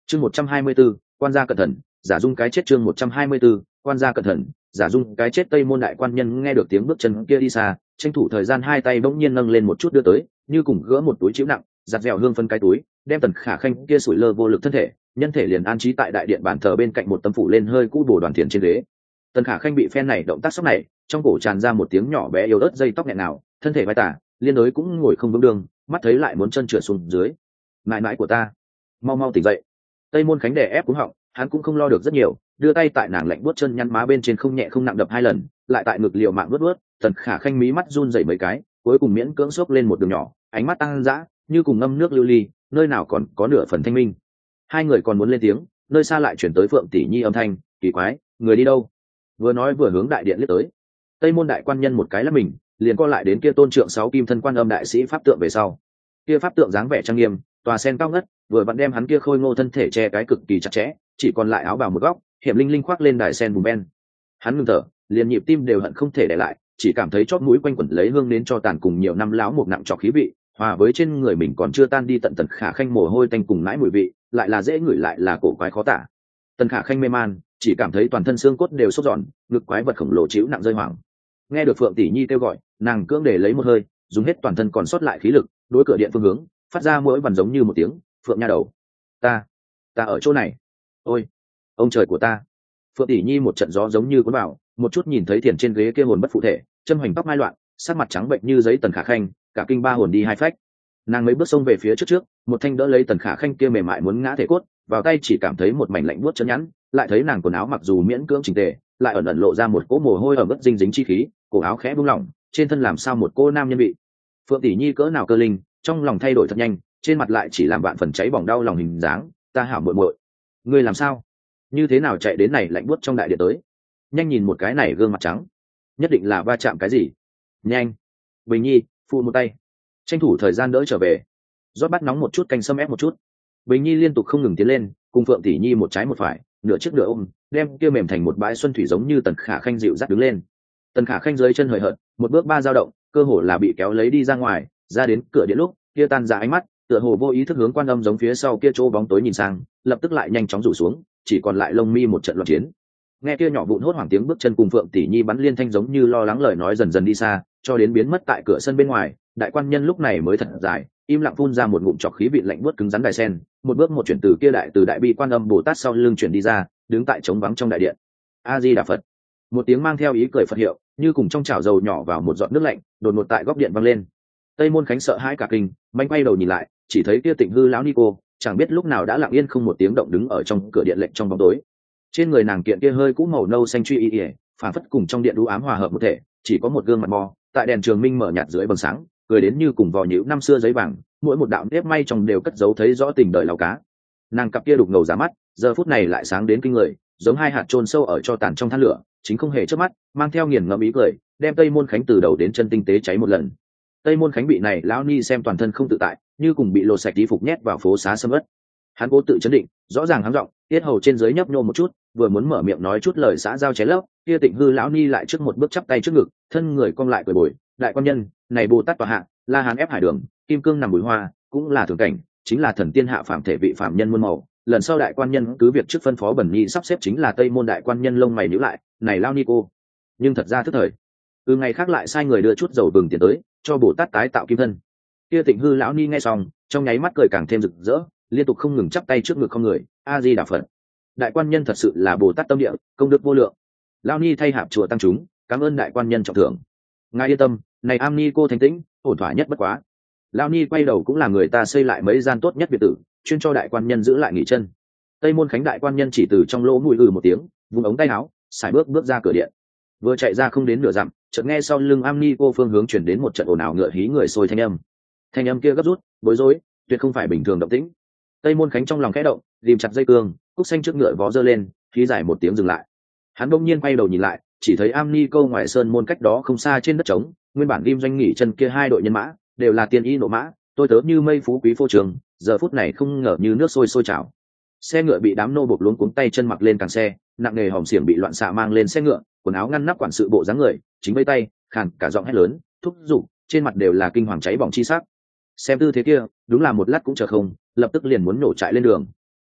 Chương 124, quan gia cẩn thận, giả dung cái chết. Chương 124, quan gia cẩn thận, giả dung cái chết. Tây môn đại quan nhân nghe được tiếng bước chân kia đi xa, tranh thủ thời gian hai tay bỗng nhiên nâng lên một chút đưa tới, như cùng gỡ một túi chịu nặng, giặt dẻo hương phân cái túi, đem Tần Khả Khanh kia sủi lơ vô lực thân thể, nhân thể liền an trí tại đại điện bàn thờ bên cạnh một tấm phủ lên hơi cũ bồ đoàn thiền trên ghế. Tần Khả Khanh bị phen này động tác sốc này, trong cổ tràn ra một tiếng nhỏ bé yếu ớt dây tóc nghẹn nào, thân thể vai tả, liên đối cũng ngồi không vững đường, mắt thấy lại muốn chân trượt xuống dưới. Mãi mãi của ta, mau mau tỉnh dậy. Tây môn khánh đè ép cúng họng, hắn cũng không lo được rất nhiều, đưa tay tại nàng lạnh buốt chân nhăn má bên trên không nhẹ không nặng đập hai lần, lại tại ngực liều mạng vuốt. Tần Khả Khanh mí mắt run rẩy mấy cái, cuối cùng miễn cưỡng xốc lên một đường nhỏ, ánh mắt tăng dã, như cùng ngâm nước lưu ly, nơi nào còn có nửa phần thanh minh. Hai người còn muốn lên tiếng, nơi xa lại chuyển tới Phượng tỷ nhi âm thanh, kỳ quái, người đi đâu? Vừa nói vừa hướng đại điện liếc tới. Tây môn đại quan nhân một cái là mình, liền co lại đến kia tôn trượng sáu kim thân quan âm đại sĩ pháp tượng về sau. Kia pháp tượng dáng vẻ trang nghiêm, tòa sen cao ngất, vừa vặn đem hắn kia khôi ngô thân thể che cái cực kỳ chặt chẽ, chỉ còn lại áo bào một góc, hiểm linh linh khoác lên đài sen bùm ben. Hắn ngừng thở, liền nhịp tim đều hận không thể để lại, chỉ cảm thấy chót mũi quanh quẩn lấy hương đến cho tàn cùng nhiều năm láo một nặng trọc khí vị, hòa với trên người mình còn chưa tan đi tận Tần Khả Khanh mồ hôi tanh cùng nãi mùi vị, lại là dễ ngửi lại là cổ quái khó tả. Tần Khả Khanh mê man, chỉ cảm thấy toàn thân xương cốt đều sốt giòn, ngực quái vật khổng lồ chịu nặng rơi hoảng. Nghe được Phượng tỷ nhi kêu gọi, nàng cưỡng để lấy một hơi, dùng hết toàn thân còn sót lại khí lực, đối cửa điện phương hướng, phát ra mỗi vằn giống như một tiếng, "Phượng nha đầu, ta ở chỗ này." "Ôi, ông trời của ta." Phượng tỷ nhi một trận gió giống như cuốn vào, một chút nhìn thấy thiền trên ghế kia hồn bất phụ thể, chân hoành tóc mai loạn, sắc mặt trắng bệnh như giấy Tần Khả Khanh, cả kinh ba hồn đi hai phách. Nàng mấy bước xông về phía trước, một thanh đỡ lấy Tần Khả Khanh kia mềm mại muốn ngã thể cốt, vào tay chỉ cảm thấy một mảnh lạnh buốt chấn nhẵn, lại thấy nàng quần áo mặc dù miễn cưỡng chỉnh tề, lại ẩn ẩn lộ ra một cỗ mồ hôi ẩm ướt dinh dính chi khí, cổ áo khẽ buông lỏng, trên thân làm sao một cô nam nhân bị. Phượng tỷ nhi cỡ nào cơ linh, trong lòng thay đổi thật nhanh, trên mặt lại chỉ làm vạn phần cháy bỏng đau lòng hình dáng. "Ta hảo muội muội, ngươi làm sao? Như thế nào chạy đến này lạnh buốt trong đại điện tới? Nhanh nhìn một cái này gương mặt trắng, nhất định là va chạm cái gì. Nhanh, Bình nhi, phụ một tay, tranh thủ thời gian đỡ trở về. Rót bát nóng một chút, canh sâm ép một chút." Bình nhi liên tục không ngừng tiến lên, cùng Phượng tỷ nhi một trái một phải, nửa chiếc nửa ôm, đem kia mềm thành một bãi xuân thủy giống như Tần Khả Khanh dịu dắt đứng lên. Tần Khả Khanh dưới chân hời hợt, một bước ba dao động, cơ hồ là bị kéo lấy đi ra ngoài, ra đến cửa điện lúc, kia tan ra ánh mắt, tựa hồ vô ý thức hướng quan âm giống phía sau kia chỗ bóng tối nhìn sang, lập tức lại nhanh chóng rủ xuống, chỉ còn lại lông mi một trận loạn chiến. Nghe kia nhỏ vụn hốt hoảng tiếng bước chân cùng Phượng tỷ nhi bắn liên thanh giống như lo lắng lời nói dần dần đi xa, cho đến biến mất tại cửa sân bên ngoài. Đại quan nhân lúc này mới thật dài, im lặng phun ra một ngụm trọc khí vị lạnh buốt cứng rắn đài sen, một bước một chuyển từ đại bi quan âm Bồ Tát sau lưng chuyển đi ra, đứng tại trống vắng trong đại điện. A Di Đà Phật. Một tiếng mang theo ý cười Phật hiệu, như cùng trong chảo dầu nhỏ vào một giọt nước lạnh, đột ngột tại góc điện vang lên. Tây môn khánh sợ hãi cả kinh, manh quay đầu nhìn lại, chỉ thấy kia Tịnh Hư lão ni cô, chẳng biết lúc nào đã lặng yên không một tiếng động đứng ở trong cửa điện lệnh trong bóng tối. Trên người nàng kiện kia hơi cũ màu nâu xanh truy y, phản phất cùng trong điện đu ám hòa hợp một thể, chỉ có một gương mặt mò, tại đèn trường minh mở nhạt dưới bừng sáng, cười đến như cùng vò nhũ năm xưa giấy vàng, mỗi một đạo nếp may trong đều cất giấu thấy rõ tình đời lão cá. Nàng cặp kia đục ngầu giá mắt, giờ phút này lại sáng đến kinh người, giống hai hạt chôn sâu ở cho tàn trong than lửa, chính không hề chớp mắt, mang theo nghiền ngẫm ý cười, đem Tây môn khánh từ đầu đến chân tinh tế cháy một lần. Tây môn khánh bị này lão ni xem toàn thân không tự tại, như cùng bị lột sạch y phục nhét vào phố xá sâm ớt. Hắn cố tự chấn định, rõ ràng hắng giọng, tiết hầu trên dưới nhấp nhô một chút, vừa muốn mở miệng nói chút lời xã giao ché lấp, kia Tịnh Hư lão ni lại trước một bước chắp tay trước ngực, thân người cong lại cười bồi, "Đại quan nhân, này Bồ Tát tọa hạ, La Hán ép hải đường, kim cương nằm bụi hoa, cũng là thường cảnh, chính là thần tiên hạ phàm thể vị phàm nhân muôn màu. Lần sau đại quan nhân cứ việc trước phân phó bẩn nhi sắp xếp chính là Tây môn đại quan nhân." Lông mày nhíu lại, "Này lao ni cô." Nhưng thật ra thức thời. Ngày khác lại sai người đưa chút dầu bừng tiền tới, cho Bồ Tát tái tạo kim thân. Kia Tịnh Hư lão ni nghe xong, trong nháy mắt cười càng thêm rực rỡ, liên tục không ngừng chắp tay trước ngực không người, "A Di Đà Phật." Đại quan nhân thật sự là Bồ Tát tâm địa, công đức vô lượng. Lão ni thay hạp chùa tăng chúng, cảm ơn đại quan nhân trọng thưởng. Ngài yên tâm, này am ni cô thanh tĩnh, ổn thỏa nhất bất quá. Lão ni quay đầu cũng là người ta xây lại mấy gian tốt nhất biệt tử, chuyên cho đại quan nhân giữ lại nghỉ chân. Tây môn khánh đại quan nhân chỉ từ trong lỗ mũi một tiếng, vùng ống tay áo, sải bước ra cửa điện. Vừa chạy ra không đến nửa dặm, chợt nghe sau lưng am ni cô phương hướng chuyển đến một trận ồn ào ngựa hí người sôi thanh âm. Thanh âm kia gấp rút, bối rối, tuyệt không phải bình thường động tĩnh. Tây môn khánh trong lòng khẽ động, ghim chặt dây cương, cúc xanh trước ngựa vó giơ lên, khí dài một tiếng dừng lại. Hắn bỗng nhiên quay đầu nhìn lại, chỉ thấy am ni câu ngoài sơn môn cách đó không xa trên đất trống, nguyên bản ghim doanh nghỉ chân kia hai đội nhân mã, đều là tiên y nộ mã, tôi tớ như mây phú quý phô trường, giờ phút này không ngờ như nước sôi trào. Xe ngựa bị đám nô bộc luống cuống tay chân mặc lên càng xe, nặng nghề hòm xiềng bị loạn xạ mang lên xe ngựa, quần áo ngăn nắp quản sự bộ dáng người, chính vây tay, khàn cả giọng hét lớn, thúc giục, trên mặt đều là kinh hoàng cháy bỏng chi sắc. Xem tư thế kia, đúng là một lát cũng chờ không, lập tức liền muốn nổ trại lên đường.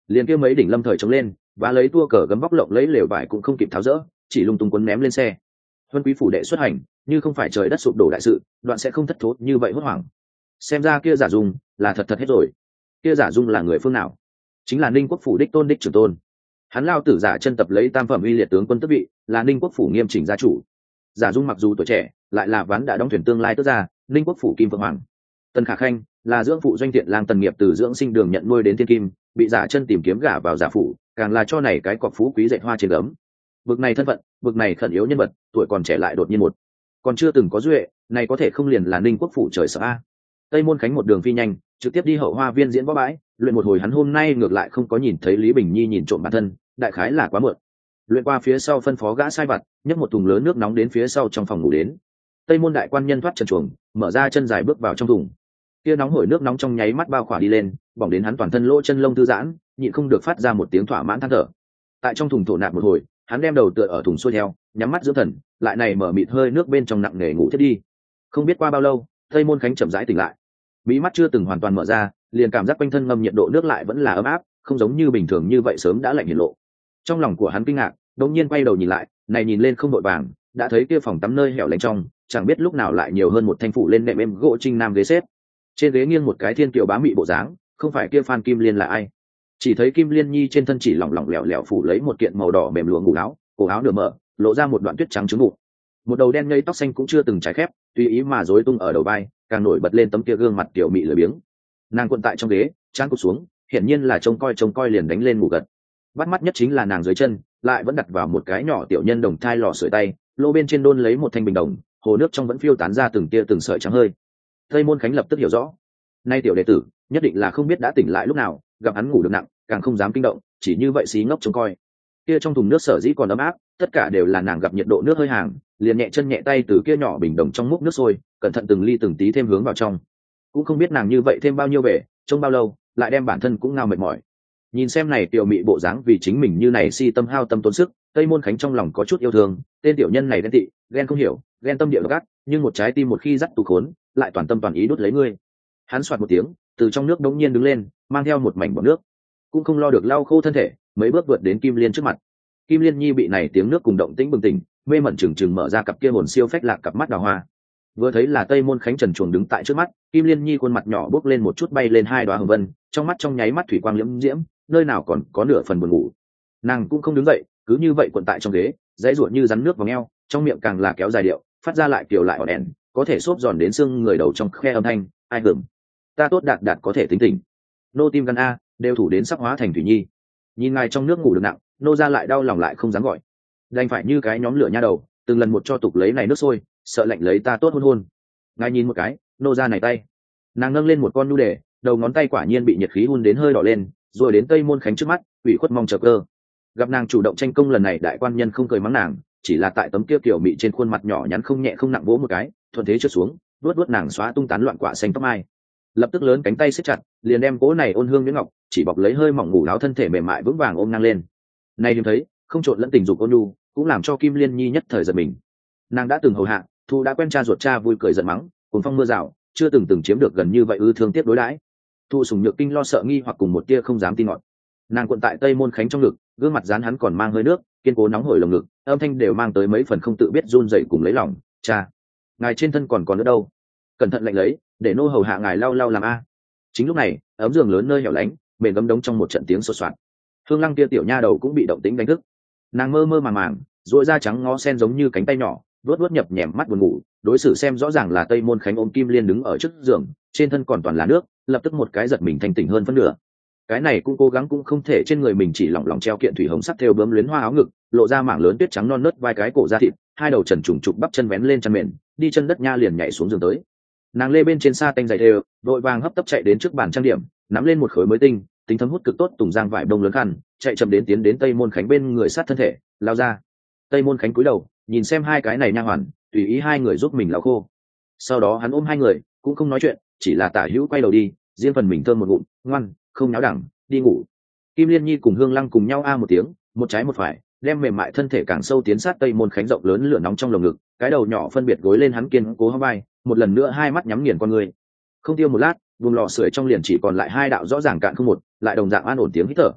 liền kia mấy đỉnh lâm thời chống lên và lấy tua cờ gấm bóc lộng lấy lều vải cũng không kịp tháo rỡ, chỉ lung tung quấn ném lên xe. Huân quý phủ đệ xuất hành, như không phải trời đất sụp đổ đại sự, đoạn sẽ không thất thố như vậy hốt hoảng. Xem ra kia giả dung là thật hết rồi. Kia giả dung là người phương nào? Chính là Ninh quốc phủ đích tôn đích trưởng tôn. Hắn lao tử giả chân tập lấy tam phẩm uy liệt tướng quân tước vị, là Ninh quốc phủ nghiêm chỉnh gia chủ. Giả dung mặc dù tuổi trẻ, lại là ván đã đóng thuyền tương lai tước gia, Ninh quốc phủ kim phượng hoàng. Tần Khả Khanh là dưỡng phụ doanh thiện lang Tần Nghiệp từ dưỡng sinh đường nhận nuôi đến thiên kim, bị giả chân tìm kiếm gả vào giả phủ, càng là cho này cái cọc phú quý dệt hoa trên gấm. Bực này thân phận, bực này khẩn yếu nhân vật, tuổi còn trẻ lại đột nhiên một, còn chưa từng có duệ, này có thể không liền là Ninh quốc phủ trời sợ a. Tây Môn Khánh một đường phi nhanh, trực tiếp đi Hậu Hoa Viên diễn võ bãi, luyện một hồi hắn hôm nay ngược lại không có nhìn thấy Lý Bình Nhi nhìn trộm bản thân, đại khái là quá muộn. Luyện qua phía sau phân phó gã sai vặt, nhấc một thùng lớn nước nóng đến phía sau trong phòng ngủ đến. Tây Môn đại quan nhân thoát trần chuồng, mở ra chân dài bước vào trong thùng. Kia nóng hổi nước nóng trong nháy mắt bao khỏa đi lên, bỏng đến hắn toàn thân lỗ chân lông thư giãn, nhịn không được phát ra một tiếng thỏa mãn than thở. Tại trong thùng thổ nạp một hồi, hắn đem đầu tựa ở thùng xuôi theo, nhắm mắt dưỡng thần, lại này mở mịt hơi nước bên trong nặng nề ngủ thiết đi. Không biết qua bao lâu, Tây Môn Khánh chậm rãi tỉnh lại. Mí mắt chưa từng hoàn toàn mở ra, liền cảm giác quanh thân ngâm nhiệt độ nước lại vẫn là ấm áp, không giống như bình thường như vậy sớm đã lạnh hiển lộ. Trong lòng của hắn kinh ngạc, đột nhiên quay đầu nhìn lại, này nhìn lên không đội vàng, đã thấy kia phòng tắm nơi hẻo lánh trong, chẳng biết lúc nào lại nhiều hơn một thanh phụ lên nệm êm gỗ trinh nam ghế xếp. Trên ghế nghiêng một cái thiên kiều bá mị bộ dáng, không phải kia Phan Kim Liên là ai? Chỉ thấy Kim Liên Nhi trên thân chỉ lỏng lỏng lẻo lẻo phủ lấy một kiện màu đỏ mềm lụa ngủ áo, cổ áo nửa mở, lộ ra một đoạn tuyết trắng trứng bụng. Một đầu đen ngây tóc xanh cũng chưa từng trái khép, tùy ý mà rối tung ở đầu vai, càng nổi bật lên tấm kia gương mặt tiểu mị lười biếng. Nàng cuộn tại trong ghế, trán cụp xuống, hiển nhiên là trông coi liền đánh lên ngủ gật. Bắt mắt nhất chính là nàng dưới chân, lại vẫn đặt vào một cái nhỏ tiểu nhân đồng thai lò sưởi tay, lô bên trên đôn lấy một thanh bình đồng, hồ nước trong vẫn phiêu tán ra từng tia từng sợi trắng hơi. Tây Môn Khánh lập tức hiểu rõ, nay tiểu đệ tử nhất định là không biết đã tỉnh lại lúc nào, gặp hắn ngủ được nặng, càng không dám kinh động, chỉ như vậy xí ngốc trông coi. Kia trong thùng nước sở dĩ còn ấm áp, tất cả đều là nàng gặp nhiệt độ nước hơi hàng, liền nhẹ chân nhẹ tay từ kia nhỏ bình đồng trong múc nước sôi, cẩn thận từng ly từng tí thêm hướng vào trong. Cũng không biết nàng như vậy thêm bao nhiêu về, trong bao lâu, lại đem bản thân cũng ngao mệt mỏi. Nhìn xem này tiểu mị bộ dáng vì chính mình như này si tâm hao tâm tốn sức, Tây Môn Khánh trong lòng có chút yêu thương, tên tiểu nhân này ghen tị, ghen không hiểu, ghen tâm địa gắt, nhưng một trái tim một khi dắt tù khốn, lại toàn tâm toàn ý đốt lấy ngươi. Hắn xoạt một tiếng, từ trong nước đống nhiên đứng lên, mang theo một mảnh bọt nước, cũng không lo được lau khô thân thể, mấy bước vượt đến Kim Liên trước mặt. Kim Liên Nhi bị này tiếng nước cùng động tĩnh bừng tỉnh, mê mẩn chừng chừng mở ra cặp kia hồn siêu phách lạc cặp mắt đào hoa. Vừa thấy là Tây Môn Khánh trần truồng đứng tại trước mắt, Kim Liên Nhi khuôn mặt nhỏ bốc lên một chút bay lên hai đóa hồng vân, trong mắt trong nháy mắt thủy quang liễm diễm, nơi nào còn có nửa phần buồn ngủ. Nàng cũng không đứng dậy, cứ như vậy cuộn tại trong ghế, dãy ruột như rắn nước vào eo, trong miệng càng là kéo dài điệu, phát ra lại kiểu lại ỏn ẻn, có thể xốp giòn đến xương người đầu trong khe âm thanh, ai hưởng. Ta tốt đạt đạt có thể tính tình. Nô tim gan a, đều thủ đến sắp hóa thành thủy nhi. Nhìn ngài trong nước ngủ được nặng, nô ra lại đau lòng lại không dám gọi. Đành phải như cái nhóm lửa nha đầu, từng lần một cho tục lấy này nước sôi, sợ lạnh lấy ta tốt hôn hôn. Ngài nhìn một cái, nô ra này tay. Nàng nâng lên một con nhu đề, đầu ngón tay quả nhiên bị nhiệt khí hun đến hơi đỏ lên, rồi đến Tây Môn Khánh trước mắt, ủy khuất mong chờ cơ. Gặp nàng chủ động tranh công lần này, đại quan nhân không cười mắng nàng, chỉ là tại tấm kia kiểu mị trên khuôn mặt nhỏ nhắn không nhẹ không nặng vỗ một cái, thuận thế trượt xuống, vuốt nàng xóa tung tán loạn quả xanh tóc mai. Lập tức lớn cánh tay siết chặt, liền đem cố này ôn hương nhuyễn ngọc chỉ bọc lấy hơi mỏng ngủ áo thân thể mềm mại vững vàng ôm ngang lên. Này điểm thấy không trộn lẫn tình dục ôn nhu, cũng làm cho Kim Liên Nhi nhất thời giật mình. Nàng đã từng hầu hạ, thu đã quen cha ruột cha vui cười giận mắng, cùng phong mưa rào, chưa từng chiếm được gần như vậy ư thương tiếc đối đãi. Thu sùng nhược kinh lo sợ nghi hoặc cùng một tia không dám tin ngọn. Nàng cuộn tại Tây Môn Khánh trong ngực, gương mặt dán hắn còn mang hơi nước, kiên cố nóng hổi lồng ngực, âm thanh đều mang tới mấy phần không tự biết run rẩy cùng lấy lòng. Cha, ngài trên thân còn nữa đâu? Cẩn thận lệnh lấy, để nô hầu hạ ngài lau lau làm a. Chính lúc này, ấm giường lớn nơi hẻo lánh, mền gấm đống trong một trận tiếng sột soạt. Hương Lăng kia tiểu nha đầu cũng bị động tĩnh đánh thức. Nàng mơ mơ màng màng, duỗi da trắng ngó sen giống như cánh tay nhỏ, vuốt nhập nhèm mắt buồn ngủ, đối xử xem rõ ràng là Tây Môn Khánh ôm Kim Liên đứng ở trước giường, trên thân còn toàn là nước, lập tức một cái giật mình thanh tỉnh hơn phân nửa. Cái này cũng cố gắng cũng không thể, trên người mình chỉ lỏng lỏng treo kiện thủy hồng sắc thêu bướm luyến hoa áo ngực, lộ ra mảng lớn tuyết trắng non nớt vai cái cổ da thịt, hai đầu trần trùng trục bắp chân vén lên chân mền, đi chân đất nha liền nhảy xuống giường tới. Nàng lê bên trên sa tanh dày đều, đội vàng hấp tấp chạy đến trước bàn trang điểm, nắm lên một khối mới tinh, tính thấm hút cực tốt tùng giang vải đông lớn khăn, chạy chậm đến tiến đến Tây Môn Khánh bên người sát thân thể, lao ra. Tây Môn Khánh cúi đầu, nhìn xem hai cái này nha hoàn, tùy ý hai người giúp mình lau khô. Sau đó hắn ôm hai người, cũng không nói chuyện, chỉ là tả hữu quay đầu đi, riêng phần mình thơm một ngụm, ngoan, không náo đẳng, đi ngủ. Kim Liên Nhi cùng Hương Lăng cùng nhau a một tiếng, một trái một phải, đem mềm mại thân thể càng sâu tiến sát Tây Môn Khánh rộng lớn lửa nóng trong lồng ngực, cái đầu nhỏ phân biệt gối lên hắn kiên cố hông vai, một lần nữa hai mắt nhắm nghiền con người. Không tiêu một lát, buồng lò sưởi trong liền chỉ còn lại hai đạo rõ ràng cạn không một, lại đồng dạng an ổn tiếng hít thở.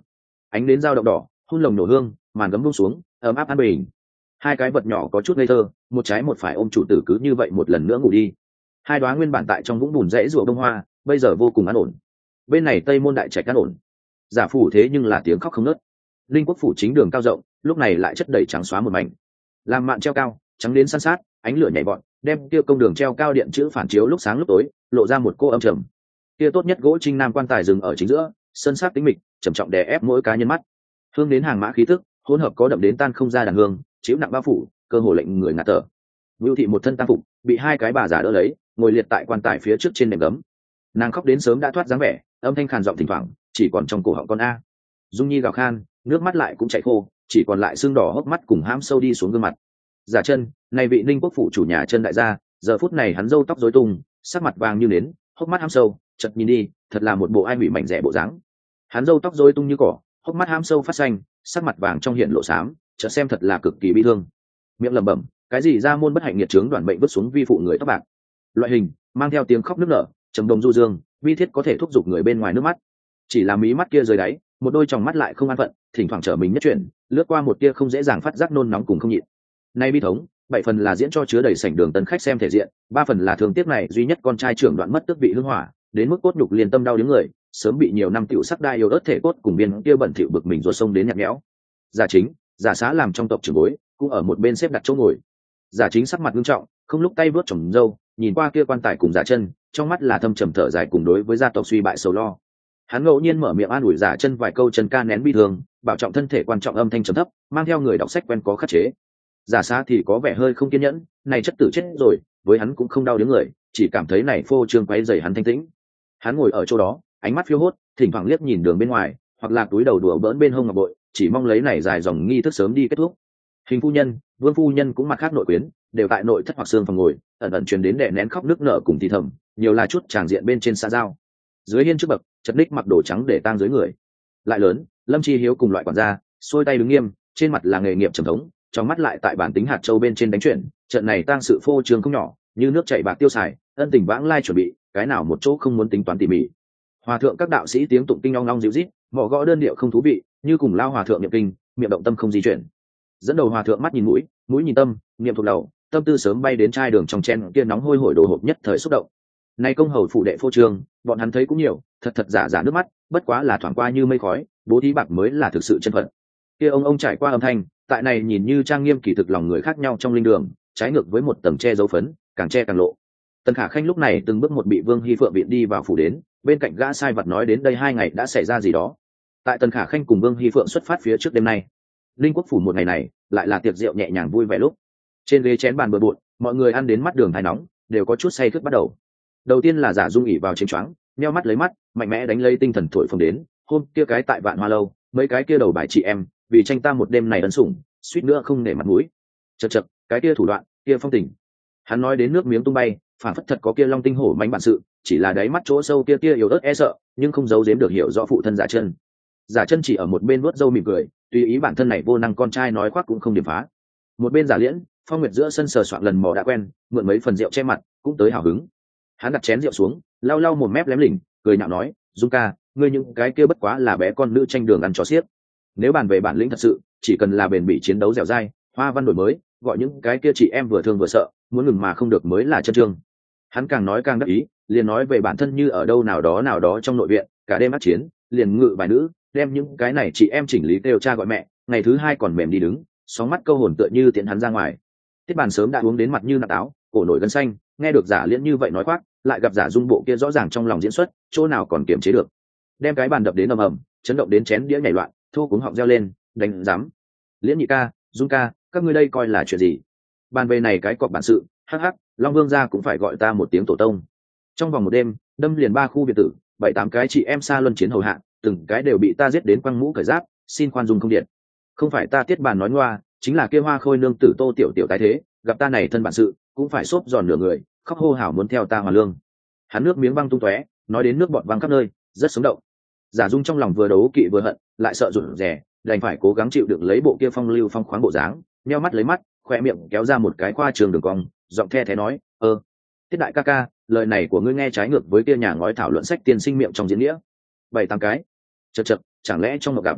ánh đến dao động đỏ hun lồng nổ hương, màn gấm buông xuống ấm áp an bình. Hai cái vật nhỏ có chút ngây thơ, một trái một phải ôm chủ tử cứ như vậy một lần nữa ngủ đi. Hai đóa nguyên bản tại trong vũng bùn rễ rùa bông hoa bây giờ vô cùng an ổn. Bên này tây môn đại trạch an ổn, giả phủ thế nhưng là tiếng khóc không nớt. Linh quốc phủ chính đường cao rộng lúc này lại chất đầy trắng xóa một mảnh, làm mạn treo cao trắng đến san sát, ánh lửa nhảy vọt đem kia công đường treo cao điện chữ phản chiếu lúc sáng lúc tối, lộ ra một cô âm trầm. Kia tốt nhất gỗ trinh nam quan tài dừng ở chính giữa, sơn sắc tĩnh mịch trầm trọng đè ép mỗi cá nhân mắt. Hương đến hàng mã khí tức hỗn hợp có đậm đến tan không ra đàn hương, chiếu nặng bao phủ cơ hồ lệnh người ngạt thở. Vưu thị một thân tang phục bị hai cái bà già đỡ lấy ngồi liệt tại quan tài phía trước trên nệm gấm, nàng khóc đến sớm đã thoát dáng vẻ, âm thanh khàn giọng thỉnh thoảng chỉ còn trong cổ họng con a. Dung nhi gào khan, nước mắt lại cũng chảy khô, chỉ còn lại xương đỏ hốc mắt cùng hãm sâu đi xuống gương mặt. Giả Chân, này vị Ninh quốc phủ chủ nhà Chân đại gia, giờ phút này hắn râu tóc rối tung, sắc mặt vàng như nến, hốc mắt hãm sâu, chợt nhìn đi, thật là một bộ ai bị mảnh rẻ bộ dáng. Hắn râu tóc rối tung như cỏ, hốc mắt hãm sâu phát xanh, sắc mặt vàng trong hiện lộ xám, chợt xem thật là cực kỳ bi thương. Miệng lẩm bẩm, cái gì ra môn bất hạnh nghiệt chướng đoàn bệnh vứt xuống vi phụ người tóc bạc. Loại hình mang theo tiếng khóc nức nở, trầm đồng du dương, vi thiết có thể thúc giục người bên ngoài nước mắt. Chỉ là mí mắt kia rơi đáy, một đôi tròng mắt lại không an phận, thỉnh thoảng trở mình nhất chuyển, lướt qua một tia không dễ dàng phát giác nôn nóng cùng không nhịn. Nay bi thống, 7 phần là diễn cho chứa đầy sảnh đường tân khách xem thể diện, 3 phần là thương tiếc này duy nhất con trai trưởng đoạn mất tước vị hương hỏa, đến mức cốt nhục liền tâm đau đớn người, sớm bị nhiều năm tiểu sắc đai yêu ớt thể cốt cùng biên kia bẩn thỉu bực mình ruột sông đến nhạt nhẽo. Giả Chính, Giả Xá làm trong tộc trưởng bối, cũng ở một bên xếp đặt chỗ ngồi. Giả Chính sắc mặt nghiêm trọng, không lúc tay vớt trồng râu, nhìn qua kia quan tài cùng Giả Chân, trong mắt là thâm trầm thở dài cùng đối với gia tộc suy bại sầu lo. Hắn ngẫu nhiên mở miệng an ủi Giả Chân vài câu, chân ca nén bi thương, bảo trọng thân thể quan trọng, âm thanh trầm thấp, mang theo người đọc sách quen có khắc chế. Giả Xá thì có vẻ hơi không kiên nhẫn, này chất tử chết rồi, với hắn cũng không đau đớn người, chỉ cảm thấy này phô trương quấy rầy hắn thanh tĩnh. Hắn ngồi ở chỗ đó, ánh mắt phiêu hốt, thỉnh thoảng liếc nhìn đường bên ngoài, hoặc là túi đầu đùa bỡn bên hông ngọc bội, chỉ mong lấy này dài dòng nghi thức sớm đi kết thúc. Hình phu nhân, vương phu nhân cũng mặt khác nội quyến, đều tại nội thất hoặc xương phòng ngồi, ẩn ẩn truyền đến đè nén khóc nước nở cùng thì thầm, nhiều là chút tràng diện bên trên xã giao. Dưới hiên trước bậc, chật ních mặc đồ trắng để tang dưới người. Lại lớn, Lâm Chi Hiếu cùng loại quản gia, xuôi tay đứng nghiêm, trên mặt là nghề nghiệp trầm thống, trong mắt lại tại bản tính hạt châu bên trên đánh chuyển, trận này tang sự phô trương không nhỏ, như nước chảy bạc tiêu xài, ân tình vãng lai chuẩn bị, cái nào một chỗ không muốn tính toán tỉ mỉ. Hòa thượng các đạo sĩ tiếng tụng kinh ong ong dịu rít, mỏ gõ đơn điệu không thú vị, như cùng lao hòa thượng niệm kinh, miệng động tâm không di chuyển. Dẫn đầu hòa thượng mắt nhìn mũi, mũi nhìn tâm, niệm thuộc đầu, tâm tư sớm bay đến chai đường trong chen kia nóng hôi hổi đồ hộp nhất thời xúc động. Nay công hầu phụ đệ phô trương, bọn hắn thấy cũng nhiều, thật thật giả giả nước mắt, bất quá là thoảng qua như mây khói, bố thí bạc mới là thực sự chân phận. Kia ông trải qua âm thanh, tại này nhìn như trang nghiêm kỳ thực lòng người khác nhau trong linh đường, trái ngược với một tầng che dấu phấn, càng che càng lộ. Tần Khả Khanh lúc này từng bước một bị Vương Hi Phượng viện đi vào phủ đến, bên cạnh gã sai vật nói đến đây 2 ngày đã xảy ra gì đó. Tại Tần Khả Khanh cùng Vương Hi Phượng xuất phát phía trước đêm nay, Linh quốc phủ một ngày này lại là tiệc rượu nhẹ nhàng vui vẻ lúc. Trên ghế chén bàn bừa bộn, mọi người ăn đến mắt đường thái nóng, đều có chút say khướt bắt đầu. Đầu tiên là Giả Dung ỉ vào trên choáng, nheo mắt lấy mắt, mạnh mẽ đánh lấy tinh thần thổi phồng đến, hôm kia cái tại Vạn Hoa lâu, mấy cái kia đầu bài chị em, vì tranh ta một đêm này ân sủng, suýt nữa không nể mặt mũi. Chậc chậc, cái kia thủ đoạn, kia phong tình. Hắn nói đến nước miếng tung bay, phản phất thật có kia long tinh hổ mãnh bản sự, chỉ là đáy mắt chỗ sâu kia kia yếu ớt e sợ, nhưng không giấu giếm được hiểu rõ phụ thân Giả Chân. Giả Chân chỉ ở một bên vuốt râu mỉm cười, tùy ý bản thân này vô năng con trai nói khoác cũng không điểm phá. Một bên Giả Liễn, Phong Nguyệt giữa sân sờ soạn lần mò đã quen, mượn mấy phần rượu che mặt, cũng tới hào hứng. Hắn đặt chén rượu xuống, lau lau một mép lém lỉnh, cười nhạo nói, Dung ca, ngươi những cái kia bất quá là bé con nữ tranh đường ăn chó xiếc. Nếu bàn về bản lĩnh thật sự, chỉ cần là bền bỉ chiến đấu dẻo dai, hoa văn đổi mới, gọi những cái kia chị em vừa thương vừa sợ, muốn ngừng mà không được mới là chân trương. Hắn càng nói càng đắc ý, liền nói về bản thân như ở đâu nào đó trong nội viện, cả đêm ác chiến, liền ngự bài nữ, đem những cái này chị em chỉnh lý kêu cha gọi mẹ, ngày thứ 2 còn mềm đi đứng, sóng mắt câu hồn tựa như tiễn hắn ra ngoài. Tiết Bàn sớm đã uống đến mặt như nặn áo, cổ nổi gân xanh, nghe được Giả Liễn như vậy nói khoác, lại gặp Giả Dung bộ kia rõ ràng trong lòng diễn xuất, chỗ nào còn kiềm chế được, đem cái bàn đập đến ầm ầm, chấn động đến chén đĩa nhảy loạn, thô cuống họng reo lên, đánh dám. Liễn nhị ca, Dung ca, các ngươi đây coi là chuyện gì? Bàn về này cái cọp bản sự, hắc hắc, Long Vương gia cũng phải gọi ta một tiếng tổ tông. Trong vòng một đêm, đâm liền 3 khu biệt tử, 7-8 cái chị em xa luân chiến hầu hạ, từng cái đều bị ta giết đến quăng mũ cởi giáp, xin khoan dung không điện. Không phải ta Tiết Bàn nói ngoa, chính là kia Hoa Khôi nương tử Tô tiểu tiểu tái thế, gặp ta này thân bản sự, cũng phải xốp giòn nửa người, khóc hô hào muốn theo ta hòa lương. Hắn nước miếng văng tung tóe, nói đến nước bọt văng khắp nơi, rất sống động. Giả Dung trong lòng vừa đấu kỵ vừa hận, lại sợ rụt rè, đành phải cố gắng chịu đựng lấy bộ kia phong lưu phong khoáng bộ dáng, nheo mắt lấy mắt, khoe miệng kéo ra một cái khoa trường đường cong, giọng the thế nói, Tiết đại ca ca, lời này của ngươi nghe trái ngược với kia nhà ngói thảo luận sách tiên sinh miệng trong diễn nghĩa. 7-8 cái. Chậc chậc, chẳng lẽ trong một gặp.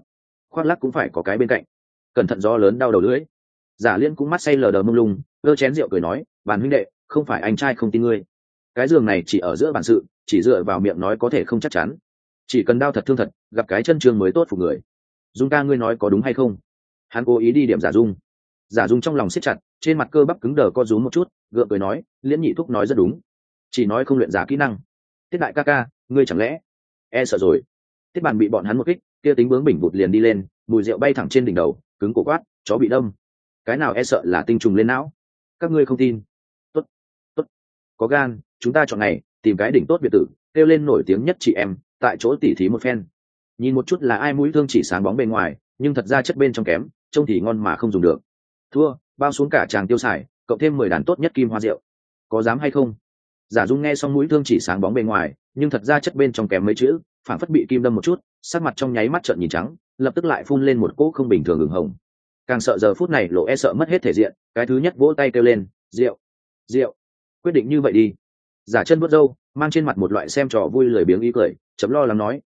khoác lắc cũng phải có cái bên cạnh. Cẩn thận gió lớn đau đầu lưỡi. Giả Liên cũng mắt say lờ đờ mông lung, cơ chén rượu cười nói, bàn huynh đệ, không phải anh trai không tin ngươi, cái giường này chỉ ở giữa bản sự, chỉ dựa vào miệng nói có thể không chắc chắn, chỉ cần đau thật thương thật, gặp cái chân trường mới tốt phục người. Dung ca ngươi nói có đúng hay không? Hắn cố ý đi điểm Giả Dung. Giả Dung trong lòng siết chặt, trên mặt cơ bắp cứng đờ co rúm một chút, gượng cười nói, Liễn nhị thúc nói rất đúng, chỉ nói không luyện giả kỹ năng. Tiết đại ca ca, ngươi chẳng lẽ e sợ rồi? Tiết Bàn bị bọn hắn một kích, kia tính bướng bỉnh bụt liền đi lên, mùi rượu bay thẳng trên đỉnh đầu, cứng cổ quát, chó bị đâm. Cái nào e sợ là tinh trùng lên não? Các ngươi không tin? Tốt, tốt, có gan, chúng ta chọn ngày, tìm cái đỉnh tốt biệt tử, kêu lên nổi tiếng nhất chị em, tại chỗ tỉ thí một phen. Nhìn một chút là ai mũi thương chỉ sáng bóng bên ngoài, nhưng thật ra chất bên trong kém, trông thì ngon mà không dùng được. Thua, bao xuống cả chàng tiêu xài, cộng thêm 10 đàn tốt nhất kim hoa rượu. Có dám hay không? Giả Dung nghe xong mũi thương chỉ sáng bóng bên ngoài, nhưng thật ra chất bên trong kém mấy chữ, phản phất bị kim đâm một chút, sắc mặt trong nháy mắt trợn nhìn trắng, lập tức lại phun lên một cỗ không bình thường ửng hồng. Càng sợ giờ phút này lộ e sợ mất hết thể diện, cái thứ nhất vỗ tay kêu lên, rượu, rượu, quyết định như vậy đi. Giả Chân vuốt râu, mang trên mặt một loại xem trò vui lười biếng ý cười, chấm lo lắng nói,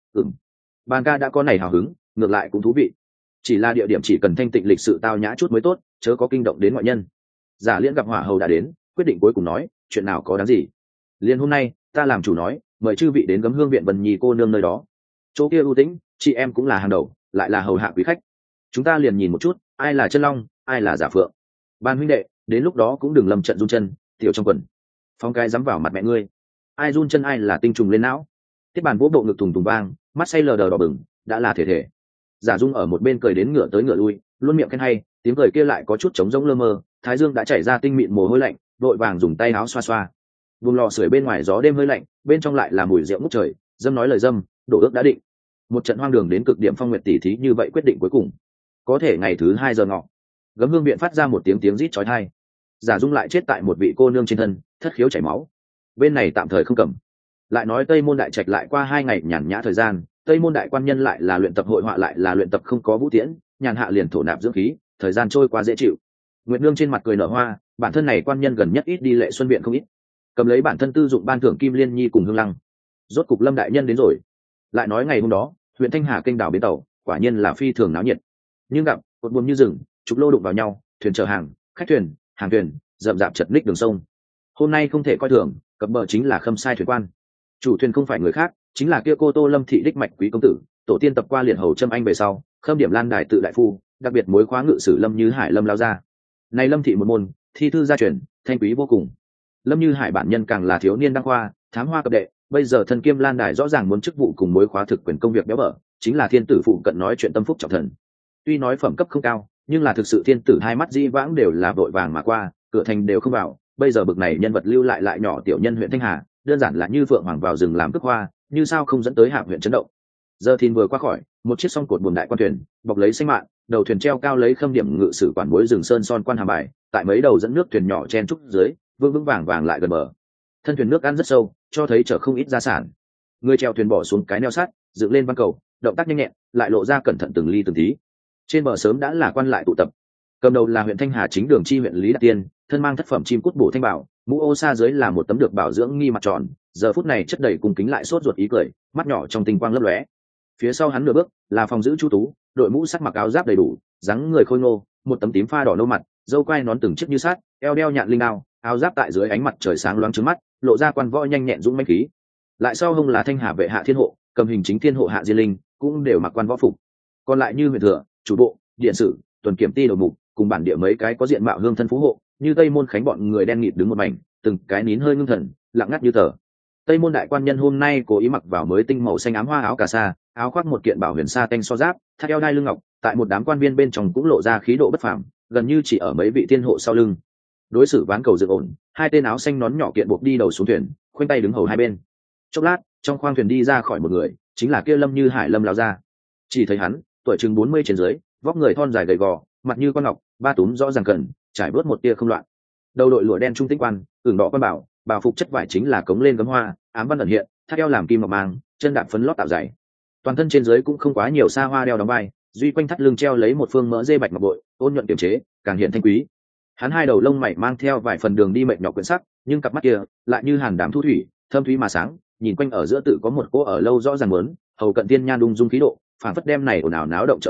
bàn ca đã có này hào hứng, ngược lại cũng thú vị. Chỉ là địa điểm chỉ cần thanh tịnh lịch sự tao nhã chút mới tốt, chớ có kinh động đến ngoại nhân. Giả Liên gặp hỏa hầu đã đến, quyết định cuối cùng nói, chuyện nào có đáng gì. Liên hôm nay, ta làm chủ nói, mời chư vị đến Gấm Hương viện Vân Nhi cô nương nơi đó. Chỗ kia ưu tĩnh, chị em cũng là hàng đầu, lại là hầu hạ quý khách. Chúng ta liền nhìn một chút, ai là chân long, ai là giả phượng. Ban huynh đệ, đến lúc đó cũng đừng lầm trận run chân, tiểu trong quần. Phong cái dám vào mặt mẹ ngươi. Ai run chân ai là tinh trùng lên não. Tiết Bàn vỗ bộ ngực tùng tùng vang, mắt say lờ đờ đỏ bừng, đã là thể thể. Giả Dung ở một bên cười đến ngửa tới ngửa lui, luôn miệng khen hay, tiếng cười kia lại có chút trống rỗng lơ mơ, thái dương đã chảy ra tinh mịn mồ hôi lạnh, đội vàng dùng tay áo xoa xoa. Vùng lò sưởi bên ngoài gió đêm hơi lạnh, bên trong lại là mùi rượu ngút trời, dâm nói lời dâm, đổ ước đã định. Một trận hoang đường đến cực điểm phong nguyệt tỷ thí như vậy quyết định cuối cùng. Có thể ngày thứ 2 giờ ngọ, Gấm Hương viện phát ra một tiếng rít chói tai. Giả Dung lại chết tại một vị cô nương trên thân, thất khiếu chảy máu. Bên này tạm thời không cầm. Lại nói Tây Môn Đại Trạch lại qua 2 ngày nhàn nhã thời gian, Tây Môn đại quan nhân lại là luyện tập hội họa lại là luyện tập không có vũ tiễn, nhàn hạ liền thổ nạp dưỡng khí, thời gian trôi qua dễ chịu. Nguyệt Nương trên mặt cười nở hoa, bản thân này quan nhân gần nhất ít đi lệ xuân viện không ít, cầm lấy bản thân tư dụng ban thưởng Kim Liên Nhi cùng Hương Lăng. Rốt cục Lâm đại nhân đến rồi. Lại nói ngày hôm đó, huyện Thanh Hà kênh đảo bến tàu, quả nhiên là phi thường náo nhiệt. Nhưng gặp cột buồm như rừng, trục lô đụng vào nhau, thuyền chở hàng, khách thuyền, hàng thuyền, rậm rạp chật ních đường sông. Hôm nay không thể coi thường, cập bờ chính là Khâm Sai thuyền quan. Chủ thuyền không phải người khác, chính là kia cô Tô Lâm thị đích mạch quý công tử, tổ tiên tập qua liệt hầu Trâm Anh về sau, Khâm điểm Lan đài tự đại phu, đặc biệt mối khóa ngự sử Lâm Như Hải Lâm lao ra. Này Lâm thị một môn, thi thư gia truyền, thanh quý vô cùng. Lâm Như Hải bản nhân càng là thiếu niên đăng khoa, thám hoa cập đệ, bây giờ thần kiêm Lan đài rõ ràng muốn chức vụ cùng mối khóa thực quyền công việc béo bở, chính là thiên tử phụ cận nói chuyện tâm phúc trọng thần. Tuy nói phẩm cấp không cao, nhưng là thực sự thiên tử hai mắt di vãng đều là vội vàng mà qua, cửa thành đều không vào, bây giờ bực này nhân vật lưu lại nhỏ tiểu nhân huyện Thanh Hà, đơn giản là như phượng hoàng vào rừng làm cướp hoa, như sao không dẫn tới Hạp huyện chấn động. Giờ thìn vừa qua khỏi, một chiếc song cột buồm đại quan thuyền, bọc lấy xanh mạn, đầu thuyền treo cao lấy Khâm điểm ngự sử quản bối rừng sơn son quan hàm bài, tại mấy đầu dẫn nước thuyền nhỏ chen trúc dưới, vững vững vàng vàng lại gần bờ. Thân thuyền nước ăn rất sâu, cho thấy chở không ít gia sản. Người treo thuyền bỏ xuống cái neo sắt, dựng lên văn cầu, động tác nhanh nhẹn, lại lộ ra cẩn thận từng ly từng tí. Trên bờ sớm đã là quan lại tụ tập. Cầm đầu là huyện Thanh Hà chính đường chi huyện Lý Đạt Tiên, thân mang thất phẩm chim cút bổ thanh bảo, mũ ô sa dưới là một tấm được bảo dưỡng nghi mặt tròn, giờ phút này chất đầy cung kính lại sốt ruột ý cười, mắt nhỏ trong tinh quang lấp lóe. Phía sau hắn nửa bước là phòng giữ Chu Tú, đội mũ sắc mặc áo giáp đầy đủ, dáng người khôi ngô, một tấm tím pha đỏ nâu mặt, râu quai nón từng chiếc như sát, eo đeo nhạn linh đao, áo giáp tại dưới ánh mặt trời sáng loáng trứng mắt, lộ ra quan võ nhanh nhẹn dũng mãnh khí. Lại sau hông là Thanh Hà vệ hạ thiên hộ, cầm hình chính thiên hộ hạ diên linh, cũng đều mặc quan võ phục. Còn lại như huyện thừa, chủ bộ, điện sử, tuần kiểm ty đầu mục, cùng bản địa mấy cái có diện mạo hương thân phú hộ, như Tây Môn Khánh bọn người đen nghịt đứng một mảnh, từng cái nín hơi ngưng thần, lặng ngắt như tờ. Tây Môn đại quan nhân hôm nay cố ý mặc vào mới tinh màu xanh ám hoa áo cà sa, áo khoác một kiện bảo huyền sa tanh so giáp, thắt eo đai lưng ngọc, tại một đám quan viên bên trong cũng lộ ra khí độ bất phàm, gần như chỉ ở mấy vị thiên hộ sau lưng. Đối xử ván cầu dựng ổn, hai tên áo xanh nón nhỏ kiện buộc đi đầu xuống thuyền, khoanh tay đứng hầu hai bên. Chốc lát, trong khoang thuyền đi ra khỏi một người, chính là kia Lâm Như Hải Lâm lão gia. Chỉ thấy hắn, tuổi chừng 40 trên dưới, vóc người thon dài gầy gò, mặt như con ngọc, ba túm rõ ràng cần, trải bớt một tia không loạn. Đầu đội lụa đen trung tĩnh quan, ửng đỏ quan bảo, bào phục chất vải chính là cống lên gấm hoa, ám văn ẩn hiện, thắt eo làm kim ngọc mang, chân đạp phấn lót tạo dày. Toàn thân trên dưới cũng không quá nhiều xa hoa đeo đóng vai, duy quanh thắt lưng treo lấy một phương mỡ dê bạch ngọc bội, ôn nhuận kiềm chế, càng hiện thanh quý. Hắn hai đầu lông mày mang theo vài phần đường đi mệt nhọc quyển sắc, nhưng cặp mắt kia lại như hàn đàm thu thủy, thâm thúy mà sáng, nhìn quanh ở giữa tự có một cô ở lâu rõ ràng muốn, hầu cận tiên nhan đung dung khí độ, phản phất đem này ồn ào náo động chợ bữa,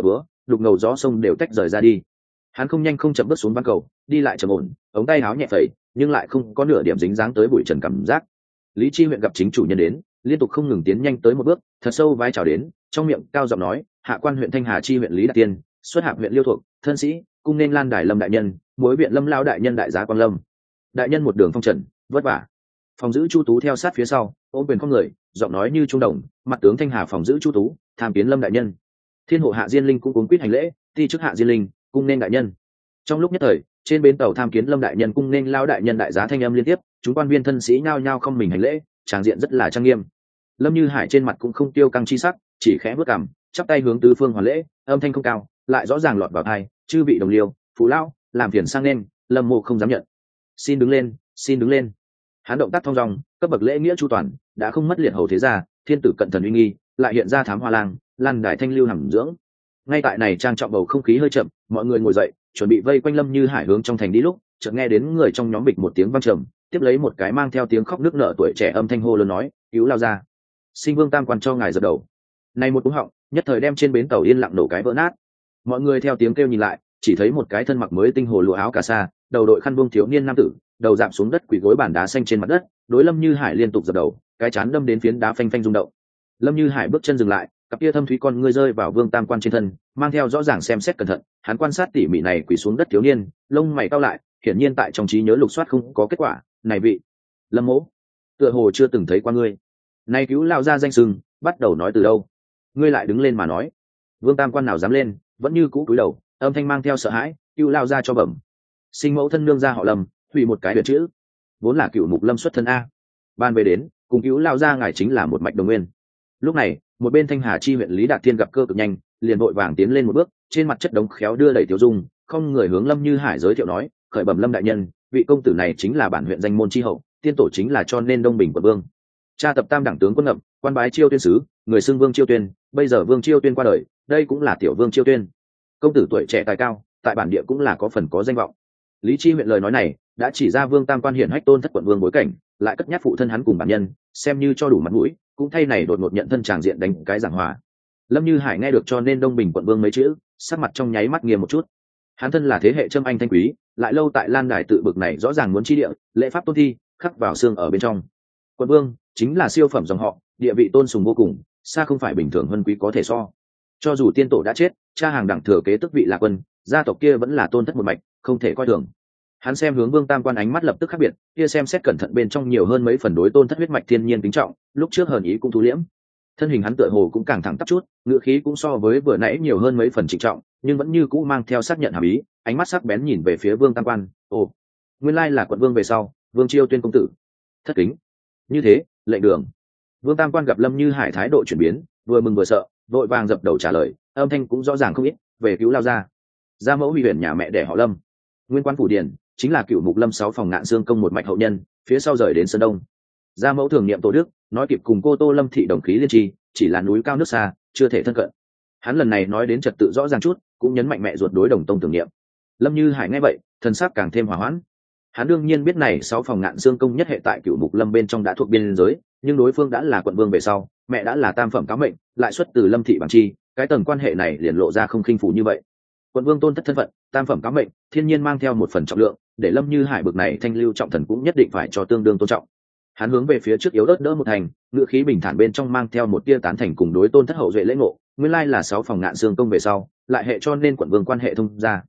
đục ngầu gió sông đều tách rời ra đi. Hắn không nhanh không chậm bước xuống ban cầu, đi lại trầm ổn, ống tay áo nhẹ phẩy, nhưng lại không có nửa điểm dính dáng tới bụi trần cảm giác. Lý Chi huyện gặp chính chủ nhân đến, liên tục không ngừng tiến nhanh tới một bước, thật sâu vái chào đến, trong miệng cao giọng nói: hạ quan huyện Thanh Hà chi huyện Lý Đạt Tiên, xuất hạp huyện Liêu thuộc, thân sĩ, cung nên Lan Đài Lâm đại nhân, muối viện Lâm lao đại nhân đại giá Quang Lâm. Đại nhân một đường phong trần, vất vả. Phòng giữ Chu Tú theo sát phía sau, ôm quyền không người, giọng nói như trung đồng, mặt tướng Thanh Hà phòng giữ Chu Tú, tham kiến Lâm đại nhân. Thiên hộ Hạ Diên Linh cũng cuống quýt hành lễ, ti chức Hạ Diên Linh, cung nên đại nhân. Trong lúc nhất thời, trên bến tàu tham kiến Lâm đại nhân cung nên lao đại nhân đại giá thanh âm liên tiếp, chúng quan viên thân sĩ nhao nhao không mình hành lễ, tràng diện rất là trang nghiêm. Lâm Như Hải trên mặt cũng không tiêu căng chi sắc, chỉ khẽ bước cằm, chắp tay hướng tứ phương hoàn lễ, âm thanh không cao, lại rõ ràng lọt vào tai, chư vị đồng liêu, phụ lão, làm phiền sang nên, Lâm mộ không dám nhận. Xin đứng lên, xin đứng lên. Hắn động tác thong dong, cấp bậc lễ nghĩa chu toàn, đã không mất liệt hầu thế gia, thiên tử cận thần uy nghi, lại hiện ra thám hoa lang, Lan Đài thanh lưu hàm dưỡng. Ngay tại này trang trọng bầu không khí hơi chậm, mọi người ngồi dậy, chuẩn bị vây quanh Lâm Như Hải hướng trong thành đi lúc, chợt nghe đến người trong nhóm bịch một tiếng vang trầm, tiếp lấy một cái mang theo tiếng khóc nức nở tuổi trẻ âm thanh hô lớn nói: cứu lao ra, Sinh Vương tam quan cho ngài dập đầu. Này một cú họng, nhất thời đem trên bến tàu yên lặng nổ cái vỡ nát. Mọi người theo tiếng kêu nhìn lại, chỉ thấy một cái thân mặc mới tinh hồ lụa áo cà sa, đầu đội khăn buông thiếu niên nam tử, đầu dạp xuống đất quỳ gối bàn đá xanh trên mặt đất, đối Lâm Như Hải liên tục dập đầu, cái chán đâm đến phiến đá phanh phanh rung động. Lâm Như Hải bước chân dừng lại, cặp kia thâm thúy con ngươi rơi vào Vương tam quan trên thân, mang theo rõ ràng xem xét cẩn thận, hắn quan sát tỉ mỉ này quỳ xuống đất thiếu niên, lông mày cau lại, hiển nhiên tại trong trí nhớ lục soát không có kết quả. Này vị Lâm mỗ, tựa hồ chưa từng thấy qua ngươi. Nay cứu lao ra danh sừng, bắt đầu nói từ đâu? Ngươi lại đứng lên mà nói. Vương tam quan nào dám lên, vẫn như cũ cúi đầu, âm thanh mang theo sợ hãi, cứu lao ra cho bẩm. Sinh mẫu thân nương ra họ Lâm, hủy một cái biệt chữ, vốn là cựu mục Lâm xuất thân a. Ban về đến, cùng cứu lao ra ngài chính là một mạch đồng nguyên. Lúc này, một bên Thanh Hà chi huyện Lý Đạt Thiên gặp cơ cực nhanh, liền vội vàng tiến lên một bước, trên mặt chất đống khéo đưa đẩy tiểu dung, không người hướng Lâm Như Hải giới thiệu nói: khởi bẩm Lâm đại nhân, vị công tử này chính là bản huyện danh môn chi hậu, tiên tổ chính là cho nên Đông Bình quận vương. Cha tập tam đẳng tướng quân ngậm, quan bái Chiêu Tuyên sứ, người xưng Vương Chiêu Tuyên, bây giờ Vương Chiêu Tuyên qua đời, đây cũng là tiểu Vương Chiêu Tuyên. Công tử tuổi trẻ tài cao, tại bản địa cũng là có phần có danh vọng. Lý Chi huyện lời nói này đã chỉ ra Vương tam quan hiển hách tôn thất quận vương bối cảnh, lại cất nhắc phụ thân hắn cùng bản nhân, xem như cho đủ mặt mũi, cũng thay này đột ngột nhận thân tràng diện đánh cái giảng hòa. Lâm Như Hải nghe được cho nên Đông Bình quận vương mấy chữ, sắc mặt trong nháy mắt nghiêm một chút. Hắn thân là thế hệ trâm anh thanh quý, lại lâu tại Lan Đài tự bực này rõ ràng muốn chi địa, lễ pháp tôn thi khắc vào xương ở bên trong. Quận vương chính là siêu phẩm dòng họ, địa vị tôn sùng vô cùng, xa không phải bình thường huân quý có thể so. Cho dù tiên tổ đã chết, cha hàng đẳng thừa kế tức vị là quân, gia tộc kia vẫn là tôn thất một mạch, không thể coi thường. Hắn xem hướng Vương tam quan ánh mắt lập tức khác biệt, kia xem xét cẩn thận bên trong nhiều hơn mấy phần đối tôn thất huyết mạch thiên nhiên kính trọng, lúc trước hờn ý cũng thu liễm. Thân hình hắn tựa hồ cũng càng thẳng tắp chút, ngựa khí cũng so với vừa nãy nhiều hơn mấy phần trịnh trọng, nhưng vẫn như cũ mang theo xác nhận hàm ý, ánh mắt sắc bén nhìn về phía Vương tam quan. Ồ, nguyên lai là quận vương về sau, Vương Chiêu Tuyên công tử. Thất kính. Như thế, lệnh đường. Vương tam quan gặp Lâm Như Hải thái độ chuyển biến, vừa mừng vừa sợ, vội vàng dập đầu trả lời, âm thanh cũng rõ ràng không ít, về cứu lao ra. Gia mẫu huy huyền nhà mẹ đẻ họ Lâm, nguyên quan phủ điển, chính là cựu mục Lâm 6 phòng ngạn xương công một mạch hậu nhân, phía sau rời đến sơn đông. Gia mẫu thường niệm Tô Đức, nói kịp cùng cô Tô Lâm thị đồng khí liên tri, chỉ là núi cao nước xa, chưa thể thân cận. Hắn lần này nói đến trật tự rõ ràng chút, cũng nhấn mạnh mẹ ruột đối đồng tông tưởng niệm. Lâm Như Hải nghe vậy, thần sắc càng thêm hòa hoãn. Hắn đương nhiên biết này 6 phòng ngạn xương công nhất hệ tại cựu mục Lâm bên trong đã thuộc biên giới, nhưng đối phương đã là quận vương về sau, mẹ đã là tam phẩm cáo mệnh, lại xuất từ Lâm thị bằng chi, cái tầng quan hệ này liền lộ ra không khinh phủ như vậy. Quận vương tôn thất thân phận, tam phẩm cáo mệnh, thiên nhiên mang theo một phần trọng lượng, để Lâm Như Hải bực này thanh lưu trọng thần cũng nhất định phải cho tương đương tôn trọng. Hắn hướng về phía trước yếu ớt đỡ một thành, ngựa khí bình thản bên trong mang theo một tia tán thành cùng đối tôn thất hậu duệ lễ ngộ, nguyên lai là 6 phòng ngạn xương công về sau, lại hệ cho nên quận vương quan hệ thông ra.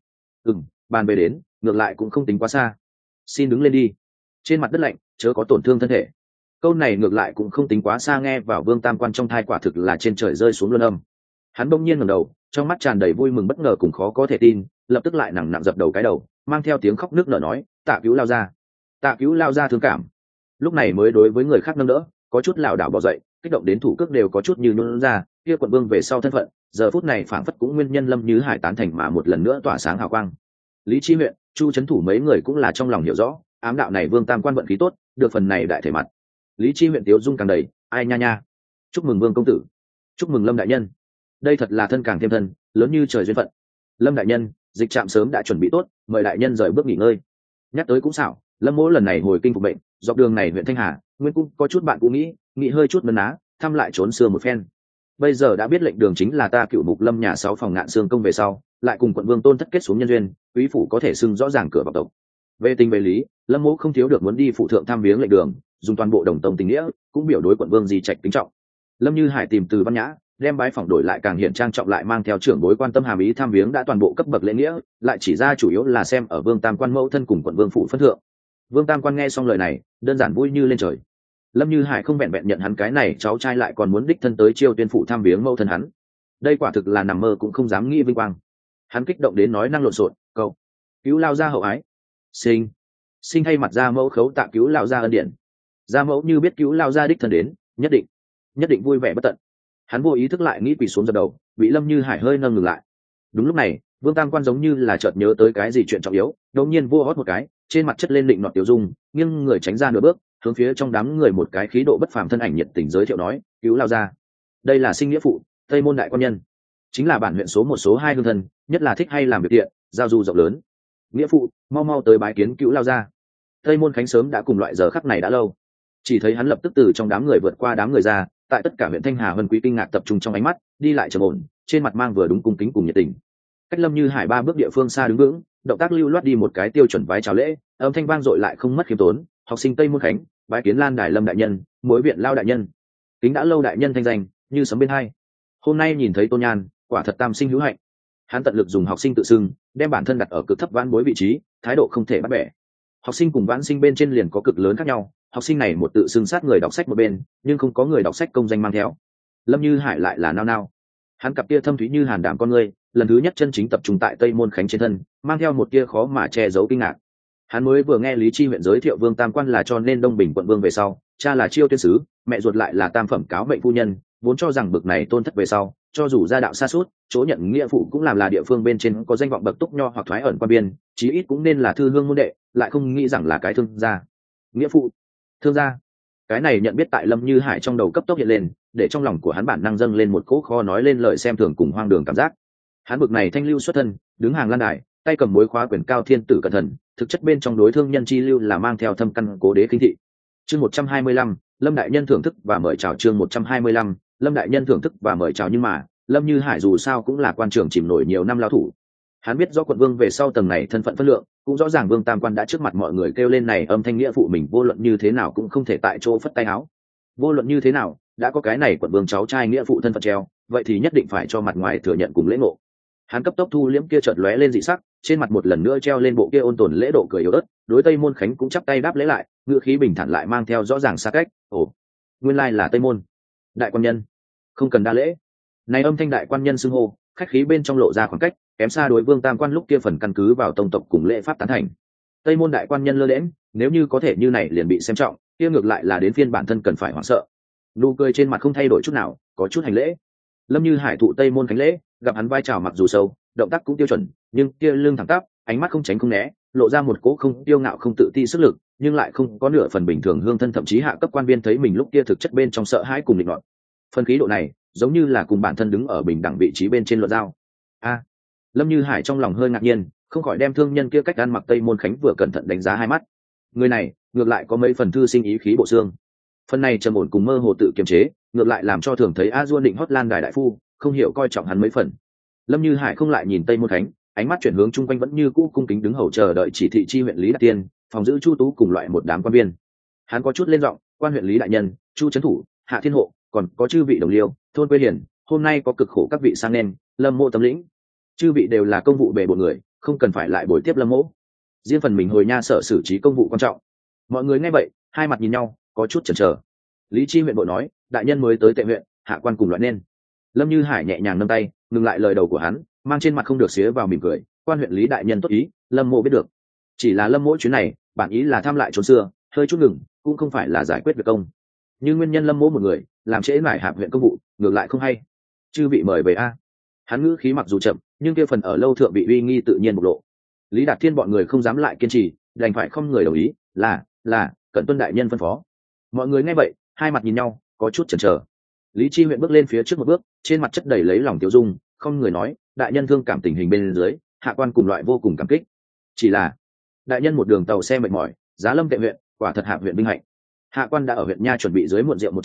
Bàn về đến, ngược lại cũng không tính quá xa. Xin đứng lên đi. Trên mặt đất lạnh, chớ có tổn thương thân thể. Câu này ngược lại cũng không tính quá xa, nghe vào Vương tam quan trong thai quả thực là trên trời rơi xuống luân âm. Hắn bỗng nhiên ngẩng đầu, trong mắt tràn đầy vui mừng bất ngờ cùng khó có thể tin, lập tức lại nặng nặng dập đầu cái đầu, mang theo tiếng khóc nức nở nói: tạ cứu lao ra, tạ cứu lao ra thương cảm. Lúc này mới đối với người khác nâng đỡ, có chút lảo đảo bò dậy, kích động đến thủ cước đều có chút như nhún ra. Kia quận vương về sau thân phận, giờ phút này phảng phất cũng nguyên nhân Lâm Như Hải tán thành mà một lần nữa tỏa sáng hào quang. Lý Chi huyện, Chu trấn thủ mấy người cũng là trong lòng hiểu rõ, ám đạo này Vương tam quan vận khí tốt, được phần này đại thể mặt. Lý Chi huyện tiếu dung càng đầy, ai nha nha, chúc mừng Vương công tử, chúc mừng Lâm đại nhân, đây thật là thân càng thêm thân, lớn như trời duyên phận. Lâm đại nhân, dịch trạm sớm đã chuẩn bị tốt, mời đại nhân rời bước nghỉ ngơi. Nhắc tới cũng xảo, Lâm mỗ lần này hồi kinh phục bệnh, dọc đường này huyện Thanh Hà, nguyên cũng có chút bạn cũ nghĩ hơi chút mấn ná, thăm lại trốn xưa một phen. bây giờ đã biết lệnh đường chính là ta cựu mục lâm nhà 6 phòng ngạn xương công về sau, lại cùng quận vương tôn thất kết xuống nhân duyên, quý phủ có thể xưng rõ ràng cửa vào tộc. Về tình về lý, lâm mỗ không thiếu được muốn đi phụ thượng tham viếng lệnh đường, dùng toàn bộ đồng tông tình nghĩa, cũng biểu đối quận vương di trạch kính trọng. Lâm Như Hải tìm từ văn nhã, đem bái phỏng đổi lại càng hiện trang trọng, lại mang theo trưởng bối quan tâm hàm ý tham viếng đã toàn bộ cấp bậc lễ nghĩa, lại chỉ ra chủ yếu là xem ở vương tam quan mẫu thân cùng quận vương phụ phân thượng. Vương tam quan nghe xong lời này, đơn giản vui như lên trời. Lâm Như Hải không vẹn vẹn nhận hắn cái này cháu trai, lại còn muốn đích thân tới chiêu tuyên phụ tham viếng mẫu thân hắn. Đây quả thực là nằm mơ cũng không dám nghĩ vinh quang. Hắn kích động đến nói năng lộn xộn, câu cứu lao gia hậu ái, sinh thay mặt gia mẫu khấu tạ cứu lao gia ân điển. Gia mẫu như biết cứu lao gia đích thân đến, nhất định vui vẻ bất tận. Hắn vô ý thức lại nghĩ quỳ xuống dập đầu, bị Lâm Như Hải hơi nâng ngừng lại. Đúng lúc này, Vương Tam Quan giống như là chợt nhớ tới cái gì chuyện trọng yếu, đột nhiên vua hót một cái, trên mặt chất lên định nọt tiểu dung, nghiêng người tránh ra nửa bước, hướng phía trong đám người một cái khí độ bất phàm thân ảnh nhiệt tình giới thiệu nói, cứu lao gia, đây là sinh nghĩa phụ, Tây Môn đại quan nhân, chính là bản huyện số 1 số 2 hương thân, nhất là thích hay làm việc tiện, giao du rộng lớn. Nghĩa phụ, mau tới bái kiến cứu lao gia. Tây Môn Khánh sớm đã cùng loại giờ khắc này đã lâu. Chỉ thấy hắn lập tức từ trong đám người vượt qua đám người ra, tại tất cả huyện Thanh Hà Vân Quý kinh ngạc tập trung trong ánh mắt, đi lại trầm ổn, trên mặt mang vừa đúng cung kính cùng nhiệt tình. Cách Lâm Như Hải 3 bước địa phương xa đứng vững, động tác lưu loát đi một cái tiêu chuẩn vái chào lễ, âm thanh vang dội lại không mất khiêm tốn, học sinh Tây Môn Khánh, bái kiến Lan Đài Lâm đại nhân, Mối viện Lao đại nhân. Kính đã lâu đại nhân thanh danh, như sấm bên hai. Hôm nay nhìn thấy Tôn Nhan, quả thật tam sinh hữu hạnh. Hắn tận lực dùng học sinh tự xưng, đem bản thân đặt ở cực thấp vãn bối vị trí, thái độ không thể bắt bẻ. Học sinh cùng vãn sinh bên trên liền có cực lớn khác nhau, học sinh này một tự xưng sát người đọc sách một bên, nhưng không có người đọc sách công danh mang theo. Lâm Như Hải lại là nao nao. Hắn cặp kia thâm thúy như hàn đảm con ngươi, lần thứ nhất chân chính tập trung tại Tây Môn Khánh trên thân, mang theo một tia khó mà che giấu kinh ngạc. Hắn mới vừa nghe Lý Chi huyện giới thiệu Vương Tam Quan là cho nên Đông Bình quận vương về sau, cha là Chiêu Tiên sứ, mẹ ruột lại là tam phẩm cáo mệnh phu nhân, vốn cho rằng bực này tôn thất về sau, cho dù gia đạo xa suốt, chỗ nhận nghĩa phụ cũng làm là địa phương bên trên có danh vọng bậc túc nho hoặc thoái ẩn quan biên, chí ít cũng nên là thư hương môn đệ, lại không nghĩ rằng là cái thương gia. Nghĩa phụ, thương gia. Cái này nhận biết tại Lâm Như Hải trong đầu cấp tốc hiện lên, để trong lòng của hắn bản năng dâng lên một cỗ kho nói lên lời xem thường cùng hoang đường cảm giác. Hắn bực này thanh lưu xuất thân, đứng hàng lan đài, tay cầm mối khóa quyền cao thiên tử cẩn thận, thực chất bên trong đối thương nhân chi lưu là mang theo thâm căn cố đế khinh thị. Chương 125, Lâm đại nhân thưởng thức và mời chào. Chương 125, Lâm đại nhân thưởng thức và mời chào. Nhưng mà Lâm Như Hải dù sao cũng là quan trường chìm nổi nhiều năm lao thủ, hắn biết rõ quận vương về sau tầng này thân phận phân lượng, cũng rõ ràng Vương Tam Quan đã trước mặt mọi người kêu lên này âm thanh nghĩa phụ mình, vô luận như thế nào cũng không thể tại chỗ phất tay áo. Vô luận như thế nào, đã có cái này quận vương cháu trai nghĩa phụ thân phận treo, vậy thì nhất định phải cho mặt ngoài thừa nhận cùng lễ ngộ. Hắn cấp tốc thu liễm kia chợt lóe lên dị sắc, trên mặt một lần nữa treo lên bộ kia ôn tồn lễ độ cười yếu ớt, đối Tây Môn Khánh cũng chắp tay đáp lễ lại, ngữ khí bình thản lại mang theo rõ ràng xa cách. Ồ, nguyên lai là Tây Môn đại quan nhân, không cần đa lễ. Này âm thanh đại quan nhân xưng hô, khách khí bên trong lộ ra khoảng cách, kém xa đối Vương Tam Quan lúc kia phần căn cứ vào tông tộc cùng lễ pháp tán thành. Tây Môn đại quan nhân lơ lẽm, nếu như có thể như này liền bị xem trọng, kia ngược lại là đến phiên bản thân cần phải hoảng sợ. Nụ cười trên mặt không thay đổi chút nào, có chút hành lễ. Lâm Như Hải thụ Tây Môn Khánh lễ, gặp hắn vai trào mặc dù sâu, động tác cũng tiêu chuẩn, nhưng kia lưng thẳng tắp, ánh mắt không tránh không né, lộ ra một cỗ không tiêu ngạo không tự ti sức lực, nhưng lại không có nửa phần bình thường hương thân, thậm chí hạ cấp quan viên thấy mình lúc kia thực chất bên trong sợ hãi cùng định nọt. Phần khí độ này, giống như là cùng bản thân đứng ở bình đẳng vị trí bên trên luận giao. Lâm Như Hải trong lòng hơi ngạc nhiên, không khỏi đem thương nhân kia cách ăn mặc Tây Môn Khánh vừa cẩn thận đánh giá hai mắt. Người này ngược lại có mấy phần thư sinh ý khí bộ xương, phần này trầm ổn cùng mơ hồ tự kiềm chế, ngược lại làm cho thường thấy A Duôn định hót Lan Đài đại phu không hiểu coi trọng hắn mấy phần. Lâm Như Hải không lại nhìn Tây Môn Khánh, ánh mắt chuyển hướng chung quanh vẫn như cũ cung kính đứng hầu chờ đợi chỉ thị chi huyện Lý Đạt Tiên, phòng giữ Chu Tú cùng loại một đám quan viên. Hắn có chút lên giọng, quan huyện Lý đại nhân, Chu trấn thủ, Hạ Thiên Hộ, còn có chư vị đồng liêu, thôn quê hiển, hôm nay có cực khổ các vị sang nên, Lâm mộ tâm lĩnh. Chư vị đều là công vụ bề bộn người, không cần phải lại bồi tiếp Lâm mỗ. Riêng phần mình hồi nha sở xử trí công vụ quan trọng. Mọi người nghe vậy, hai mặt nhìn nhau, có chút chần chờ. Lý Chi huyện bộ nói, đại nhân mới tới Tệ huyện, hạ quan cùng loại nên. Lâm Như Hải nhẹ nhàng nâng tay, ngừng lại lời đầu của hắn, mang trên mặt không được xía vào mỉm cười. Quan huyện Lý đại nhân tốt ý, Lâm mộ biết được. Chỉ là Lâm mỗ chuyến này, bản ý là thăm lại chốn xưa, hơi chút ngừng, cũng không phải là giải quyết việc công. Nhưng nguyên nhân Lâm mỗ một người, làm trễ nải hạp huyện công vụ, ngược lại không hay. Chư vị mời về a. Hắn ngữ khí mặc dù chậm, nhưng kia phần ở lâu thượng bị uy nghi tự nhiên bộc lộ. Lý Đạt Thiên bọn người không dám lại kiên trì, đành phải không người đồng ý, là cẩn tuân đại nhân phân phó. Mọi người nghe vậy, hai mặt nhìn nhau, có chút chần chờ. Lý Chi huyện bước lên phía trước một bước, trên mặt chất đầy lấy lòng tiêu dung, không người nói, đại nhân thương cảm tình hình bên dưới, hạ quan cùng loại vô cùng cảm kích. Chỉ là đại nhân một đường tàu xe mệt mỏi, giá Lâm Tệ huyện, quả thật hạ huyện vinh hạnh. Hạ quan đã ở huyện nha chuẩn bị dưới muộn rượu một chén,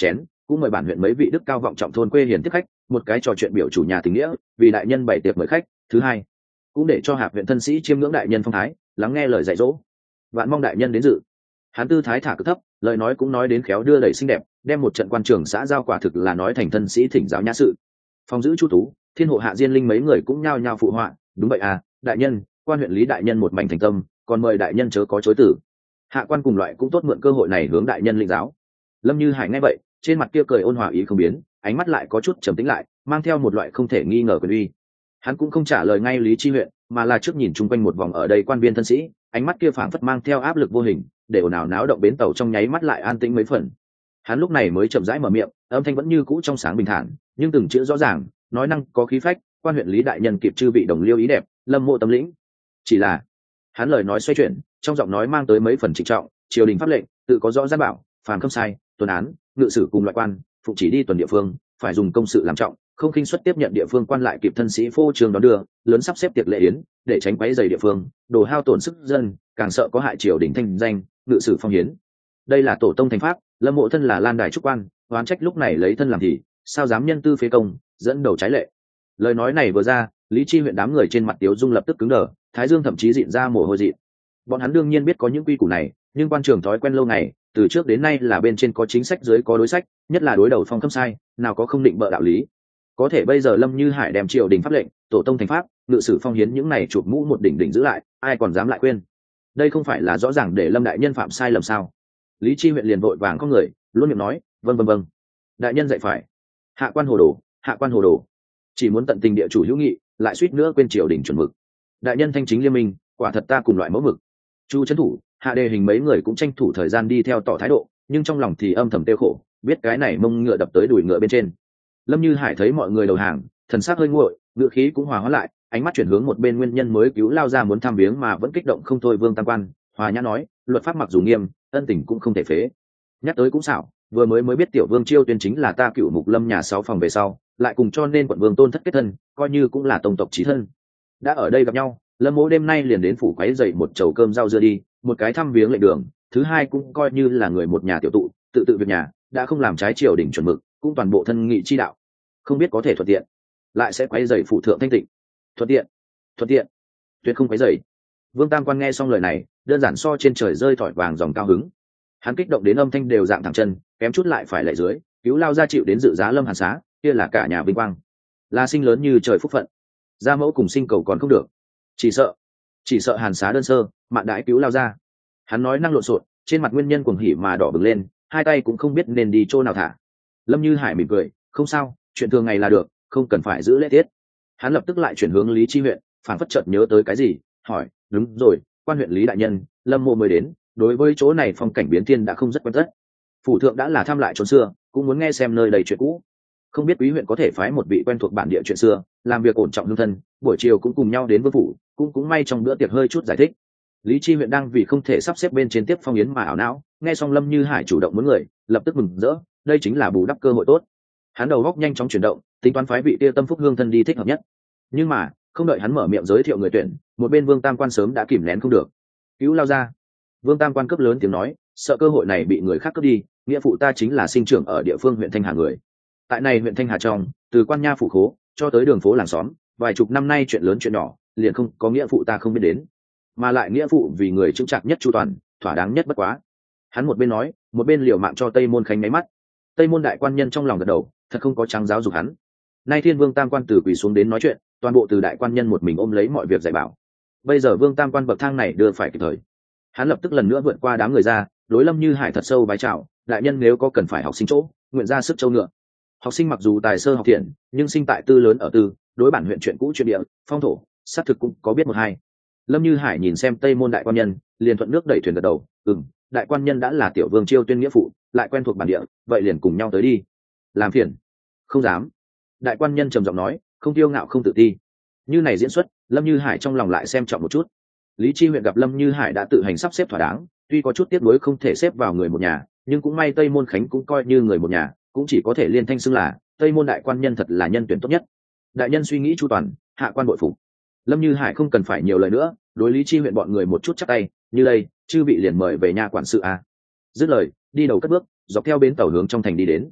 cũng mời bản huyện mấy vị đức cao vọng trọng thôn quê hiền tiếp khách, một cái trò chuyện biểu chủ nhà tình nghĩa, vì đại nhân bày tiệc mời khách. Thứ hai, cũng để cho hạp huyện thân sĩ chiêm ngưỡng đại nhân phong thái, lắng nghe lời dạy dỗ. Vạn mong đại nhân đến dự. Hắn tư thái thả cực thấp, lời nói cũng nói đến khéo đưa đẩy xinh đẹp, đem một trận quan trường xã giao quả thực là nói thành thân sĩ thỉnh giáo nhã sự. Phong giữ chu tú, thiên hộ hạ diên linh mấy người cũng nhao nhao phụ họa. Đúng vậy à, đại nhân, quan huyện lý đại nhân một mảnh thành tâm, còn mời đại nhân chớ có chối từ. Hạ quan cùng loại cũng tốt mượn cơ hội này hướng đại nhân linh giáo. Lâm Như Hải nghe vậy, trên mặt kia cười ôn hòa ý không biến, ánh mắt lại có chút trầm tĩnh lại, mang theo một loại không thể nghi ngờ quyền uy. Hắn cũng không trả lời ngay Lý Chi huyện, mà là trước nhìn chung quanh một vòng ở đây quan viên thân sĩ, ánh mắt kia phảng phất mang theo áp lực vô hình, để ồn ào náo động bến tàu trong nháy mắt lại an tĩnh mấy phần. Hắn lúc này mới chậm rãi mở miệng, âm thanh vẫn như cũ trong sáng bình thản, nhưng từng chữ rõ ràng, nói năng có khí phách. Quan huyện Lý đại nhân kịp chư vị đồng liêu ý đẹp, Lâm mộ tâm lĩnh. Chỉ là, hắn lời nói xoay chuyển, trong giọng nói mang tới mấy phần trịnh trọng. Triều đình pháp lệnh tự có rõ gian bảo, phàm khâm sai, tuần án, ngự sử cùng loại quan, phụ chỉ đi tuần địa phương, phải dùng công sự làm trọng, không khinh suất tiếp nhận địa phương quan lại kịp thân sĩ phô trường đón đưa, lớn sắp xếp tiệc lễ yến, để tránh quấy rầy địa phương, đồ hao tổn sức dân, càng sợ có hại triều đình thanh danh, ngự sử phong hiến. Đây là tổ tông thành pháp, Lâm mộ thân là lan đài trúc quan, oán trách lúc này lấy thân làm thì, sao dám nhân tư phế công, dẫn đầu trái lệ. Lời nói này vừa ra, Lý Chi huyện đám người trên mặt tiếu dung lập tức cứng đờ, thái dương thậm chí dịn ra mồ hôi dịn. Bọn hắn đương nhiên biết có những quy củ này, nhưng quan trường thói quen lâu ngày, từ trước đến nay là bên trên có chính sách dưới có đối sách, nhất là đối đầu phong khâm sai, nào có không định bợ đạo lý. Có thể bây giờ Lâm Như Hải đem triều đình pháp lệnh, tổ tông thành pháp, ngự sử phong hiến những này chụp mũ một đỉnh đỉnh giữ lại, ai còn dám lại quên? Đây không phải là rõ ràng để Lâm đại nhân phạm sai lầm sao? Lý Chi huyện liền vội vàng có người, luôn miệng nói, vâng, đại nhân dạy phải. Hạ quan hồ đồ, hạ quan hồ đồ. Chỉ muốn tận tình địa chủ hữu nghị, lại suýt nữa quên triều đình chuẩn mực. Đại nhân thanh chính liêm minh, quả thật ta cùng loại mẫu mực. Chu trấn thủ, hạ đề hình mấy người cũng tranh thủ thời gian đi theo tỏ thái độ, nhưng trong lòng thì âm thầm tiêu khổ, biết cái này mông ngựa đập tới đùi ngựa bên trên. Lâm Như Hải thấy mọi người đầu hàng, thần sắc hơi nguội, ngựa khí cũng hòa hóa lại, ánh mắt chuyển hướng một bên nguyên nhân mới cứu lao ra muốn thăm viếng mà vẫn kích động không thôi Vương Tam Quan, hòa nhã nói, luật pháp mặc dù nghiêm, ân tình cũng không thể phế. Nhắc tới cũng xảo, vừa mới biết tiểu Vương Chiêu Tuyên chính là ta cựu mục Lâm nhà 6 phòng về sau, lại cùng cho nên quận Vương Tôn thất kết thân, coi như cũng là tông tộc chí thân. Đã ở đây gặp nhau, Lâm mỗ đêm nay liền đến phủ quấy dậy một chầu cơm rau dưa đi, một cái thăm viếng lệnh đường, thứ hai cũng coi như là người một nhà tiểu tụ, tự việc nhà, đã không làm trái triều đình chuẩn mực, cũng toàn bộ thân nghị chi đạo, không biết có thể thuận tiện, lại sẽ quấy rầy phụ thượng thanh tịnh. Thuận tiện, tuyệt không quấy rầy. Vương Tam Quan nghe xong lời này, đơn giản so trên trời rơi thỏi vàng dòng cao hứng. Hắn kích động đến âm thanh đều dạng thẳng chân, kém chút lại phải lạy dưới, cứu lao ra chịu đến dự giá Lâm Hàn xá, kia là cả nhà vinh quang, là sinh lớn như trời phúc phận. Gia mẫu cùng sinh cầu còn không được, chỉ sợ Hàn xá đơn sơ, mạn đãi cứu lao ra. Hắn nói năng lộn xộn, trên mặt nguyên nhân cuồng hỉ mà đỏ bừng lên, hai tay cũng không biết nên đi chỗ nào thả. Lâm Như Hải mỉm cười, không sao, chuyện thường ngày là được, không cần phải giữ lễ tiết. Hắn lập tức lại chuyển hướng Lý Chi huyện, phản phất chợt nhớ tới cái gì, hỏi, đúng rồi, quan huyện Lý đại nhân, Lâm mộ mới đến, đối với chỗ này phong cảnh biến thiên đã không rất quen tất. Phủ thượng đã là thăm lại chốn xưa, cũng muốn nghe xem nơi đầy chuyện cũ. Không biết quý huyện có thể phái một vị quen thuộc bản địa chuyện xưa, làm việc ổn trọng hương thân, buổi chiều cũng cùng nhau đến vương phủ, cũng may trong bữa tiệc hơi chút giải thích. Lý Chi huyện đang vì không thể sắp xếp bên trên tiếp phong yến mà ảo não, nghe xong Lâm Như Hải chủ động muốn người, lập tức mừng rỡ, đây chính là bù đắp cơ hội tốt. Hắn đầu góc nhanh chóng chuyển động, tính toán phái vị tia tâm phúc hương thân đi thích hợp nhất. Nhưng mà không đợi hắn mở miệng giới thiệu người tuyển, một bên Vương Tam Quan sớm đã kìm nén không được, cứu lao ra. Vương Tam Quan cấp lớn tiếng nói, sợ cơ hội này bị người khác cướp đi, nghĩa phụ ta chính là sinh trưởng ở địa phương huyện Thanh Hà người. Tại này huyện Thanh Hà trong, từ quan nha phủ khố cho tới đường phố làng xóm, vài chục năm nay chuyện lớn chuyện nhỏ, liền không có nghĩa phụ ta không biết đến, mà lại nghĩa phụ vì người chững chạc nhất chu toàn, thỏa đáng nhất bất quá. Hắn một bên nói, một bên liều mạng cho Tây Môn Khánh máy mắt. Tây Môn đại quan nhân trong lòng gật đầu, thật không có trắng giáo dục hắn. Nay Thiên Vương Tam Quan từ quỳ xuống đến nói chuyện, toàn bộ từ đại quan nhân một mình ôm lấy mọi việc dạy bảo. Bây giờ Vương Tam Quan bậc thang này đưa phải kịp thời. Hắn lập tức lần nữa vượt qua đám người ra, đối Lâm Như Hải thật sâu bái chào, đại nhân nếu có cần phải học sinh chỗ, nguyện ra sức châu ngựa. Học sinh mặc dù tài sơ học thiện, nhưng sinh tại tư lớn ở tư, đối bản huyện chuyện cũ chuyện địa, phong thổ, xác thực cũng có biết một hai. Lâm Như Hải nhìn xem Tây Môn đại quan nhân, liền thuận nước đẩy thuyền gật đầu, đại quan nhân đã là tiểu Vương Chiêu Tuyên nghĩa phụ, lại quen thuộc bản địa, vậy liền cùng nhau tới đi. Làm phiền? Không dám. Đại quan nhân trầm giọng nói, không kiêu ngạo không tự ti. Như này diễn xuất, Lâm Như Hải trong lòng lại xem trọng một chút. Lý Chi huyện gặp Lâm Như Hải đã tự hành sắp xếp thỏa đáng, tuy có chút tiếc nuối không thể xếp vào người một nhà, nhưng cũng may Tây Môn Khánh cũng coi như người một nhà, cũng chỉ có thể liên thanh xưng là Tây Môn đại quan nhân thật là nhân tuyển tốt nhất. Đại nhân suy nghĩ chu toàn, hạ quan bội phục. Lâm Như Hải không cần phải nhiều lời nữa, đối Lý Chi huyện bọn người một chút chắc tay, như đây, chư vị liền mời về nhà quản sự a. Dứt lời, đi đầu cất bước, dọc theo bến tàu hướng trong thành đi đến.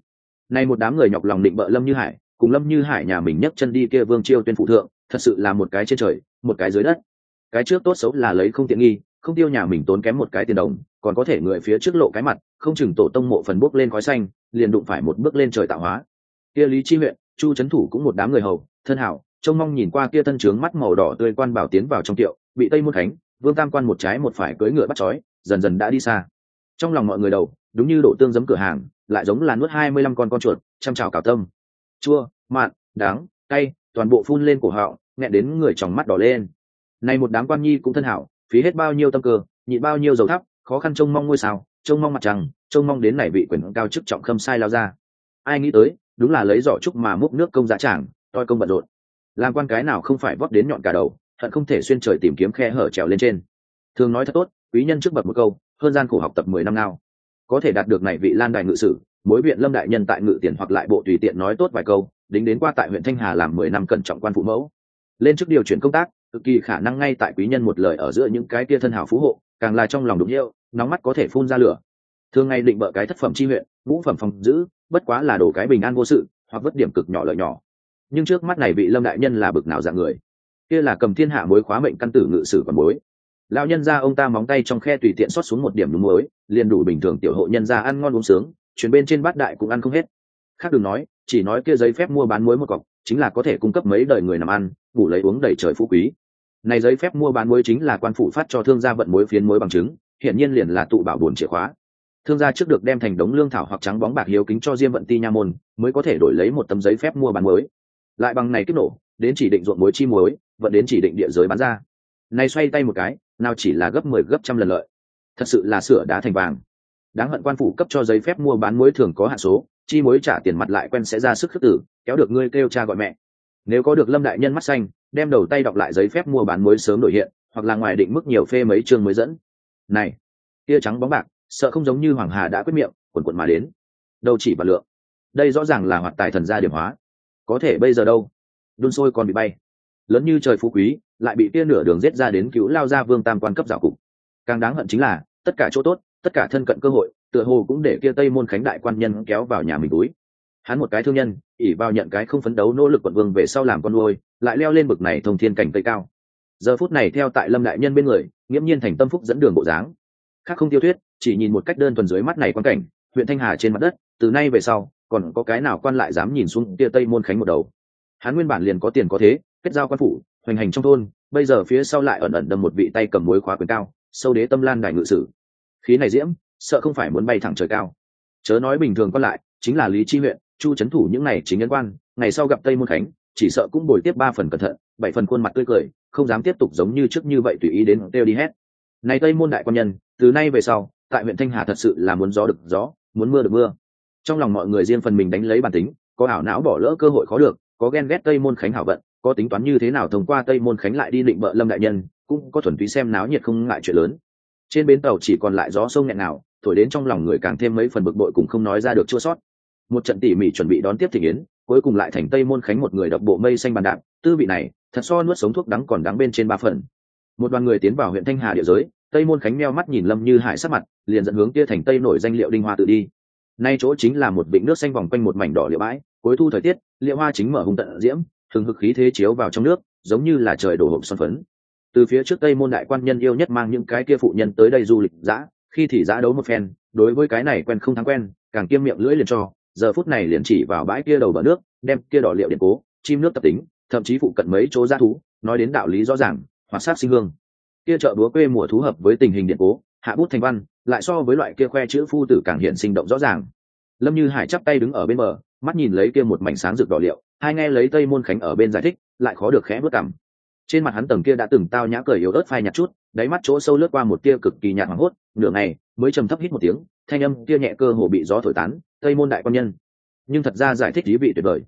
Này một đám người nhọc lòng định bợ Lâm Như Hải, cùng Lâm Như Hải nhà mình nhấc chân đi kia Vương Chiêu tuyên phụ thượng, thật sự là một cái trên trời, một cái dưới đất. Cái trước tốt xấu là lấy không tiện nghi, không tiêu nhà mình tốn kém một cái tiền đồng, còn có thể người phía trước lộ cái mặt, không chừng tổ tông mộ phần bước lên khói xanh, liền đụng phải một bước lên trời tạo hóa. Kia Lý Chi huyện, Chu trấn thủ cũng một đám người hầu, thân hảo, trông mong nhìn qua kia thân trướng mắt màu đỏ tươi quan bảo tiến vào trong tiệu, bị Tây Môn Khánh, Vương Tam Quan một trái một phải cưỡi ngựa bắt chói, dần dần đã đi xa. Trong lòng mọi người đầu, đúng như đổ tương giấm cửa hàng, lại giống là nuốt 25 con chuột, chăm chào cào tâm. Chua, mặn, đắng, cay, toàn bộ phun lên cổ họng, nghẹn đến người tròng mắt đỏ lên. Này một đám quan nhi cũng thân hảo, phí hết bao nhiêu tâm cơ, nhịn bao nhiêu dầu thắp, khó khăn trông mong ngôi sao, trông mong mặt trăng, trông mong đến này vị quyền cao chức trọng khâm sai lao ra. Ai nghĩ tới, đúng là lấy giỏ trúc mà múc nước công giá trảng, toi công bận rộn. Làm quan cái nào không phải vót đến nhọn cả đầu, hận không thể xuyên trời tìm kiếm khe hở trèo lên trên. Thường nói thật tốt, quý nhân trước bậc một câu, hơn gian khổ học tập 10 năm nào. Có thể đạt được này vị lan đài ngự sử, mối viện Lâm đại nhân tại ngự tiền hoặc lại bộ tùy tiện nói tốt vài câu, đính đến qua tại huyện Thanh Hà làm 10 năm cẩn trọng quan phụ mẫu. Lên trước điều chuyển công tác, cực kỳ khả năng ngay tại quý nhân một lời ở giữa những cái kia thân hảo phú hộ, càng là trong lòng đụng nhiễu, nóng mắt có thể phun ra lửa. Thường ngày định bợ cái thất phẩm chi huyện, ngũ phẩm phòng giữ, bất quá là đổ cái bình an vô sự, hoặc vất điểm cực nhỏ lợi nhỏ. Nhưng trước mắt này vị Lâm đại nhân là bực nào dạng người? Kia là cầm thiên hạ mối khóa mệnh căn tử ngự sử còn mối. Lão nhân gia ông ta móng tay trong khe tùy tiện xót xuống một điểm đúng muối, liền đủ bình thường tiểu hộ nhân gia ăn ngon uống sướng, chuyển bên trên bát đại cũng ăn không hết. Khác đừng nói, chỉ nói kia giấy phép mua bán muối một cọc, chính là có thể cung cấp mấy đời người làm ăn, bù lấy uống đầy trời phú quý. Này giấy phép mua bán muối chính là quan phủ phát cho thương gia vận muối phiến muối bằng chứng, hiển nhiên liền là tụ bảo buồn chìa khóa. Thương gia trước được đem thành đống lương thảo hoặc trắng bóng bạc hiếu kính cho Diêm Vận Ti nha môn, mới có thể đổi lấy một tấm giấy phép mua bán muối. Lại bằng này kích nổ, đến chỉ định ruộng muối chi muối, vận đến chỉ định địa giới bán ra. Này xoay tay một cái, nào chỉ là gấp 10 gấp trăm lần lợi. Thật sự là sửa đá thành vàng. Đáng hận quan phủ cấp cho giấy phép mua bán muối thường có hạn số, chi muối trả tiền mặt lại quen sẽ ra sức khước tử, kéo được ngươi kêu cha gọi mẹ. Nếu có được Lâm đại nhân mắt xanh, đem đầu tay đọc lại giấy phép mua bán muối sớm đổi hiện, hoặc là ngoài định mức nhiều phê mấy chương mới dẫn. Này, kia trắng bóng bạc, sợ không giống như Hoàng Hà đã quyết miệng, quần quần mà đến. Đâu chỉ và lượng. Đây rõ ràng là hoạt tài thần gia điểm hóa. Có thể bây giờ đâu? Đun sôi còn bị bay. Lớn như trời phú quý, lại bị kia nửa đường giết ra đến cứu lao ra Vương Tam Quan cấp giảo cục. Càng đáng hận chính là, tất cả chỗ tốt, tất cả thân cận cơ hội, tựa hồ cũng để kia Tây Môn Khánh đại quan nhân kéo vào nhà mình túi. Hắn một cái thương nhân, ỷ vào nhận cái không phấn đấu nỗ lực quận vương về sau làm con nuôi, lại leo lên bực này thông thiên cảnh tây cao. Giờ phút này theo tại Lâm đại nhân bên người, nghiễm nhiên thành tâm phúc dẫn đường bộ dáng. Khác không tiêu thuyết, chỉ nhìn một cách đơn thuần dưới mắt này quan cảnh, huyện Thanh Hà trên mặt đất, từ nay về sau, còn có cái nào quan lại dám nhìn xuống kia Tây Môn Khánh một đầu. Hắn nguyên bản liền có tiền có thế, kết giao quan phủ, hoành hành trong thôn, bây giờ phía sau lại ẩn ẩn đâm một vị tay cầm muối khóa quyền cao, sâu đế tâm lan đài ngự sử. Khí này diễm, sợ không phải muốn bay thẳng trời cao. Chớ nói bình thường quan lại, chính là Lý Chi huyện, Chu trấn thủ những này chính nhân quan, ngày sau gặp Tây Môn Khánh, chỉ sợ cũng bồi tiếp 3 phần cẩn thận, 7 phần khuôn mặt tươi cười, không dám tiếp tục giống như trước như vậy tùy ý đến kêu đi hết. Này Tây Môn đại quan nhân, từ nay về sau, tại huyện Thanh Hà thật sự là muốn gió được gió, muốn mưa được mưa. Trong lòng mọi người riêng phần mình đánh lấy bản tính, có ảo não bỏ lỡ cơ hội khó được, có ghen ghét Tây Môn Khánh hảo vận, có tính toán như thế nào thông qua Tây Môn Khánh lại đi định bợ Lâm đại nhân, cũng có thuần túy xem náo nhiệt không ngại chuyện lớn. Trên bến tàu chỉ còn lại gió sông nghẹn nào, thổi đến trong lòng người càng thêm mấy phần bực bội cũng không nói ra được chua sót. Một trận tỉ mỉ chuẩn bị đón tiếp thịnh yến, cuối cùng lại thành Tây Môn Khánh một người đập bộ mây xanh bàn đạp, tư vị này thật so nuốt sống thuốc đắng còn đắng bên trên 3 phần. Một đoàn người tiến vào huyện Thanh Hà địa giới, Tây Môn Khánh meo mắt nhìn Lâm Như Hải sắc mặt, liền dẫn hướng kia thành Tây nổi danh liệu đinh hoa tự đi. Nay chỗ chính là một vịnh nước xanh vòng quanh một mảnh đỏ liệu bãi, cuối thu thời tiết, liệu hoa chính mở hung tận diễm, hừng hực khí thế chiếu vào trong nước, giống như là trời đổ hộp son phấn. Từ phía trước Tây Môn đại quan nhân yêu nhất mang những cái kia phụ nhân tới đây du lịch dã, khi thì dã đấu một phen, đối với cái này quen không thắng quen, càng kiêm miệng lưỡi liền cho, giờ phút này liền chỉ vào bãi kia đầu bờ nước, đem kia đỏ liệu điện cố, chim nước tập tính, thậm chí phụ cận mấy chỗ dã thú, nói đến đạo lý rõ ràng, hoạt sát sinh hương. Kia chợ búa quê mùa thú hợp với tình hình điện cố, hạ bút thành văn, lại so với loại kia khoe chữ phu tử càng hiện sinh động rõ ràng. Lâm Như Hải chắp tay đứng ở bên bờ, mắt nhìn lấy kia một mảnh sáng rực đỏ liệu, hai nghe lấy Tây Môn Khánh ở bên giải thích, lại khó được khẽ bước cằm. Trên mặt hắn tầng kia đã từng tao nhã cười yếu ớt phai nhạt chút, đáy mắt chỗ sâu lướt qua một tia cực kỳ nhạt hoảng hốt, nửa ngày mới trầm thấp hít một tiếng, thanh âm kia nhẹ cơ hồ bị gió thổi tán, Tây Môn đại quan nhân. Nhưng thật ra giải thích ý vị tuyệt vời.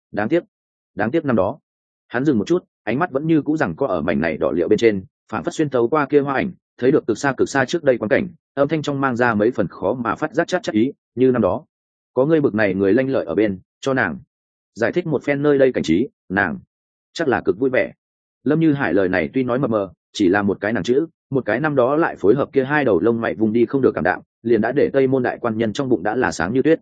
Đáng tiếc năm đó. Hắn dừng một chút, ánh mắt vẫn như cũ rằng có ở mảnh này đỏ liệu bên trên, phản phất xuyên thấu qua kia hoa ảnh, thấy được cực xa trước đây quan cảnh, âm thanh trong mang ra mấy phần khó mà phát giác chắc ý, như năm đó. Có ngươi bực này người lanh lợi ở bên, cho nàng giải thích một phen nơi đây cảnh trí, nàng chắc là cực vui vẻ. Lâm Như Hải lời này tuy nói mập mờ, chỉ là một cái nàng chữ, một cái năm đó lại phối hợp kia hai đầu lông mày vùng đi không được cảm đạo, liền đã để Tây Môn đại quan nhân trong bụng đã là sáng như tuyết.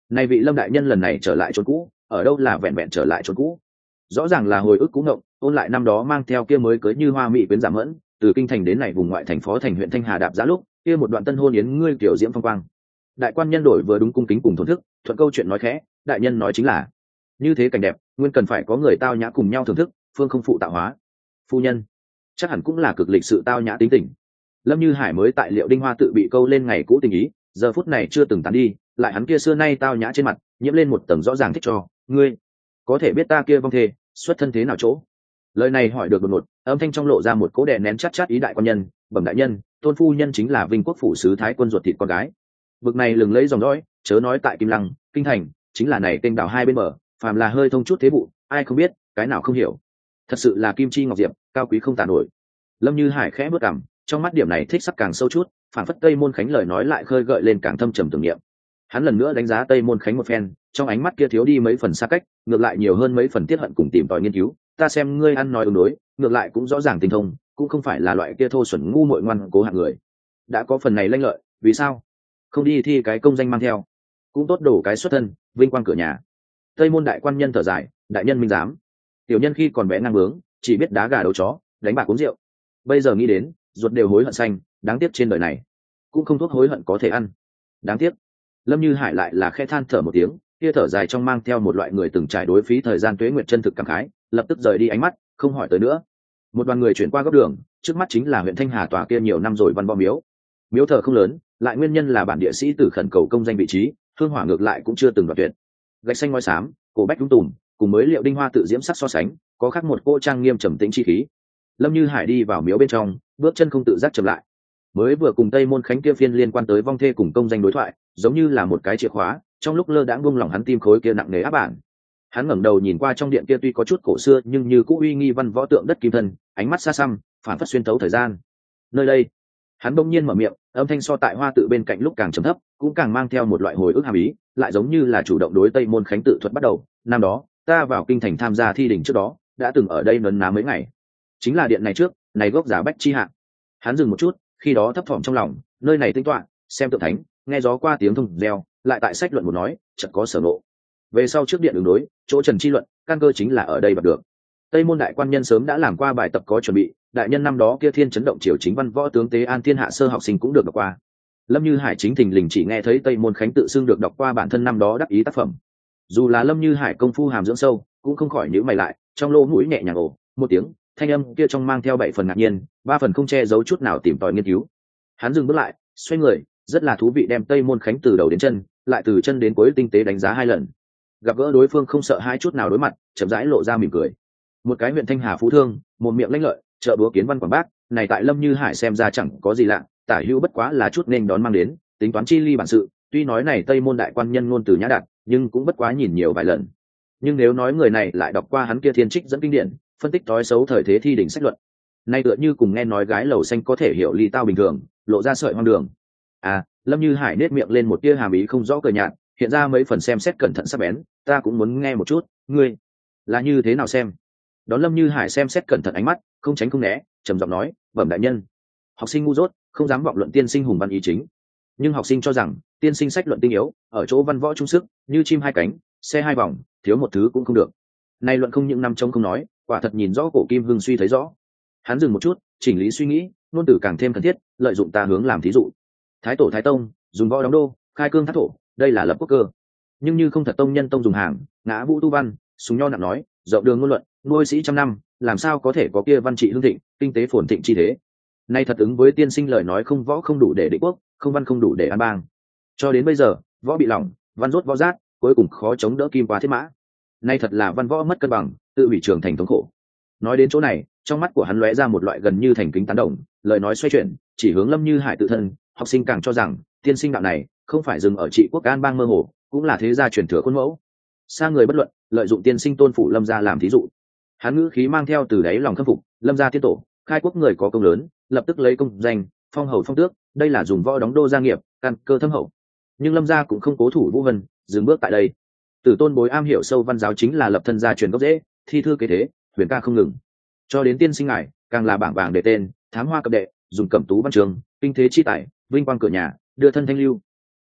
Này vị Lâm đại nhân lần này trở lại chốn cũ, ở đâu là vẹn vẹn trở lại chốn cũ, rõ ràng là hồi ức cũ ngộng, ôn lại năm đó mang theo kia mới cưới như hoa mỹ quyến giảm mẫn, từ kinh thành đến này vùng ngoại thành phó thành huyện Thanh Hà đạp giá lúc kia một đoạn tân hôn yến ngươi kiểu diễm phong quang. Đại quan nhân đổi vừa đúng cung kính cùng thổn thức, thuận câu chuyện nói khẽ, đại nhân nói chính là như thế cảnh đẹp, nguyên cần phải có người tao nhã cùng nhau thưởng thức, phương không phụ tạo hóa. Phu nhân chắc hẳn cũng là cực lịch sự tao nhã tính tình. Lâm Như Hải mới tại Liệu Đinh Hoa tự bị câu lên ngày cũ tình ý, giờ phút này chưa từng tán đi, lại hắn kia xưa nay tao nhã trên mặt nhiễm lên một tầng rõ ràng thích cho ngươi có thể biết ta kia vong thê xuất thân thế nào chỗ. Lời này hỏi được đột ngột, âm thanh trong lộ ra một cố đè nén chát chát ý. Đại quan nhân, bẩm đại nhân, tôn phu nhân chính là Vinh Quốc phủ sứ thái quân ruột thịt con gái. Vực này lừng lấy dòng dõi, chớ nói tại Kim Lăng, kinh thành, chính là này kênh đảo hai bên bờ, phàm là hơi thông chút thế vụ, ai không biết, cái nào không hiểu. Thật sự là kim chi ngọc diệp, cao quý không tả nổi. Lâm Như Hải khẽ bước cằm, trong mắt điểm này thích sắc càng sâu chút, phản phất Tây Môn Khánh lời nói lại khơi gợi lên càng thâm trầm tưởng niệm. Hắn lần nữa đánh giá Tây Môn Khánh một phen, trong ánh mắt kia thiếu đi mấy phần xa cách, ngược lại nhiều hơn mấy phần tiết hận cùng tìm tòi nghiên cứu. Ta xem ngươi ăn nói ứng đối, ngược lại cũng rõ ràng tinh thông, cũng không phải là loại kia thô xuẩn ngu muội ngoan cố hạng người. Đã có phần này lanh lợi, vì sao không đi thi cái công danh mang theo, cũng tốt đổ cái xuất thân, vinh quang cửa nhà. Tây Môn đại quan nhân thở dài, đại nhân minh giám, tiểu nhân khi còn bé ngang bướng, chỉ biết đá gà đấu chó, đánh bạc uống rượu. Bây giờ nghĩ đến, ruột đều hối hận xanh, đáng tiếc trên đời này cũng không thuốc hối hận có thể ăn. Đáng tiếc. Lâm Như Hải lại là khẽ than thở một tiếng, kia thở dài trong mang theo một loại người từng trải đối phí thời gian tuế nguyệt chân thực cảm khái, lập tức rời đi ánh mắt, không hỏi tới nữa. Một đoàn người chuyển qua góc đường, trước mắt chính là huyện Thanh Hà tòa kia nhiều năm rồi văn võ miếu. Miếu thờ không lớn, lại nguyên nhân là bản địa sĩ tử khẩn cầu công danh vị trí, hương hỏa ngược lại cũng chưa từng đoạt tuyệt. Gạch xanh ngói xám, cổ bách đúng tùm, cùng mới Liệu Đinh Hoa tự diễm sắc so sánh, có khác một cô trang nghiêm trầm tĩnh chi khí. Lâm Như Hải đi vào miếu bên trong, bước chân không tự giác chậm lại. Mới vừa cùng Tây Môn Khánh kia phiên liên quan tới vong thê cùng công danh đối thoại, giống như là một cái chìa khóa, trong lúc lơ đãng buông lỏng hắn tim khối kia nặng nề áp bản. Hắn ngẩng đầu nhìn qua trong điện kia tuy có chút cổ xưa nhưng như cũ uy nghi văn võ tượng đất kim thân, ánh mắt xa xăm, phản phất xuyên thấu thời gian. Nơi đây, hắn bỗng nhiên mở miệng, âm thanh so tại hoa tự bên cạnh lúc càng trầm thấp, cũng càng mang theo một loại hồi ức hàm ý, lại giống như là chủ động đối Tây Môn Khánh tự thuật bắt đầu. Năm đó, ta vào kinh thành tham gia thi đình trước đó, đã từng ở đây nấn ná mấy ngày. Chính là điện này trước, này gốc giả bách chi hạ. Hắn dừng một chút, khi đó thấp thỏm trong lòng, nơi này tinh tọa, xem tượng thánh, nghe gió qua tiếng thông reo, lại tại sách luận một nói, chợt có sở ngộ. Về sau trước điện đường đối, chỗ trần chi luận, căn cơ chính là ở đây bật được. Tây Môn đại quan nhân sớm đã làm qua bài tập có chuẩn bị, đại nhân năm đó kia thiên chấn động triều chính văn võ tướng tế an thiên hạ sơ học sinh cũng được đọc qua. Lâm Như Hải chính thình lình chỉ nghe thấy Tây Môn Khánh tự xưng được đọc qua bản thân năm đó đắc ý tác phẩm. Dù là Lâm Như Hải công phu hàm dưỡng sâu, cũng không khỏi nhíu mày lại, trong lỗ mũi nhẹ nhàng ồ một tiếng, thanh âm kia trong mang theo 7 phần ngạc nhiên, 3 phần không che giấu chút nào tìm tòi nghiên cứu. Hắn dừng bước lại, xoay người, rất là thú vị đem Tây Môn Khánh từ đầu đến chân, lại từ chân đến cuối tinh tế đánh giá 2 lần. Gặp gỡ đối phương không sợ hai chút nào đối mặt, chậm rãi lộ ra mỉm cười. Một cái huyện Thanh Hà phú thương, một miệng lanh lợi, chợ búa kiến văn quảng bác, này tại Lâm Như Hải xem ra chẳng có gì lạ, tả hữu bất quá là chút nên đón mang đến, tính toán chi ly bản sự, tuy nói này Tây Môn đại quan nhân ngôn từ nhã đạt, nhưng cũng bất quá nhìn nhiều vài lần. Nhưng nếu nói người này lại đọc qua hắn kia thiên trích dẫn kinh điển, phân tích thói xấu thời thế thi đỉnh sách luận, nay tựa như cùng nghe nói gái lầu xanh có thể hiểu ly tao bình thường, lộ ra sợi hoang đường. À, Lâm Như Hải nết miệng lên một tia hàm ý không rõ cờ nhạt, hiện ra mấy phần xem xét cẩn thận sắc bén, ta cũng muốn nghe một chút, ngươi là như thế nào xem. Đón Lâm Như Hải xem xét cẩn thận ánh mắt, không tránh không né, trầm giọng nói, bẩm đại nhân, học sinh ngu dốt, không dám vọng luận tiên sinh hùng văn ý chính, nhưng học sinh cho rằng tiên sinh sách luận tinh yếu, ở chỗ văn võ trung sức, như chim hai cánh, xe hai vòng, thiếu một thứ cũng không được. Nay luận không những năm trông không nói, quả thật nhìn rõ cổ kim hưng suy thấy rõ. Hắn dừng một chút, chỉnh lý suy nghĩ, ngôn từ càng thêm cần thiết, lợi dụng ta hướng làm thí dụ. Thái tổ thái tông dùng võ đóng đô, khai cương thác thổ, đây là lập quốc cơ. Nhưng như không thật tông nhân tông dùng hàng, ngã vũ tu văn, súng nho nặng nói, rộng đường ngôn luận, nuôi sĩ trăm năm, làm sao có thể có kia văn trị hưng thịnh, kinh tế phồn thịnh chi thế. Nay thật ứng với tiên sinh lời nói không võ không đủ để định quốc, không văn không đủ để an bang. Cho đến bây giờ, võ bị lỏng, văn rốt võ rát, cuối cùng khó chống đỡ kim qua thiết mã. Nay thật là văn võ mất cân bằng, tự hủy trường thành thống khổ. Nói đến chỗ này, trong mắt của hắn lóe ra một loại gần như thành kính tán đồng, lời nói xoay chuyển, chỉ hướng Lâm Như Hải tự thân. Học sinh càng cho rằng tiên sinh đạo này không phải dừng ở trị quốc an bang mơ hồ, cũng là thế gia truyền thừa khuôn mẫu. Sa người bất luận, lợi dụng tiên sinh tôn phủ Lâm gia làm thí dụ. Hắn ngữ khí mang theo từ đáy lòng khâm phục, Lâm gia tiên tổ, khai quốc người có công lớn, lập tức lấy công danh, phong hầu phong tước, đây là dùng võ đóng đô gia nghiệp, căn cơ thâm hậu. Nhưng Lâm gia cũng không cố thủ Vũ Vân, dừng bước tại đây. Tử tôn bối am hiểu sâu văn giáo chính là lập thân gia truyền gốc rễ, thi thư kế thế, huyền ca không ngừng. Cho đến tiên sinh ngài, càng là bảng vàng để tên, thám hoa cập đệ, dùng cẩm tú văn trường, kinh thế chi tài, vinh quang cửa nhà, đưa thân thanh lưu.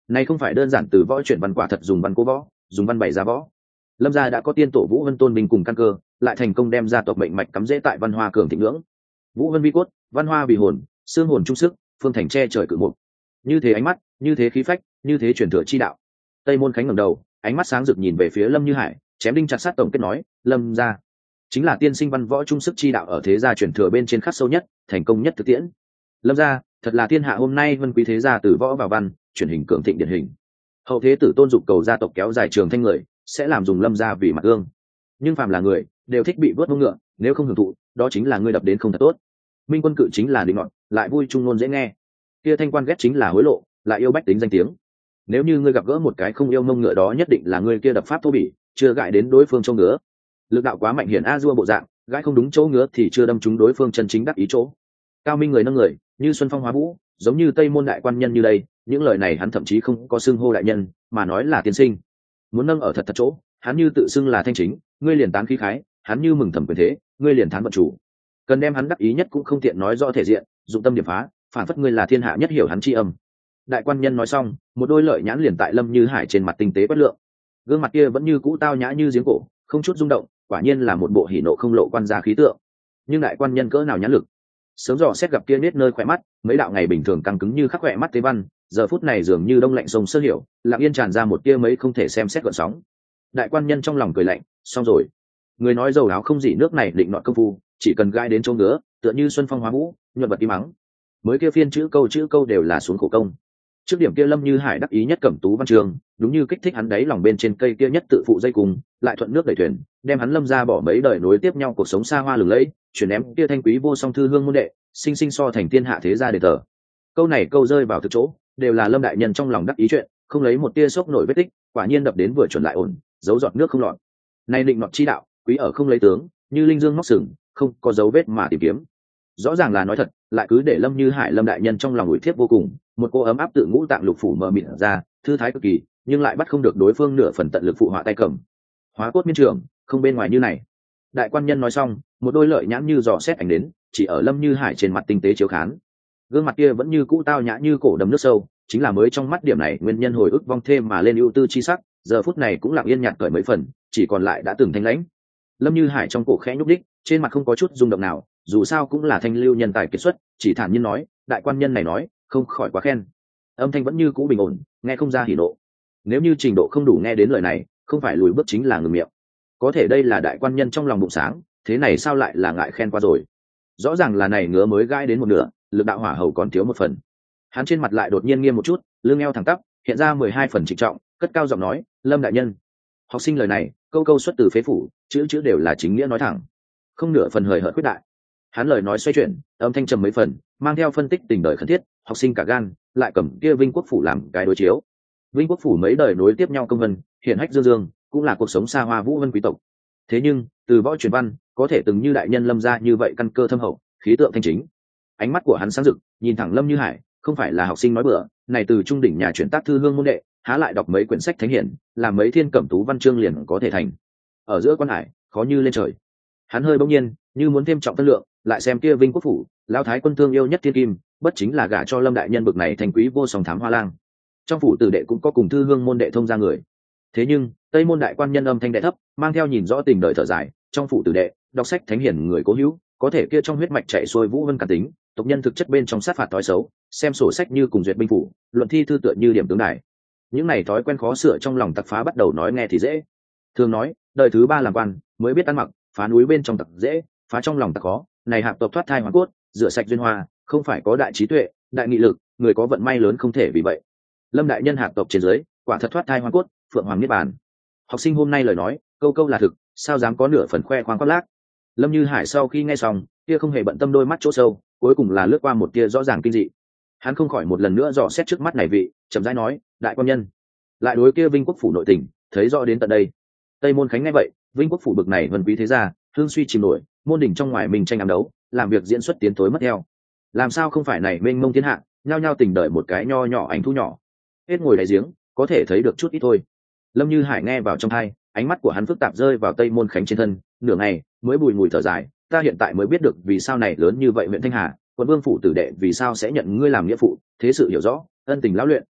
Này không phải đơn giản từ võ chuyển văn, quả thật dùng văn cố võ, dùng văn bày ra võ. Lâm gia đã có tiên tổ Vũ Vân tôn bình cùng căn cơ, lại thành công đem gia tộc mệnh mạch cắm rễ tại văn hoa cường thịnh ngưỡng. Vũ Vân vi cốt, văn hoa vì hồn, xương hồn trung sức, phương thành che trời cự mục. Như thế ánh mắt, như thế khí phách, như thế truyền thừa chi đạo. Tây Môn Khánh ngẩng đầu, ánh mắt sáng rực nhìn về phía Lâm Như Hải, chém đinh chặt sát tổng kết nói, Lâm gia chính là tiên sinh văn võ trung sức chi đạo ở thế gia truyền thừa bên trên khắc sâu nhất, thành công nhất thực tiễn. Lâm gia thật là thiên hạ hôm nay vân quý thế gia từ võ vào văn, truyền hình cường thịnh điển hình. Hậu thế tử tôn dục cầu gia tộc kéo dài trường thanh người, sẽ làm dùng Lâm gia vì mặt gương. Nhưng phàm là người đều thích bị vớt mông ngựa, nếu không hưởng thụ, đó chính là ngươi đập đến không thật tốt. Minh Quân Cự chính là định ngọn, lại vui trung ngôn dễ nghe. Kia Thanh Quan ghét chính là hối lộ, lại yêu bách tính danh tiếng. Nếu như ngươi gặp gỡ một cái không yêu mông ngựa, đó nhất định là ngươi kia đập pháp thô bỉ, chưa gãi đến đối phương châu ngứa. Lực đạo quá mạnh hiển a dua bộ dạng, gãi không đúng chỗ ngứa thì chưa đâm trúng đối phương chân chính đắc ý chỗ. Cao minh người nâng người, như xuân phong hóa vũ, giống như Tây Môn đại quan nhân như đây, những lời này hắn thậm chí không có xưng hô đại nhân, mà nói là tiên sinh. Muốn nâng ở thật thật chỗ, hắn như tự xưng là thanh chính, ngươi liền tán khí khái, hắn như mừng thầm quyền thế, ngươi liền thán vận chủ. Cần đem hắn đắc ý nhất cũng không tiện nói rõ thể diện, dụng tâm điểm phá, phản phất ngươi là thiên hạ nhất hiểu hắn chi âm. Đại quan nhân nói xong, một đôi lợi nhãn liền tại Lâm Như Hải trên mặt tinh tế quét lượng. Gương mặt kia vẫn như cũ tao nhã như giếng cổ, không chút rung động, quả nhiên là một bộ hỉ nộ không lộ quan gia khí tượng. Nhưng đại quan nhân cỡ nào nhãn lực, sớm dò xét gặp kia nết nơi khỏe mắt, mấy đạo ngày bình thường căng cứng như khắc khỏe mắt tế văn, giờ phút này dường như đông lạnh sông sơ hiểu, lặng yên tràn ra một tia mấy không thể xem xét gợn sóng. Đại quan nhân trong lòng cười lạnh, xong rồi. Người nói dầu áo không gì nước này định nọ công phu, chỉ cần gai đến chỗ ngứa, tựa như xuân phong hóa vũ, nhuận vật im mắng. Mới kia phiên chữ câu đều là xuống khổ công. Trước điểm kia Lâm Như Hải đắc ý nhất cẩm tú văn trường, đúng như kích thích hắn đáy lòng bên trên cây kia nhất tự phụ dây cùng, lại thuận nước đẩy thuyền, đem hắn Lâm ra bỏ mấy đời nối tiếp nhau cuộc sống xa hoa lừng lẫy, chuyển ném kia thanh quý vô song thư hương môn đệ, sinh sinh so thành thiên hạ thế gia đệ tờ. Câu này câu rơi vào thực chỗ, đều là Lâm đại nhân trong lòng đắc ý chuyện, không lấy một tia sốc nổi vết tích, quả nhiên đập đến vừa chuẩn lại ổn, giấu giọt nước không lọt. Nay định nọt chi đạo, quý ở không lấy tướng, như linh dương móc sừng, không có dấu vết mà tìm kiếm. Rõ ràng là nói thật, lại cứ để Lâm Như Hải Lâm đại nhân trong lòng ủi thiếp vô cùng, một cô ấm áp tự ngũ tạng lục phủ mờ mịt ra, thư thái cực kỳ, nhưng lại bắt không được đối phương nửa phần tận lực phụ họa tay cầm. Hóa cốt miên trường, không bên ngoài như này. Đại quan nhân nói xong, một đôi lợi nhãn như dò xét ảnh đến, chỉ ở Lâm Như Hải trên mặt tinh tế chiếu khán. Gương mặt kia vẫn như cũ tao nhã như cổ đầm nước sâu, chính là mới trong mắt điểm này nguyên nhân hồi ức vong thêm mà lên ưu tư chi sắc, giờ phút này cũng lặng yên nhạt cởi mấy phần, chỉ còn lại đã từng thanh lãnh. Lâm Như Hải trong cổ khẽ nhúc đích, trên mặt không có chút rung động nào, dù sao cũng là thanh lưu nhân tài kiệt xuất, chỉ thản nhiên nói, đại quan nhân này nói, không khỏi quá khen. Âm thanh vẫn như cũ bình ổn, nghe không ra hỉ nộ. Nếu như trình độ không đủ nghe đến lời này, không phải lùi bước chính là ngừng miệng. Có thể đây là đại quan nhân trong lòng bụng sáng, thế này sao lại là ngại khen qua rồi? Rõ ràng là này ngứa mới gai đến một nửa, lực đạo hỏa hầu còn thiếu một phần. Hắn trên mặt lại đột nhiên nghiêm một chút, lưng eo thẳng tắp, hiện ra 12 phần trịnh trọng, cất cao giọng nói, Lâm đại nhân. Học sinh lời này, câu câu xuất từ phế phủ, chữ chữ đều là chính nghĩa nói thẳng, không nửa phần hời hợt quyết đại. Hắn lời nói xoay chuyển, âm thanh trầm mấy phần, mang theo phân tích tình đời khẩn thiết, học sinh cả gan, lại cầm kia Vinh Quốc phủ làm cái đối chiếu. Vinh Quốc phủ mấy đời nối tiếp nhau công vân, hiển hách dương dương, cũng là cuộc sống xa hoa vũ vân quý tộc. Thế nhưng, từ võ truyền văn, có thể từng như đại nhân Lâm gia như vậy căn cơ thâm hậu, khí tượng thanh chính. Ánh mắt của hắn sáng rực, nhìn thẳng Lâm Như Hải, không phải là học sinh nói bừa, này từ trung đỉnh nhà chuyển tác thư hương môn đệ, há lại đọc mấy quyển sách thánh hiển, làm mấy thiên cẩm tú văn chương liền có thể thành. Ở giữa quan hải, khó như lên trời. Hắn hơi bỗng nhiên, như muốn thêm trọng phân lượng, lại xem kia Vinh Quốc phủ, lão thái quân thương yêu nhất thiên kim, bất chính là gả cho Lâm đại nhân bực này thành quý vô song thám hoa lang. Trong phủ tử đệ cũng có cùng thư hương môn đệ thông ra người. Thế nhưng, Tây Môn đại quan nhân âm thanh đệ thấp, mang theo nhìn rõ tình đời thở dài, trong phủ tử đệ, đọc sách thánh hiển người cố hữu, có thể kia trong huyết mạch chạy xuôi vũ vân cả tính, tộc nhân thực chất bên trong sát phạt thói xấu, xem sổ sách như cùng duyệt binh phủ, luận thi thư tựa như điểm tướng đài. Những này thói quen khó sửa trong lòng tặc phá bắt đầu nói nghe thì dễ. Thường nói, đời thứ ba làm quan, mới biết ăn mặc, phá núi bên trong tặc dễ, phá trong lòng tặc khó, này hạp tộc thoát thai hoàn cốt, rửa sạch duyên hoa, không phải có đại trí tuệ, đại nghị lực, người có vận may lớn không thể vì vậy. Lâm đại nhân hạp tộc trên dưới, quả thật thoát thai hoàn cốt, phượng hoàng niết bàn. Học sinh hôm nay lời nói, câu câu là thực, sao dám có nửa phần khoe khoang khoác lác. Lâm Như Hải sau khi nghe xong, kia không hề bận tâm đôi mắt chỗ sâu, cuối cùng là lướt qua một tia rõ ràng kinh dị. Hắn không khỏi một lần nữa dò xét trước mắt này vị, chậm rãi nói, đại quan nhân. Lại đối kia Vinh Quốc phủ nội tình, thấy rõ đến tận đây. Tây Môn Khánh nghe vậy, Vinh Quốc phủ bực này vân quý thế gia, hương suy chìm nổi, môn đỉnh trong ngoài mình tranh ám đấu, làm việc diễn xuất tiến tối mất theo. Làm sao không phải này mênh mông thiên hạ, nhao nhao tình đợi một cái nho nhỏ ảnh thu nhỏ. Hết ngồi đáy giếng, có thể thấy được chút ít thôi. Lâm Như Hải nghe vào trong tai, ánh mắt của hắn phức tạp rơi vào Tây Môn Khánh trên thân, nửa ngày mới bùi ngùi thở dài, ta hiện tại mới biết được vì sao này lớn như vậy huyện Thanh Hà, quận vương phủ tử đệ vì sao sẽ nhận ngươi làm nghĩa phụ, thế sự hiểu rõ, ân tình lão luyện.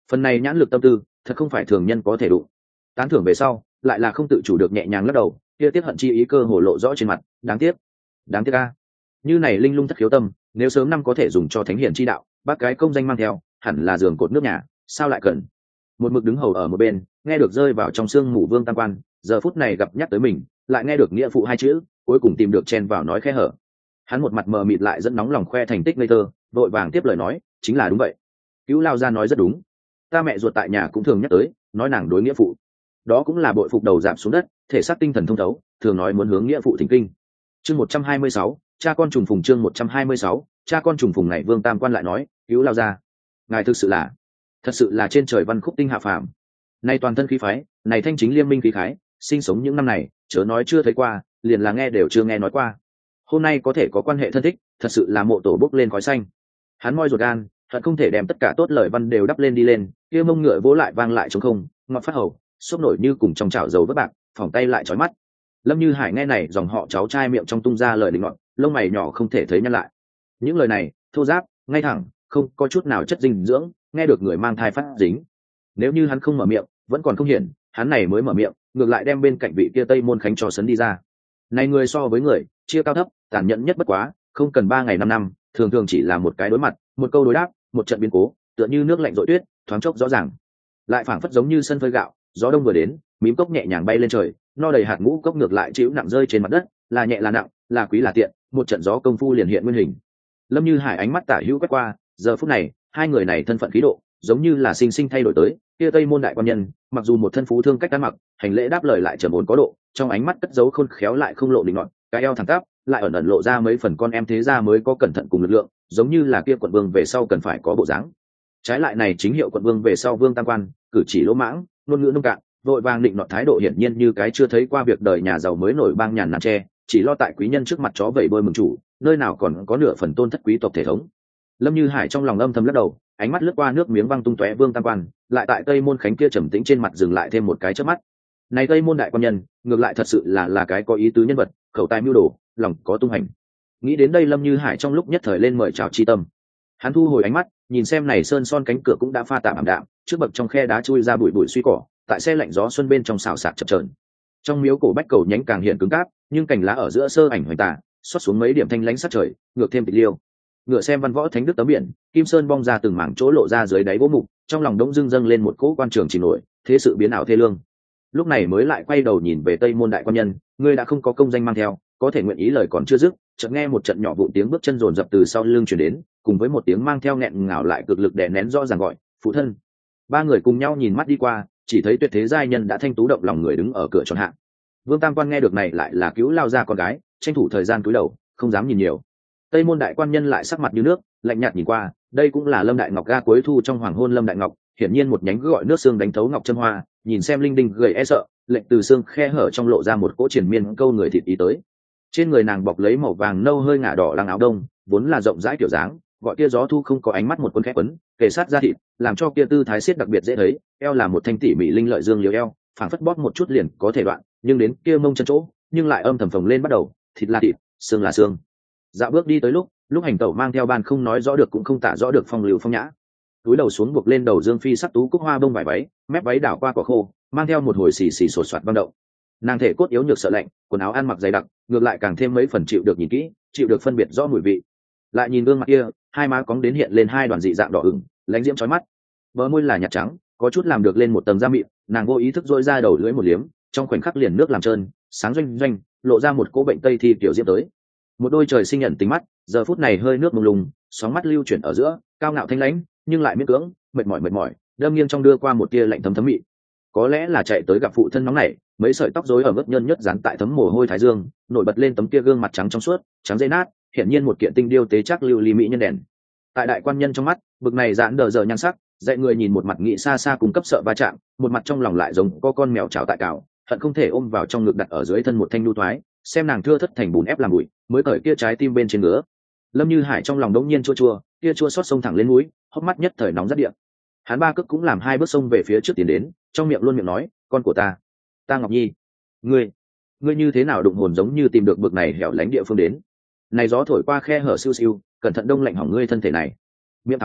Phần này nhãn lực tâm tư thật không phải thường nhân có thể đụng. Tán thưởng về sau lại là không tự chủ được nhẹ nhàng lắc đầu, kia tiếc hận chi ý cơ hồ lộ rõ trên mặt. Đáng tiếc a. Như này linh lung thất khiếu tâm, nếu sớm năm có thể dùng cho thánh hiển chi đạo, bác cái công danh mang theo hẳn là giường cột nước nhà, sao lại cần. Một mực đứng hầu ở một bên, nghe được rơi vào trong xương mù Vương Tam Quan, giờ phút này gặp nhắc tới mình, lại nghe được nghĩa phụ hai chữ, cuối cùng tìm được chen vào nói khe hở. Hắn một mặt mờ mịt lại dẫn nóng lòng khoe thành tích ngây thơ, vội vàng tiếp lời nói, chính là đúng vậy. Cứu lao ra nói rất đúng, ta mẹ ruột tại nhà cũng thường nhắc tới, nói nàng đối nghĩa phụ, đó cũng là bội phục đầu giảm xuống đất, thể xác tinh thần thông thấu, thường nói muốn hướng nghĩa phụ thỉnh kinh. Chương 126, cha con trùng phùng. Chương 126, cha con trùng phùng. Này Vương Tam Quan lại nói, cứu lao ra, ngài thực sự là trên trời văn khúc tinh hạ phàm. Này toàn thân khí phái, này thanh chính liêm minh khí khái, sinh sống những năm này, chớ nói chưa thấy qua, liền là nghe đều chưa nghe nói qua. Hôm nay có thể có quan hệ thân thích, thật sự là mộ tổ bốc lên khói xanh. Hắn moi ruột gan, thật không thể đem tất cả tốt lời văn đều đắp lên đi lên, kia mông ngựa vỗ lại vang lại trống không, ngọt phát hầu, xốp nổi như cùng trong chảo dầu vớt bạc, phỏng tay lại chói mắt. Lâm Như Hải nghe này dòng họ cháu trai miệng trong tung ra lời định ngọt, lông mày nhỏ không thể thấy nhăn lại. Những lời này thô giáp, ngay thẳng, không có chút nào chất dinh dưỡng, nghe được người mang thai phát dính. Nếu như hắn không mở miệng, vẫn còn không hiển, hắn này mới mở miệng, ngược lại đem bên cạnh vị kia Tây Môn Khánh cho sấn đi ra. Này người so với người, chia cao thấp, tàn nhẫn nhất bất quá, không cần 3 ngày 5 năm, thường thường chỉ là một cái đối mặt, một câu đối đáp, một trận biến cố, tựa như nước lạnh rội tuyết, thoáng chốc rõ ràng. Lại phảng phất giống như sân phơi gạo, gió đông vừa đến, mím cốc nhẹ nhàng bay lên trời, no đầy hạt ngũ cốc ngược lại chịu nặng rơi trên mặt đất, là nhẹ là nặng, là quý là tiện, một trận gió công phu liền hiện nguyên hình. Lâm Như Hải ánh mắt tả hữu quét qua, giờ phút này, hai người này thân phận khí độ, giống như là sinh sinh thay đổi tới. Kia Tây Môn đại quan nhân, mặc dù một thân phú thương cách ăn mặc, hành lễ đáp lời lại trầm ổn có độ, trong ánh mắt cất giấu khôn khéo lại không lộ định ngọn, cái eo thẳng tắp, lại ẩn ẩn lộ ra mấy phần con em thế gia mới có cẩn thận cùng lực lượng, giống như là kia quận vương về sau cần phải có bộ dáng. Trái lại này chính hiệu quận vương về sau Vương Tam Quan, cử chỉ lỗ mãng, ngôn ngữ nông cạn, vội vàng định nọt thái độ hiển nhiên như cái chưa thấy qua việc đời nhà giàu mới nổi bang nhàn nàn tre, chỉ lo tại quý nhân trước mặt chó vẩy bơi mừng chủ, nơi nào còn có nửa phần tôn thất quý tộc thể thống. Lâm Như Hải trong lòng âm thầm lắc đầu, ánh mắt lướt qua nước miếng văng tung tóe Vương Tam Quan, lại tại Tây Môn Khánh kia trầm tĩnh trên mặt dừng lại thêm một cái chớp mắt. Này Tây Môn đại quan nhân, ngược lại thật sự là cái có ý tứ nhân vật, khẩu tài mưu đồ, lòng có tung hành. Nghĩ đến đây Lâm Như Hải trong lúc nhất thời lên mời chào chi tâm. Hắn thu hồi ánh mắt, nhìn xem này sơn son cánh cửa cũng đã pha tạm ảm đạm, trước bậc trong khe đá chui ra bụi bụi suy cỏ, tại xe lạnh gió xuân bên trong xào xạc chập chờn. Trong miếu cổ bách cầu nhánh càng hiện cứng cáp, nhưng cành lá ở giữa sơ ảnh hoành tả, xót xuống mấy điểm thanh lãnh sát trời, ngược thêm tịch liêu. Ngựa xem văn võ thánh đức tấm biển, kim sơn bong ra từng mảng chỗ lộ ra dưới đáy gỗ mục, trong lòng đống dưng dâng lên một cỗ quan trường chìm nổi, thế sự biến ảo thê lương. Lúc này mới lại quay đầu nhìn về Tây Môn đại quan nhân, ngươi đã không có công danh mang theo, có thể nguyện ý lời còn chưa dứt, chợt nghe một trận nhỏ vụ tiếng bước chân rồn rập từ sau lưng truyền đến, cùng với một tiếng mang theo nghẹn ngào lại cực lực đè nén rõ ràng gọi, phụ thân. Ba người cùng nhau nhìn mắt đi qua, chỉ thấy tuyệt thế giai nhân đã thanh tú động lòng người đứng ở cửa tròn hạng. Vương Tam Quan nghe được này lại là cứu lao ra con gái, tranh thủ thời gian cúi đầu, không dám nhìn nhiều. Tây Môn đại quan nhân lại sắc mặt như nước, lạnh nhạt nhìn qua, đây cũng là Lâm Đại Ngọc ga cuối thu trong hoàng hôn Lâm Đại Ngọc, hiển nhiên một nhánh gọi nước xương đánh thấu ngọc chân hoa, nhìn xem linh đình gầy e sợ, lệnh từ xương khe hở trong lộ ra một cỗ triển miên câu người thịt ý tới. Trên người nàng bọc lấy màu vàng nâu hơi ngả đỏ lăng áo đông, vốn là rộng rãi kiểu dáng, gọi kia gió thu không có ánh mắt một quân khép quấn, kề sát ra thịt, làm cho kia tư thái xiết đặc biệt dễ thấy, eo là một thanh tỉ mỉ linh lợi dương liều eo, phảng phất bóp một chút liền có thể đoạn, nhưng đến kia mông chân chỗ, nhưng lại âm thầm phồng lên bắt đầu, thịt là thịt, xương là xương. Dạo bước đi tới lúc hành tẩu mang theo ban không nói rõ được cũng không tả rõ được phong lưu phong nhã. Túi đầu xuống buộc lên đầu dương phi sắc tú cúc hoa bông vải váy, mép váy đảo qua cỏ khô, mang theo một hồi xì xì sột soạt băng động. Nàng thể cốt yếu nhược sợ lạnh, quần áo ăn mặc dày đặc, ngược lại càng thêm mấy phần chịu được nhìn kỹ, chịu được phân biệt rõ mùi vị. Lại nhìn gương mặt kia, hai má cóng đến hiện lên hai đoàn dị dạng đỏ ửng, lãnh diễm chói mắt. Bờ môi là nhạt trắng, có chút làm được lên một tầng da mịn, nàng vô ý thức dỗi ra đầu lưỡi một liếm, trong khoảnh khắc liền nước làm trơn, sáng doanh doanh, lộ ra một cỗ bệnh tây thi kiểu diễm tới. Một đôi trời sinh nhận tính mắt, giờ phút này hơi nước mông lung, sóng mắt lưu chuyển ở giữa, cao ngạo thanh lãnh, nhưng lại miễn cưỡng, mệt mỏi, đâm nghiêng trong đưa qua một tia lạnh thấm thấm mị. Có lẽ là chạy tới gặp phụ thân nóng nảy, mấy sợi tóc rối ở mức nhân nhất dán tại thấm mồ hôi thái dương, nổi bật lên tấm kia gương mặt trắng trong suốt, trắng dây nát, hiện nhiên một kiện tinh điêu tế chắc lưu ly mỹ nhân đèn. Tại đại quan nhân trong mắt, bực này dạn đờ giờ nhan sắc, dạy người nhìn một mặt nghĩ xa xa cung cấp sợ va chạm, một mặt trong lòng lại giống có con mèo chảo tại cào, hận không thể ôm vào trong ngực đặt ở dưới thân một thanh lưu thoái, xem nàng thưa thất thành bùn ép làm bụi, mới cởi kia trái tim bên trên ngứa. Lâm Như Hải trong lòng đống nhiên chua chua, kia chua xót sông thẳng lên mũi, hốc mắt nhất thời nóng rất điện. Hắn ba cước cũng làm hai bước sông về phía trước tiến đến, trong miệng luôn miệng nói, con của ta Ngọc Nhi, ngươi như thế nào đụng hồn giống như tìm được bực này hẻo lánh địa phương đến. Này gió thổi qua khe hở siêu siêu, cẩn thận đông lạnh hỏng ngươi thân thể này. Miệng thảo luận,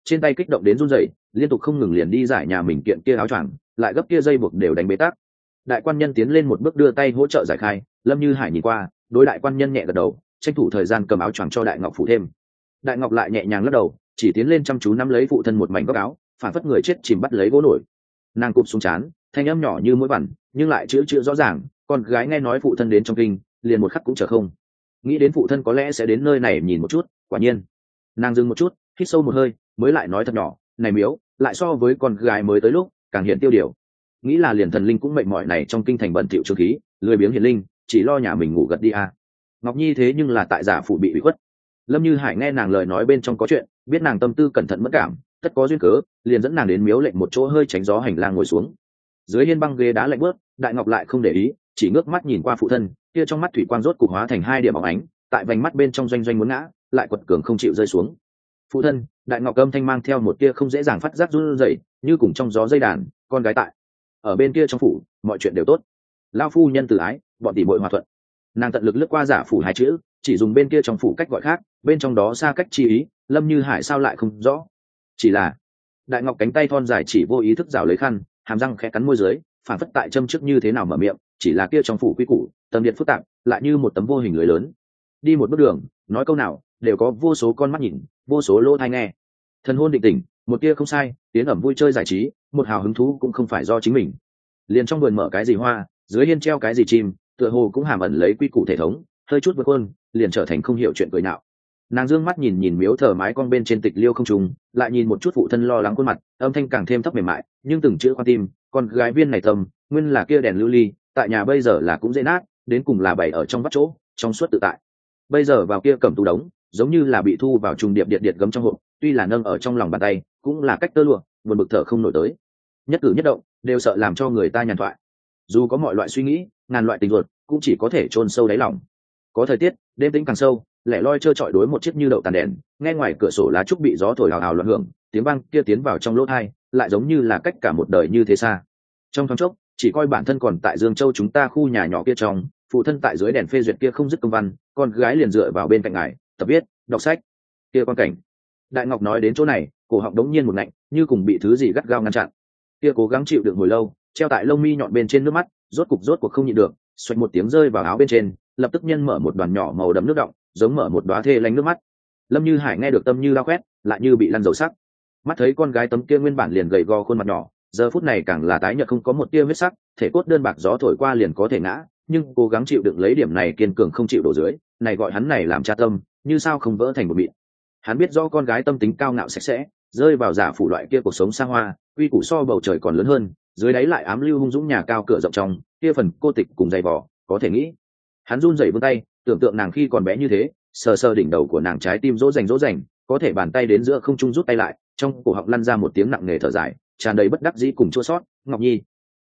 trên tay kích động đến run rẩy, liên tục không ngừng liền đi giải nhà mình kiện kia áo choàng, lại gấp kia dây buộc đều đánh bế tắc. Đại quan nhân tiến lên một bước đưa tay hỗ trợ giải khai, Lâm Như Hải nhìn qua, đối đại quan nhân nhẹ gật đầu, tranh thủ thời gian cầm áo choàng cho Đại Ngọc phủ thêm. Đại Ngọc lại nhẹ nhàng lắc đầu, chỉ tiến lên chăm chú nắm lấy phụ thân một mảnh góc áo, phản phất người chết chìm bắt lấy gỗ nổi. Nàng cụp xuống trán, thanh âm nhỏ như mũi vằn, nhưng lại chữ rõ ràng, con gái nghe nói phụ thân đến trong kinh, liền một khắc cũng chờ không. Nghĩ đến phụ thân có lẽ sẽ đến nơi này nhìn một chút, quả nhiên. Nàng dừng một chút, hít sâu một hơi, mới lại nói thật nhỏ, này Miếu, lại so với con gái mới tới lúc, càng hiện tiêu điều. Nghĩ là liền thần linh cũng mệt mỏi này trong kinh thành bận tiểu trương khí, lười biếng hiền linh, chỉ lo nhà mình ngủ gật đi à. Ngọc Nhi thế nhưng là tại giả phụ bị ủy khuất. Lâm Như Hải nghe nàng lời nói bên trong có chuyện, biết nàng tâm tư cẩn thận mất cảm, tất có duyên cớ, liền dẫn nàng đến miếu lệnh một chỗ hơi tránh gió hành lang ngồi xuống. Dưới hiên băng ghế đá lạnh bớt, Đại Ngọc lại không để ý, chỉ ngước mắt nhìn qua phụ thân, kia trong mắt thủy quang rốt cục hóa thành hai điểm óng ánh, tại vành mắt bên trong doanh doanh muốn ngã, lại quật cường không chịu rơi xuống. Phụ thân, Đại Ngọc âm thanh mang theo một tia không dễ dàng phát giác run rẩy, như cùng trong gió dây đàn, con gái tại. Ở bên kia trong phủ, mọi chuyện đều tốt. Lão phu nhân từ ái, bọn tỷ muội hòa thuận. Nàng tận lực lướt qua giả phủ hai chữ, chỉ dùng bên kia trong phủ cách gọi khác, bên trong đó xa cách chi ý, Lâm Như Hải sao lại không rõ. Chỉ là Đại Ngọc cánh tay thon dài chỉ vô ý thức rảo lấy khăn, hàm răng khẽ cắn môi dưới, phản phất tại châm trước như thế nào mở miệng, chỉ là kia trong phủ quy củ, tâm điện phức tạp, lại như một tấm vô hình lưới lớn. Đi một bước đường, nói câu nào, đều có vô số con mắt nhìn, vô số lỗ tai nghe. Thần hôn định tình, một tia không sai, tiến ẩm vui chơi giải trí, một hào hứng thú cũng không phải do chính mình. Liền trong vườn mở cái gì hoa, dưới hiên treo cái gì chim, tựa hồ cũng hàm ẩn lấy quy củ thể thống, hơi chút vượt hơn, liền trở thành không hiểu chuyện cười nhạo. Nàng dương mắt nhìn nhìn miếu thờ mái con bên trên tịch liêu không trùng, lại nhìn một chút phụ thân lo lắng khuôn mặt, âm thanh càng thêm thấp mềm mại, nhưng từng chữ khoan tim, con gái viên này tâm, nguyên là kia đèn lưu ly, tại nhà bây giờ là cũng dễ nát, đến cùng là bày ở trong vắt chỗ, trong suốt tự tại. Bây giờ vào kia cầm tủ đống, giống như là bị thu vào trùng điệp điện gấm trong hộp, tuy là nâng ở trong lòng bàn tay, cũng là cách tơ lụa, buồn bực thở không nổi tới. Nhất cử nhất động đều sợ làm cho người ta nhàn thoại. Dù có mọi loại suy nghĩ, ngàn loại tình ruột, cũng chỉ có thể chôn sâu đáy lòng. Có thời tiết, đêm tĩnh càng sâu, lẻ loi trơ trọi đối một chiếc như đậu tàn đèn, nghe ngoài cửa sổ lá trúc bị gió thổi hào hào loạn hưởng, tiếng vang kia tiến vào trong lỗ tai, lại giống như là cách cả một đời như thế xa. Trong thoáng chốc, chỉ coi bản thân còn tại Dương Châu chúng ta khu nhà nhỏ kia trong, phụ thân tại dưới đèn phê duyệt kia không dứt công văn, con gái liền dựa vào bên cạnh ngài, tập viết, đọc sách. Kia quan cảnh. Đại Ngọc nói đến chỗ này, cổ họng đống nhiên một ngạnh, như cùng bị thứ gì gắt gao ngăn chặn. Kia cố gắng chịu đựng hồi lâu, treo tại lông mi nhọn bên trên nước mắt, rốt cuộc không nhịn được, xoạch một tiếng rơi vào áo bên trên, lập tức nhân mở một đoàn nhỏ màu đậm nước động, giống mở một đóa thê lanh nước mắt. Lâm Như Hải nghe được tâm như lao quét, lại như bị lăn dầu sắc. Mắt thấy con gái tấm kia nguyên bản liền gầy gò khuôn mặt nhỏ, giờ phút này càng là tái nhợt không có một tia huyết sắc, thể cốt đơn bạc gió thổi qua liền có thể ngã, nhưng cố gắng chịu đựng lấy điểm này kiên cường không chịu đổ dưới, này gọi hắn này làm cha tâm, như sao không vỡ thành một mịn. Hắn biết do con gái tâm tính cao ngạo sạch sẽ, rơi vào giả phủ loại kia cuộc sống xa hoa, uy củ so bầu trời còn lớn hơn, dưới đáy lại ám lưu hung dũng nhà cao cửa rộng trong, kia phần cô tịch cùng dày vò, có thể nghĩ. Hắn run rẩy vươn tay, tưởng tượng nàng khi còn bé như thế, sờ sờ đỉnh đầu của nàng, trái tim dỗ dành, có thể bàn tay đến giữa không trung rút tay lại, trong cổ họng lăn ra một tiếng nặng nề thở dài, tràn đầy bất đắc dĩ cùng chua xót. Ngọc Nhi,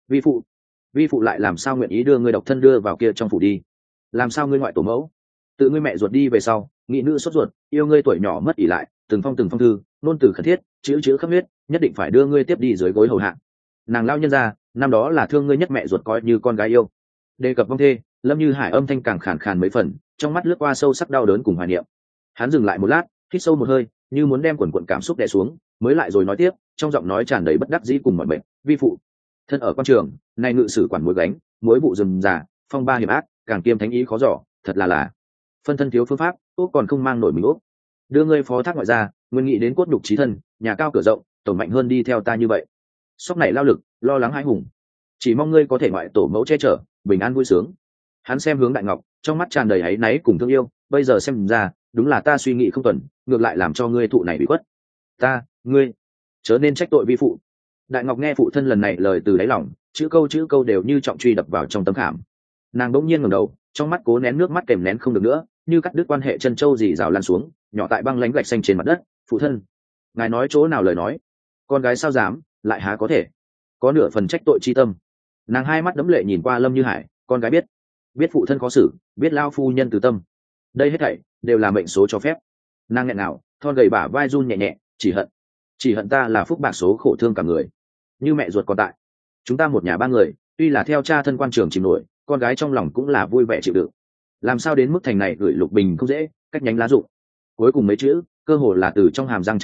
vi phụ lại làm sao nguyện ý đưa ngươi độc thân đưa vào kia trong phủ đi? Làm sao ngươi ngoại tổ mẫu, tự ngươi mẹ ruột đi về sau, nghị nữ sốt ruột, yêu ngươi tuổi nhỏ mất ỷ lại, từng phong thư, nôn từ khẩn thiết, chữ khắp huyết, nhất định phải đưa ngươi tiếp đi dưới gối hầu hạ. Nàng lao nhân ra, năm đó là thương ngươi nhất mẹ ruột coi như con gái yêu. Đề cập vong thê, Lâm Như Hải âm thanh càng khàn khàn mấy phần, trong mắt lướt qua sâu sắc đau đớn cùng hoài niệm. Hắn dừng lại một lát, hít sâu một hơi, như muốn đem quần quần cảm xúc đè xuống, mới lại rồi nói tiếp, trong giọng nói tràn đầy bất đắc dĩ cùng mọi bệnh. Vi phụ, thân ở quan trường, nay ngự sử quản mối gánh, mối vụ rườm rà, phong ba hiểm ác, càng kiêm thánh ý khó dò, thật là phân thân thiếu phương pháp, úc còn không mang nổi mình úc. Đưa ngươi phó thác ngoại gia, nguyên nghị đến cốt nhục chí thân, nhà cao cửa rộng, tổng mạnh hơn đi theo ta như vậy. Sóc này lao lực, lo lắng hãi hùng, chỉ mong ngươi có thể ngoại tổ mẫu che chở, bình an vui sướng. Hắn xem hướng Đại Ngọc, trong mắt tràn đầy áy náy cùng thương yêu, bây giờ xem ra, đúng là ta suy nghĩ không tuần, ngược lại làm cho ngươi thụ này bị khuất. Ngươi, chớ nên trách tội vi phụ. Đại Ngọc nghe phụ thân lần này lời từ đáy lòng, chữ câu đều như trọng truy đập vào trong tấm khảm. Nàng đỗng nhiên ngẩng đầu, trong mắt cố nén nước mắt kèm nén không được nữa, như cắt đứt quan hệ chân châu dì rào lan xuống, nhỏ tại băng lánh gạch xanh trên mặt đất. Phụ thân, ngài nói chỗ nào lời nói? Con gái sao dám, lại há có thể có nửa phần trách tội chi tâm. Nàng hai mắt đẫm lệ nhìn qua Lâm Như Hải, con gái biết phụ thân khó xử, biết lao phu nhân từ tâm, đây hết thảy đều là mệnh số cho phép. Nàng nghẹn nào, thon gầy bả vai run nhẹ nhẹ, chỉ hận ta là phúc bạc số khổ thương cả người. Như mẹ ruột còn tại, chúng ta một nhà ba người, tuy là theo cha thân quan trường chìm nổi, con gái trong lòng cũng là vui vẻ chịu đựng. Làm sao đến mức thành này gửi lục bình không dễ, cách nhánh lá rụng. Cuối cùng mấy chữ, cơ hồ là từ trong hàm răng tràn ra,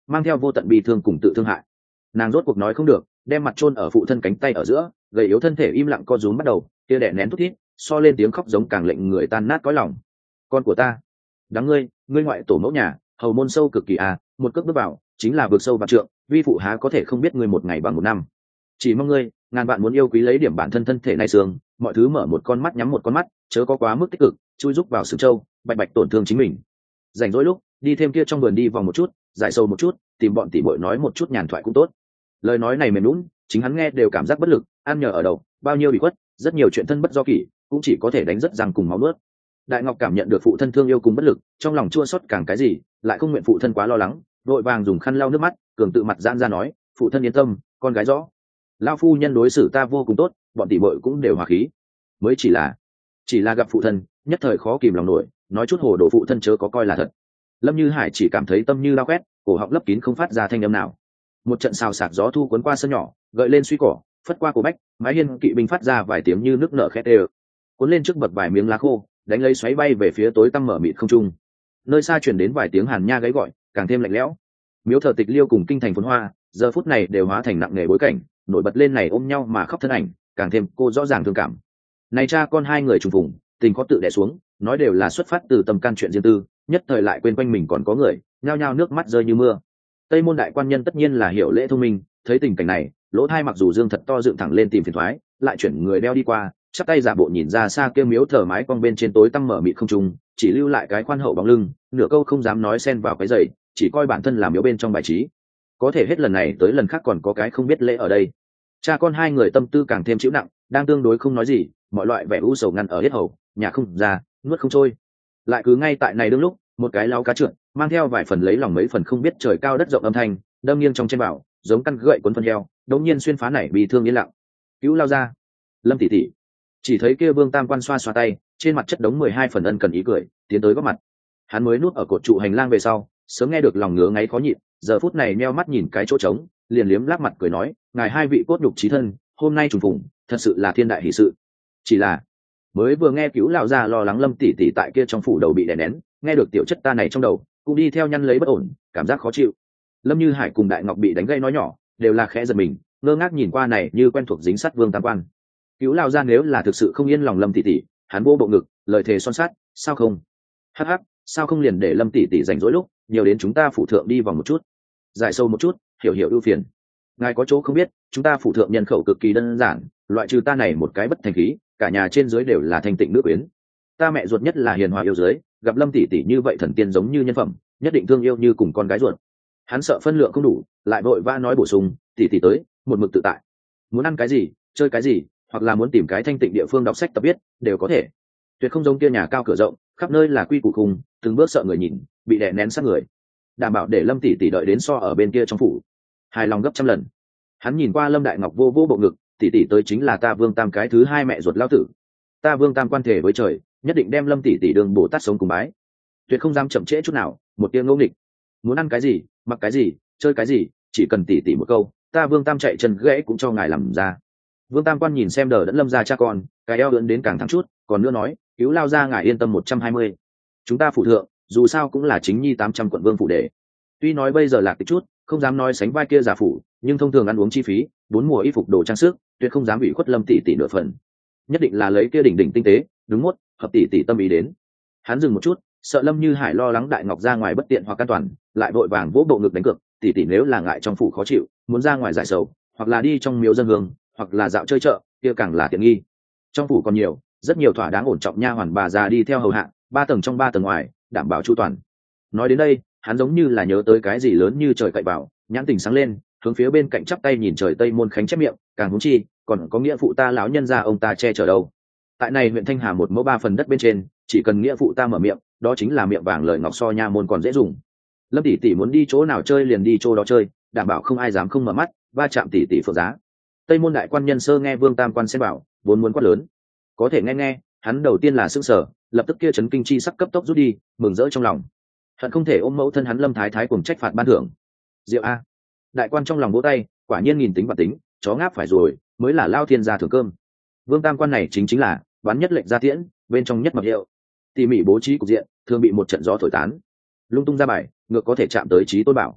mang theo vô tận bi thương cùng tự thương hại. Nàng rốt cuộc nói không được, đem mặt chôn ở phụ thân cánh tay ở giữa, gầy yếu thân thể im lặng co rúm bắt đầu kia đẻ nén thút thít, so lên tiếng khóc giống càng lệnh người tan nát cõi lòng. Con của ta, đáng ngươi ngoại tổ mẫu nhà, hầu môn sâu cực kỳ à, một cước bước vào chính là vượt sâu vạn trượng, vi phụ há có thể không biết ngươi một ngày bằng một năm. Chỉ mong ngươi ngàn vạn muốn yêu quý lấy điểm bản thân thân thể này xương, mọi thứ mở một con mắt nhắm một con mắt, chớ có quá mức tích cực chui rúc vào sừng trâu, bạch bạch tổn thương chính mình. Rảnh rỗi lúc đi thêm kia trong vườn đi vòng một chút, giải sâu một chút, tìm bọn tỉ bội nói một chút nhàn thoại cũng tốt. Lời nói này mềm lún, chính hắn nghe đều cảm giác bất lực, ăn nhờ ở đầu, bao nhiêu bị khuất, rất nhiều chuyện thân bất do kỷ, cũng chỉ có thể đánh rất răng cùng máu nuốt. Đại Ngọc cảm nhận được phụ thân thương yêu cùng bất lực, trong lòng chua xót càng cái gì, lại không nguyện phụ thân quá lo lắng, vội vàng dùng khăn lau nước mắt, cường tự mặt giãn ra nói, phụ thân yên tâm, con gái rõ. Lão phu nhân đối xử ta vô cùng tốt, bọn tỷ muội cũng đều hòa khí. Mới chỉ là gặp phụ thân, nhất thời khó kìm lòng nổi, nói chút hồ đồ phụ thân chớ có coi là thật. Lâm Như Hải chỉ cảm thấy tâm như lao quét, cổ họng lấp kín không phát ra thanh âm nào. Một trận xào xạc gió thu cuốn qua sân nhỏ, gợi lên suy cỏ, phất qua cổ bách, mái hiên kỵ binh phát ra vài tiếng như nước nở khét đều. Cuốn lên trước bậc vài miếng lá khô, đánh lấy xoáy bay về phía tối tăm mở mịt không trung. Nơi xa truyền đến vài tiếng hàn nha gáy gọi, càng thêm lạnh lẽo. Miếu thờ Tịch Liêu cùng kinh thành phồn hoa, giờ phút này đều hóa thành nặng nề bối cảnh, nổi bật lên này ôm nhau mà khóc thân ảnh, càng thêm cô rõ ràng thương cảm. Này cha con hai người trùng phùng, tình có tự đè xuống, nói đều là xuất phát từ tâm can chuyện riêng tư, nhất thời lại quên quanh mình còn có người, nhao nhao nước mắt rơi như mưa. Tây môn đại quan nhân tất nhiên là hiểu lễ thông minh, thấy tình cảnh này, lỗ thai mặc dù dương thật to dựng thẳng lên tìm phiền thoái, lại chuyển người đeo đi qua, chắp tay giả bộ nhìn ra xa kêu miếu thờ mái cong bên trên tối tăm mở mịt không trung, chỉ lưu lại cái khoan hậu bóng lưng, nửa câu không dám nói xen vào cái giày, chỉ coi bản thân làm miếu bên trong bài trí. Có thể hết lần này tới lần khác còn có cái không biết lễ ở đây. Cha con hai người tâm tư càng thêm chịu nặng, đang tương đối không nói gì, mọi loại vẻ u sầu ngăn ở hết hầu, nhà không ra, nuốt không trôi. Lại cứ ngay tại này đương lúc, một cái lao cá trượt, mang theo vài phần lấy lòng mấy phần không biết trời cao đất rộng âm thanh, đâm nghiêng trong trên bảo, giống căn gậy cuốn phân heo, đống nhiên xuyên phá nảy bị thương yên lặng. Cứu lao ra, Lâm tỷ tỷ. Chỉ thấy kia Vương Tam Quan xoa xoa tay, trên mặt chất đống 12 phần ân cần ý cười, tiến tới góp mặt. Hắn mới nuốt ở cột trụ hành lang về sau, sớm nghe được lòng ngứa ngáy khó nhịn, giờ phút này meo mắt nhìn cái chỗ trống, liền liếm láp mặt cười nói, ngài hai vị cốt nhục chí thân, hôm nay trùng phùng, thật sự là thiên đại hỷ sự. Chỉ là mới vừa nghe Cứu lão gia lo lắng Lâm tỷ tỷ tại kia trong phủ đầu bị đè nén, nghe được tiểu chất ta này trong đầu cũng đi theo nhăn lấy bất ổn, cảm giác khó chịu. Lâm Như Hải cùng Đại Ngọc bị đánh gây nói nhỏ, đều là khẽ giật mình, ngơ ngác nhìn qua này như quen thuộc dính sát Vương Tam Quan. Cứu lão gia nếu là thực sự không yên lòng Lâm tỷ tỷ, hắn vô bộ ngực, lời thề son sắt, sao không? Hắc hắc, sao không liền để Lâm tỷ tỷ rảnh rỗi lúc, nhiều đến chúng ta phủ thượng đi vòng một chút, giải sâu một chút, hiểu ưu phiền. Ngài có chỗ không biết, chúng ta phủ thượng nhân khẩu cực kỳ đơn giản, loại trừ ta này một cái bất thành khí, cả nhà trên dưới đều là thanh tịnh nữ quyến. Ta mẹ ruột nhất là hiền hòa yêu dưới, gặp Lâm tỷ tỷ như vậy thần tiên giống như nhân phẩm, nhất định thương yêu như cùng con gái ruột. Hắn sợ phân lượng không đủ, lại vội vã nói bổ sung, tỷ tỷ tới, một mực tự tại. Muốn ăn cái gì, chơi cái gì, hoặc là muốn tìm cái thanh tịnh địa phương đọc sách tập viết, đều có thể. Tuyệt không giống kia nhà cao cửa rộng, khắp nơi là quy củ khung, từng bước sợ người nhìn, bị đè nén sát người. Đảm bảo để Lâm tỷ tỷ đợi đến so ở bên kia trong phủ, hài lòng gấp trăm lần. Hắn nhìn qua Lâm Đại Ngọc vô bộ ngực, tỷ tỷ tới chính là ta Vương Tam cái thứ hai mẹ ruột lao tử. Ta Vương Tam quan thể với trời, nhất định đem Lâm tỷ tỷ đường Bồ Tát sống cùng bái. Tuyệt không dám chậm trễ chút nào, một tiếng ngẫu nghịch. Muốn ăn cái gì, mặc cái gì, chơi cái gì, chỉ cần tỷ tỷ một câu, ta Vương Tam chạy chân gãy cũng cho ngài làm ra. Vương Tam quan nhìn xem đờ đẫn Lâm gia cha con, cái eo ưỡn đến càng thẳng chút, còn nữa nói, Cứu lao ra ngài yên tâm 120. Chúng ta phụ thượng, dù sao cũng là chính nhi 800 quận vương phủ đệ. Tuy nói bây giờ lạc tịch chút, không dám nói sánh vai kia giả phủ, nhưng thông thường ăn uống chi phí, 4 mùa y phục đồ trang sức, tuyệt không dám bị khuất Lâm tỷ tỷ nửa phần. Nhất định là lấy kia đỉnh đỉnh tinh tế, đúng mốt, hợp tỷ tỷ tâm ý đến. Hắn dừng một chút, sợ Lâm Như Hải lo lắng Đại Ngọc ra ngoài bất tiện hoặc an toàn, lại vội vàng vỗ bộ ngực đánh cược, tỷ tỷ nếu là ngại trong phủ khó chịu, muốn ra ngoài giải sầu, hoặc là đi trong miếu dân hương, hoặc là dạo chơi chợ, kia càng là tiện nghi. Trong phủ còn nhiều, rất nhiều thỏa đáng ổn trọng nha hoàn bà già đi theo hầu hạ, 3 tầng trong 3 tầng ngoài, đảm bảo chu toàn. Nói đến đây, hắn giống như là nhớ tới cái gì lớn như trời cậy vào, nhãn tình sáng lên, hướng phía bên cạnh chắp tay nhìn trời Tây môn khánh chép miệng, càng huống chi, còn có nghĩa phụ ta lão nhân gia ông ta che chở đâu. Tại này huyện Thanh Hà một mẫu 3 phần đất bên trên, chỉ cần nghĩa phụ ta mở miệng, đó chính là miệng vàng lời ngọc so nha môn còn dễ dùng. Lâm tỷ tỷ muốn đi chỗ nào chơi liền đi chỗ đó chơi, đảm bảo không ai dám không mở mắt, va chạm tỷ tỷ phượng giá. Tây môn đại quan nhân sơ nghe Vương Tam quan sẽ bảo, vốn muốn quát lớn, có thể nghe, hắn đầu tiên là sững sờ, lập tức kia chấn kinh chi sắc cấp tốc rút đi, mừng rỡ trong lòng. Hận không thể ôm mẫu thân hắn Lâm thái thái cùng trách phạt ban thưởng. Diệu a. Đại quan trong lòng vỗ tay, quả nhiên nghìn tính và tính, chó ngáp phải rồi, mới là lao thiên gia thưởng cơm. Vương Tam quan này chính là bán nhất lệnh ra tiễn, bên trong nhất mập hiệu, tỉ mỉ bố trí cục diện, thường bị một trận gió thổi tán. Lung tung ra bài, ngược có thể chạm tới trí tôn bảo.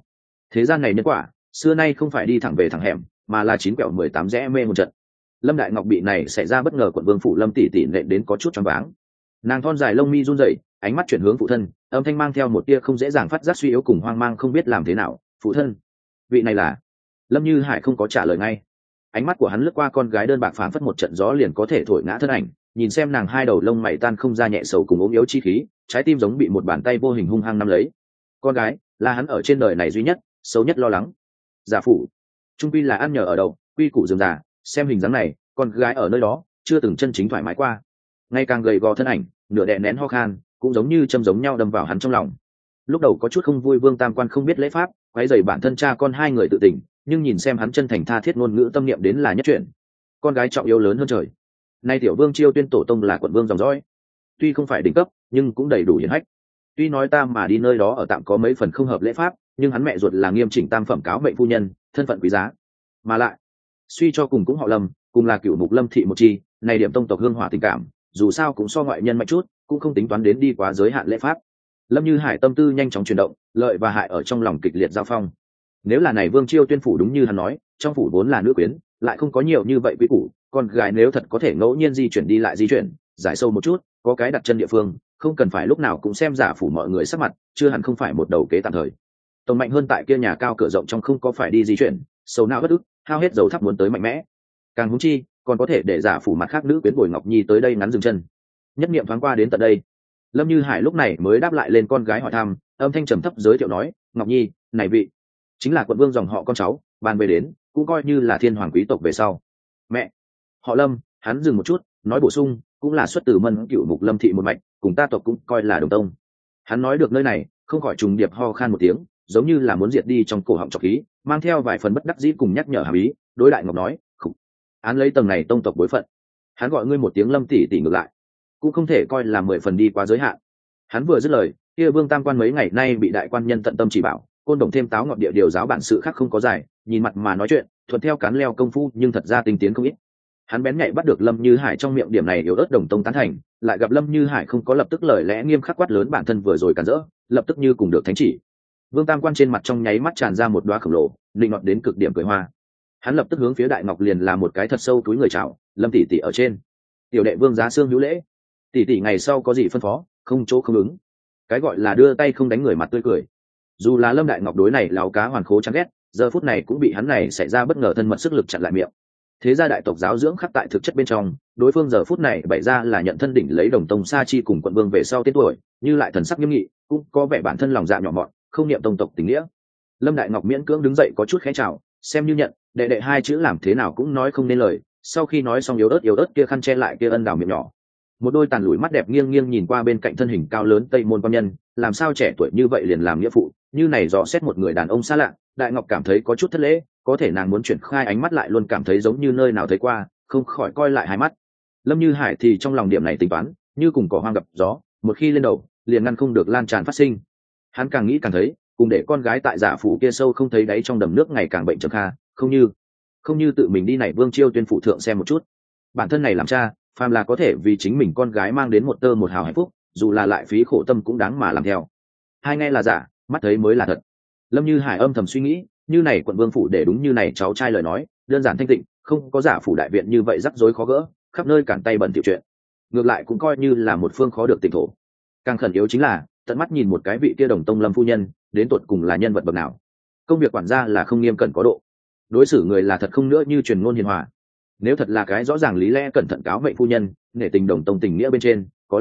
thế gian này nhân quả xưa nay không phải đi thẳng về thẳng hẻm, mà là 9 quẹo 18 rẽ mê một trận. Lâm Đại Ngọc bị này xảy ra bất ngờ, quận vương phủ Lâm tỷ tỷ nện đến có chút choáng váng. Nàng thon dài lông mi run rẩy, ánh mắt chuyển hướng phụ thân, âm thanh mang theo một tia không dễ dàng phát giác suy yếu cùng hoang mang, không biết làm thế nào. Phụ thân, vị này là? Lâm Như Hải không có trả lời ngay, ánh mắt của hắn lướt qua con gái đơn bạc phảng phất một trận gió liền có thể thổi ngã thân ảnh, nhìn xem nàng hai đầu lông mày tan không ra nhẹ sầu cùng ốm yếu chi khí, trái tim giống bị một bàn tay vô hình hung hăng nắm lấy. Con gái là hắn ở trên đời này duy nhất, xấu nhất lo lắng. Giả phủ trung quy là ăn nhờ ở đậu, quy củ dườm già, xem hình dáng này con gái ở nơi đó chưa từng chân chính thoải mái qua. Ngày càng gầy gò thân ảnh, nửa đè nén ho khan, cũng giống như châm giống nhau đâm vào hắn trong lòng. Lúc đầu có chút không vui, Vương Tam Quan không biết lễ pháp, quấy rầy bản thân cha con hai người tự tình, nhưng nhìn xem hắn chân thành tha thiết ngôn ngữ, tâm niệm đến là nhất chuyện. Con gái trọng yếu lớn hơn trời. Nay tiểu Vương Chiêu Tuyên tổ tông là quận vương dòng dõi, tuy không phải đỉnh cấp nhưng cũng đầy đủ hiển hách. Tuy nói ta mà đi nơi đó ở tạm có mấy phần không hợp lễ pháp, nhưng hắn mẹ ruột là nghiêm chỉnh tam phẩm cáo mệnh phu nhân, thân phận quý giá, mà lại suy cho cùng cũng họ Lâm, cùng là cựu mục Lâm thị một chi, này điểm tông tộc hương hỏa tình cảm dù sao cũng so ngoại nhân mạnh chút, cũng không tính toán đến đi quá giới hạn lễ pháp. Lâm Như Hải tâm tư nhanh chóng chuyển động, lợi và hại ở trong lòng kịch liệt giao phong. Nếu là này Vương Chiêu Tuyên phủ đúng như hắn nói, trong phủ vốn là nữ quyến, lại không có nhiều như vậy quý củ, con gái nếu thật có thể ngẫu nhiên di chuyển đi lại di chuyển, giải sâu một chút, có cái đặt chân địa phương, không cần phải lúc nào cũng xem giả phủ mọi người sắc mặt, chưa hẳn không phải một đầu kế tạm thời. Tổng mạnh hơn tại kia nhà cao cửa rộng trong không có phải đi di chuyển, sầu não bất ức, hao hết dầu thắp muốn tới mạnh mẽ. Càng huống chi, còn có thể để giả phủ mặt khác nữ quyến Bồi Ngọc Nhi tới đây ngắn dừng chân. Nhất niệm thoáng qua đến tận đây, Lâm Như Hải lúc này mới đáp lại lên con gái hỏi thăm, âm thanh trầm thấp giới thiệu nói, Ngọc Nhi, này vị chính là quận vương dòng họ con cháu, bàn về đến cũng coi như là thiên hoàng quý tộc về sau. Mẹ họ Lâm, hắn dừng một chút, nói bổ sung, cũng là xuất từ Mân Cựu mục Lâm thị một mạch, cùng ta tộc cũng coi là đồng tông. Hắn nói được nơi này, không khỏi trùng điệp ho khan một tiếng, giống như là muốn diệt đi trong cổ họng trọc khí, mang theo vài phần bất đắc dĩ cùng nhắc nhở hàm ý. Đối Đại Ngọc nói, khục, án lấy tầng này tông tộc bối phận, hắn gọi ngươi một tiếng Lâm tỷ tỷ ngược lại, cũng không thể coi là 10 phần đi quá giới hạn. Hắn vừa dứt lời, kia Vương Tam Quan mấy ngày nay bị đại quan nhân tận tâm chỉ bảo, côn đồng thêm táo ngọt địa điều giáo bản sự khác không có giải, nhìn mặt mà nói chuyện, thuận theo cán leo công phu, nhưng thật ra tinh tiến không ít. Hắn bén nhạy bắt được Lâm Như Hải trong miệng điểm này yếu ớt đồng tông tán thành, lại gặp Lâm Như Hải không có lập tức lời lẽ nghiêm khắc quát lớn bản thân vừa rồi cản rỡ, lập tức như cùng được thánh chỉ. Vương Tam Quan trên mặt trong nháy mắt tràn ra một đóa khổng lồ, linh ngọt đến cực điểm cười hoa. Hắn lập tức hướng phía Đại Ngọc liền làm một cái thật sâu túi người chào, Lâm tỷ tỷ ở trên. Tiểu đệ Vương giá xương hữu lễ. Tỷ tỷ ngày sau có gì phân phó, không chỗ không ứng. Cái gọi là đưa tay không đánh người mặt tươi cười. Dù là Lâm Đại Ngọc đối này láo cá hoàn khố chán ghét, giờ phút này cũng bị hắn này xảy ra bất ngờ thân mật sức lực chặn lại miệng. Thế gia đại tộc giáo dưỡng khắc tại thực chất bên trong, đối phương giờ phút này bày ra là nhận thân đỉnh lấy đồng tông sa chi cùng quận vương về sau tên tuổi, như lại thần sắc nghiêm nghị, cũng có vẻ bản thân lòng dạ nhỏ mọn, không niệm tông tộc tình nghĩa. Lâm Đại Ngọc miễn cưỡng đứng dậy có chút khẽ chào, xem như nhận, đệ đệ hai chữ làm thế nào cũng nói không nên lời. Sau khi nói xong yếu ớt kia khăn che lại kia ân đào miệng nhỏ, một đôi tàn lùi mắt đẹp nghiêng nghiêng nhìn qua bên cạnh thân hình cao lớn tây môn quan nhân, làm sao trẻ tuổi như vậy liền làm nghĩa phụ, như này dò xét một người đàn ông xa lạ. Đại Ngọc cảm thấy có chút thất lễ, có thể nàng muốn chuyển khai ánh mắt lại luôn cảm thấy giống như nơi nào thấy qua, không khỏi coi lại hai mắt. Lâm Như Hải thì trong lòng điểm này tính toán, như cùng cỏ hoang gặp gió, một khi lên đầu liền ngăn không được lan tràn phát sinh. Hắn càng nghĩ càng thấy, cùng để con gái tại giả phủ kia sâu không thấy đáy trong đầm nước ngày càng bệnh trầm kha, không như tự mình đi này Vương Chiêu Tuyên phủ thượng xem một chút. Bản thân này làm cha, phàm là có thể vì chính mình con gái mang đến một tơ một hào hạnh phúc, dù là lại phí khổ tâm cũng đáng mà làm theo. Hai nghe là giả, mắt thấy mới là thật. Lâm Như Hải âm thầm suy nghĩ, như này quận vương phủ để đúng như này cháu trai lời nói, đơn giản thanh tịnh, không có giả phủ đại viện như vậy rắc rối khó gỡ, khắp nơi cản tay bẩn tiểu chuyện, ngược lại cũng coi như là một phương khó được tỉnh thổ. Càng khẩn yếu chính là tận mắt nhìn một cái vị kia đồng tông Lâm phu nhân, đến tột cùng là nhân vật bậc nào. Công việc quản gia là không nghiêm cẩn có độ, đối xử người là thật không nữa như truyền ngôn hiền hòa. Nếu thật là cái rõ ràng lý lẽ cẩn thận cáo mệnh phu nhân, nể tình đồng tông tình nghĩa bên trên, có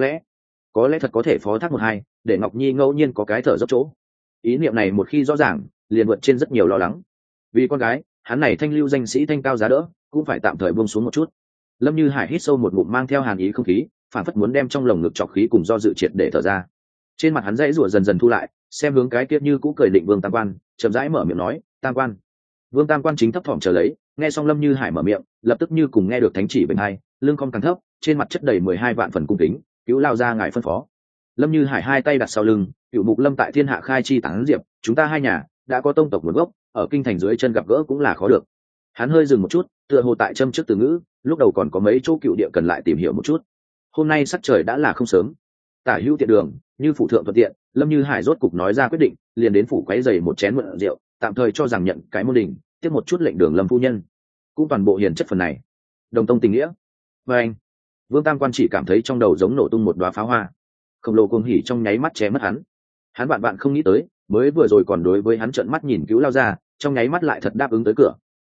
lẽ thật có thể phó thác một hai, để Ngọc Nhi ngẫu nhiên có cái thở dốc chỗ. Ý niệm này một khi rõ ràng, liền vượt trên rất nhiều lo lắng. Vì con gái, hắn này thanh lưu danh sĩ thanh cao giá đỡ, cũng phải tạm thời buông xuống một chút. Lâm Như Hải hít sâu một ngụm mang theo hàn ý không khí, phản phất muốn đem trong lồng ngực trọc khí cùng do dự triệt để thở ra. Trên mặt hắn dãy rủa dần dần thu lại, xem hướng cái kia như cũ cười định Vương Tam Quan, chậm rãi mở miệng nói, Tam Quan. Vương Tam Quan chính thấp thỏm chờ lấy, nghe xong Lâm Như Hải mở miệng, lập tức như cùng nghe được thánh chỉ bên hai, lưng cong càng thấp, trên mặt chất đầy 12 vạn phần cung kính, cứu lao ra ngài phân phó. Lâm Như Hải hai tay đặt sau lưng, cựu mục Lâm tại thiên hạ khai chi tán diệp, chúng ta hai nhà đã có tông tộc nguồn gốc, ở kinh thành dưới chân gặp gỡ cũng là khó được. Hắn hơi dừng một chút, tựa hồ tại châm trước từ ngữ, lúc đầu còn có mấy chỗ cựu địa cần lại tìm hiểu một chút. Hôm nay sắc trời đã là không sớm, tả hữu tiện đường, như phủ thượng thuận tiện, Lâm Như Hải rốt cục nói ra quyết định, liền đến phủ quấy giày một chén mượn rượu, tạm thời cho rằng nhận cái môn đình, tiếp một chút lệnh đường Lâm phu nhân, cũng toàn bộ hiền chất phần này. Đồng tông tình nghĩa. Và anh, Vương Tam Quan chỉ cảm thấy trong đầu giống nổ tung một đóa pháo hoa, khổng lồ cuồng hỉ trong nháy mắt che mất hắn bạn không nghĩ tới, mới vừa rồi còn đối với hắn trợn mắt nhìn cứu lao ra, trong nháy mắt lại thật đáp ứng tới cửa.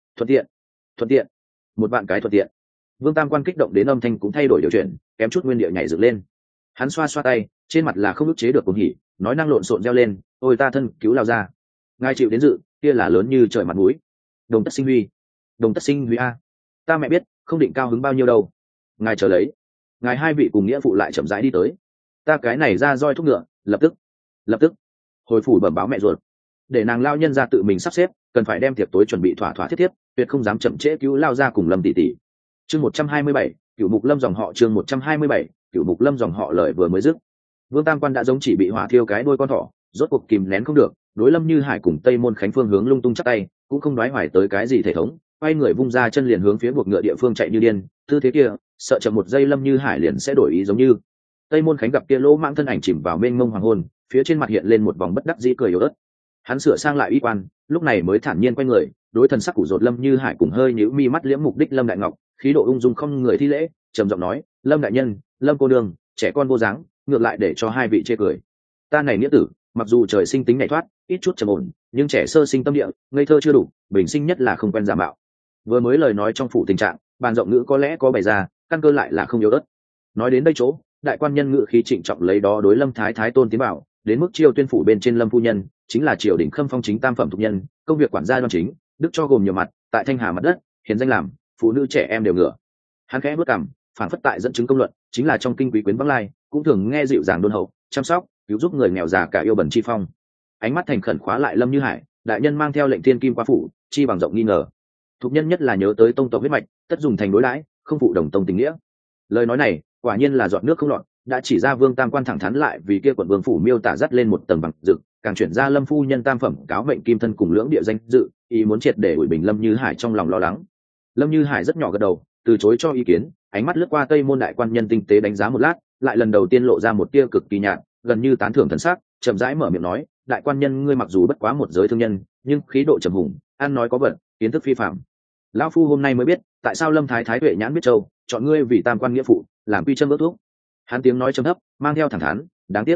Thuận tiện, một bạn cái thuận tiện. Vương Tam Quan kích động đến âm thanh cũng thay đổi điều chuyển, kém chút nguyên địa nhảy dựng lên. Hắn xoa xoa tay, trên mặt là không ức chế được cuồng hỉ, nói năng lộn xộn reo lên, ôi ta thân cứu lao ra, ngài chịu đến dự, kia là lớn như trời mặt mũi. Đồng tất sinh huy a, ta mẹ biết, không định cao hứng bao nhiêu đâu. Ngài chờ lấy, ngài hai vị cùng nghĩa phụ lại chậm rãi đi tới, ta cái này ra roi thúc ngựa, lập tức hồi phủ bẩm báo mẹ ruột, để nàng lao nhân ra tự mình sắp xếp, cần phải đem tiệc tối chuẩn bị thỏa thỏa thiết thiếp, tuyệt không dám chậm trễ cứu lao ra cùng Lâm tỷ tỷ. Chương 127, Cửu Mục Lâm dòng họ. Chương 127, Cửu Mục Lâm dòng họ. Lời vừa mới dứt, Vương Tam Quan đã giống chỉ bị hỏa thiêu cái đuôi con thỏ, rốt cuộc kìm nén không được, đối Lâm Như Hải cùng Tây Môn Khánh phương hướng lung tung chắp tay, cũng không đoái hoài tới cái gì thể thống, quay người vung ra chân liền hướng phía buộc ngựa địa phương chạy như điên. Tư thế kia, sợ chậm một giây Lâm Như Hải liền sẽ đổi ý giống như. Tây Môn Khánh gặp kia lỗ mãng thân ảnh chìm vào mênh mông hoàng hôn, phía trên mặt hiện lên một vòng bất đắc dĩ cười yếu ớt. Hắn sửa sang lại y quan, lúc này mới thản nhiên quay người, đối thần sắc củ rột Lâm Như Hải cùng hơi nhíu mi mắt liễm mục đích Lâm Đại Ngọc, khí độ ung dung không người thi lễ, trầm giọng nói, Lâm đại nhân, Lâm cô đương, trẻ con vô dáng, ngược lại để cho hai vị chê cười. Ta này nghĩa tử, mặc dù trời sinh tính nhảy thoát, ít chút trầm ổn, nhưng trẻ sơ sinh tâm địa, ngây thơ chưa đủ, bình sinh nhất là không quen giả mạo. Vừa mới lời nói trong phủ tình trạng, bàn rộng ngữ có lẽ có bày ra, căn cơ lại là không yếu ớt. Nói đến đây chỗ, đại quan nhân ngự khí trịnh trọng lấy đó đối Lâm thái thái tôn tiến bảo, đến mức chiêu tuyên phủ bên trên Lâm phu nhân, chính là triều đình khâm phong chính tam phẩm thục nhân, công việc quản gia đoan chính, đức cho gồm nhiều mặt, tại thanh hà mặt đất, hiền danh làm, phụ nữ trẻ em đều ngựa. Hắn khẽ bước cằm, phản phất tại dẫn chứng công luận, chính là trong kinh quý quyến vắng lai, cũng thường nghe dịu dàng đôn hậu, chăm sóc, cứu giúp người nghèo già cả yêu bẩn chi phong. Ánh mắt thành khẩn khóa lại Lâm Như Hải, đại nhân mang theo lệnh thiên kim qua phủ, chi bằng rộng nghi ngờ. Thục nhân nhất là nhớ tới tông tộc huyết mạch, tất dùng thành đối đãi, không phụ đồng tông tình nghĩa. Lời nói này, quả nhiên là giọt nước không lọt, đã chỉ ra Vương Tam Quan thẳng thắn lại vì kia quận vương phủ miêu tả dắt lên một tầng bằng dự, càng chuyển ra Lâm phu nhân tam phẩm cáo mệnh kim thân cùng lưỡng địa danh dự, ý muốn triệt để ủi bình Lâm Như Hải trong lòng lo lắng. Lâm Như Hải rất nhỏ gật đầu, từ chối cho ý kiến, ánh mắt lướt qua Tây Môn đại quan nhân tinh tế đánh giá một lát, lại lần đầu tiên lộ ra một tia cực kỳ nhạt, gần như tán thưởng thần sắc, chậm rãi mở miệng nói, đại quan nhân ngươi mặc dù bất quá một giới thương nhân, nhưng khí độ trầm hùng, ăn nói có vật, kiến thức phi phàm. Lão phu hôm nay mới biết, tại sao Lâm thái thái tuệ nhãn biết châu, chọn ngươi vì tam quan nghĩa phụ, làm quy châm ước thuốc. Hắn tiếng nói trầm thấp, mang theo thẳng thắn,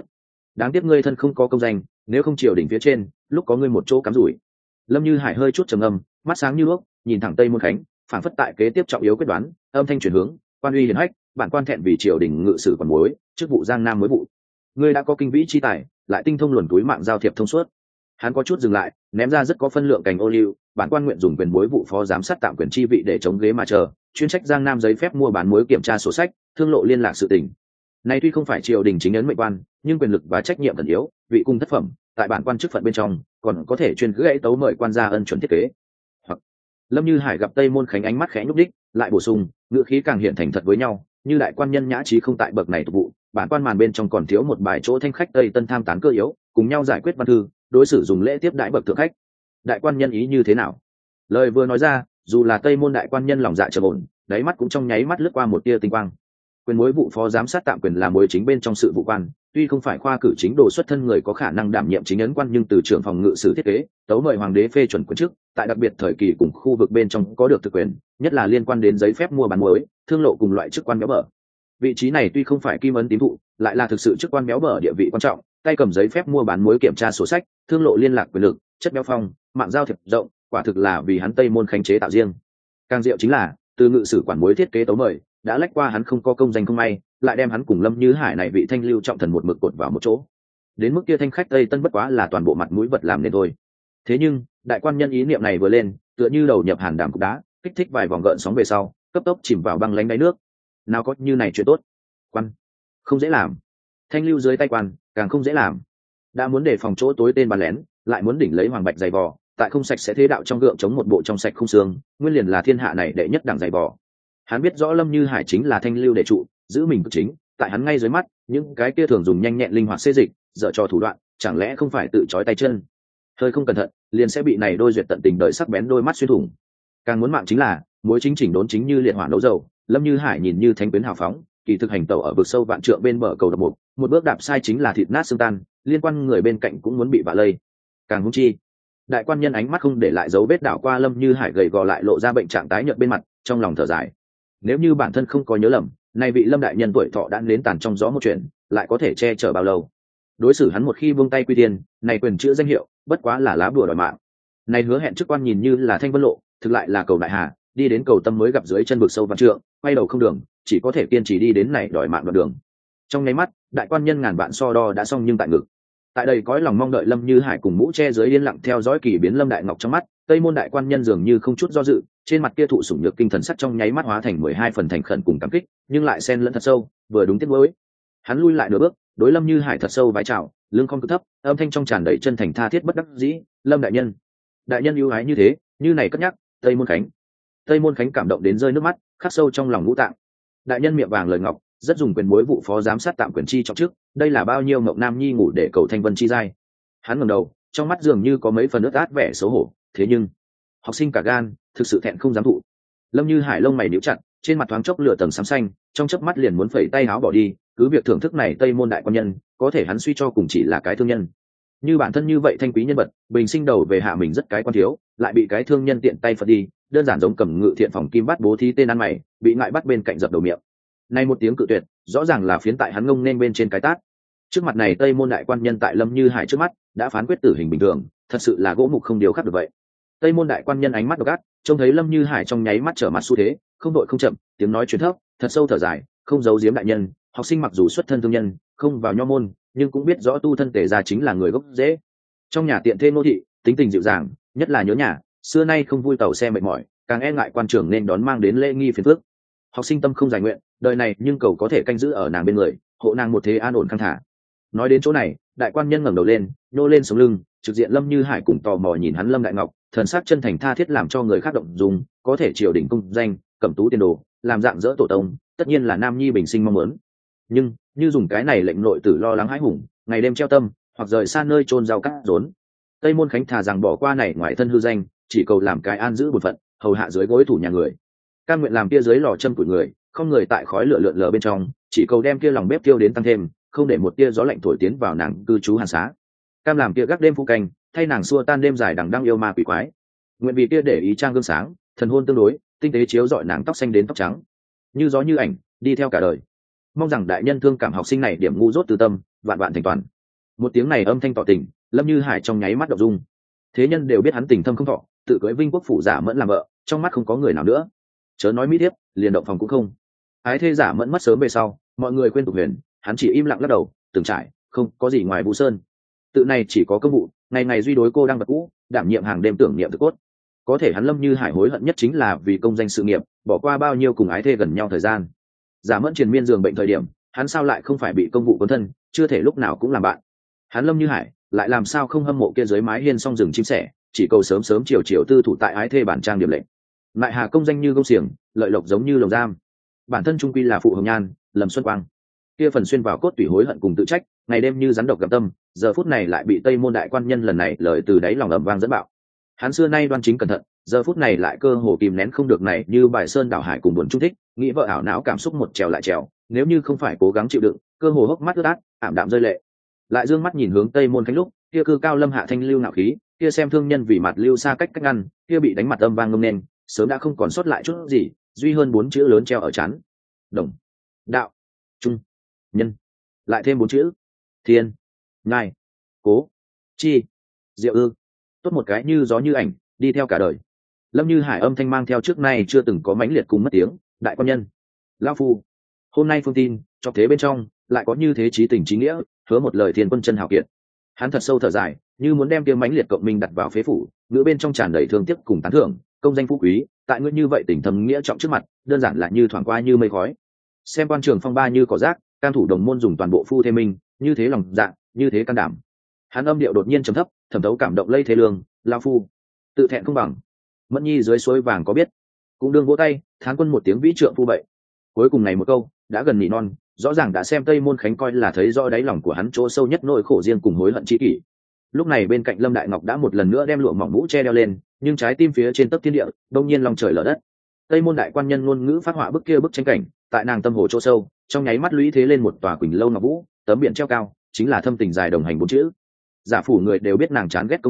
đáng tiếc ngươi thân không có công danh, nếu không triều đỉnh phía trên, lúc có ngươi một chỗ cắm rủi. Lâm Như Hải hơi chút trầm ngâm, mắt sáng như đuốc, nhìn thẳng Tây Môn Khánh, phản phất tại kế tiếp trọng yếu quyết đoán, âm thanh chuyển hướng, quan uy hiển hách, bản quan thẹn vì triều đình ngự sử còn muối, chức vụ giang nam mới vụ. Ngươi đã có kinh vĩ chi tài, lại tinh thông luồn túi mạng giao thiệp thông suốt. Hắn có chút dừng lại, ném ra rất có phân lượng cành ô liu, bản quan nguyện dùng quyền muối vụ phó giám sát tạm quyền chi vị để chống ghế mà chờ, chuyên trách giang nam giấy phép mua bán muối kiểm tra sổ sách, thương lộ liên lạc sự tình. Này tuy không phải triều đình chính ấn mệnh quan, nhưng quyền lực và trách nhiệm thần yếu, vị cung thất phẩm, tại bản quan chức phận bên trong, còn có thể chuyên gãy tấu mời quan gia ân chuẩn thiết kế. Hoặc Lâm Như Hải gặp Tây Môn Khánh ánh mắt khẽ nhúc đích, lại bổ sung, ngữ khí càng hiện thành thật với nhau, như đại quan nhân nhã trí không tại bậc này tục vụ, bản quan màn bên trong còn thiếu một bài chỗ thanh khách Tây Tân tham tán cơ yếu, cùng nhau giải quyết văn thư, đối xử dùng lễ tiếp đãi bậc thượng khách. Đại quan nhân ý như thế nào? Lời vừa nói ra, dù là Tây Môn đại quan nhân lòng dạ trầm ổn, đáy mắt cũng trong nháy mắt lướt qua một tia tinh quang. Quyền muối vụ phó giám sát tạm quyền là muối chính bên trong sự vụ quan, tuy không phải khoa cử chính đồ xuất thân người có khả năng đảm nhiệm chính ấn quan, nhưng từ trưởng phòng ngự sử thiết kế, tấu mời hoàng đế phê chuẩn quyền chức, tại đặc biệt thời kỳ cùng khu vực bên trong có được thực quyền, nhất là liên quan đến giấy phép mua bán muối, thương lộ cùng loại chức quan béo bở. Vị trí này tuy không phải kim ấn tín thụ, lại là thực sự chức quan béo bở địa vị quan trọng, tay cầm giấy phép mua bán muối kiểm tra sổ sách, thương lộ liên lạc quyền lực, chất béo phong, mạng giao thiệp rộng, quả thực là vì hắn Tây Môn Khánh chế tạo riêng. Càng diệu chính là, từ ngự sử quản muối thiết kế tấu mời, đã lách qua hắn không có công danh không may, lại đem hắn cùng Lâm Như Hải này vị thanh lưu trọng thần một mực cột vào một chỗ. Đến mức kia thanh khách Tây Tân bất quá là toàn bộ mặt mũi vật làm nên thôi. Thế nhưng, đại quan nhân ý niệm này vừa lên, tựa như đầu nhập hàn đàm cục đá, kích thích vài vòng gợn sóng về sau, cấp tốc chìm vào băng lánh đáy nước. Nào có như này chuyện tốt. Quan, không dễ làm. Thanh lưu dưới tay quan, càng không dễ làm. Đã muốn để phòng chỗ tối tên bắn lén, lại muốn đỉnh lấy hoàng bạch dày vò, tại không sạch sẽ thế đạo trong gượng chống một bộ trong sạch không xương, nguyên liền là thiên hạ này đệ nhất đẳng dày vò. Hắn biết rõ Lâm Như Hải chính là thanh lưu đệ trụ, giữ mình cực chính, tại hắn ngay dưới mắt, những cái kia thường dùng nhanh nhẹn linh hoạt xê dịch, dở cho thủ đoạn, chẳng lẽ không phải tự trói tay chân. Hơi không cẩn thận, liền sẽ bị này đôi duyệt tận tình đợi sắc bén đôi mắt xuyên thủng. Càng muốn mạng chính là, muối chính chỉnh đốn chính như liệt hỏa nấu dầu, Lâm Như Hải nhìn như thánh quyến hào phóng, kỳ thực hành tẩu ở vực sâu vạn trượng bên bờ cầu đập một bước đạp sai chính là thịt nát xương tan, liên quan người bên cạnh cũng muốn bị vạ lây. Càng hung chi, Đại quan nhân ánh mắt không để lại dấu vết đảo qua Lâm Như Hải gầy gò lại lộ ra bệnh trạng tái nhợt bên mặt, trong lòng thở dài. Nếu như bản thân không có nhớ lầm, nay vị Lâm đại nhân tuổi thọ đã đến tàn trong gió một chuyện, lại có thể che chở bao lâu? Đối xử hắn một khi buông tay quy tiền, này quyền chữ danh hiệu, bất quá là lá bùa đòi mạng. Này hứa hẹn chức quan nhìn như là thanh vân lộ, thực lại là cầu đại hà, đi đến cầu tâm mới gặp dưới chân vực sâu vạn trượng, quay đầu không đường, chỉ có thể kiên trì đi đến này đòi mạng đoạn đường. Trong nháy mắt, đại quan nhân ngàn vạn so đo đã xong nhưng tại ngực. Tại đây cõi lòng mong đợi Lâm Như Hải cùng mũ che dưới yên lặng theo dõi kỳ biến Lâm đại ngọc trong mắt, Tây môn đại quan nhân dường như không chút do dự, trên mặt kia thụ sủng nhược kinh thần sắc trong nháy mắt hóa thành 12 phần thành khẩn cùng cảm kích, nhưng lại xen lẫn thật sâu, vừa đúng tiếc nuối. Hắn lui lại nửa bước, đối Lâm Như Hải thật sâu vái chào, lưng không cực thấp, âm thanh trong tràn đầy chân thành tha thiết bất đắc dĩ, "Lâm đại nhân." Đại nhân ưu ái như thế, như này cất nhắc, Tây môn khánh. Tây môn khánh cảm động đến rơi nước mắt, khắc sâu trong lòng ngũ tạng. Đại nhân miệng vàng lời ngọc, rất dùng quyền mối vụ phó giám sát tạm quyền chi trọng chức, đây là bao nhiêu ngọc nam nhi ngủ để cầu thanh vân chi giai. Hắn ngẩng đầu, trong mắt dường như có mấy phần ướt át vẻ xấu hổ, thế nhưng học sinh cả gan, thực sự thẹn không dám thụ. Lâm Như Hải lông mày níu chặt, trên mặt thoáng chốc lửa tầng xám xanh, trong chớp mắt liền muốn phẩy tay áo bỏ đi, cứ việc thưởng thức này Tây môn đại quan nhân, có thể hắn suy cho cùng chỉ là cái thương nhân. Như bản thân như vậy thanh quý nhân vật, bình sinh đầu về hạ mình rất cái quan thiếu, lại bị cái thương nhân tiện tay phật đi, đơn giản giống cầm ngự thiện phòng kim bắt bố thí tên ăn mày, bị ngại bắt bên cạnh dập đầu miệng. Nay một tiếng cự tuyệt, rõ ràng là phiến tại hắn ngông nên bên trên cái tát. Trước mặt này Tây môn đại quan nhân tại Lâm Như Hải trước mắt, đã phán quyết tử hình bình thường, thật sự là gỗ mục không điều khắc được vậy. Tây môn đại quan nhân ánh mắt độc ác, trông thấy Lâm Như Hải trong nháy mắt trở mặt xu thế, không đội không chậm, tiếng nói truyền thấp, thật sâu thở dài, không giấu giếm đại nhân, học sinh mặc dù xuất thân thương nhân, không vào nho môn, nhưng cũng biết rõ tu thân tề gia chính là người gốc rễ. Trong nhà tiện thê nô thị, tính tình dịu dàng, nhất là nhớ nhà, xưa nay không vui tàu xe mệt mỏi, càng e ngại quan trường nên đón mang đến lễ nghi phiền phức. Học sinh tâm không giải nguyện, đời này nhưng cầu có thể canh giữ ở nàng bên người, hộ nàng một thế an ổn khang thả. Nói đến chỗ này, đại quan nhân ngẩng đầu lên, nhô lên sống lưng, trực diện Lâm Như Hải cùng tò mò nhìn hắn Lâm đại ngọc, thần sắc chân thành tha thiết làm cho người khác động dung, có thể triều đình công danh, cẩm tú tiền đồ, làm dạng dỡ tổ tông, tất nhiên là nam nhi bình sinh mong muốn. Nhưng như dùng cái này lệnh nội tử lo lắng hãi hùng, ngày đêm treo tâm, hoặc rời xa nơi chôn rau cắt rốn. Tây môn khánh thà rằng bỏ qua này ngoại thân hư danh, chỉ cầu làm cái an giữ bổn phận, hầu hạ dưới gối thủ nhà người. Cam nguyện làm kia dưới lò châm củi người, không người tại khói lửa lượn lờ bên trong, chỉ cầu đem kia lòng bếp tiêu đến tăng thêm, không để một tia gió lạnh thổi tiến vào nàng cư trú hàn xá. Cam làm kia gác đêm phu canh, thay nàng xua tan đêm dài đằng đang yêu ma quỷ quái. Nguyện vì kia để ý trang gương sáng, thần hôn tương đối, tinh tế chiếu rọi nàng tóc xanh đến tóc trắng, như gió như ảnh, đi theo cả đời. Mong rằng đại nhân thương cảm học sinh này điểm ngu dốt từ tâm, vạn vạn thành toàn. Một tiếng này âm thanh tỏ tình, Lâm Như Hải trong nháy mắt động dung. Thế nhân đều biết hắn tình thâm không thọ, tự cưới Vinh quốc phủ giả mẫn làm vợ, trong mắt không có người nào nữa. Chớ nói mỹ thiếp, liền động phòng cũng không. Ái thê giả mẫn mất sớm về sau, mọi người quên tục huyền, hắn chỉ im lặng lắc đầu, từng trải, không có gì ngoài Vũ Sơn. Tự này chỉ có công vụ, ngày ngày duy đối cô đang vật cũ, đảm nhiệm hàng đêm tưởng niệm thực cốt. Có thể hắn Lâm Như Hải hối hận nhất chính là vì công danh sự nghiệp, bỏ qua bao nhiêu cùng ái thê gần nhau thời gian. Giả mẫn triền miên giường bệnh thời điểm, hắn sao lại không phải bị công vụ cuốn thân, chưa thể lúc nào cũng làm bạn. Hắn Lâm Như Hải lại làm sao không hâm mộ kia dưới mái hiên song rừng chim sẻ, chỉ cầu sớm sớm chiều chiều tư thủ tại ái thê bản trang điểm lệnh. Lại hà công danh như công xiềng, lợi lộc giống như lồng giam. Bản thân trung quy là phụ hồng nhan, Lâm Xuân Quang. Kia phần xuyên vào cốt tủy hối hận cùng tự trách, ngày đêm như rắn độc gặp tâm, giờ phút này lại bị Tây môn đại quan nhân lần này lời từ đáy lòng ầm vang dẫn bạo. Hắn xưa nay đoan chính cẩn thận, giờ phút này lại cơ hồ kìm nén không được này như bài sơn đảo hải cùng buồn trung thích, nghĩ vợ ảo não cảm xúc một trèo lại trèo, nếu như không phải cố gắng chịu đựng, cơ hồ hốc mắt ướt át, ảm đạm rơi lệ. Lại dương mắt nhìn hướng Tây môn khánh lúc, kia cư cao lâm hạ thanh lưu ngạo khí, kia xem thương nhân vì mặt lưu xa cách cách ngăn, kia bị đánh mặt âm vang ngâm nên, sớm đã không còn sót lại chút gì, duy hơn 4 chữ lớn treo ở trán: Đồng, đạo, trung, nhân. Lại thêm 4 chữ: Thiên, Ngài, Cố, Chi, Diệu Ư. Tốt một cái như gió như ảnh, đi theo cả đời. Lâm Như Hải âm thanh mang theo trước nay chưa từng có mãnh liệt cùng mất tiếng: Đại quan nhân, lão phu, hôm nay phương tin, cho thế bên trong lại có như thế chí tình chí nghĩa, hứa một lời thiên quân chân hào kiệt. Hắn thật sâu thở dài, như muốn đem tiếng mãnh liệt cộng minh đặt vào phế phủ, ngữ bên trong tràn đầy thương tiếc cùng tán thưởng, công danh phú quý, tại ngươi như vậy tình thầm nghĩa trọng trước mặt, đơn giản là như thoảng qua như mây khói. Xem quan trường phong ba như cỏ rác, cam thủ đồng môn dùng toàn bộ phu thêm minh, như thế lòng dạ, như thế can đảm. Hắn âm điệu đột nhiên trầm thấp, thẩm thấu cảm động lây thế lương, lão phu tự thẹn không bằng. Mẫn nhi dưới suối vàng có biết, cũng đương vỗ tay, thán quân một tiếng vĩ trượng phu vậy. Cuối cùng này một câu đã gần nỉ non, rõ ràng đã xem Tây môn khánh coi là thấy rõ đáy lòng của hắn chỗ sâu nhất nỗi khổ riêng cùng hối hận chi kỷ. Lúc này bên cạnh Lâm Đại Ngọc đã một lần nữa đem lụa mỏng mũ che đeo lên, nhưng trái tim phía trên tấc thiên địa đông nhiên lòng trời lở đất. Tây môn đại quan nhân ngôn ngữ phát họa bức kia bức tranh cảnh, tại nàng tâm hồ chỗ sâu, trong nháy mắt lũy thế lên một tòa quỳnh lâu ngọc vũ, tấm biển treo cao, chính là thâm tình dài đồng hành 4 chữ. Giả phủ người đều biết nàng chán ghét công danh,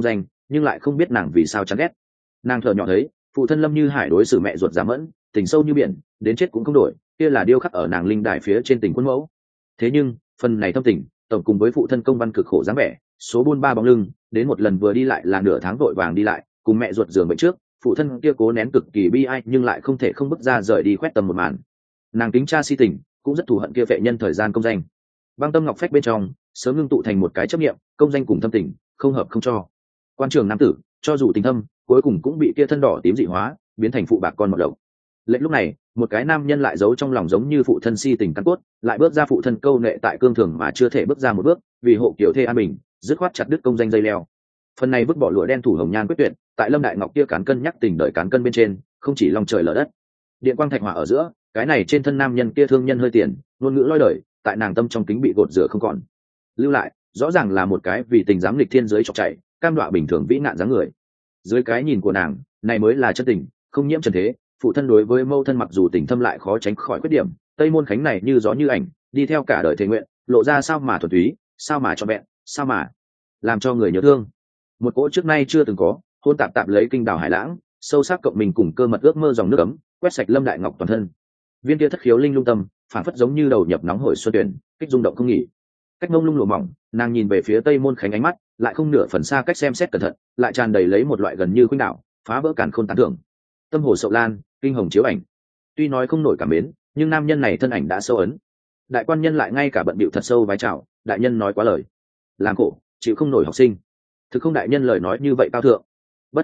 nhưng lại không biết nàng vì sao chán ghét. Nàng thở nhỏ thấy phụ thân Lâm Như Hải đối xử mẹ ruột giả mẫn, tình sâu như biển, đến chết cũng không đổi, kia là điêu khắc ở nàng linh đài phía trên tình quân mẫu. Thế nhưng phần này thâm tình tổng cùng với phụ thân công văn cực khổ dáng vẻ, số buôn ba bóng lưng, đến một lần vừa đi lại là nửa tháng vội vàng đi lại, cùng mẹ ruột giường bệnh trước, phụ thân kia cố nén cực kỳ bi ai nhưng lại không thể không bước ra rời đi khoét tầm một màn. Nàng kính cha si tình, cũng rất thù hận kia vệ nhân thời gian công danh. Băng tâm ngọc phách bên trong sớm ngưng tụ thành một cái chấp niệm, công danh cùng thâm tình không hợp không cho. Quan trường nam tử cho dù tình thâm, cuối cùng cũng bị kia thân đỏ tím dị hóa, biến thành phụ bạc con mọt độc. Lệnh lúc này một cái nam nhân lại giấu trong lòng giống như phụ thân si tình căn cốt, lại bước ra phụ thân câu nệ tại cương thường mà chưa thể bước ra một bước, vì hộ kiểu thê an bình dứt khoát chặt đứt công danh dây leo. Phần này vứt bỏ lụa đen thủ hồng nhan quyết tuyệt, tại Lâm Đại Ngọc kia cán cân nhắc tình đợi cán cân bên trên, không chỉ lòng trời lở đất. Điện quang thạch hỏa ở giữa, cái này trên thân nam nhân kia thương nhân hơi tiền, ngôn ngữ lôi đời, tại nàng tâm trong kính bị gột rửa không còn. Lưu lại, rõ ràng là một cái vì tình dám lịch thiên giới chọc chạy, cam đoạ bình thường vĩ nạn dáng người. Dưới cái nhìn của nàng, này mới là chân tình, không nhiễm trần thế. Phụ thân đối với mâu thân mặc dù tình thâm lại khó tránh khỏi khuyết điểm, Tây Môn Khánh này như gió như ảnh, đi theo cả đời thề nguyện, lộ ra sao mà thuần túy, sao mà trọn vẹn, sao mà làm cho người nhớ thương. Một cỗ trước nay chưa từng có, hôn tạp tạp lấy kinh đảo hải lãng, sâu sắc cộng mình cùng cơ mật ước mơ dòng nước ấm, quét sạch Lâm Đại Ngọc toàn thân. Viên kia thất khiếu linh lung tâm, phản phất giống như đầu nhập nóng hổi xuân tuyển, kích rung động không nghỉ. Cách mông lung lụa mỏng, nàng nhìn về phía Tây Môn Khánh ánh mắt, lại không nửa phần xa cách xem xét cẩn thận, lại tràn đầy lấy một loại gần như khuynh đảo, phá vỡ càn khôn tán thưởng. Tâm hồ sậu lan, kinh hồng chiếu ảnh. Tuy nói không nổi cảm mến, nhưng nam nhân này thân ảnh đã sâu ấn. Đại quan nhân lại ngay cả bận bịu thật sâu vái chào, đại nhân nói quá lời, làm khổ chịu không nổi học sinh. Thực không đại nhân lời nói như vậy cao thượng. Bất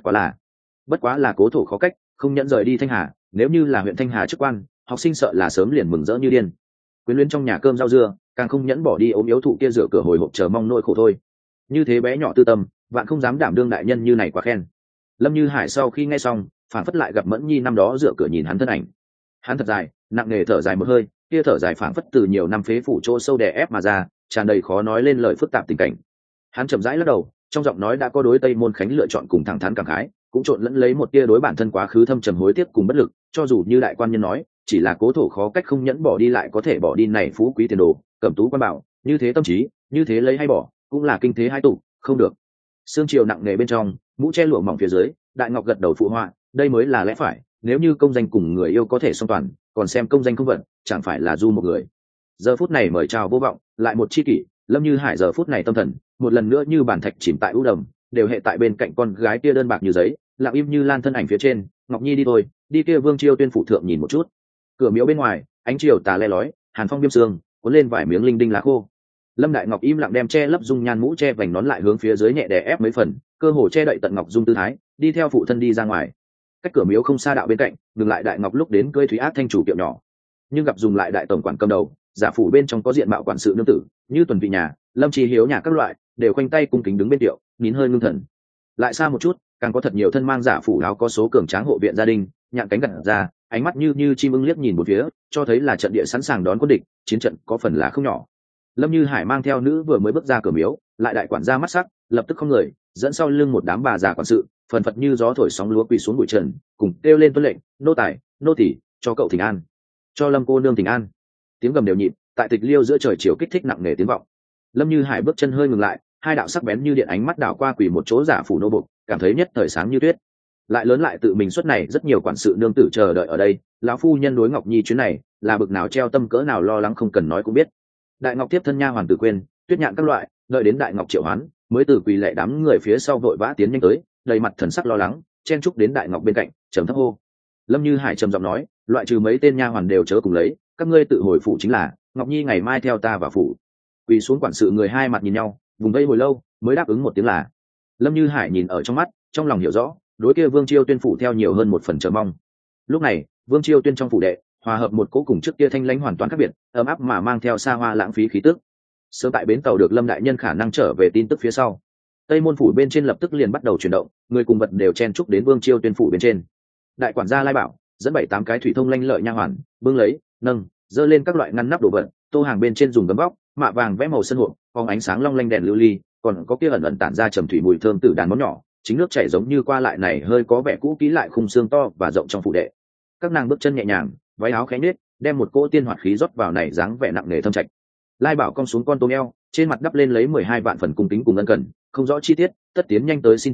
quá là cố thủ khó cách, không nhận rời đi Thanh Hà, nếu như là huyện Thanh Hà chức quan, học sinh sợ là sớm liền mừng rỡ như điên. Quyến luyến trong nhà cơm rau dưa, càng không nhẫn bỏ đi ốm yếu thụ kia rửa cửa hồi hộp chờ mong nỗi khổ thôi. Như thế bé nhỏ tư tâm, vạn không dám đảm đương đại nhân như này quá khen. Lâm Như Hải sau khi nghe xong, phản phất lại gặp Mẫn Nhi năm đó dựa cửa nhìn hắn thân ảnh. Hắn thật dài, nặng nề thở dài một hơi, kia thở dài phản phất từ nhiều năm phế phủ chỗ sâu đè ép mà ra, tràn đầy khó nói lên lời phức tạp tình cảnh. Hắn chậm rãi lắc đầu, trong giọng nói đã có đối Tây Môn Khánh lựa chọn cùng thẳng thắn cảm khái, cũng trộn lẫn lấy một tia đối bản thân quá khứ thâm trầm hối tiếc cùng bất lực, cho dù như đại quan nhân nói, chỉ là cố thổ khó cách không nhẫn bỏ đi lại có thể bỏ đi này phú quý tiền đồ, cẩm tú quan bảo, như thế tâm trí, như thế lấy hay bỏ, cũng là kinh thế hai tụ, không được. Sương chiều nặng nề bên trong, mũ che lụa mỏng phía dưới, Đại Ngọc gật đầu phụ họa, đây mới là lẽ phải, nếu như công danh cùng người yêu có thể song toàn, còn xem công danh không vận, chẳng phải là du một người. Giờ phút này mời chào vô vọng, lại một chi kỷ, Lâm Như Hải giờ phút này tâm thần, một lần nữa như bản thạch chìm tại u đầm, đều hệ tại bên cạnh con gái kia đơn bạc như giấy, lặng im như lan thân ảnh phía trên. Ngọc Nhi đi thôi, đi kia Vương Chiêu Tuyên phủ thượng nhìn một chút. Cửa miếu bên ngoài, ánh chiều tà le lói, hàn phong biêm sương, cuốn lên vài miếng linh đinh lá khô. Lâm Đại Ngọc im lặng đem che lấp dung nhan mũ che vành nón lại hướng phía dưới nhẹ đè ép mấy phần, cơ hồ che đậy tận Ngọc dung tư thái, đi theo phụ thân đi ra ngoài. Cách cửa miếu không xa đạo bên cạnh, ngừng lại Đại Ngọc lúc đến cưỡi Thúy Ác thanh chủ kiệu nhỏ, nhưng gặp dùng lại đại tổng quản cầm đầu, giả phủ bên trong có diện mạo quản sự nương tử, như Tuần Vị nhà, Lâm Chi Hiếu nhà các loại, đều khoanh tay cung kính đứng bên tiệu, nín hơi ngưng thần. Lại xa một chút, càng có thật nhiều thân mang giả phủ áo có số cường tráng hộ viện gia đình, nhạn cánh gật ra, ánh mắt như chim ưng liếc nhìn một phía, cho thấy là trận địa sẵn sàng đón quân địch, chiến trận có phần là không nhỏ. Lâm Như Hải mang theo nữ vừa mới bước ra cửa miếu, lại đại quản gia mắt sắc, lập tức không người, dẫn sau lưng một đám bà già quản sự, phần phật như gió thổi sóng lúa quỳ xuống bụi trần, cùng kêu lên tuân lệnh, nô tài, nô tỳ, cho cậu thỉnh an, cho Lâm cô nương thỉnh an. Tiếng gầm đều nhịp, tại tịch liêu giữa trời chiều kích thích nặng nề tiếng vọng. Lâm Như Hải bước chân hơi ngừng lại, hai đạo sắc bén như điện ánh mắt đảo qua quỳ một chỗ giả phủ nô bộc, cảm thấy nhất thời sáng như tuyết. Lại lớn lại tự mình xuất này rất nhiều quản sự nương tử chờ đợi ở đây, lão phu nhân đối Ngọc Nhi chuyến này là bực nào treo tâm cỡ nào lo lắng không cần nói cũng biết. Đại Ngọc tiếp thân nha hoàn tử quên, Tuyết Nhạn các loại, đợi đến Đại Ngọc triệu hoán, mới từ quỳ lệ đám người phía sau vội vã tiến nhanh tới, đầy mặt thần sắc lo lắng, chen chúc đến Đại Ngọc bên cạnh, trầm thấp hô. Lâm Như Hải trầm giọng nói, loại trừ mấy tên nha hoàn đều chớ cùng lấy, các ngươi tự hồi phủ chính là, Ngọc Nhi ngày mai theo ta vào phủ. Quỳ xuống quản sự người hai mặt nhìn nhau, vùng vây hồi lâu mới đáp ứng một tiếng là. Lâm Như Hải nhìn ở trong mắt, trong lòng hiểu rõ, đối kia Vương Chiêu Tuyên phủ theo nhiều hơn một phần chờ mong. Lúc này, Vương Chiêu Tuyên trong phủ đệ, hòa hợp một cỗ cùng trước kia thanh lãnh hoàn toàn khác biệt, ấm áp mà mang theo xa hoa lãng phí khí tức. Sớm tại bến tàu được Lâm đại nhân khả năng trở về tin tức phía sau, Tây Môn phủ bên trên lập tức liền bắt đầu chuyển động, người cùng vật đều chen chúc đến Vương Chiêu Tuyên phủ bên trên. Đại quản gia Lai Bảo dẫn 7-8 cái thủy thông lanh lợi nha hoàn, bưng lấy, nâng, dơ lên các loại ngăn nắp đồ vật, tô hàng bên trên dùng gấm vóc, mạ vàng vẽ màu sân hộp, phóng ánh sáng long lanh đèn lưu ly, còn có kia ẩn ẩn tản ra trầm thủy mùi thơm từ đàn món nhỏ, chính nước chảy giống như qua lại này hơi có vẻ cũ kỹ lại khung xương to và rộng trong phủ đệ. Các nàng bước chân nhẹ nhàng, váy áo khẽ nết, đem một cỗ tiên hoạt khí rót vào này dáng vẻ nặng nề thâm trạch. Lai Bảo cong xuống con tôm eo, trên mặt đắp lên lấy 12 vạn phần cung kính cùng ân cần, không rõ chi tiết, tất tiến nhanh tới xin chỉ thị,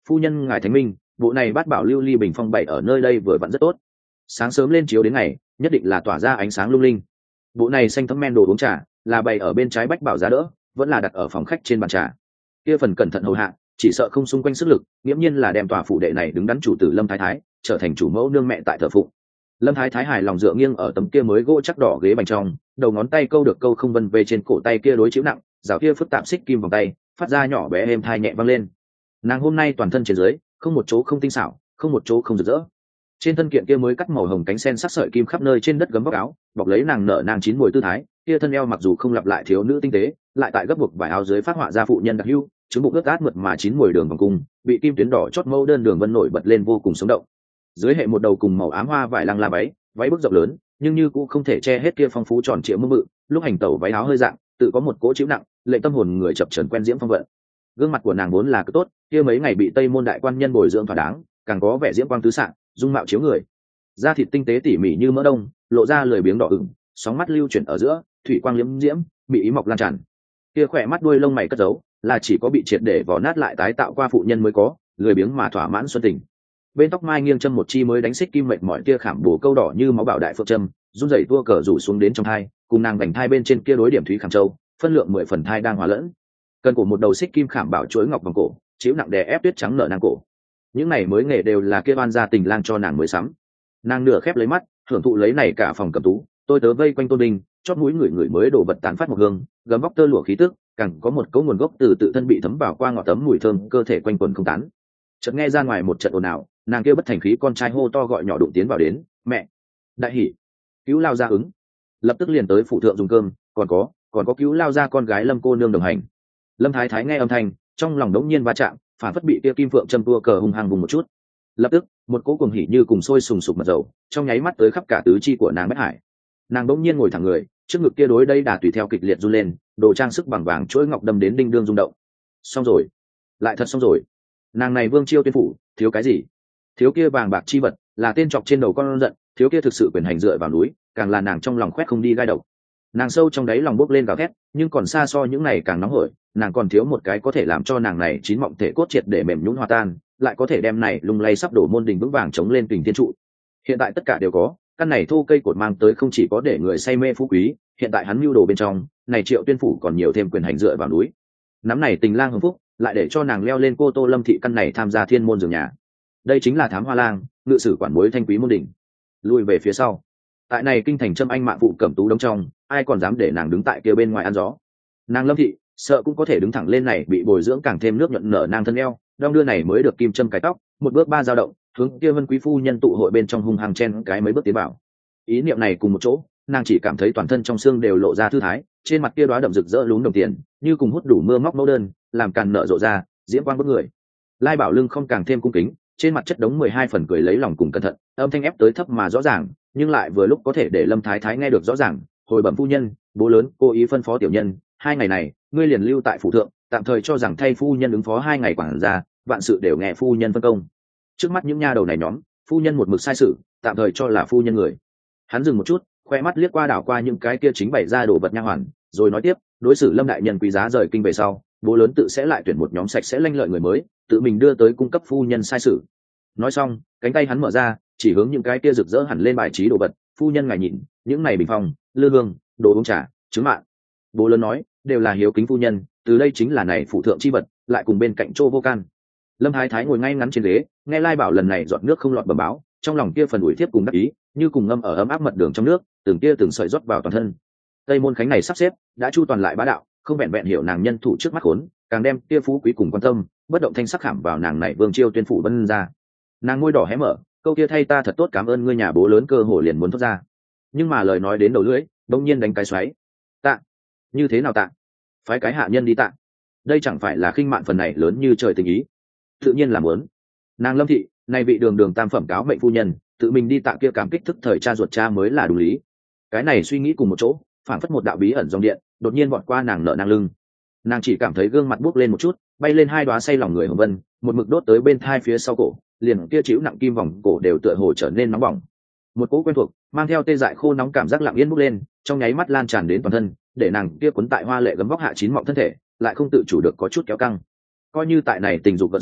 Phu nhân ngài thánh minh, bộ này bát bảo lưu ly bình phong bày ở nơi đây vừa vặn rất tốt, sáng sớm lên chiếu đến ngày nhất định là tỏa ra ánh sáng lung linh. Bộ này xanh thấm men đồ uống trà là bày ở bên trái bách bảo giá đỡ, vẫn là đặt ở phòng khách trên bàn trà. Kia phần cẩn thận hầu hạ, chỉ sợ không xung quanh sức lực, nghiễm nhiên là đem tòa phủ đệ này đứng đắn chủ tử Lâm Thái Thái trở thành chủ mẫu nương mẹ tại thờ phụng. Lâm Thái Thái hài lòng dựa nghiêng ở tấm kia mới gỗ chắc đỏ ghế bành trong, đầu ngón tay câu được câu không vân về trên cổ tay kia đối chiếu nặng, rào kia phức tạp xích kim vòng tay phát ra nhỏ bé êm thai nhẹ vang lên. Nàng hôm nay toàn thân trên dưới không một chỗ không tinh xảo, không một chỗ không rực rỡ. Trên thân kiện kia mới cắt màu hồng cánh sen sắc sợi kim khắp nơi trên đất gấm vóc áo, bọc lấy nàng nở nàng chín mùi tư thái, kia thân eo mặc dù không lặp lại thiếu nữ tinh tế, lại tại gấp buộc vải áo dưới phát họa ra phụ nhân đặc hữu, trứng bụng ướt át mượt mà chín mùi đường vòng cung, bị kim tuyến đỏ chót mâu đơn đường vân nổi bật lên vô cùng sống động. Dưới hệ một đầu cùng màu ám hoa vải lăng la váy, váy bức rộng lớn, nhưng như cũng không thể che hết kia phong phú tròn trịa mơ mự, lúc hành tẩu váy áo hơi dạng, tự có một cỗ chịu nặng, lệnh tâm hồn người chập chờn quen diễm phong vận. Gương mặt của nàng vốn là cứ tốt, kia mấy ngày bị Tây môn đại quan nhân bồi dưỡng thỏa đáng, càng có vẻ diễm quang tứ xạ, dung mạo chiếu người. Da thịt tinh tế tỉ mỉ như mỡ đông, lộ ra lười biếng đỏ ửng, sóng mắt lưu chuyển ở giữa, thủy quang liễm diễm, bị ý mọc lan tràn. Kia khỏe mắt đuôi lông mày cất giấu, là chỉ có bị triệt để vò nát lại tái tạo qua phụ nhân mới có, lười biếng mà thỏa mãn xuân tình. Bên tóc mai nghiêng châm một chi mới đánh xích kim mệt mỏi kia khảm bổ câu đỏ như máu bảo đại phượng châm, run rẩy tua cờ rủ xuống đến trong thai, cùng nàng vành thai bên trên kia đối điểm thúy khảm châu, phân lượng 10 phần thai đang hòa lẫn. Cần cổ một đầu xích kim khảm bảo chuỗi ngọc vòng cổ, chiếu nặng đè ép tuyết trắng nở nàng cổ. Những này mới nghề đều là kia ban gia tình lang cho nàng mới sắm. Nàng nửa khép lấy mắt, hưởng thụ lấy này cả phòng cầm tú, tôi tớ vây quanh tôn đình, chót mũi người mới đổ vật tán phát một hương, gấm vóc tơ lụa khí tức, càng có một cấu nguồn gốc từ tự thân bị thấm vào qua ngọt tấm mùi thơm cơ thể quanh quần không tán. Chợt nghe ra ngoài một trận ồn ào, nàng kia bất thành khí con trai hô to gọi nhỏ đụng tiến vào đến, mẹ, đại hỉ, cứu lao ra ứng, lập tức liền tới phụ thượng dùng cơm, còn có cứu lao ra con gái Lâm cô nương đồng hành. Lâm Thái Thái nghe âm thanh, trong lòng đống nhiên va chạm, phản phất bị kia kim phượng châm tua cờ hung hăng vùng một chút. Lập tức một cỗ cuồng hỉ như cùng sôi sùng sục mật dầu trong nháy mắt tới khắp cả tứ chi của nàng bất hải. Nàng đống nhiên ngồi thẳng người, trước ngực kia đối đây đà tùy theo kịch liệt run lên, đồ trang sức bằng vàng chuỗi ngọc đâm đến đinh đương rung động. Xong rồi, lại thật xong rồi. Nàng này vương chiêu tuyên phủ, thiếu cái gì? Thiếu kia vàng bạc chi vật, là tên chọc trên đầu con giận, thiếu kia thực sự quyền hành dựa vào núi, càng là nàng trong lòng khoét không đi gai độc. Nàng sâu trong đáy lòng bốc lên gào thét, nhưng còn xa so những này càng nóng hổi, nàng còn thiếu một cái có thể làm cho nàng này chín mộng thể cốt triệt để mềm nhũn hòa tan, lại có thể đem này lung lay sắp đổ môn đình vững vàng chống lên kình thiên trụ. Hiện tại tất cả đều có, căn này thô cây cột mang tới không chỉ có để người say mê phú quý, hiện tại hắn mưu đồ bên trong, này Triệu Tuyên phủ còn nhiều thêm quyền hành dựa vào núi. Nắm này tình lang hưng phúc, lại để cho nàng leo lên cô Tô Lâm thị căn này tham gia thiên môn giường nhà. Đây chính là thám hoa lang, ngự sử quản mối thanh quý môn đỉnh. Lùi về phía sau. Tại này kinh thành châm anh mạng vụ cẩm tú đống trong, ai còn dám để nàng đứng tại kia bên ngoài ăn gió. Nàng Lâm thị sợ cũng có thể đứng thẳng lên này bị bồi dưỡng càng thêm nước nhuận nở nàng thân eo, đong đưa này mới được kim châm cái tóc, một bước ba dao động, hướng kia vân quý phu nhân tụ hội bên trong hung hăng chen cái mấy bước tiến vào. Ý niệm này cùng một chỗ, nàng chỉ cảm thấy toàn thân trong xương đều lộ ra thư thái, trên mặt kia đóa đậm rực rỡ lún đồng tiền, như cùng hút đủ mưa móc mẫu đơn, làm càn nở rộ ra, diễm quang bức người. Lai Bảo lưng không càng thêm cung kính, trên mặt chất đống 12 phần cười lấy lòng cùng cẩn thận, âm thanh ép tới thấp mà rõ ràng, nhưng lại vừa lúc có thể để Lâm Thái Thái nghe được rõ ràng. Hồi bẩm phu nhân, bố lớn cố ý phân phó tiểu nhân, 2 ngày này ngươi liền lưu tại phủ thượng, tạm thời cho rằng thay phu nhân ứng phó 2 ngày quản gia, vạn sự đều nghe phu nhân phân công. Trước mắt những nha đầu này nhóm, phu nhân một mực sai sự, tạm thời cho là phu nhân người. Hắn dừng một chút, khoe mắt liếc qua đảo qua những cái kia chính bày ra đồ vật nha hoàn, rồi nói tiếp, đối xử Lâm đại nhân quý giá rời kinh về sau, bố lớn tự sẽ lại tuyển một nhóm sạch sẽ lanh lợi người mới, tự mình đưa tới cung cấp phu nhân sai sự. Nói xong, cánh tay hắn mở ra, chỉ hướng những cái kia rực rỡ hẳn lên bài trí đồ vật, phu nhân ngài nhìn, những này bình phong, lư hương, đồ uống trà, trứng mạn. Bố lớn nói, đều là hiếu kính phu nhân, từ đây chính là này phụ thượng chi vật, lại cùng bên cạnh Trô Vô Can. Lâm Thái Thái ngồi ngay ngắn trên ghế, nghe Lai Bảo lần này giọt nước không lọt bẩm báo, trong lòng kia phần ủi thiếp cùng đắc ý, như cùng ngâm ở ấm áp mật đường trong nước, từng kia từng sợi rót vào toàn thân. Tây môn khánh này sắp xếp, đã chu toàn lại bá đạo, không vẹn vẹn hiểu nàng nhân thủ trước mắt khốn, càng đem kia phú quý cùng quan tâm, bất động thanh sắc khảm vào nàng này vương chiêu tuyên phủ bân ra. Nàng môi đỏ hé mở, câu kia thay ta thật tốt cảm ơn ngươi nhà bố lớn cơ hồ liền muốn thốt ra, nhưng mà lời nói đến đầu lưỡi, đông nhiên đánh cái xoáy. Tạ? Như thế nào tạ? Phái cái hạ nhân đi tạ? Đây chẳng phải là khinh mạn phần này lớn như trời tình ý? Tự nhiên là muốn. Nàng Lâm thị, này vị đường đường tam phẩm cáo mệnh phu nhân, tự mình đi tạ kia cảm kích thức thời cha ruột cha mới là đúng lý. Cái này suy nghĩ cùng một chỗ, phản phất một đạo bí ẩn dòng điện, đột nhiên vọt qua nàng nở nàng lưng. Nàng chỉ cảm thấy gương mặt buốc lên một chút, bay lên 2 đóa say lòng người hồng vân, một mực đốt tới bên thai phía sau cổ, liền kia chịu nặng kim vòng cổ đều tựa hồ trở nên nóng bỏng. Một cỗ quen thuộc, mang theo tê dại khô nóng cảm giác lặng yên bốc lên, trong nháy mắt lan tràn đến toàn thân, để nàng kia cuốn tại hoa lệ gấm vóc hạ chín mọng thân thể, lại không tự chủ được có chút kéo căng. Coi như tại này tình dục gợn sóng,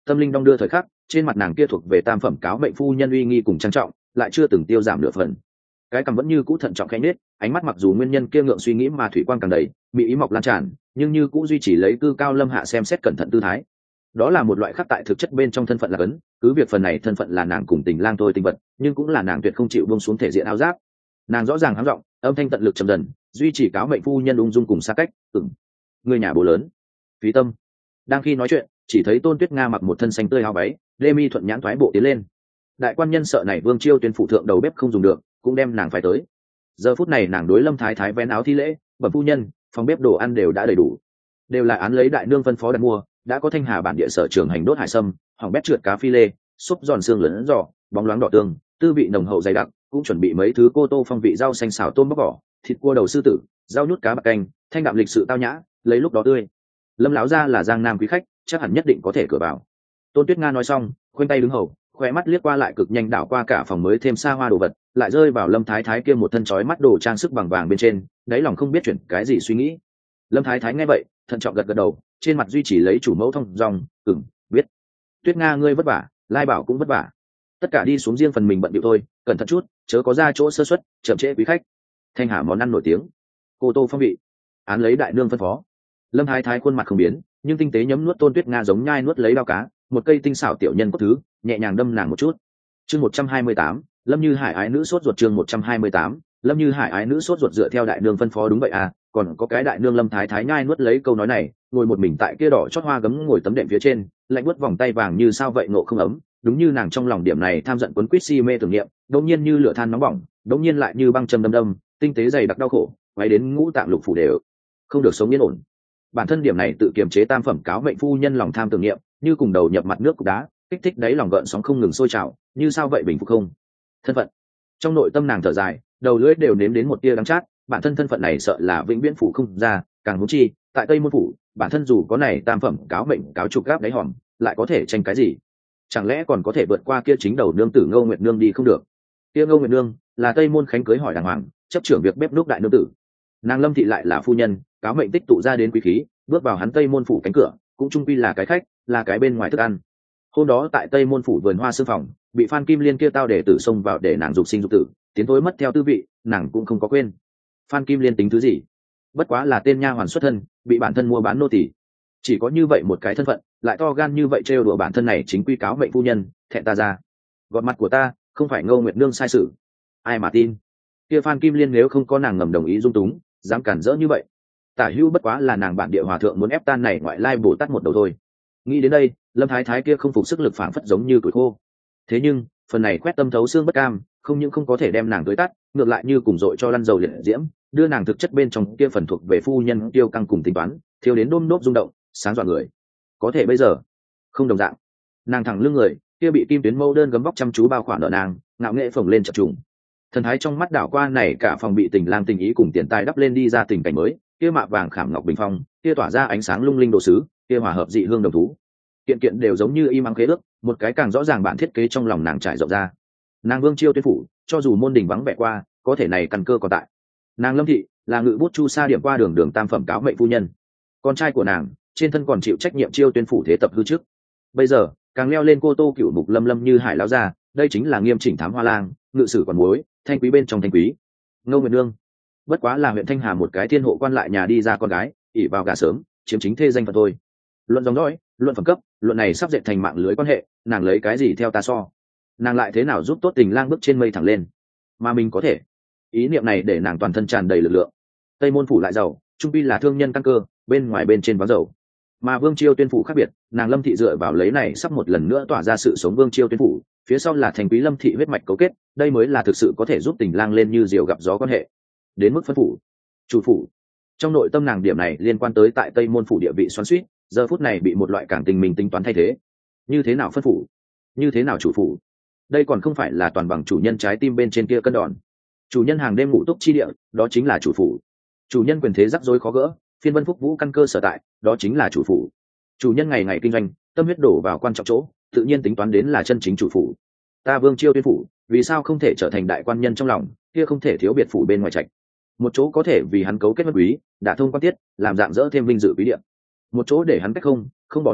tâm linh đong đưa thời khắc, trên mặt nàng kia thuộc về tam phẩm cáo mệnh phu nhân uy nghi cùng trang trọng lại chưa từng tiêu giảm nửa phần. Cái cằm vẫn như cũ thận trọng khẽ nết, ánh mắt mặc dù nguyên nhân kia ngượng suy nghĩ mà thủy quang càng đầy bị ý mọc lan tràn, nhưng như cũ duy trì lấy cư cao lâm hạ xem xét cẩn thận tư thái. Đó là một loại khắc tại thực chất bên trong thân phận là cấn, cứ việc phần này thân phận là nàng cùng tình lang thôi tình vật, nhưng cũng là nàng tuyệt không chịu buông xuống thể diện áo giáp. Nàng rõ ràng hắng giọng, âm thanh tận lực trầm dần, duy trì cáo mệnh phu nhân ung dung cùng xa cách. Người nhà bố lớn phí tâm. Đang khi nói chuyện, chỉ thấy Tôn Tuyết Nga mặc một thân xanh tươi áo váy, lê mi thuận nhãn thoái bộ tiến lên. Đại quan nhân sợ này Vương Chiêu Tuyên phụ thượng đầu bếp không dùng được, cũng đem nàng phải tới. Giờ phút này nàng đối Lâm Thái Thái vén áo thi lễ, bẩm phu nhân, phòng bếp đồ ăn đều đã đầy đủ, đều là án lấy đại nương phân phó đặt mua, đã có thanh hà bản địa sở trường hành đốt hải sâm, hỏng bét trượt cá phi lê, súp giòn xương lớn giò, bóng loáng đỏ tương, tư vị nồng hậu dày đặc, cũng chuẩn bị mấy thứ cô tô phong vị rau xanh xào tôm bóc vỏ, thịt cua đầu sư tử, rau nhút cá bạc canh, thanh đạm lịch sự tao nhã, lấy lúc đó tươi. Lâm lão gia là giang nam quý khách, chắc hẳn nhất định có thể cửa vào. Tôn Tuyết Nga nói xong, khoanh tay đứng hầu, khóe mắt liếc qua lại cực nhanh đảo qua cả phòng mới thêm xa hoa đồ vật, lại rơi vào Lâm Thái Thái kia một thân chói mắt đồ trang sức bằng vàng bên trên, đáy lòng không biết chuyển cái gì suy nghĩ. Lâm Thái Thái nghe vậy, thận trọng gật gật đầu, trên mặt duy trì lấy chủ mẫu thông dòng, biết. Tuyết Nga ngươi vất vả, Lai Bảo cũng vất vả, tất cả đi xuống riêng phần mình bận bịu thôi, cẩn thận chút, chớ có ra chỗ sơ suất, chậm trễ quý khách. Thanh hà món ăn nổi tiếng, cô tô phong vị, án lấy đại nương phân phó. Lâm Thái Thái khuôn mặt không biến, nhưng tinh tế nhấm nuốt Tôn Tuyết Nga giống nhai nuốt lấy bao cá, một cây tinh xảo tiểu nhân cốt thứ, nhẹ nhàng đâm nàng một chút. Chương 128, Lâm Như Hải ái nữ sốt ruột. Chương 128, Lâm Như Hải ái nữ sốt ruột. Dựa theo đại nương phân phó đúng vậy à, còn có cái đại nương Lâm Thái Thái nhai nuốt lấy câu nói này, ngồi một mình tại kia đỏ chót hoa gấm ngồi tấm đệm phía trên, lạnh buốt vòng tay vàng như sao vậy nộ không ấm, đúng như nàng trong lòng điểm này tham giận quấn quýt si mê tưởng niệm, đột nhiên như lửa than nóng bỏng, đột nhiên lại như băng châm đâm đâm, tinh tế dày đặc đau khổ, quay đến ngũ tạng lục phủ đều không được sống yên ổn. Bản thân điểm này tự kiềm chế tam phẩm cáo mệnh phu nhân lòng tham tưởng niệm, như cùng đầu nhập mặt nước cục đá, kích thích đáy lòng gợn sóng không ngừng sôi trào, như sao vậy bình phục không thân phận. Trong nội tâm nàng thở dài, đầu lưỡi đều nếm đến một tia đắng chát, bản thân thân phận này sợ là vĩnh viễn phủ không ra, càng huống chi tại Tây Môn phủ, bản thân dù có này tam phẩm cáo mệnh cáo trục gáp đáy hòm, lại có thể tranh cái gì? Chẳng lẽ còn có thể vượt qua kia chính đầu nương tử Ngô Nguyệt nương đi không được? Kia Ngô Nguyệt nương là Tây Môn khánh cưới hỏi đàng hoàng, chấp trưởng việc bếp núc đại nương tử. Nàng Lâm thị lại là phu nhân, cáo mệnh tích tụ ra đến quý khí, bước vào hắn Tây Môn phủ cánh cửa, cũng chung quy là cái khách, là cái bên ngoài thức ăn. Hôm đó tại Tây Môn phủ vườn hoa sương phòng, bị Phan Kim Liên kia tao để tử xông vào để nàng dục sinh dục tử, tiến thối mất theo tư vị, nàng cũng không có quên. Phan Kim Liên tính thứ gì? Bất quá là tên nha hoàn xuất thân, bị bản thân mua bán nô tỳ. Chỉ có như vậy một cái thân phận, lại to gan như vậy trêu đùa bản thân này chính quy cáo mệnh phu nhân, thẹn ta ra. Gọt mặt của ta, không phải Ngô Nguyệt nương sai sự. Ai mà tin? Kia Phan Kim Liên nếu không có nàng ngầm đồng ý dung túng, dám cản rỡ như vậy. Tả hữu bất quá là nàng bản địa hòa thượng muốn ép tan này ngoại lai Bồ Tát một đầu thôi. Nghĩ đến đây, Lâm Thái Thái kia không phục sức lực phảng phất giống như củi khô. Thế nhưng phần này quét tâm thấu xương bất cam, không những không có thể đem nàng tới tắt, ngược lại như cùng dội cho lăn dầu liệt diễm, đưa nàng thực chất bên trong kia phần thuộc về phu nhân tiêu căng cùng tính toán, thiếu đến đôm đốp rung động, sáng dọa người. Có thể bây giờ không đồng dạng, nàng thẳng lưng người, kia bị kim tuyến mâu đơn gấm vóc chăm chú bao khoản ở nàng, ngạo nghệ phồng lên chập trùng. Thần thái trong mắt đảo qua này cả phòng bị tình lang tình ý cùng tiền tài đắp lên đi ra tình cảnh mới, kia mạ vàng khảm ngọc bình phong, kia tỏa ra ánh sáng lung linh đồ sứ, kia hòa hợp dị hương đồng thú, kiện kiện đều giống như y mắng khế ước, một cái càng rõ ràng bản thiết kế trong lòng nàng trải rộng ra. Nàng Vương Chiêu Tuyên phủ, cho dù môn đình vắng vẻ qua, có thể này căn cơ còn tại. Nàng Lâm thị là ngự bút chu sa điểm qua đường đường tam phẩm cáo mệnh phu nhân, con trai của nàng trên thân còn chịu trách nhiệm Chiêu Tuyên phủ thế tập hư chức. Bây giờ càng leo lên cô tô cựu mục Lâm như Hải lão gia, đây chính là nghiêm chỉnh thám hoa lang, ngự sử còn muối, thanh quý bên trong thanh quý. Ngô Nguyệt nương bất quá là huyện Thanh Hà một cái thiên hộ quan lại nhà đi ra con gái, ỉ vào gả sớm, chiếm chính thê danh phận thôi. Luận dòng dõi, luận phẩm cấp, luận này sắp dệt thành mạng lưới quan hệ, nàng lấy cái gì theo ta so? Nàng lại thế nào giúp tốt tình lang bước trên mây thẳng lên? Mà mình có thể. Ý niệm này để nàng toàn thân tràn đầy lực lượng. Tây Môn phủ lại giàu, trung pi là thương nhân căn cơ, bên ngoài bên trên vắng dầu. Mà Vương Chiêu Tuyên phủ khác biệt, nàng Lâm thị dựa vào lấy này sắp một lần nữa tỏa ra sự sống Vương Chiêu Tuyên phủ, phía sau là thành quý Lâm thị huyết mạch cấu kết, đây mới là thực sự có thể giúp tình lang lên như diều gặp gió quan hệ. Đến mức phân phủ, chủ phủ, trong nội tâm nàng điểm này liên quan tới tại Tây Môn phủ địa vị xoắn xuýt, giờ phút này bị một loại cảm tình mình tính toán thay thế. Như thế nào phân phủ, như thế nào chủ phủ, đây còn không phải là toàn bằng chủ nhân trái tim bên trên kia cân đòn. Chủ nhân hàng đêm ngủ túc chi địa, đó chính là chủ phủ. Chủ nhân quyền thế rắc rối khó gỡ, phiên vân phúc vũ căn cơ sở tại, đó chính là chủ phủ. Chủ nhân ngày ngày kinh doanh, tâm huyết đổ vào quan trọng chỗ, tự nhiên tính toán đến là chân chính chủ phủ. Ta Vương Chiêu Tuyên phủ, vì sao không thể trở thành đại quan nhân trong lòng, kia không thể thiếu biệt phủ bên ngoài trạch. Một chỗ có thể vì hắn cấu kết bất quý, đả thông quan tiết, làm dạng dỡ thêm vinh dự quý địa. Một chỗ để hắn cách không bỏ nổi,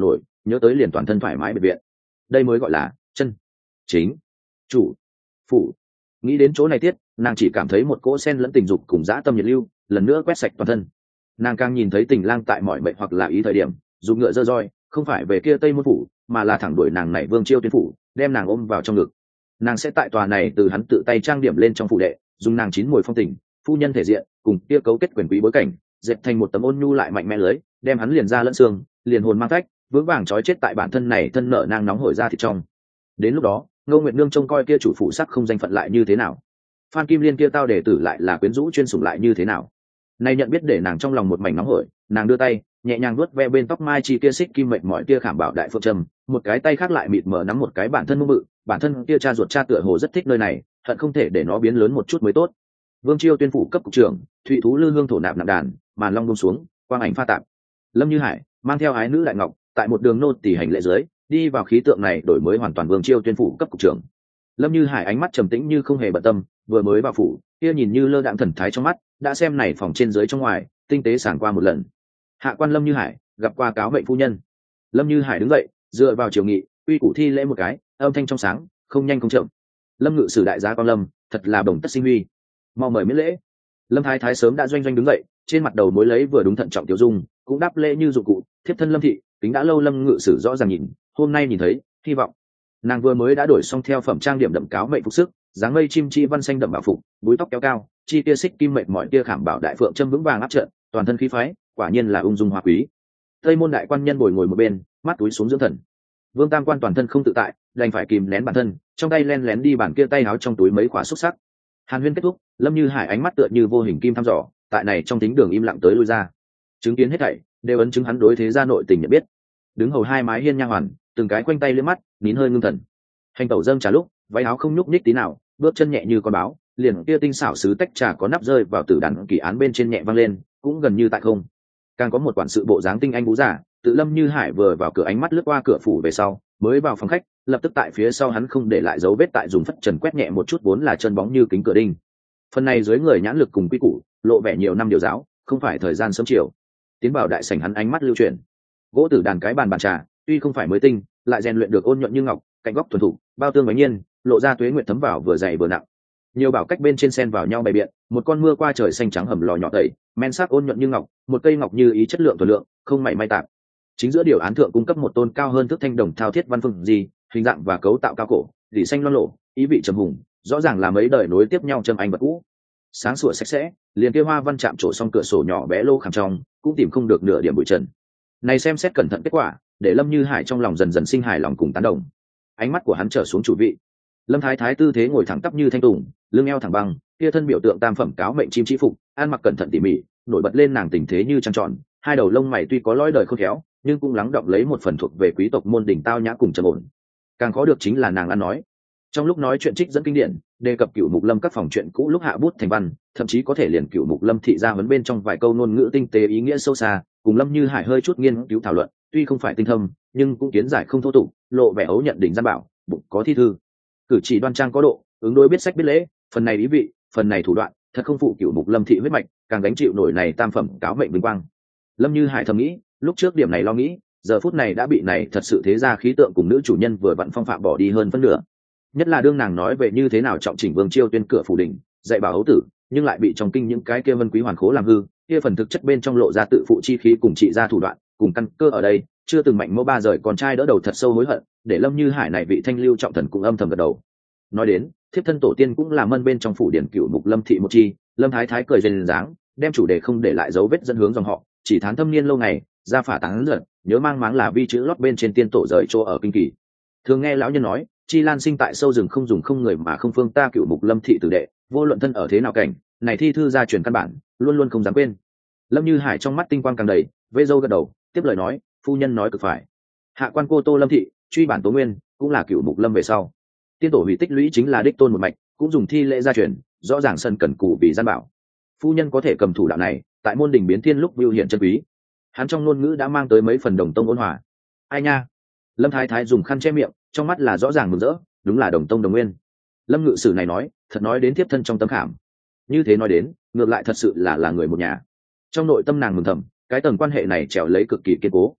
nhớ tới liền toàn thân thoải mái biệt viện. Đây mới gọi là chân chính chủ phủ. Nghĩ đến chỗ này tiết, nàng chỉ cảm thấy một cỗ sen lẫn tình dục cùng dã tâm nhiệt lưu lần nữa quét sạch toàn thân. Nàng càng nhìn thấy Tình Lang tại mọi mệnh hoặc là ý thời điểm dùng ngựa dơ roi, không phải về kia Tây Môn phủ, mà là thẳng đuổi nàng này Vương Chiêu Tuyên phủ, đem nàng ôm vào trong ngực. Nàng sẽ tại tòa này từ hắn tự tay trang điểm lên trong phủ đệ, dùng nàng chín mùi phong tình, phu nhân thể diện, cùng kia cấu kết quyền quý bối cảnh, dệt thành một tấm ôn nhu lại mạnh mẽ lưới, đem hắn liền ra lẫn xương, liền hồn mang phách, vững vàng trói chết tại bản thân này thân nợ nàng nóng hổi ra thịt trong. Đến lúc đó, Ngô Nguyệt Nương trông coi kia chủ phụ sắc không danh phận lại như thế nào, Phan Kim Liên kia tao đệ tử lại là quyến rũ chuyên sủng lại như thế nào. Nay nhận biết để nàng trong lòng một mảnh nóng hổi, nàng đưa tay nhẹ nhàng vuốt ve bên tóc mai chi kia xích kim mệnh mọi kia khảm bảo đại phượng trầm, một cái tay khác lại mịt mờ nắm một cái bản thân mông bự, bản thân kia cha ruột cha tựa hồ rất thích nơi này, hận không thể để nó biến lớn một chút mới tốt. Vương Chiêu Tuyên phủ cấp cục trưởng, thụy thú lư hương thổ nạp nặng đàn, màn long buông xuống, quang ảnh pha tạp. Lâm Như Hải mang theo ái nữ đại ngọc, tại một đường nô tỳ hành lễ dưới, đi vào khí tượng này đổi mới hoàn toàn Vương Chiêu Tuyên phủ cấp cục trưởng. Lâm Như Hải ánh mắt trầm tĩnh như không hề bận tâm, vừa mới vào phủ, kia nhìn như lơ đãng thần thái trong mắt, đã xem này phòng trên dưới trong ngoài, tinh tế sàng qua một lần. Hạ quan Lâm Như Hải gặp qua cáo mệnh phu nhân. Lâm Như Hải đứng dậy, dựa vào triều nghị, uy củ thi lễ một cái, âm thanh trong sáng, không nhanh không chậm. Lâm ngự sử đại gia quan Lâm, thật là đồng tất sinh huy, mau mời miễn lễ. Lâm thái thái sớm đã doanh doanh đứng dậy, trên mặt đầu mối lấy vừa đúng thận trọng tiểu dung, cũng đáp lễ như dụng cụ, thiếp thân Lâm thị, kính đã lâu Lâm ngự sử rõ ràng nhìn, hôm nay nhìn thấy, hy vọng. Nàng vừa mới đã đổi xong theo phẩm trang điểm đậm cáo mệnh phục sức, dáng mây chim chi văn xanh đậm bảo phục, búi tóc kéo cao, chi tia xích kim mệnh mọi tia khảm bảo đại phượng châm vững vàng áp trận, toàn thân khí phái, quả nhiên là ung dung hoa quý. Tây môn đại quan nhân ngồi một bên, mắt túi xuống dưỡng thần. Vương Tam Quan toàn thân không tự tại, đành phải kìm nén bản thân, trong tay len lén đi bản kia tay áo trong túi mấy khóa xúc sắc. Hàn huyên kết thúc, Lâm Như Hải ánh mắt tựa như vô hình kim thăm dò, tại này trong tính đường im lặng tới lui ra, chứng kiến hết thảy đều ấn chứng hắn đối thế gia nội tình nhận biết. Đứng hầu hai mái hiên nha hoàn, từng cái quanh tay liếc mắt, nín hơi ngưng thần. Hành tẩu dâng trà lúc, váy áo không nhúc nhích tí nào, bước chân nhẹ như con báo, liền kia tinh xảo sứ tách trà có nắp rơi vào tử đàn kỳ án bên trên nhẹ văng lên, cũng gần như tại không. Càng có một quản sự bộ dáng tinh anh bú giả, tự Lâm Như Hải vừa vào cửa ánh mắt lướt qua cửa phủ về sau, mới vào phòng khách, lập tức tại phía sau hắn không để lại dấu vết tại dùng phất trần quét nhẹ một chút vốn là chân bóng như kính cửa đinh. Phần này dưới người nhãn lực cùng quy củ, lộ vẻ nhiều năm điều giáo, không phải thời gian sớm chiều. Tiến vào đại sảnh hắn ánh mắt lưu chuyển. Gỗ tử đàn cái bàn trà, tuy không phải mới tinh, lại rèn luyện được ôn nhuận như ngọc, cạnh góc thuần thục, bao tương bánh nhiên, lộ ra tuế nguyện thấm vào vừa dày vừa nặng. Nhiều bảo cách bên trên sen vào nhau bày biện, một con mưa qua trời xanh trắng hầm lò nhỏ tẩy, men sắc ôn nhuận như ngọc, một cây ngọc như ý chất lượng thuần lượng, không mảy may tạp. Chính giữa điều án thượng cung cấp một tôn cao hơn thước thanh đồng thao thiết văn phương gì, hình dạng và cấu tạo cao cổ, lì xanh loang lộ, ý vị trầm hùng, rõ ràng là mấy đời nối tiếp nhau trầm anh vật cũ. Sáng sủa sạch sẽ, liền kia hoa văn chạm trổ xong cửa sổ nhỏ bé lô khảm trong, cũng tìm không được nửa điểm bụi trần. Này xem xét cẩn thận kết quả, để Lâm Như Hải trong lòng dần dần sinh hài lòng cùng tán đồng. Ánh mắt của hắn trở xuống chủ vị. Lâm thái thái tư thế ngồi thẳng tắp như thanh tùng, lưng eo thẳng băng, kia thân biểu tượng tam phẩm cáo mệnh chim chỉ phục, ăn mặc cẩn thận tỉ mỉ, nổi bật lên nàng tình thế như trăng tròn, hai đầu lông mày tuy có lõi đời khôn khéo, nhưng cũng lắng động lấy một phần thuộc về quý tộc môn đỉnh tao nhã cùng trầm ổn. Càng khó được chính là nàng ăn nói. Trong lúc nói chuyện trích dẫn kinh điển, đề cập Cửu Mục Lâm các phòng chuyện cũ lúc hạ bút thành văn, thậm chí có thể liền Cửu Mục Lâm thị ra vấn bên trong vài câu ngôn ngữ tinh tế ý nghĩa sâu xa, cùng Lâm Như Hải hơi chút nghiên cứu thảo luận, tuy không phải tinh thâm, nhưng cũng kiến giải không thô tục, lộ vẻ ấu nhận đỉnh gian bảo, bụng có thi thư, cử chỉ đoan trang có độ, ứng đối biết sách biết lễ, phần này ý vị, phần này thủ đoạn, thật không phụ Cửu Mục Lâm thị huyết mạch, càng gánh chịu nổi này tam phẩm cáo mệnh vinh quang. Lâm Như Hải thầm nghĩ, lúc trước điểm này lo nghĩ, giờ phút này đã bị này thật sự thế ra khí tượng cùng nữ chủ nhân vừa vặn phong phạm bỏ đi hơn phân nửa. Nhất là đương nàng nói về như thế nào trọng chỉnh Vương Chiêu Tuyên cửa phủ đỉnh, dạy bảo hấu tử, nhưng lại bị trong kinh những cái kia vân quý hoàn khố làm hư, kia phần thực chất bên trong lộ ra tự phụ chi khí cùng trị ra thủ đoạn, cùng căn cơ ở đây, chưa từng mạnh mẫu ba rời con trai đỡ đầu thật sâu hối hận, để Lâm Như Hải này vị thanh lưu trọng thần cũng âm thầm gật đầu. Nói đến, thiếp thân tổ tiên cũng là mân bên trong phủ điển Cửu Mục Lâm thị một chi, Lâm thái thái cười duyên dáng, đem chủ đề không để lại dấu vết dẫn hướng dòng họ, chỉ thán thâm niên lâu ngày, ra phả tán giận, nhớ mang máng là vi chữ lót bên trên tiên tổ rời chỗ ở kinh kỳ. Thường nghe lão nhân nói, chi lan sinh tại sâu rừng không dùng không người mà không phương ta Cửu Mục Lâm thị tử đệ, vô luận thân ở thế nào cảnh, này thi thư gia truyền căn bản, luôn luôn không dám quên. Lâm Như Hải trong mắt tinh quang càng đầy, vây dâu gật đầu, tiếp lời nói, phu nhân nói cực phải. Hạ quan cô Tô Lâm thị, truy bản tố nguyên, cũng là Cửu Mục Lâm về sau. Tiên tổ hủy tích lũy chính là đích tôn một mạch, cũng dùng thi lễ gia truyền, rõ ràng sân cần cù vì gian bảo. Phu nhân có thể cầm thủ đạo này, tại môn đình biến thiên lúc view hiện chân quý. Hắn trong ngôn ngữ đã mang tới mấy phần đồng tông ôn hòa. Ai nha? Lâm thái thái dùng khăn che miệng, trong mắt là rõ ràng mừng rỡ, đúng là đồng tông đồng nguyên. Lâm ngự sử này nói, thật nói đến tiếp thân trong tâm khảm. Như thế nói đến, ngược lại thật sự là người một nhà. Trong nội tâm nàng mừng thầm, cái tầng quan hệ này trèo lấy cực kỳ kiên cố.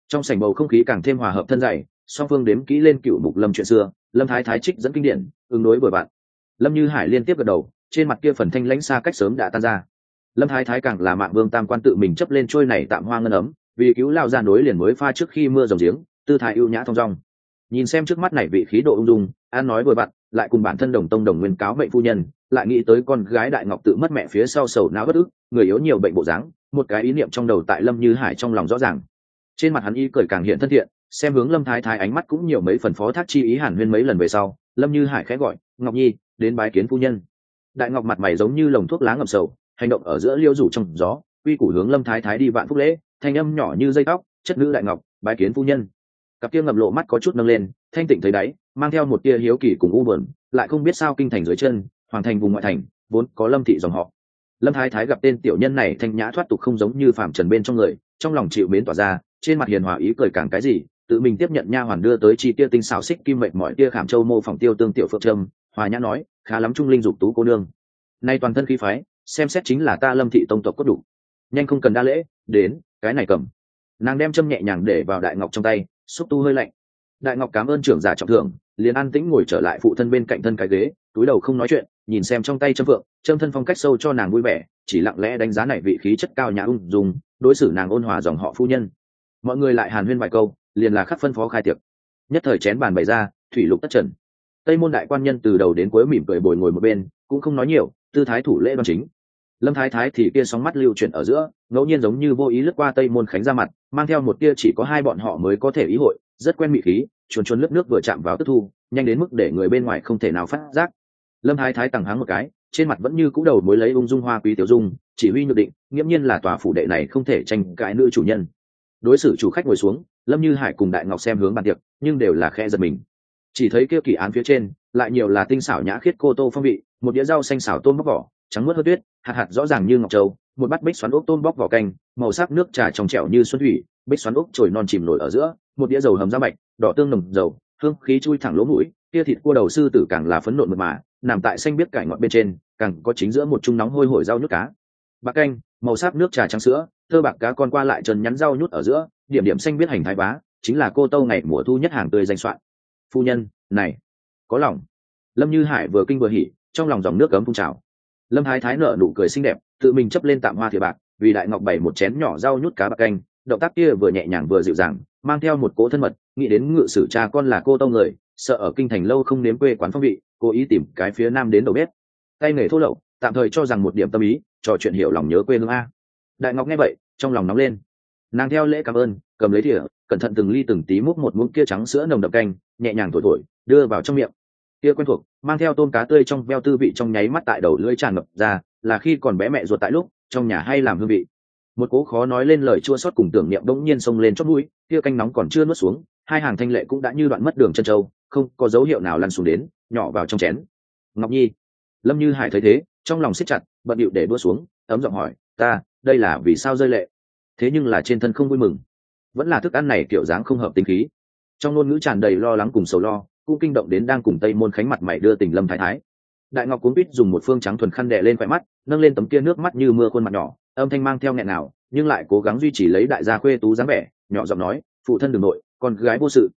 Trong sảnh bầu không khí càng thêm hòa hợp thân dày, song phương đếm kỹ lên cựu mục lâm chuyện xưa, lâm thái thái trích dẫn kinh điển ứng đối vừa bạn. Lâm Như Hải liên tiếp gật đầu, trên mặt kia phần thanh lãnh xa cách sớm đã tan ra. Lâm thái thái càng là mạng vương tam quan tự mình chấp lên trôi này tạm hoa ngân ấm, vì cứu lao ra nối liền mới pha trước khi mưa rồng giếng, tư thái ưu nhã thong dong. Nhìn xem trước mắt này vị khí độ ung dung, an nói vừa bạn, lại cùng bản thân đồng tông đồng nguyên cáo mệnh phu nhân, lại nghĩ tới con gái Đại Ngọc tự mất mẹ phía sau sầu não bất ức, người yếu nhiều bệnh bộ dáng, một cái ý niệm trong đầu tại Lâm Như Hải trong lòng rõ ràng. Trên mặt hắn y cười càng hiện thân thiện, xem hướng Lâm thái thái ánh mắt cũng nhiều mấy phần phó thác chi ý hàn huyên mấy lần về sau, Lâm Như Hải khẽ gọi, "Ngọc Nhi, đến bái kiến phu nhân." Đại Ngọc mặt mày giống như lồng thuốc lá ngậm sầu, hành động ở giữa liêu rủ trong gió, quy củ hướng Lâm thái thái đi vạn phúc lễ, thanh âm nhỏ như dây tóc, "Chất nữ Đại Ngọc, bái kiến phu nhân." Cặp kia ngậm lộ mắt có chút nâng lên, thanh tịnh thấy đáy, mang theo một tia hiếu kỳ cùng u buồn, lại không biết sao kinh thành dưới chân, hoàng thành vùng ngoại thành, vốn có Lâm thị dòng họ. Lâm thái thái gặp tên tiểu nhân này thanh nhã thoát tục không giống như phàm trần bên trong người, trong lòng chịu mến tỏa ra, trên mặt hiền hòa ý cười càng cái gì, tự mình tiếp nhận nha hoàn đưa tới chi tia tinh xảo xích kim mệnh mọi tia khảm châu mô phỏng tiêu tương tiểu phượng trâm, hòa nhã nói, "Khá lắm trung linh dục tú cô nương. Nay toàn thân khí phái, xem xét chính là ta Lâm thị tông tộc cốt đủ. Nhanh không cần đa lễ, đến, cái này cầm." Nàng đem châm nhẹ nhàng để vào Đại Ngọc trong tay, xúc tu hơi lạnh. Đại Ngọc cảm ơn trưởng giả trọng thưởng, liền an tĩnh ngồi trở lại phụ thân bên cạnh thân cái ghế, túi đầu không nói chuyện, nhìn xem trong tay châm phượng, châm thân phong cách sâu cho nàng vui vẻ, chỉ lặng lẽ đánh giá này vị khí chất cao nhã ung dung, đối xử nàng ôn hòa dòng họ phu nhân. Mọi người lại hàn huyên vài câu, liền là khắc phân phó khai tiệc. Nhất thời chén bàn bày ra, thủy lục tất trần. Tây môn đại quan nhân từ đầu đến cuối mỉm cười bồi ngồi một bên, cũng không nói nhiều, tư thái thủ lễ đoan chính. Lâm thái thái thì kia sóng mắt lưu chuyển ở giữa, ngẫu nhiên giống như vô ý lướt qua Tây môn khánh ra mặt, mang theo một tia chỉ có hai bọn họ mới có thể ý hội, rất quen mị khí, chuồn chuồn lướt nước vừa chạm vào tức thu, nhanh đến mức để người bên ngoài không thể nào phát giác. Lâm thái thái tằng háng một cái, trên mặt vẫn như cũ đầu mối lấy ung dung hoa quý tiểu dung, chỉ huy nhược định, nghiễm nhiên là tòa phủ đệ này không thể tranh cãi nữ chủ nhân. Đối xử chủ khách ngồi xuống, Lâm Như Hải cùng Đại Ngọc xem hướng bàn tiệc, nhưng đều là khẽ giật mình. Chỉ thấy kia kỳ án phía trên, lại nhiều là tinh xảo nhã khiết cô tô phong vị, một đĩa rau xanh xảo tôm bóc vỏ, trắng mướt hơn tuyết, hạt hạt rõ ràng như ngọc châu, một bát bích xoắn ốc tôm bóc vỏ canh, màu sắc nước trà trong trẻo như xuân thủy, bích xoắn ốc trồi non chìm nổi ở giữa, một đĩa dầu hầm da bạch, đỏ tương nồng dầu, hương khí chui thẳng lỗ mũi, kia thịt cua đầu sư tử càng là phấn nộn mượt mà, nằm tại xanh biếc cải ngọt bên trên, càng có chính giữa một chung nóng hôi hổi rau nhút cá. Bạc canh, màu sắc nước trà trắng sữa, thơ bạc cá con qua lại trần nhắn rau nhút ở giữa, điểm điểm xanh biếc hành thái bá, chính là cô tâu ngày mùa thu nhất hàng tươi danh soạn. Phu nhân, này, có lòng. Lâm Như Hải vừa kinh vừa hỉ, trong lòng dòng nước cấm phun trào. Lâm thái thái nở nụ cười xinh đẹp, tự mình chấp lên tạm hoa thìa bạc, vì Đại Ngọc bày một chén nhỏ rau nhút cá bạc canh, động tác kia vừa nhẹ nhàng vừa dịu dàng, mang theo một cỗ thân mật, nghĩ đến ngự sử cha con là cô tâu người, sợ ở kinh thành lâu không nếm quê quán phong vị, cố ý tìm cái phía nam đến đầu bếp. Tay nghề thô lậu, tạm thời cho rằng một điểm tâm ý, trò chuyện hiểu lòng nhớ quê hương a. Đại Ngọc nghe vậy, trong lòng nóng lên. Nàng theo lễ cảm ơn, cầm lấy thìa, cẩn thận từng ly từng tí múc một muỗng kia trắng sữa nồng đậm canh, nhẹ nhàng thổi thổi, đưa vào trong miệng. Kia quen thuộc, mang theo tôm cá tươi trong veo tư vị trong nháy mắt tại đầu lưỡi tràn ngập ra, là khi còn bé mẹ ruột tại lúc trong nhà hay làm hương vị. Một cố khó nói lên lời chua xót cùng tưởng niệm bỗng nhiên xông lên chót mũi, kia canh nóng còn chưa nuốt xuống, hai hàng thanh lệ cũng đã như đoạn mất đường chân châu, không có dấu hiệu nào lăn xuống đến, nhỏ vào trong chén. Ngọc Nhi. Lâm Như Hải thấy thế, trong lòng siết chặt, bận điệu để đua xuống, ấm giọng hỏi, "Ta, đây là vì sao rơi lệ?" Thế nhưng là trên thân không vui mừng, vẫn là thức ăn này kiểu dáng không hợp tính khí. Trong ngôn ngữ tràn đầy lo lắng cùng sầu lo, cũng kinh động đến đang cùng Tây môn khánh mặt mày đưa tình Lâm thái thái. Đại Ngọc cuống quýt dùng một phương trắng thuần khăn đè lên khóe mắt, nâng lên tấm kia nước mắt như mưa khuôn mặt nhỏ, âm thanh mang theo nghẹn nào, nhưng lại cố gắng duy trì lấy đại gia khuê tú dáng vẻ, nhỏ giọng nói, "Phụ thân đừng nội, con gái vô sự.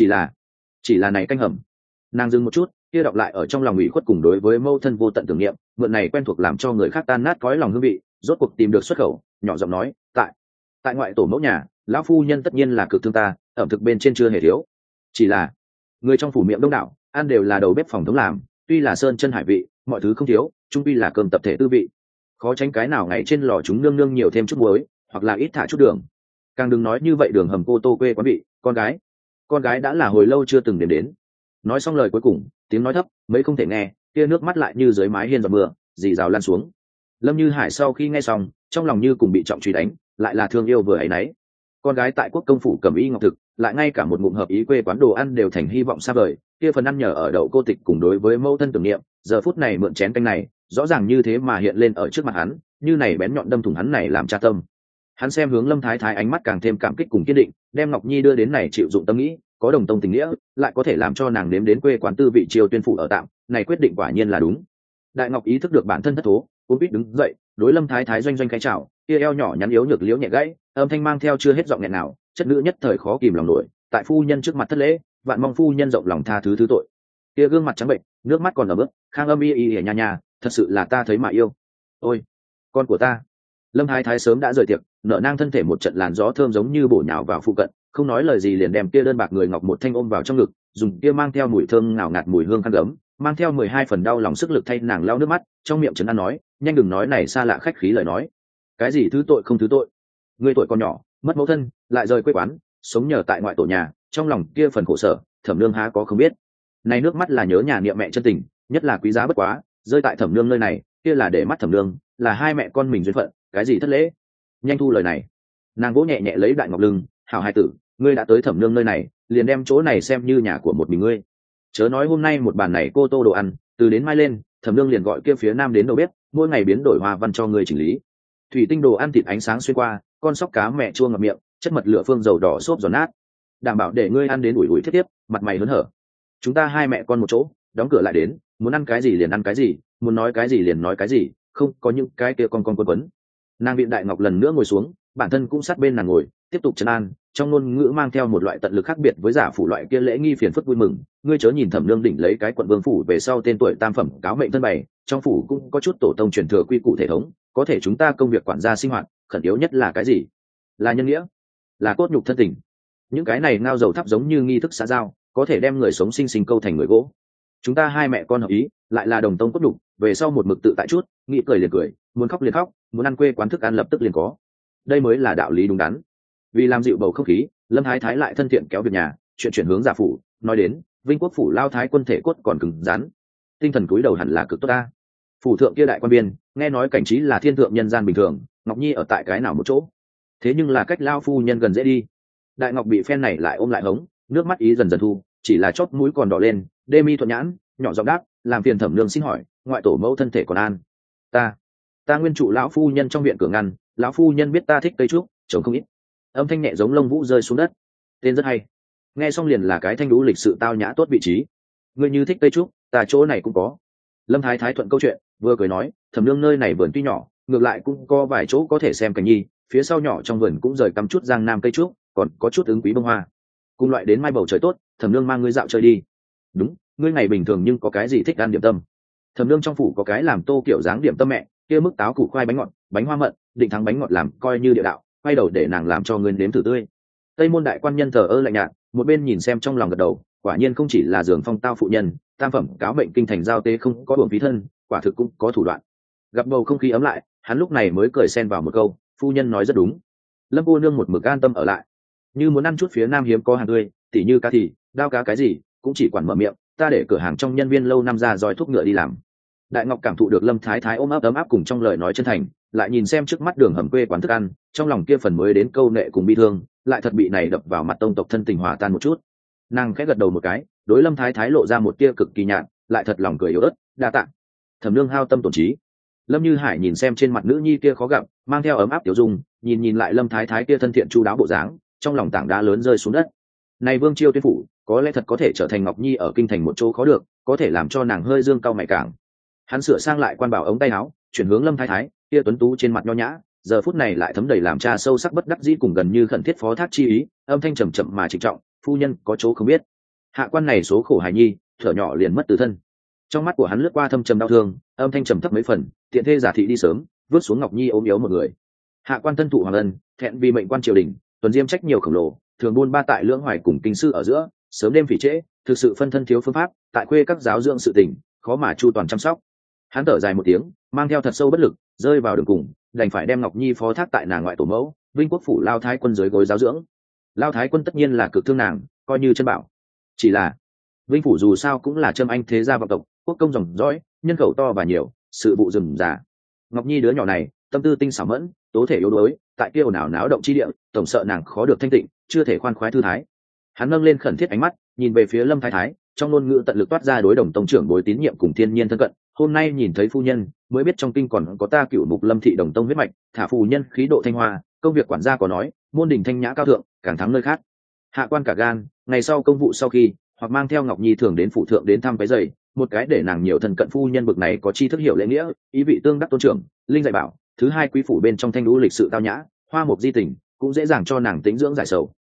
Chỉ là này canh hầm." Nàng dừng một chút, kia đọc lại ở trong lòng ủy khuất cùng đối với mâu thân vô tận tưởng niệm, mượn này quen thuộc làm cho người khác tan nát cõi lòng hương vị, rốt cuộc tìm được xuất khẩu, nhỏ giọng nói, tại ngoại tổ mẫu nhà, lão phu nhân tất nhiên là cực thương ta, ẩm thực bên trên chưa hề thiếu. Chỉ là người trong phủ miệng đông đảo, ăn đều là đầu bếp phòng thống làm, tuy là sơn chân hải vị, mọi thứ không thiếu, chung quy là cơm tập thể tư vị, khó tránh cái nào ngày trên lò chúng nương nương nhiều thêm chút muối, hoặc là ít thả chút đường. Càng đừng nói như vậy đường hầm cô tô quê quán vị, con gái đã là hồi lâu chưa từng đến. Nói xong lời cuối cùng, tiếng nói thấp mấy không thể nghe, kia nước mắt lại như dưới mái hiên giọt mưa dì rào lan xuống. Lâm Như Hải sau khi nghe xong, trong lòng như cùng bị trọng truy đánh, lại là thương yêu vừa ấy nấy. Con gái tại quốc công phủ cẩm y ngọc thực, lại ngay cả một ngụm hợp ý quê quán đồ ăn đều thành hy vọng xa vời, kia phần ăn nhờ ở đậu cô tịch cùng đối với mẫu thân tưởng niệm, giờ phút này mượn chén canh này, rõ ràng như thế mà hiện lên ở trước mặt hắn, như này bén nhọn đâm thủng hắn này làm cha tâm. Hắn xem hướng Lâm thái thái ánh mắt càng thêm cảm kích cùng kiên định, đem Ngọc Nhi đưa đến này chịu dụng tâm nghĩ, có đồng tông tình nghĩa, lại có thể làm cho nàng nếm đến quê quán tư vị triều tuyên phủ ở tạm, này quyết định quả nhiên là đúng. Đại Ngọc ý thức được bản thân thất thố, cuống quýt đứng dậy, đối Lâm thái thái doanh doanh cái chào, kia eo nhỏ nhắn yếu nhược liễu nhẹ gãy, âm thanh mang theo chưa hết giọng nghẹn nào, chất nữ nhất thời khó kìm lòng nổi, tại phu nhân trước mặt thất lễ, vạn mong phu nhân rộng lòng tha thứ tội. Kia gương mặt trắng bệnh, nước mắt còn ở bước, Khang Âm y nha nha, thật sự là ta thấy mà yêu. Ôi, con của ta. Lâm Thái Thái sớm đã rời tiệc, nở nang thân thể một trận làn gió thơm giống như bổ nhào vào phụ cận, không nói lời gì liền đem kia đơn bạc người ngọc một thanh ôm vào trong ngực, dùng kia mang theo mùi thơm ngào ngạt mùi hương khăn gấm, mang theo 12 phần đau lòng sức lực thay nàng lau nước mắt, trong miệng trấn an nói, nhanh đừng nói này xa lạ khách khí lời nói. Cái gì thứ tội không thứ tội? Ngươi tuổi còn nhỏ, mất mẫu thân, lại rời quê quán, sống nhờ tại ngoại tổ nhà, trong lòng kia phần khổ sở, Thẩm Nương há có không biết. Này nước mắt là nhớ nhà niệm mẹ chân tình, nhất là quý giá bất quá, rơi tại Thẩm Nương nơi này, kia là để mắt Thẩm Nương, là hai mẹ con mình duyên phận, cái gì thất lễ. Nhanh thu lời này. Nàng vỗ nhẹ nhẹ lấy Đại Ngọc lưng, hảo hai tử, ngươi đã tới Thẩm Nương nơi này, liền đem chỗ này xem như nhà của một mình ngươi. Chớ nói hôm nay một bàn này cô tô đồ ăn, từ đến mai lên, Thẩm Nương liền gọi kia phía nam đến đầu bếp, mỗi ngày biến đổi hoa văn cho ngươi chỉnh lý. Thủy tinh đồ ăn thịt ánh sáng xuyên qua, con sóc cá mẹ chua ngập miệng, chất mật lửa phương dầu đỏ xốp giòn nát, đảm bảo để ngươi ăn đến ủi ủi thiết tiếp, mặt mày hớn hở. Chúng ta hai mẹ con một chỗ, đóng cửa lại đến, muốn ăn cái gì liền ăn cái gì, muốn nói cái gì liền nói cái gì, không có những cái kia con quấn. Nàng viện Đại Ngọc lần nữa ngồi xuống, bản thân cũng sát bên nàng ngồi, tiếp tục trấn an, trong ngôn ngữ mang theo một loại tận lực khác biệt với giả phủ loại kia lễ nghi phiền phức vui mừng. Ngươi chớ nhìn Thẩm Nương đỉnh lấy cái quận vương phủ về sau tên tuổi tam phẩm cáo mệnh thân bày, trong phủ cũng có chút tổ tông truyền thừa quy củ thể thống, có thể chúng ta công việc quản gia sinh hoạt, khẩn yếu nhất là cái gì? Là nhân nghĩa, là cốt nhục thân tình. Những cái này ngao dầu thắp giống như nghi thức xã giao, có thể đem người sống sinh câu thành người gỗ. Chúng ta hai mẹ con hợp ý, lại là đồng tông cốt nhục, về sau một mực tự tại chút, nghĩ cười liền cười, muốn khóc liền khóc, muốn ăn quê quán thức ăn lập tức liền có. Đây mới là đạo lý đúng đắn. Vì làm dịu bầu không khí, Lâm Thái Thái lại thân thiện kéo việc nhà, chuyện chuyển hướng giả phủ, nói đến Vinh Quốc phủ lao thái quân thể cốt còn cứng rắn, tinh thần cúi đầu hẳn là cực tốt ta. Phủ thượng kia đại quan biên, nghe nói cảnh trí là thiên thượng nhân gian bình thường, Ngọc Nhi ở tại cái nào một chỗ, thế nhưng là cách lao phu nhân gần dễ đi. Đại Ngọc bị phen này lại ôm lại hống, nước mắt ý dần dần thu, chỉ là chót mũi còn đỏ lên, đê mi thuận nhãn, nhỏ giọng đáp, làm phiền Thẩm Nương xin hỏi, ngoại tổ mẫu thân thể còn an? Ta nguyên trụ lão phu nhân trong viện cửa ngăn, lão phu nhân biết ta thích cây trúc, trồng không ít. Âm thanh nhẹ giống lông vũ rơi xuống đất, tên rất hay. Nghe xong liền là cái thanh đũ lịch sự tao nhã tốt vị trí. Ngươi như thích cây trúc, ta chỗ này cũng có. Lâm Thái Thái thuận câu chuyện, vừa cười nói, Thẩm Nương nơi này vườn tuy nhỏ, ngược lại cũng có vài chỗ có thể xem cảnh nhi, phía sau nhỏ trong vườn cũng rời cắm chút giang nam cây trúc, còn có chút ứng quý bông hoa. Cùng loại đến mai bầu trời tốt, Thẩm Nương mang ngươi dạo chơi đi. Đúng, ngươi ngày bình thường nhưng có cái gì thích ăn điểm tâm? Thẩm Nương trong phủ có cái làm tô kiểu dáng điểm tâm mẹ, kia mức táo củ khoai bánh ngọt, bánh hoa mận, định thắng bánh ngọt làm coi như địa đạo, quay đầu để nàng làm cho ngươi nếm thử tươi. Tây môn đại quan nhân thờ ơ lạnh nhạt, một bên nhìn xem trong lòng gật đầu, quả nhiên không chỉ là giường phong tao phụ nhân, tam phẩm cáo mệnh kinh thành giao tế không có buồng phí thân, quả thực cũng có thủ đoạn. Gặp bầu không khí ấm lại, hắn lúc này mới cười xen vào một câu, phu nhân nói rất đúng. Lâm cô nương một mực an tâm ở lại, như muốn ăn chút phía nam hiếm có hàng tươi, tỉ như cá thì đao cá cái gì cũng chỉ quản mở miệng, ta để cửa hàng trong nhân viên lâu năm ra dòi thuốc ngựa đi làm. Đại Ngọc cảm thụ được Lâm Thái Thái ôm ấp ấm áp cùng trong lời nói chân thành, lại nhìn xem trước mắt đường hầm quê quán thức ăn, trong lòng kia phần mới đến câu nệ cùng bi thương, lại thật bị này đập vào mặt tông tộc thân tình hòa tan một chút. Nàng khẽ gật đầu một cái, đối Lâm Thái Thái lộ ra một tia cực kỳ nhạt, lại thật lòng cười yếu ớt, đa tạ. Thẩm Nương hao tâm tổn trí. Lâm Như Hải nhìn xem trên mặt nữ nhi kia khó gặp, mang theo ấm áp tiểu dung, nhìn lại Lâm Thái Thái kia thân thiện chu đáo bộ dáng, trong lòng tảng đá lớn rơi xuống đất. Này Vương Chiêu tuyên phủ, có lẽ thật có thể trở thành Ngọc Nhi ở kinh thành một chỗ khó được, có thể làm cho nàng hơi dương cao mày cảng. Hắn sửa sang lại quan bảo ống tay áo, chuyển hướng Lâm Thái Thái, kia tuấn tú trên mặt nho nhã, giờ phút này lại thấm đầy làm cha sâu sắc bất đắc dĩ cùng gần như khẩn thiết phó thác chi ý, âm thanh trầm chậm mà trịnh trọng, phu nhân có chỗ không biết, hạ quan này số khổ hài nhi, thở nhỏ liền mất từ thân. Trong mắt của hắn lướt qua thâm trầm đau thương, âm thanh trầm thấp mấy phần, tiện thê giả thị đi sớm, vứt xuống Ngọc Nhi ốm yếu một người. Hạ quan thân thụ hoàng ân, thẹn vì mệnh quan triều đình, tuần diêm trách nhiều khổng lồ, thường buôn ba tại lưỡng hoài cùng kinh sư ở giữa, sớm đêm phỉ trễ, thực sự phân thân thiếu phương pháp, tại khuê các giáo dưỡng sự tình, khó mà chu toàn chăm sóc. Hắn thở dài một tiếng, mang theo thật sâu bất lực, rơi vào đường cùng, đành phải đem Ngọc Nhi phó thác tại nàng ngoại tổ mẫu, Vinh Quốc phủ lao thái quân dưới gối giáo dưỡng. Lao thái quân tất nhiên là cực thương nàng, coi như chân bảo. Chỉ là Vinh phủ dù sao cũng là trâm anh thế gia vọng tộc, quốc công dòng dõi, nhân khẩu to và nhiều, sự vụ rườm rà. Ngọc Nhi đứa nhỏ này, tâm tư tinh xảo mẫn, tố thể yếu đuối, tại kia ồn ào náo động chi địa, tổng sợ nàng khó được thanh tịnh, chưa thể khoan khoái thư thái. Hắn nâng lên khẩn thiết ánh mắt, nhìn về phía Lâm Thái Thái, trong ngôn ngữ tận lực toát ra đối đồng tông trưởng bối tín nhiệm cùng thiên nhiên thân cận. Hôm nay nhìn thấy phu nhân, mới biết trong kinh còn có ta cựu mục Lâm thị đồng tông huyết mạch, thả phu nhân khí độ thanh hoa, công việc quản gia có nói, môn đình thanh nhã cao thượng, càng thắng nơi khác. Hạ quan cả gan, ngày sau công vụ sau khi, hoặc mang theo Ngọc Nhi thường đến phụ thượng đến thăm cái giày, một cái để nàng nhiều thân cận phu nhân bực này có chi thức hiểu lễ nghĩa, ý vị tương đắc tôn trưởng, linh dạy bảo. Thứ hai, quý phủ bên trong thanh đũ lịch sự tao nhã, hoa mục di tình, cũng dễ dàng cho nàng tính dưỡng giải sầu,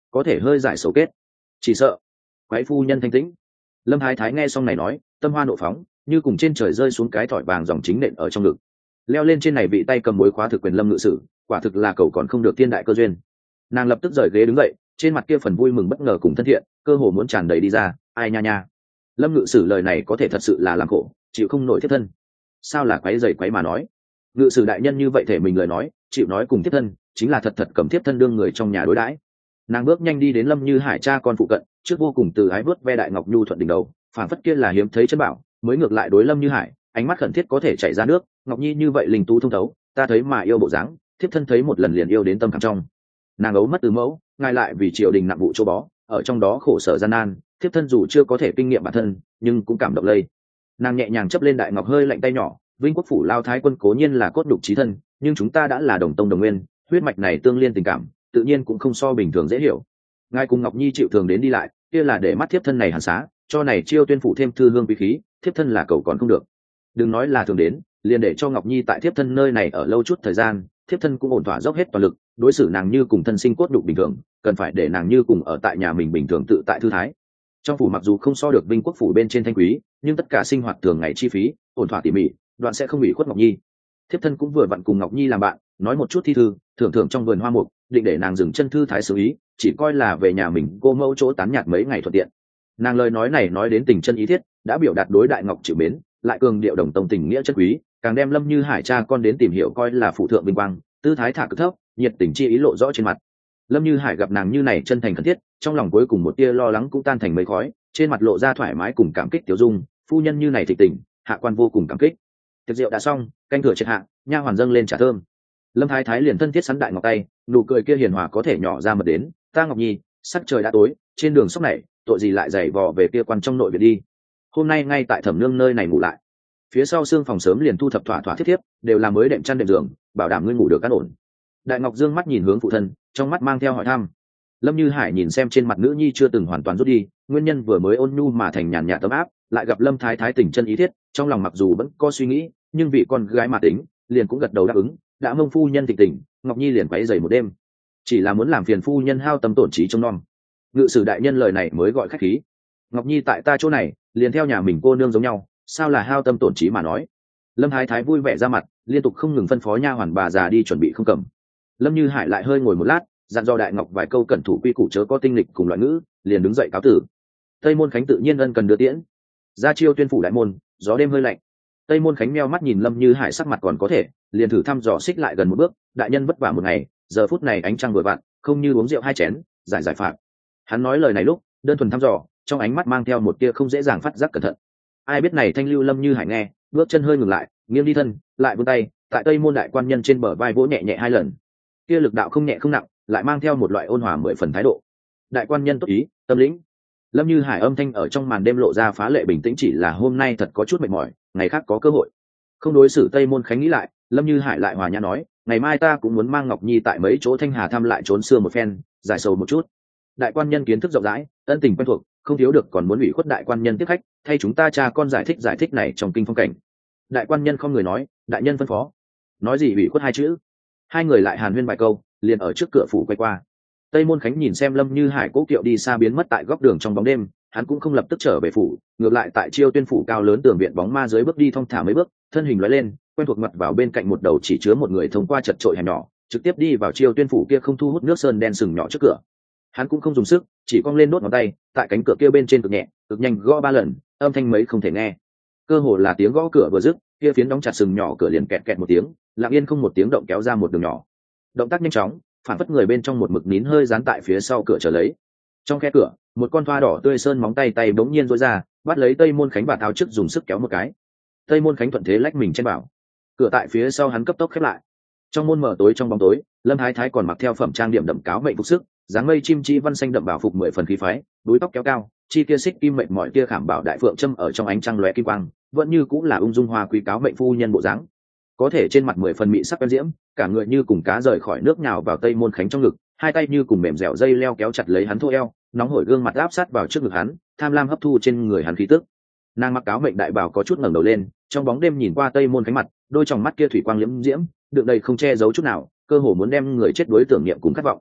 có thể hơi giải xấu kết. Chỉ sợ quái phu nhân thanh tĩnh. Lâm Thái Thái nghe xong này nói, tâm hoa nộ phóng, như cùng trên trời rơi xuống cái thỏi vàng dòng chính nện ở trong ngực. Leo lên trên này vị tay cầm mối khóa thực quyền Lâm ngự sử, quả thực là cầu còn không được thiên đại cơ duyên. Nàng lập tức rời ghế đứng dậy, trên mặt kia phần vui mừng bất ngờ cùng thân thiện, cơ hồ muốn tràn đầy đi ra. Ai nha nha, Lâm ngự sử lời này có thể thật sự là làm khổ, chịu không nổi thiết thân. Sao là quấy rầy quấy mà nói? Ngự sử đại nhân như vậy thể mình lời nói, chịu nói cùng thiết thân, chính là thật thật cầm thiết thân đương người trong nhà đối đãi. Nàng bước nhanh đi đến Lâm Như Hải cha con phụ cận, trước vô cùng từ ái vớt ve đại ngọc nhu thuận đỉnh đầu, phản phất kia là hiếm thấy chân bảo, mới ngược lại đối Lâm Như Hải, ánh mắt khẩn thiết có thể chảy ra nước. Ngọc Nhi như vậy linh tú thông thấu, ta thấy mà yêu bộ dáng, thiếp thân thấy một lần liền yêu đến tâm khảm trong. Nàng ấu mất từ mẫu, ngài lại vì triều đình nặng vụ chỗ bó, ở trong đó khổ sở gian nan, thiếp thân dù chưa có thể kinh nghiệm bản thân, nhưng cũng cảm động lây. Nàng nhẹ nhàng chấp lên đại ngọc hơi lạnh tay nhỏ, Vinh Quốc phủ lao thái quân cố nhiên là cốt đục chí thân, nhưng chúng ta đã là đồng tông đồng nguyên, huyết mạch này tương liên tình cảm, tự nhiên cũng không so bình thường dễ hiểu. Ngài cùng Ngọc Nhi chịu thường đến đi lại, kia là để mắt thiếp thân này hàn xá, cho này chiêu tuyên phủ thêm thư hương quý khí, thiếp thân là cầu còn không được. Đừng nói là thường đến, liền để cho Ngọc Nhi tại thiếp thân nơi này ở lâu chút thời gian, thiếp thân cũng ổn thỏa dốc hết toàn lực, đối xử nàng như cùng thân sinh cốt đục bình thường, cần phải để nàng như cùng ở tại nhà mình bình thường tự tại thư thái. Trong phủ mặc dù không so được Vinh Quốc phủ bên trên thanh quý, nhưng tất cả sinh hoạt thường ngày chi phí ổn thỏa tỉ mỉ, đoạn sẽ không bị khuất Ngọc Nhi. Thiếp thân cũng vừa vặn cùng Ngọc Nhi làm bạn, nói một chút thi thư, thưởng thưởng trong vườn hoa mục, định để nàng dừng chân thư thái xử ý, chỉ coi là về nhà mình cô mẫu chỗ tán nhạt mấy ngày thuận tiện. Nàng lời nói này nói đến tình chân ý thiết, đã biểu đạt đối đại ngọc chịu mến, lại cường điệu đồng tông tình nghĩa chân quý, càng đem Lâm Như Hải cha con đến tìm hiểu coi là phụ thượng vinh quang, tư thái thả cực thấp, nhiệt tình chi ý lộ rõ trên mặt. Lâm Như Hải gặp nàng như này chân thành khẩn thiết, trong lòng cuối cùng một tia lo lắng cũng tan thành mây khói, trên mặt lộ ra thoải mái cùng cảm kích tiểu dung, phu nhân như này thịnh tình, hạ quan vô cùng cảm kích. Tiệc rượu đã xong, canh cửa triệt hạ, nha hoàn dâng lên trà thơm. Lâm Thái Thái liền thân thiết sắn đại ngọc tay, nụ cười kia hiền hòa có thể nhỏ ra mật đến. Ta Ngọc Nhi, sắc trời đã tối, trên đường sóc này, tội gì lại giày vò về kia quan trong nội viện đi. Hôm nay ngay tại Thẩm Nương nơi này ngủ lại. Phía sau xương phòng sớm liền thu thập thỏa thỏa thiết thiếp, đều là mới đệm chăn đệm giường, bảo đảm ngươi ngủ được an ổn. Đại Ngọc dương mắt nhìn hướng phụ thân, trong mắt mang theo hỏi thăm. Lâm Như Hải nhìn xem trên mặt nữ nhi chưa từng hoàn toàn rút đi, nguyên nhân vừa mới ôn nhu mà thành nhàn nhạt tấm áp, lại gặp Lâm Thái Thái tình chân ý thiết, trong lòng mặc dù vẫn có suy nghĩ, nhưng vì con gái mà tính, liền cũng gật đầu đáp ứng. Đã mông phu nhân thịnh tình, Ngọc Nhi liền quấy rầy một đêm, chỉ là muốn làm phiền phu nhân hao tâm tổn trí trông nom. Ngự sử đại nhân lời này mới gọi khách khí. Ngọc Nhi tại ta chỗ này, liền theo nhà mình cô nương giống nhau, sao là hao tâm tổn trí mà nói. Lâm Thái Thái vui vẻ ra mặt, liên tục không ngừng phân phó nha hoàn bà già đi chuẩn bị không cầm. Lâm Như Hải lại hơi ngồi một lát, dặn dò Đại Ngọc vài câu cẩn thủ quy củ chớ có tinh lịch cùng loại ngữ, liền đứng dậy cáo tử. Tây Môn Khánh tự nhiên ân cần đưa tiễn. Ra chiêu tuyên phủ đại môn, gió đêm hơi lạnh. Tây Môn Khánh meo mắt nhìn Lâm Như Hải sắc mặt còn có thể, liền thử thăm dò xích lại gần một bước. Đại nhân vất vả một ngày, giờ phút này ánh trăng vừa vặn, không như uống rượu hai chén, giải giải phạt. Hắn nói lời này lúc đơn thuần thăm dò, trong ánh mắt mang theo một tia không dễ dàng phát giác cẩn thận. Ai biết này thanh lưu Lâm Như Hải nghe, bước chân hơi ngừng lại, nghiêng đi thân, lại vươn tay, tại Tây Môn đại quan nhân trên bờ vai vỗ nhẹ nhẹ hai lần. Kia lực đạo không nhẹ không nặng, lại mang theo một loại ôn hòa mười phần thái độ. Đại quan nhân tốt ý, tâm lĩnh. Lâm Như Hải âm thanh ở trong màn đêm lộ ra phá lệ bình tĩnh, chỉ là hôm nay thật có chút mệt mỏi, ngày khác có cơ hội. Không đối xử Tây Môn Khánh nghĩ lại, Lâm Như Hải lại hòa nhã nói, ngày mai ta cũng muốn mang Ngọc Nhi tại mấy chỗ Thanh Hà thăm lại trốn xưa một phen, giải sầu một chút. Đại quan nhân kiến thức rộng rãi, ân tình quen thuộc, không thiếu được còn muốn ủy khuất đại quan nhân tiếp khách, thay chúng ta cha con giải thích này trong kinh phong cảnh. Đại quan nhân không người nói, đại nhân phân phó. Nói gì ủy khuất hai chữ. Hai người lại hàn huyên vài câu, liền ở trước cửa phủ quay qua. Tây Môn Khánh nhìn xem Lâm Như Hải cố kiệu đi xa biến mất tại góc đường trong bóng đêm, hắn cũng không lập tức trở về phủ, ngược lại tại chiêu tuyên phủ cao lớn tường viện bóng ma dưới bước đi thong thả mấy bước, thân hình lóe lên, quen thuộc mặt vào bên cạnh một đầu chỉ chứa một người thông qua chật trội hẻm nhỏ, trực tiếp đi vào chiêu tuyên phủ kia không thu hút nước sơn đen sừng nhỏ trước cửa. Hắn cũng không dùng sức, chỉ cong lên đốt ngón tay, tại cánh cửa kia bên trên cực nhẹ, cực nhanh gõ 3 lần, âm thanh mấy không thể nghe. Cơ hồ là tiếng gõ cửa vừa dứt, kia phiến đóng chặt sừng nhỏ cửa liền kẹt kẹt một tiếng, lặng yên không một tiếng động kéo ra một đường nhỏ. Động tác nhanh chóng, phản phất người bên trong một mực nín hơi dán tại phía sau cửa chờ lấy. Trong khe cửa, một con thoa đỏ tươi sơn móng tay bỗng nhiên rối ra, bắt lấy Tây Môn Khánh và tháo trước dùng sức kéo một cái. Tây Môn Khánh thuận thế lách mình trên bảo. Cửa tại phía sau hắn cấp tốc khép lại. Trong môn mở tối trong bóng tối, Lâm Thái Thái còn mặc theo phẩm trang điểm đậm cáo mệnh phục sức, dáng mây chim chi văn xanh đậm bảo phục 10 phần khí phái, đuôi tóc kéo cao, chi kia xích kim mệnh mọi kia khảm bảo đại phượng châm ở trong ánh trăng lóe kim quang, vẫn như cũng là ung dung hoa quý cáo mệnh phu nhân bộ dáng. Có thể trên mặt 10 phần mị sắc quen diễm, cả người như cùng cá rời khỏi nước nhào vào Tây Môn Khánh trong ngực, hai tay như cùng mềm dẻo dây leo kéo chặt lấy hắn thô eo, nóng hổi gương mặt áp sát vào trước ngực hắn, tham lam hấp thu trên người hắn khí tức. Nàng mặc cáo mệnh đại bào có chút ngẩng đầu lên, trong bóng đêm nhìn qua Tây Môn Khánh mặt, đôi tròng mắt kia thủy quang liễm diễm, đựng đầy không che giấu chút nào, cơ hồ muốn đem người chết đối tưởng niệm cùng khát vọng.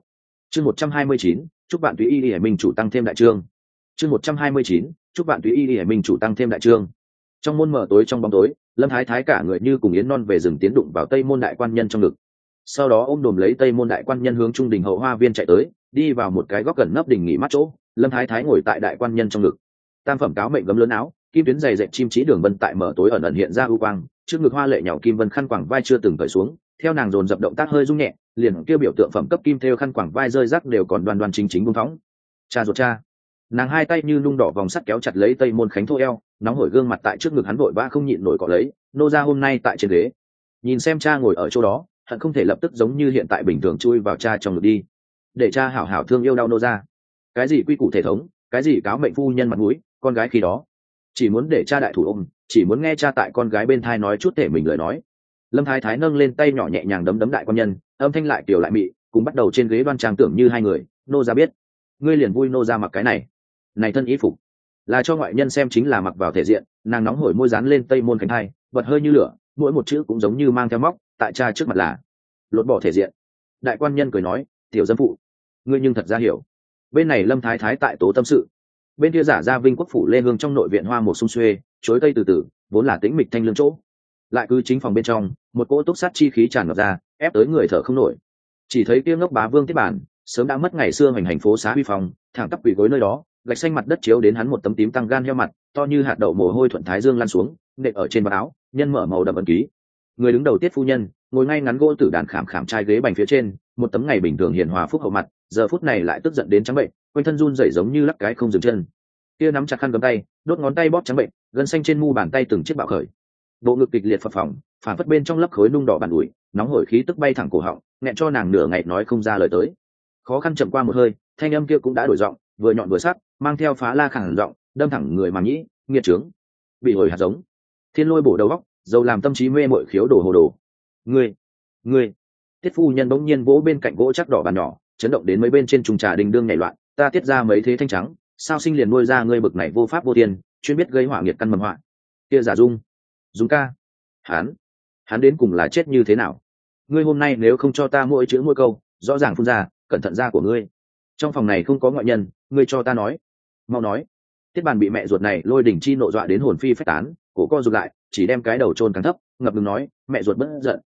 Chương 129, chúc bạn tùy y hải minh chủ tăng thêm đại chương. Chương 129, chúc bạn tùy y hải minh chủ tăng thêm đại chương. Trong môn mờ tối trong bóng tối, Lâm Thái Thái cả người như cùng yến non về rừng tiến đụng vào Tây Môn đại quan nhân trong ngực. Sau đó ôm đồm lấy Tây Môn đại quan nhân hướng trung đình hậu hoa viên chạy tới, đi vào một cái góc gần nấp đình nghỉ mát chỗ, Lâm Thái Thái ngồi tại đại quan nhân trong ngực. Tam phẩm cáo mệnh gấm lớn áo, kim tuyến dày dệt chim chí đường vân tại mở tối ẩn ẩn hiện ra ưu quang, trước ngực hoa lệ nhỏ kim vân khăn quàng vai chưa từng cởi xuống, theo nàng dồn dập động tác hơi rung nhẹ, liền kêu biểu tượng phẩm cấp kim theo khăn quàng vai rơi rác đều còn đoan đoan chính chính buông thõng. Cha ruột cha. Nàng hai tay như nung đỏ vòng sắt kéo chặt lấy Tây Môn Khánh thô eo, nóng hổi gương mặt tại trước ngực hắn vội vã không nhịn nổi cọ lấy, nô ra hôm nay tại trên ghế. Nhìn xem cha ngồi ở chỗ đó, hận không thể lập tức giống như hiện tại bình thường chui vào cha trong ngực đi, để cha hảo hảo thương yêu đau nô ra. Cái gì quy củ thể thống, cái gì cáo mệnh phu nhân mặt mũi, con gái khi đó chỉ muốn để cha đại thủ ôm, chỉ muốn nghe cha tại con gái bên thai nói chút thể mình lời nói. Lâm Thái Thái nâng lên tay nhỏ nhẹ nhàng đấm đấm đại quan nhân, âm thanh lại kiểu lại mị, cùng bắt đầu trên ghế đoan trang tưởng như hai người. Nô ra biết, ngươi liền vui nô ra mặc cái này thân ý phục là cho ngoại nhân xem, chính là mặc vào thể diện. Nàng nóng hổi môi dán lên Tây Môn Khánh hai, bật hơi như lửa, mỗi một chữ cũng giống như mang theo móc, tại cha trước mặt là lột bỏ thể diện. Đại quan nhân cười nói, tiểu dâm phụ, ngươi nhưng thật ra hiểu. Bên này Lâm Thái Thái tại tố tâm sự, bên kia giả ra Vinh Quốc phủ Lê Hương trong nội viện hoa một sung xuê, chối tây từ từ, vốn là tĩnh mịch thanh lương chỗ, lại cứ chính phòng bên trong một cỗ túc sát chi khí tràn ngập ra, ép tới người thở không nổi. Chỉ thấy kia ngốc bá vương Tiết Bản sớm đã mất ngày xưa hoành hành phố xá uy phong, thẳng tắp quỳ gối nơi đó, gạch xanh mặt đất chiếu đến hắn một tấm tím tăng gan heo mặt to như hạt đậu, mồ hôi thuận thái dương lan xuống, nện ở trên vạt áo, nhân mở màu đậm ẩn ký. Người đứng đầu Tiết phu nhân ngồi ngay ngắn gỗ tử đàn khảm khảm trai ghế bành phía trên, một tấm ngày bình thường hiền hòa phúc hậu mặt giờ phút này lại tức giận đến trắng bệnh, quanh thân run rẩy giống như lắc cái không dừng chân. Kia nắm chặt khăn cầm tay, đốt ngón tay bóp trắng bệnh, gân xanh trên mu bàn tay từng chiếc bạo khởi, bộ ngực kịch liệt phập phồng, phản phất bên trong lấp khối nung đỏ bàn ủi, nóng hổi khí tức bay thẳng cổ họng, nghẹn cho nàng nửa ngày nói không ra lời tới. Khó khăn chậm qua một hơi, thanh âm kia cũng đã đổi giọng, vừa nhọn vừa sắc, mang theo phá la khẳng giọng, đâm thẳng người mà nhĩ, nghiệt trướng, bị hồi hạt giống, thiên lôi bổ đầu óc, dầu làm tâm trí mê mội khiếu đổ hồ đồ. Ngươi. Tiết phu nhân bỗng nhiên vỗ bên cạnh gỗ chắc đỏ bàn nhỏ, chấn động đến mấy bên trên trùng trà đình đương nhảy loạn. Ta tiết ra mấy thế thanh trắng, sao sinh liền nuôi ra ngươi bực này vô pháp vô tiền, chuyên biết gây họa nghiệt căn mầm họa. Kia giả dung ca, hắn đến cùng là chết như thế nào? Ngươi hôm nay nếu không cho ta mỗi chữ mỗi câu rõ ràng phun ra, cẩn thận ra của ngươi. Trong phòng này không có ngoại nhân, ngươi cho ta nói, mau nói. Tiết Bàn bị mẹ ruột này lôi đỉnh chi nộ dọa đến hồn phi phách tán, cổ co rụt lại, chỉ đem cái đầu chôn càng thấp, ngập ngừng nói, mẹ ruột bất giận.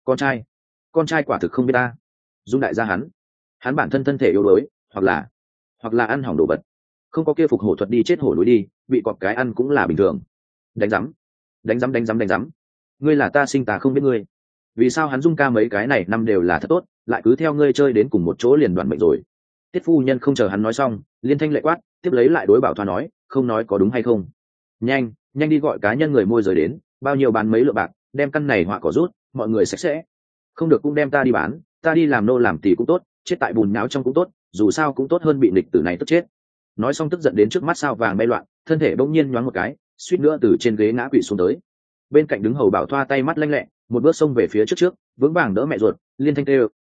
Con trai quả thực không biết ta. Dung đại gia hắn bản thân thân thể yếu đuối, hoặc là ăn hỏng đồ vật, không có kia phục hổ thuật đi chết hổ núi đi, bị cọp cái ăn cũng là bình thường. Đánh rắm. Ngươi là ta sinh ta không biết ngươi. Vì sao hắn Dung ca mấy cái này năm đều là thật tốt, lại cứ theo ngươi chơi đến cùng một chỗ liền đoàn mệnh rồi. Tiết phu nhân không chờ hắn nói xong, liên thanh lệ quát, tiếp lấy lại đối Bảo Thoa nói, không nói có đúng hay không. Nhanh đi gọi cá nhân người môi giới đến, bao nhiêu bán mấy lượng bạc, đem căn này họa cỏ rút, mọi người sạch sẽ. Không được cũng đem ta đi bán, ta đi làm nô làm tỳ cũng tốt, chết tại bùn nháo trong cũng tốt, dù sao cũng tốt hơn bị nghịch tử này tức chết. Nói xong tức giận đến trước mắt sao vàng bay loạn, thân thể bỗng nhiên nhoáng một cái, suýt nữa từ trên ghế ngã quỵ xuống tới. Bên cạnh đứng hầu Bảo Thoa tay mắt lanh lẹ, một bước xông về phía trước, vững vàng đỡ mẹ ruột, liên thanh kêu,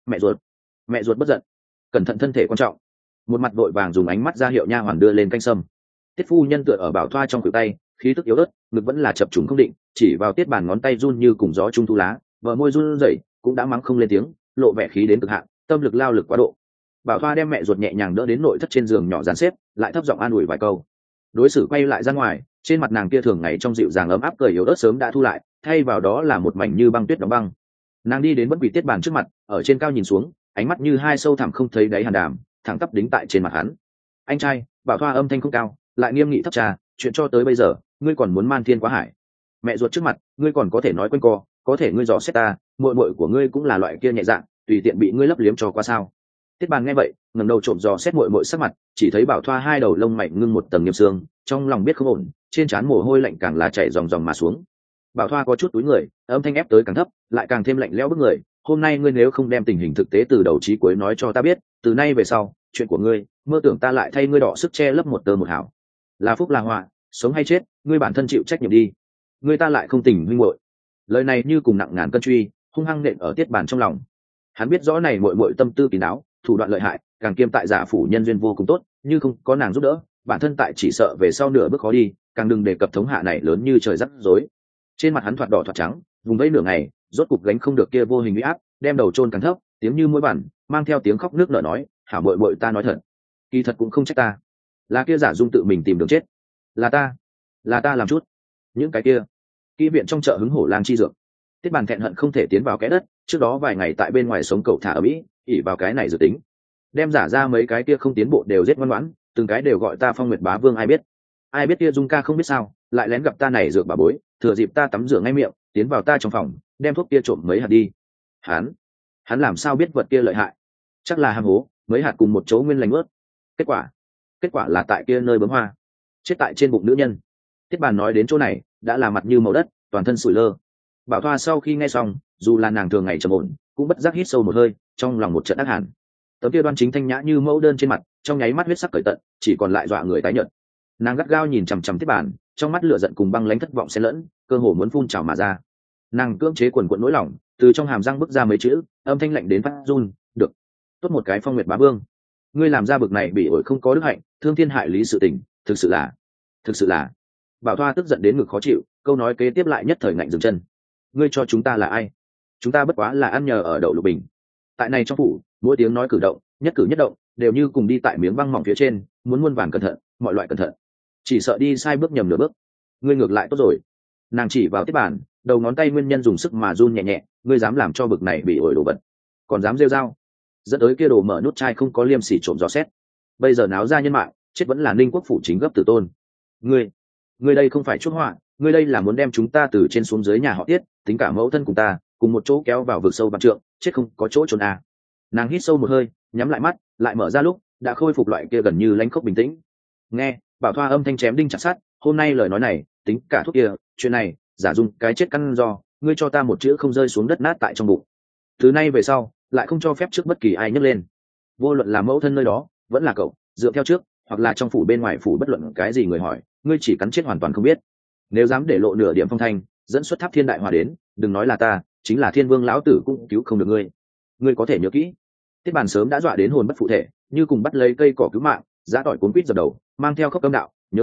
mẹ ruột bất giận, cẩn thận thân thể quan trọng. Một mặt vội vàng dùng ánh mắt ra hiệu nha hoàn đưa lên canh sâm. Tiết phu nhân tựa ở Bảo Thoa trong khuỷu tay, khí tức yếu ớt, ngực vẫn là chập trùng không định, chỉ vào Tiết Bàn ngón tay run như cùng gió trung thu lá, vợ môi run rẩy, cũng đã mắng không lên tiếng, lộ vẻ khí đến cực hạn, tâm lực lao lực quá độ. Bảo Thoa đem mẹ ruột nhẹ nhàng đỡ đến nội thất trên giường nhỏ dàn xếp, lại thấp giọng an ủi vài câu. Đối xử quay lại ra ngoài, trên mặt nàng kia thường ngày trong dịu dàng ấm áp cười yếu ớt sớm đã thu lại, thay vào đó là một mảnh như băng tuyết đóng băng. Nàng đi đến bất quỷ Tiết Bàn trước mặt, ở trên cao nhìn xuống, ánh mắt như hai sâu thẳm không thấy đáy hàn đàm, thẳng tắp đính tại trên mặt hắn. Anh trai, Bảo Thoa âm thanh không cao, lại nghiêm nghị thấp trà, chuyện cho tới bây giờ, ngươi còn muốn man thiên quá hải. Mẹ ruột trước mặt, ngươi còn có thể nói quanh co, có thể ngươi dò xét ta, muội muội của ngươi cũng là loại kia nhẹ dạng, tùy tiện bị ngươi lấp liếm cho qua sao? Tiết Bàn nghe vậy, ngẩng đầu trộm dò xét muội muội sắc mặt, chỉ thấy Bảo Thoa hai đầu lông mày ngưng một tầng nghiêm xương, trong lòng biết không ổn, trên trán mồ hôi lạnh càng là chảy ròng ròng mà xuống. Bảo Thoa có chút túi người, âm thanh ép tới càng thấp, lại càng thêm lạnh lẽo bức người. Hôm nay ngươi nếu không đem tình hình thực tế từ đầu chí cuối nói cho ta biết, từ nay về sau, chuyện của ngươi, mơ tưởng ta lại thay ngươi đọ sức che lấp một tơ một hảo. Là phúc là họa, sống hay chết, ngươi bản thân chịu trách nhiệm đi. Ngươi ta lại không tình huynh muội. Lời này như cùng nặng ngàn cân truy, hung hăng nện ở Tiết Bàn trong lòng. Hắn biết rõ này muội muội tâm tư kín đáo, thủ đoạn lợi hại, càng kiêm tại giả phủ nhân duyên vô cùng tốt, như không có nàng giúp đỡ, bản thân tại chỉ sợ về sau nửa bước khó đi, càng đừng đề cập thống hạ này lớn như trời rắc rối. Trên mặt hắn thoạt đỏ thoạt trắng, vùng vẫy nửa ngày, rốt cục gánh không được kia vô hình uy áp, đem đầu chôn càng thấp, tiếng như mũi bản, mang theo tiếng khóc nước nở nói, hảo bội bội ta nói thật, kỳ thật cũng không trách ta, là kia giả dung tự mình tìm đường chết, là ta làm chút những cái kia kỹ viện trong chợ hứng hổ lang chi dược. Tiết Bàn thẹn hận không thể tiến vào kẽ đất, trước đó vài ngày tại bên ngoài sống cậu thả ở mỹ, ỉ vào cái này dự tính đem giả ra mấy cái kia không tiến bộ đều giết ngoan ngoãn, từng cái đều gọi ta Phong Nguyệt bá vương. Ai biết kia dung ca không biết sao lại lén gặp ta này dược bà bối, thừa dịp ta tắm rửa ngay miệng tiến vào ta trong phòng đem thuốc kia trộm mấy hạt đi. Hắn làm sao biết vật kia lợi hại? Chắc là ham hố mấy hạt cùng một chỗ nguyên lành ướt. Kết quả là tại kia nơi bướm hoa chết tại trên bụng nữ nhân. Tiết Bàn nói đến chỗ này đã là mặt như màu đất, toàn thân sủi lơ. Bảo Thoa sau khi nghe xong, dù là nàng thường ngày trầm ổn cũng bất giác hít sâu một hơi, trong lòng một trận ác hàn. Tấm kia đoan chính thanh nhã như mẫu đơn trên mặt trong nháy mắt huyết sắc cởi tận, chỉ còn lại dọa người tái nhợt. Nàng gắt gao nhìn chằm chằm Tiết Bàn, trong mắt lửa giận cùng băng lãnh thất vọng xen lẫn, cơ hồ muốn phun trào mà ra. Nàng cưỡng chế quần quẫn nỗi lòng, từ trong hàm răng bứt ra mấy chữ, âm thanh lạnh đến phát run, "Được, tốt một cái Phong Nguyệt bá vương, ngươi làm ra bực này bị ổi không có đức hạnh, thương thiên hại lý sự tình, thực sự là." Bảo Thoa tức giận đến ngực khó chịu, câu nói kế tiếp lại nhất thời ngạnh dừng chân. "Ngươi cho chúng ta là ai? Chúng ta bất quá là ăn nhờ ở đậu lục bình. Tại này trong phủ, mỗi tiếng nói cử động, nhất cử nhất động, đều như cùng đi tại miếng băng mỏng phía trên, muốn muôn vàn cẩn thận, mọi loại cẩn thận. Chỉ sợ đi sai bước nhầm nửa bước. Ngươi ngược lại tốt rồi." Nàng chỉ vào Tiết Bàn, đầu ngón tay nguyên nhân dùng sức mà run nhẹ nhẹ, "Ngươi dám làm cho bực này bị ổi đồ vật, còn dám rêu rao, dẫn tới kia đồ mở nút chai không có liêm sỉ trộm gió xét. Bây giờ náo ra nhân mạng, chết vẫn là Ninh Quốc phủ chính gấp tử tôn. Ngươi đây không phải chuốc họa, ngươi đây là muốn đem chúng ta từ trên xuống dưới nhà họ Tiết, tính cả mẫu thân cùng ta, cùng một chỗ kéo vào vực sâu bạc trượng, chết không có chỗ trốn à." Nàng hít sâu một hơi, nhắm lại mắt, lại mở ra lúc đã khôi phục loại kia gần như lãnh khốc bình tĩnh. Nghe Bảo Thoa âm thanh chém đinh chặt sắt, "Hôm nay lời nói này, tính cả thuốc kia, chuyện này, giả dung cái chết căn do, ngươi cho ta một chữ không rơi xuống đất nát tại trong bụng. Từ nay về sau, lại không cho phép trước bất kỳ ai nhấc lên. Vô luận là mẫu thân nơi đó, vẫn là cậu, dựa theo trước, hoặc là trong phủ bên ngoài phủ bất luận cái gì người hỏi, ngươi chỉ cắn chết hoàn toàn không biết. Nếu dám để lộ nửa điểm phong thanh, dẫn xuất Tháp Thiên đại hỏa đến, đừng nói là ta, chính là Thiên Vương lão tử cũng cứu không được ngươi. Ngươi có thể nhớ kỹ." Tiết Bàn sớm đã dọa đến hồn bất phụ thể, như cùng bắt lấy cây cỏ cứu mạng, giã tỏi cuốn quýt dập đầu, mang theo khóc câm đạo, "Nhớ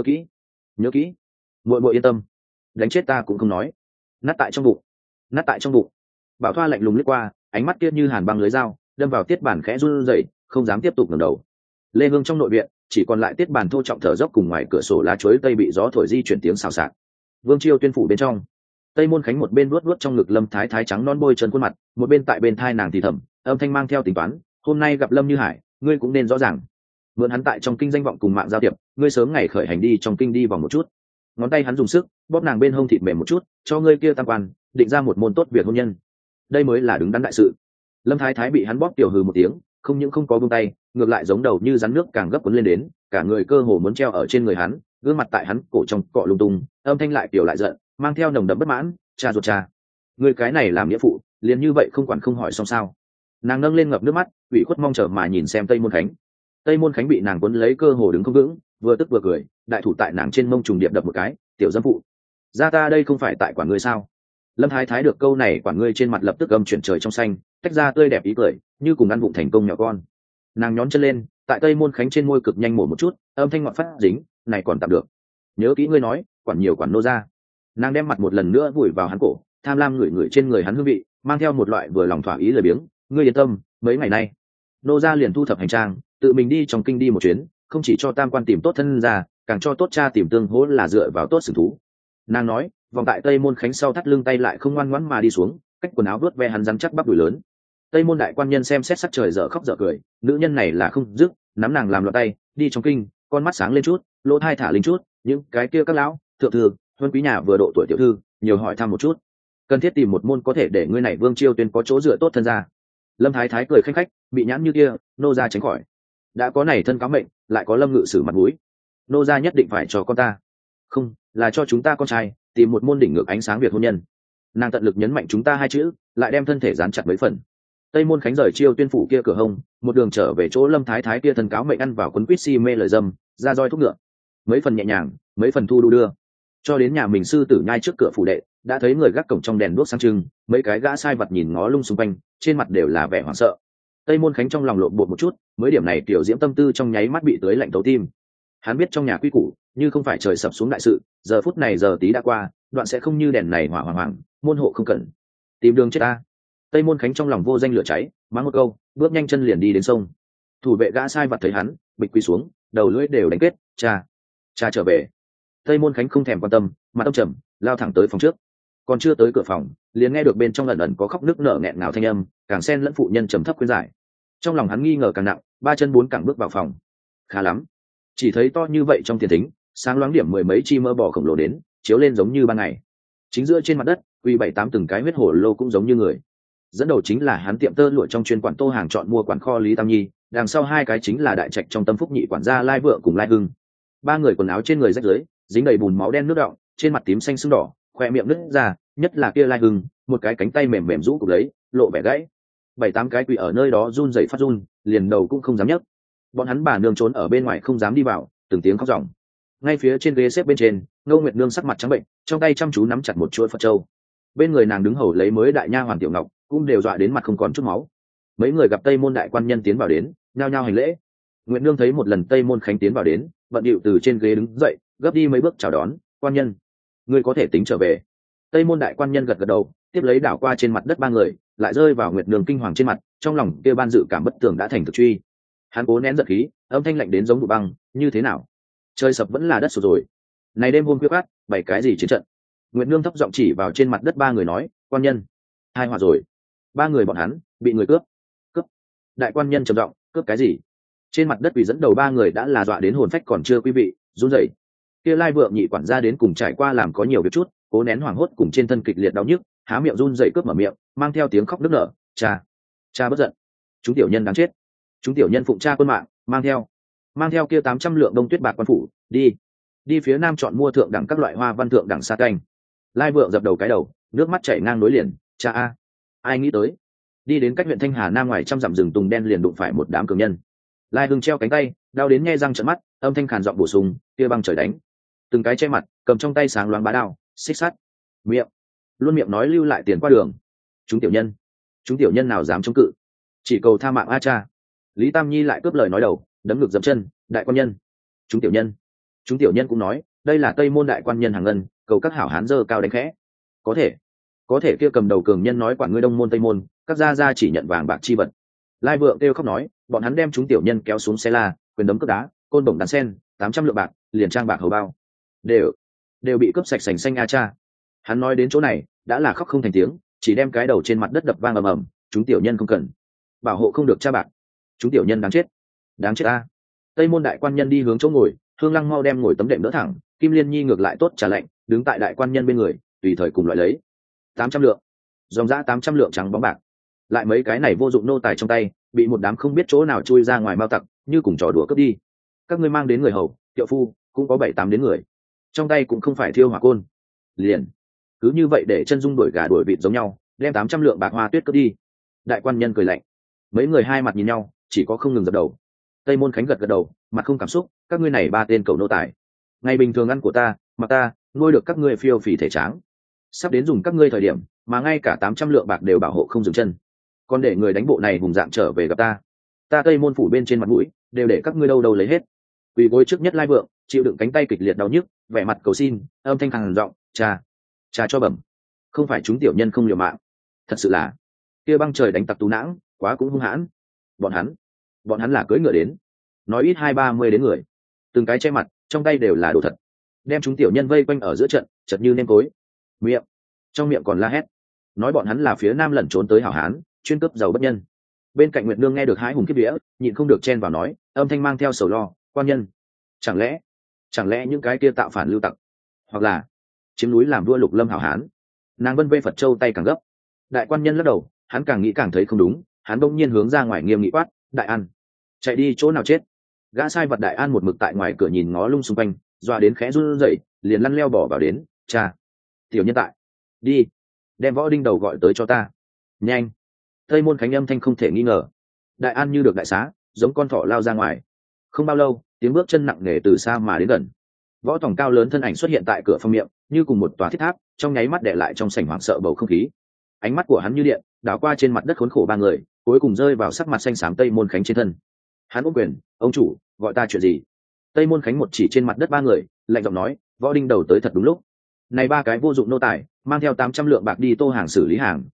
kỹ, muội muội yên tâm, đánh chết ta cũng không nói. Nát tại trong bụng." Bảo Thoa lạnh lùng liếc qua, ánh mắt kia như hàn băng lưới dao, đâm vào Tiết Bàn khẽ run rẩy, không dám tiếp tục ngẩng đầu. Lê Hương trong nội viện chỉ còn lại Tiết Bàn thô trọng thở dốc cùng ngoài cửa sổ lá chuối tây bị gió thổi di chuyển tiếng xào xạc. Vương Chiêu tuyên phủ bên trong, Tây Môn Khánh một bên luốt trong ngực Lâm Thái Thái trắng non bôi trơn khuôn mặt, một bên tại bên thai nàng thì thầm, âm thanh mang theo tính toán, "Hôm nay gặp Lâm Như Hải, ngươi cũng nên rõ ràng. Mượn hắn tại trong kinh danh vọng cùng mạng giao thiệp, ngươi sớm ngày khởi hành đi trong kinh đi vòng một chút." Ngón tay hắn dùng sức bóp nàng bên hông thịt mềm một chút, "Cho ngươi kia tam quan, định ra một môn tốt việc hôn nhân. Đây mới là đứng đắn đại sự." Lâm Thái Thái bị hắn bóp tiểu hừ một tiếng, không những không có buông tay, ngược lại giống đầu như rắn nước càng gấp cuốn lên đến, cả người cơ hồ muốn treo ở trên người hắn, gương mặt tại hắn cổ trong cọ lung tung, âm thanh lại tiểu lại giận, mang theo nồng đậm bất mãn, "Cha ruột cha, ngươi cái này làm nghĩa phụ, liền như vậy không quản không hỏi xong sao?" Nàng nâng lên ngập nước mắt, ủy khuất mong chờ mà nhìn xem Tây Môn Khánh. Tây Môn Khánh bị nàng cuốn lấy cơ hồ đứng không vững, vừa tức vừa cười, đại thủ tại nàng trên mông trùng điệp đập một cái, "Tiểu dâm phụ, ra ta đây không phải tại quản ngươi sao?" Lâm Thái Thái được câu này quản ngươi trên mặt lập tức âm chuyển trời trong xanh, tách ra tươi đẹp ý cười, như cùng ăn vụng thành công nhỏ con. Nàng nhón chân lên, tại Tây Môn Khánh trên môi cực nhanh mổ một chút, âm thanh ngọt phát dính, "Này còn tạm được. Nhớ kỹ ngươi nói, quản nhiều quản nô ra." Nàng đem mặt một lần nữa vùi vào hắn cổ, tham lam ngửi trên người hắn hương vị, mang theo một loại vừa lòng thỏa ý lời biếng, "Ngươi yên tâm, mấy ngày nay, nô ra liền thu thập hành trang, tự mình đi trong kinh đi một chuyến, không chỉ cho tam quan tìm tốt thân ra, càng cho tốt cha tìm tương hỗ là dựa vào tốt sử thú." Nàng nói, vòng tại Tây Môn Khánh sau thắt lưng tay lại không ngoan ngoãn mà đi xuống, cách quần áo vuốt ve hắn rắn chắc bắp đùi lớn. Tây Môn đại quan nhân xem xét sắc trời dở khóc dở cười, nữ nhân này là không dứt, nắm nàng làm loạn tay, "Đi trong kinh, con mắt sáng lên chút, lỗ thai thả linh chút, những cái kia các lão thượng thư huân quý nhà vừa độ tuổi tiểu thư, nhiều hỏi thăm một chút, cần thiết tìm một môn có thể để ngươi này Vương Chiêu Tuyên có chỗ dựa tốt thân ra." Lâm Thái Thái cười khanh khách, bị nhãn như kia, "Nô gia tránh khỏi, đã có này thân cáo mệnh, lại có Lâm ngự sử mặt mũi, nô gia nhất định phải cho con ta, không là cho chúng ta con trai tìm một môn đỉnh ngược ánh sáng việc hôn nhân." Nàng tận lực nhấn mạnh chúng ta hai chữ, lại đem thân thể dán chặt mấy phần. Tây Môn Khánh rời Chiêu Tuyên phủ kia cửa hông, một đường trở về chỗ Lâm Thái Thái kia thân cáo mệnh ăn vào quấn quýt si mê lời dâm, ra roi thúc ngựa, mấy phần nhẹ nhàng, mấy phần thu đu đưa, cho đến nhà mình sư tử nhai trước cửa phủ đệ, đã thấy người gác cổng trong đèn đuốc sáng trưng, mấy cái gã sai vật nhìn ngó lung xung quanh, trên mặt đều là vẻ hoảng sợ. Tây Môn Khánh trong lòng lộn bột một chút, mới điểm này tiểu diễm tâm tư trong nháy mắt bị tưới lạnh tấu tim. Hắn biết trong nhà quy củ, như không phải trời sập xuống đại sự, giờ phút này giờ tí đã qua, đoạn sẽ không như đèn này hỏa hoàng hoàng, môn hộ không cần. Tìm đường chết ta. Tây Môn Khánh trong lòng vô danh lửa cháy, mắng một câu, bước nhanh chân liền đi đến sông. Thủ vệ gã sai vặt thấy hắn, bịch quỳ xuống, đầu lưỡi đều đánh kết, cha trở về. Tây Môn Khánh không thèm quan tâm, mà tâm trầm, lao thẳng tới phòng trước. Còn chưa tới cửa phòng, liền nghe được bên trong ẩn ẩn có khóc nức nở nghẹn ngào thanh âm, càng xen lẫn phụ nhân trầm thấp khuyên giải. Trong lòng hắn nghi ngờ càng nặng, ba chân bốn cẳng bước vào phòng. Khá lắm, chỉ thấy to như vậy trong tiền thính, sáng loáng điểm mười mấy chi mơ bò khổng lồ đến, chiếu lên giống như ban ngày. Chính giữa trên mặt đất, quỳ bảy tám từng cái huyết hổ lô cũng giống như người. Dẫn đầu chính là hắn tiệm tơ lụa trong chuyên quản Tô Hàng chọn mua quản kho Lý Tam Nhi, đằng sau hai cái chính là đại trạch trong Tâm Phúc nhị quản gia Lai Vượng cùng Lai Hưng. Ba người quần áo trên người rách rưới, dính đầy bùn máu đen nước đọng, trên mặt tím xanh sưng đỏ, khoe miệng nứt ra, nhất là kia Lai Hưng, một cái cánh tay mềm mềm rũ cụp lấy, lộ vẻ gãy. Bảy tám cái quỳ ở nơi đó run rẩy phát run, liền đầu cũng không dám nhấc. Bọn hắn bà nương trốn ở bên ngoài không dám đi vào, từng tiếng khóc ròng. Ngay phía trên ghế xếp bên trên, Ngô Nguyệt Nương sắc mặt trắng bệnh, trong tay chăm chú nắm chặt một chuỗi Phật châu. Bên người nàng đứng hầu lấy mới đại nha hoàn Tiểu Ngọc, cũng đều dọa đến mặt không còn chút máu. Mấy người gặp Tây Môn đại quan nhân tiến vào đến, nhao nhao hành lễ. Nguyệt Nương thấy một lần Tây Môn Khánh tiến vào đến, bận điệu từ trên ghế đứng dậy, gấp đi mấy bước chào đón, quan nhân, ngươi có thể tính trở về. Tây Môn đại quan nhân gật gật đầu, tiếp lấy đảo qua trên mặt đất ba người, lại rơi vào Nguyệt Nương kinh hoàng trên mặt, trong lòng kia ban dự cảm bất tường đã thành thực truy. Hắn cố nén giận khí, âm thanh lạnh đến giống bụi băng, như thế nào? Trời sập vẫn là đất sụt rồi. Này đêm hôm khuya khoắt, bảy cái gì chiến trận? Nguyệt Nương thấp giọng chỉ vào trên mặt đất ba người nói, quan nhân, hai họa rồi. Ba người bọn hắn bị người cướp. Cướp? Đại quan nhân trầm giọng, cướp cái gì? Trên mặt đất quỷ dẫn đầu ba người đã là dọa đến hồn phách còn chưa quý vị, run rẩy. Kia Lai Vượng nhị quản gia đến cùng trải qua làm có nhiều việc chút, cố nén hoảng hốt cùng trên thân kịch liệt đau nhức, há miệng run rẩy cướp mở miệng, mang theo tiếng khóc nức nở, cha bất giận. Chúng tiểu nhân đáng chết. Chúng tiểu nhân phụng cha quân mạng, mang theo kia 800 lượng đông tuyết bạc quan phủ, đi phía nam chọn mua thượng đẳng các loại hoa văn thượng đẳng sa canh. Lai Vượng dập đầu cái đầu, nước mắt chảy ngang nối liền, cha a, ai nghĩ tới. Đi đến cách huyện Thanh Hà Nam ngoài trăm dặm rừng tùng đen liền đụng phải một đám cường nhân. Lai Hưng treo cánh tay, đau đến nhe răng trợn mắt, âm thanh khàn giọng bổ sung, kia băng trời đánh. Từng cái che mặt, cầm trong tay sáng loáng bá đao, xích sắt. Luôn miệng nói lưu lại tiền qua đường. Chúng tiểu nhân nào dám chống cự? Chỉ cầu tha mạng a cha. Lý Tam Nhi lại cướp lời nói đầu, đấm ngực dậm chân, đại quan nhân. Chúng tiểu nhân cũng nói, đây là Tây Môn đại quan nhân hàng ngân, cầu các hảo hán dơ cao đánh khẽ. Có thể kia cầm đầu cường nhân nói quản ngươi Đông Môn Tây Môn, các gia chỉ nhận vàng bạc chi vật. Lai Vượng kêu khóc nói, bọn hắn đem chúng tiểu nhân kéo xuống xe la, quyền đấm cướp đá, côn đồng đàn sen, 800 lượng bạc, liền trang bạc hầu bao, đều bị cướp sạch sành xanh a cha. Hắn nói đến chỗ này, đã là khóc không thành tiếng, chỉ đem cái đầu trên mặt đất đập vang ầm ầm, chúng tiểu nhân không cần, bảo hộ không được cha bạc, chúng tiểu nhân đáng chết a. Tây Môn đại quan nhân đi hướng chỗ ngồi, Hương Lăng mau đem ngồi tấm đệm đỡ thẳng, Kim Liên Nhi ngược lại tốt trả lệnh, đứng tại đại quan nhân bên người, tùy thời cùng loại lấy 800 lượng, dòng dã 800 lượng trắng bóng bạc. Lại mấy cái này vô dụng nô tài trong tay, bị một đám không biết chỗ nào chui ra ngoài mao tặc, như cùng trò đùa cướp đi. Các ngươi mang đến người hầu, tiệu phu, cũng có 7-8 đến người, trong tay cũng không phải thiêu hỏa côn, liền cứ như vậy để chân dung đuổi gà đuổi vịt giống nhau, đem 800 lượng bạc hoa tuyết cướp đi. Đại quan nhân cười lạnh, mấy người hai mặt nhìn nhau, chỉ có không ngừng dập đầu. Tây Môn Khánh gật gật đầu, mặt không cảm xúc, các ngươi này ba tên cầu nô tài, ngày bình thường ăn của ta, mà ta nuôi được các ngươi phiêu phì thể tráng, sắp đến dùng các ngươi thời điểm, mà ngay cả 800 lượng bạc đều bảo hộ không dừng chân, còn để người đánh bộ này hùng dạng trở về gặp ta Tây Môn phủ bên trên mặt mũi đều để các ngươi đâu đâu lấy hết. Quỳ gối trước nhất Lai Vượng, chịu đựng cánh tay kịch liệt đau nhức, vẻ mặt cầu xin, âm thanh khàn giọng, cha cho bẩm, không phải chúng tiểu nhân không liều mạng, thật sự là kia băng trời đánh tặc tú nãng quá cũng hung hãn. Bọn hắn là cưỡi ngựa đến, nói ít 20-30 đến người, từng cái che mặt, trong tay đều là đồ thật, đem chúng tiểu nhân vây quanh ở giữa trận, chật như nêm cối, trong miệng còn la hét, nói bọn hắn là phía nam lẩn trốn tới hảo hán, chuyên cướp giàu bất nhân. Bên cạnh Nguyệt Nương nghe được hái hùng kiếp vía, nhịn không được chen vào nói, âm thanh mang theo sầu lo, quan nhân, chẳng lẽ những cái kia tạo phản lưu tặc, hoặc là chiếm núi làm vua lục lâm hảo hán. Nàng vân vê Phật châu tay càng gấp. Đại quan nhân lắc đầu, hắn càng nghĩ càng thấy không đúng, hắn bỗng nhiên hướng ra ngoài nghiêm nghị quát, Đại An, chạy đi chỗ nào chết. Gã sai vật Đại An một mực tại ngoài cửa nhìn ngó lung xung quanh, dọa đến khẽ run rẩy, liền lăn leo bỏ vào đến, cha, tiểu nhân tại, đi, đem Võ Đinh Đầu gọi tới cho ta, nhanh. Tây Môn Khánh âm thanh không thể nghi ngờ. Đại An như được đại xá, giống con thỏ lao ra ngoài. Không bao lâu, tiếng bước chân nặng nề từ xa mà đến gần. Võ Tòng cao lớn thân ảnh xuất hiện tại cửa phòng miệng, như cùng một tòa thiết tháp, trong nháy mắt để lại trong sảnh hoảng sợ bầu không khí. Ánh mắt của hắn như điện, đảo qua trên mặt đất khốn khổ ba người, cuối cùng rơi vào sắc mặt xanh xám Tây Môn Khánh trên thân. Hắn ôm quyền, ông chủ, gọi ta chuyện gì? Tây Môn Khánh một chỉ trên mặt đất ba người, lạnh giọng nói, Võ Đinh Đầu tới thật đúng lúc. Này ba cái vô dụng nô tài, mang theo 800 lượng bạc đi Tô Hàng xử lý hàng,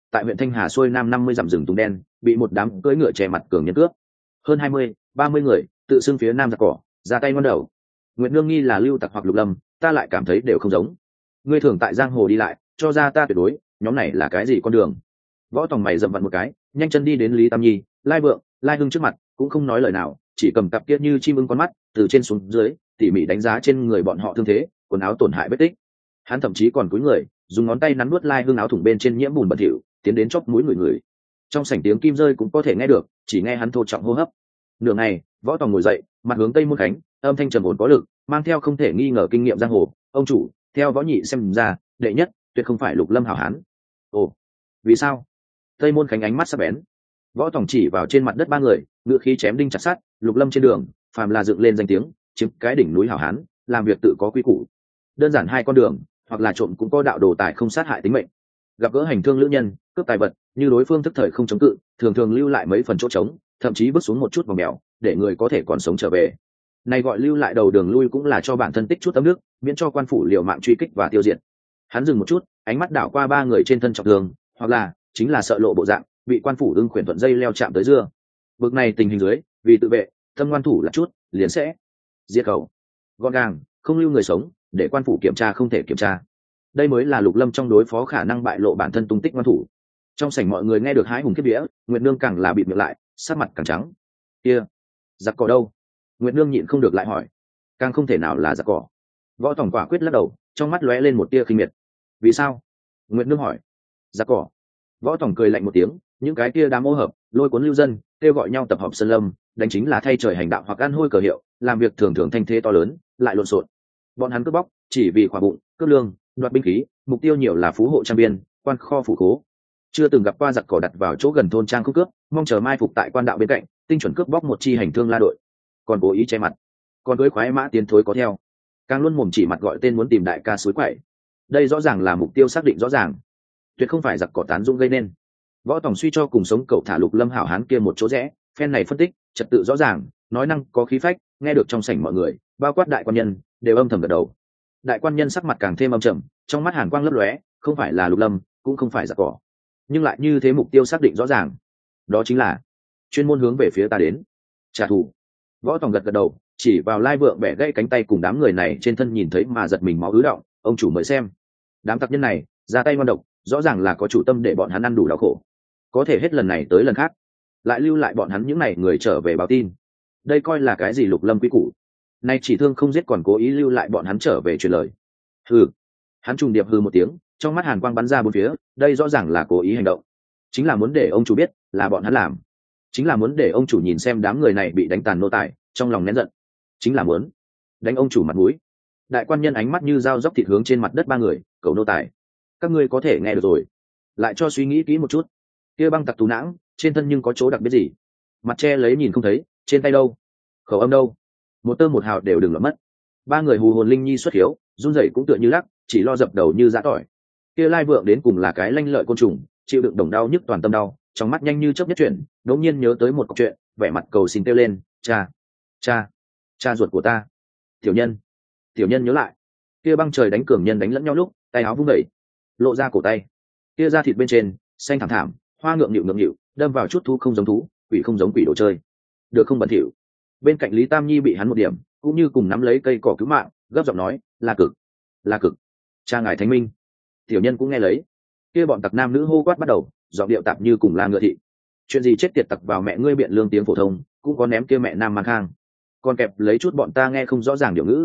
tại huyện Thanh Hà xuôi nam 50 dặm rừng tùng đen bị một đám cưỡi ngựa che mặt cường nhân cướp. Hơn 20-30 người tự xưng phía nam giặc cỏ, ra tay ngon đầu. Nguyệt Nương nghi là Lưu Tặc hoặc Lục Lâm, ta lại cảm thấy đều không giống. Ngươi thường tại giang hồ đi lại, cho ra ta tuyệt đối, nhóm này là cái gì con đường? Võ Tòng mày dậm vặn một cái, nhanh chân đi đến Lý Tam Nhi, Lai Vượng, Lai Hưng trước mặt, cũng không nói lời nào, chỉ cầm cặp kia như chim ưng con mắt, từ trên xuống dưới, tỉ mỉ đánh giá trên người bọn họ thương thế, quần áo tổn hại vết tích. Hắn thậm chí còn cúi người, dùng ngón tay nắn nuốt Lai Hưng áo thủng bên trên nhiễm bùn bẩn thỉu, tiến đến chóp mũi người. Trong sảnh tiếng kim rơi cũng có thể nghe được, chỉ nghe hắn thô trọng hô hấp. Nửa ngày, Võ Tòng ngồi dậy, mặt hướng Tây Môn Khánh, âm thanh trầm ổn có lực, mang theo không thể nghi ngờ kinh nghiệm giang hồ. Ông chủ, theo Võ Nhị xem ra, đệ nhất tuyệt không phải Lục Lâm hảo hán. Ồ, vì sao? Tây Môn Khánh ánh mắt sắc bén. Võ Tòng chỉ vào trên mặt đất ba người, ngựa khí chém đinh chặt sắt. Lục Lâm trên đường, phàm là dựng lên danh tiếng, chiếm cái đỉnh núi hảo hán, làm việc tự có quy củ. Đơn giản hai con đường, hoặc là trộm cũng có đạo đồ tài không sát hại tính mệnh. Gặp gỡ hành thương lữ nhân, cướp tài vật, như đối phương thức thời không chống cự, thường thường lưu lại mấy phần chỗ trống, thậm chí bước xuống một chút vòng mèo, để người có thể còn sống trở về. Này gọi lưu lại đầu đường lui cũng là cho bản thân tích chút tâm nước, miễn cho quan phủ liều mạng truy kích và tiêu diệt. Hắn dừng một chút, ánh mắt đảo qua ba người trên thân trọng thương, hoặc là chính là sợ lộ bộ dạng, bị quan phủ ưng khuyển thuận dây leo chạm tới dưa. Bực này tình hình dưới, vì tự vệ, tâm ngoan thủ là chút, liền sẽ diệt khẩu, gọn gàng, không lưu người sống, để quan phủ kiểm tra không thể kiểm tra. Đây mới là Lục Lâm trong đối phó khả năng bại lộ bản thân tung tích ngoan thủ. Trong sảnh mọi người nghe được hái hùng kiếp vía, Nguyệt Nương càng là bịt miệng lại, sắc mặt càng trắng. Kia, giặc cỏ đâu? Nguyệt Nương nhịn không được lại hỏi. Càng không thể nào là giặc cỏ. Võ Tòng quả quyết lắc đầu, trong mắt lóe lên một tia khinh miệt. Vì sao? Nguyệt Nương hỏi. Giặc cỏ. Võ Tòng cười lạnh một tiếng, những cái kia đám ô hợp, lôi cuốn lưu dân, kêu gọi nhau tập hợp sơn lâm, đánh chính là thay trời hành đạo hoặc ăn hôi cờ hiệu, làm việc thường thường thanh thế to lớn, lại lộn xộn. Bọn hắn cướp bóc, chỉ vì khỏa bụng, cướp lương, đoạt binh khí, mục tiêu nhiều là phú hộ trang biên, quan kho phủ cố. Chưa từng gặp qua giặc cỏ đặt vào chỗ gần thôn trang không cướp, mong chờ mai phục tại quan đạo bên cạnh, tinh chuẩn cướp bóc một chi hành thương la đội. Còn cố ý che mặt, còn cưới khoái mã tiến thối có theo, càng luôn mồm chỉ mặt gọi tên muốn tìm đại ca suối quậy. Đây rõ ràng là mục tiêu xác định rõ ràng, tuyệt không phải giặc cỏ tán dũng gây nên. Võ Tòng suy cho cùng sống cậu thả Lục Lâm hảo hán kia một chỗ rẽ, phen này phân tích trật tự rõ ràng, nói năng có khí phách, nghe được trong sảnh mọi người, bao quát đại quan nhân, đều âm thầm gật đầu. Đại quan nhân sắc mặt càng thêm âm trầm, trong mắt hàn quang lấp lóe, không phải là Lục Lâm, cũng không phải giặc cỏ, nhưng lại như thế mục tiêu xác định rõ ràng, đó chính là chuyên môn hướng về phía ta đến trả thù. Võ Tòng gật gật đầu, chỉ vào Lai Vượng bẻ gãy cánh tay cùng đám người này trên thân nhìn thấy mà giật mình máu ứ động. Ông chủ mời xem, đám tặc nhân này ra tay ngoan độc, rõ ràng là có chủ tâm để bọn hắn ăn đủ đau khổ, có thể hết lần này tới lần khác lại lưu lại bọn hắn những này người trở về báo tin. Đây coi là cái gì Lục Lâm quý củ? Nay chỉ thương không giết còn cố ý lưu lại bọn hắn trở về truyền lời. Hừ. Hắn trùng điệp hừ một tiếng, trong mắt hàn quang bắn ra bốn phía, đây rõ ràng là cố ý hành động, chính là muốn để ông chủ biết là bọn hắn làm, chính là muốn để ông chủ nhìn xem đám người này bị đánh tàn nô tài, trong lòng nén giận, chính là muốn đánh ông chủ mặt mũi. Đại quan nhân ánh mắt như dao dốc thịt hướng trên mặt đất ba người, cầu nô tài, các ngươi có thể nghe được rồi, lại cho suy nghĩ kỹ một chút. Kia băng tặc tú nãng trên thân nhưng có chỗ đặc biệt gì? Mặt che lấy nhìn không thấy, trên tay đâu, khẩu âm đâu, một tơ một hào đều đừng lọt mất. Ba người hù hồn linh nhi xuất hiếu, run rẩy cũng tựa như lắc, chỉ lo dập đầu như giã tỏi. Kia Lai Vượng đến cùng là cái lanh lợi côn trùng, chịu đựng đồng đau nhức toàn tâm đau, trong mắt nhanh như chớp nhất chuyển, đột nhiên nhớ tới một câu chuyện, vẻ mặt cầu xin kêu lên, cha, cha, cha ruột của ta. Tiểu nhân nhớ lại, kia băng trời đánh cường nhân đánh lẫn nhau lúc, tay áo vung đẩy, lộ ra cổ tay, kia da thịt bên trên xanh thảm thảm, hoa ngượng nghịu, đâm vào chút thú không giống thú, quỷ không giống quỷ đồ chơi, được không bẩn thỉu. Bên cạnh Lý Tam Nhi bị hắn một điểm, cũng như cùng nắm lấy cây cỏ cứu mạng, gấp giọng nói, là cực, cha ngài thánh minh. Tiểu nhân cũng nghe lấy, kia bọn tặc nam nữ hô quát bắt đầu, giọng điệu tạp như cùng la ngựa thị. Chuyện gì chết tiệt tặc vào mẹ ngươi biện lương tiếng phổ thông, cũng có ném kia mẹ nam mang khang, còn kẹp lấy chút bọn ta nghe không rõ ràng điều ngữ.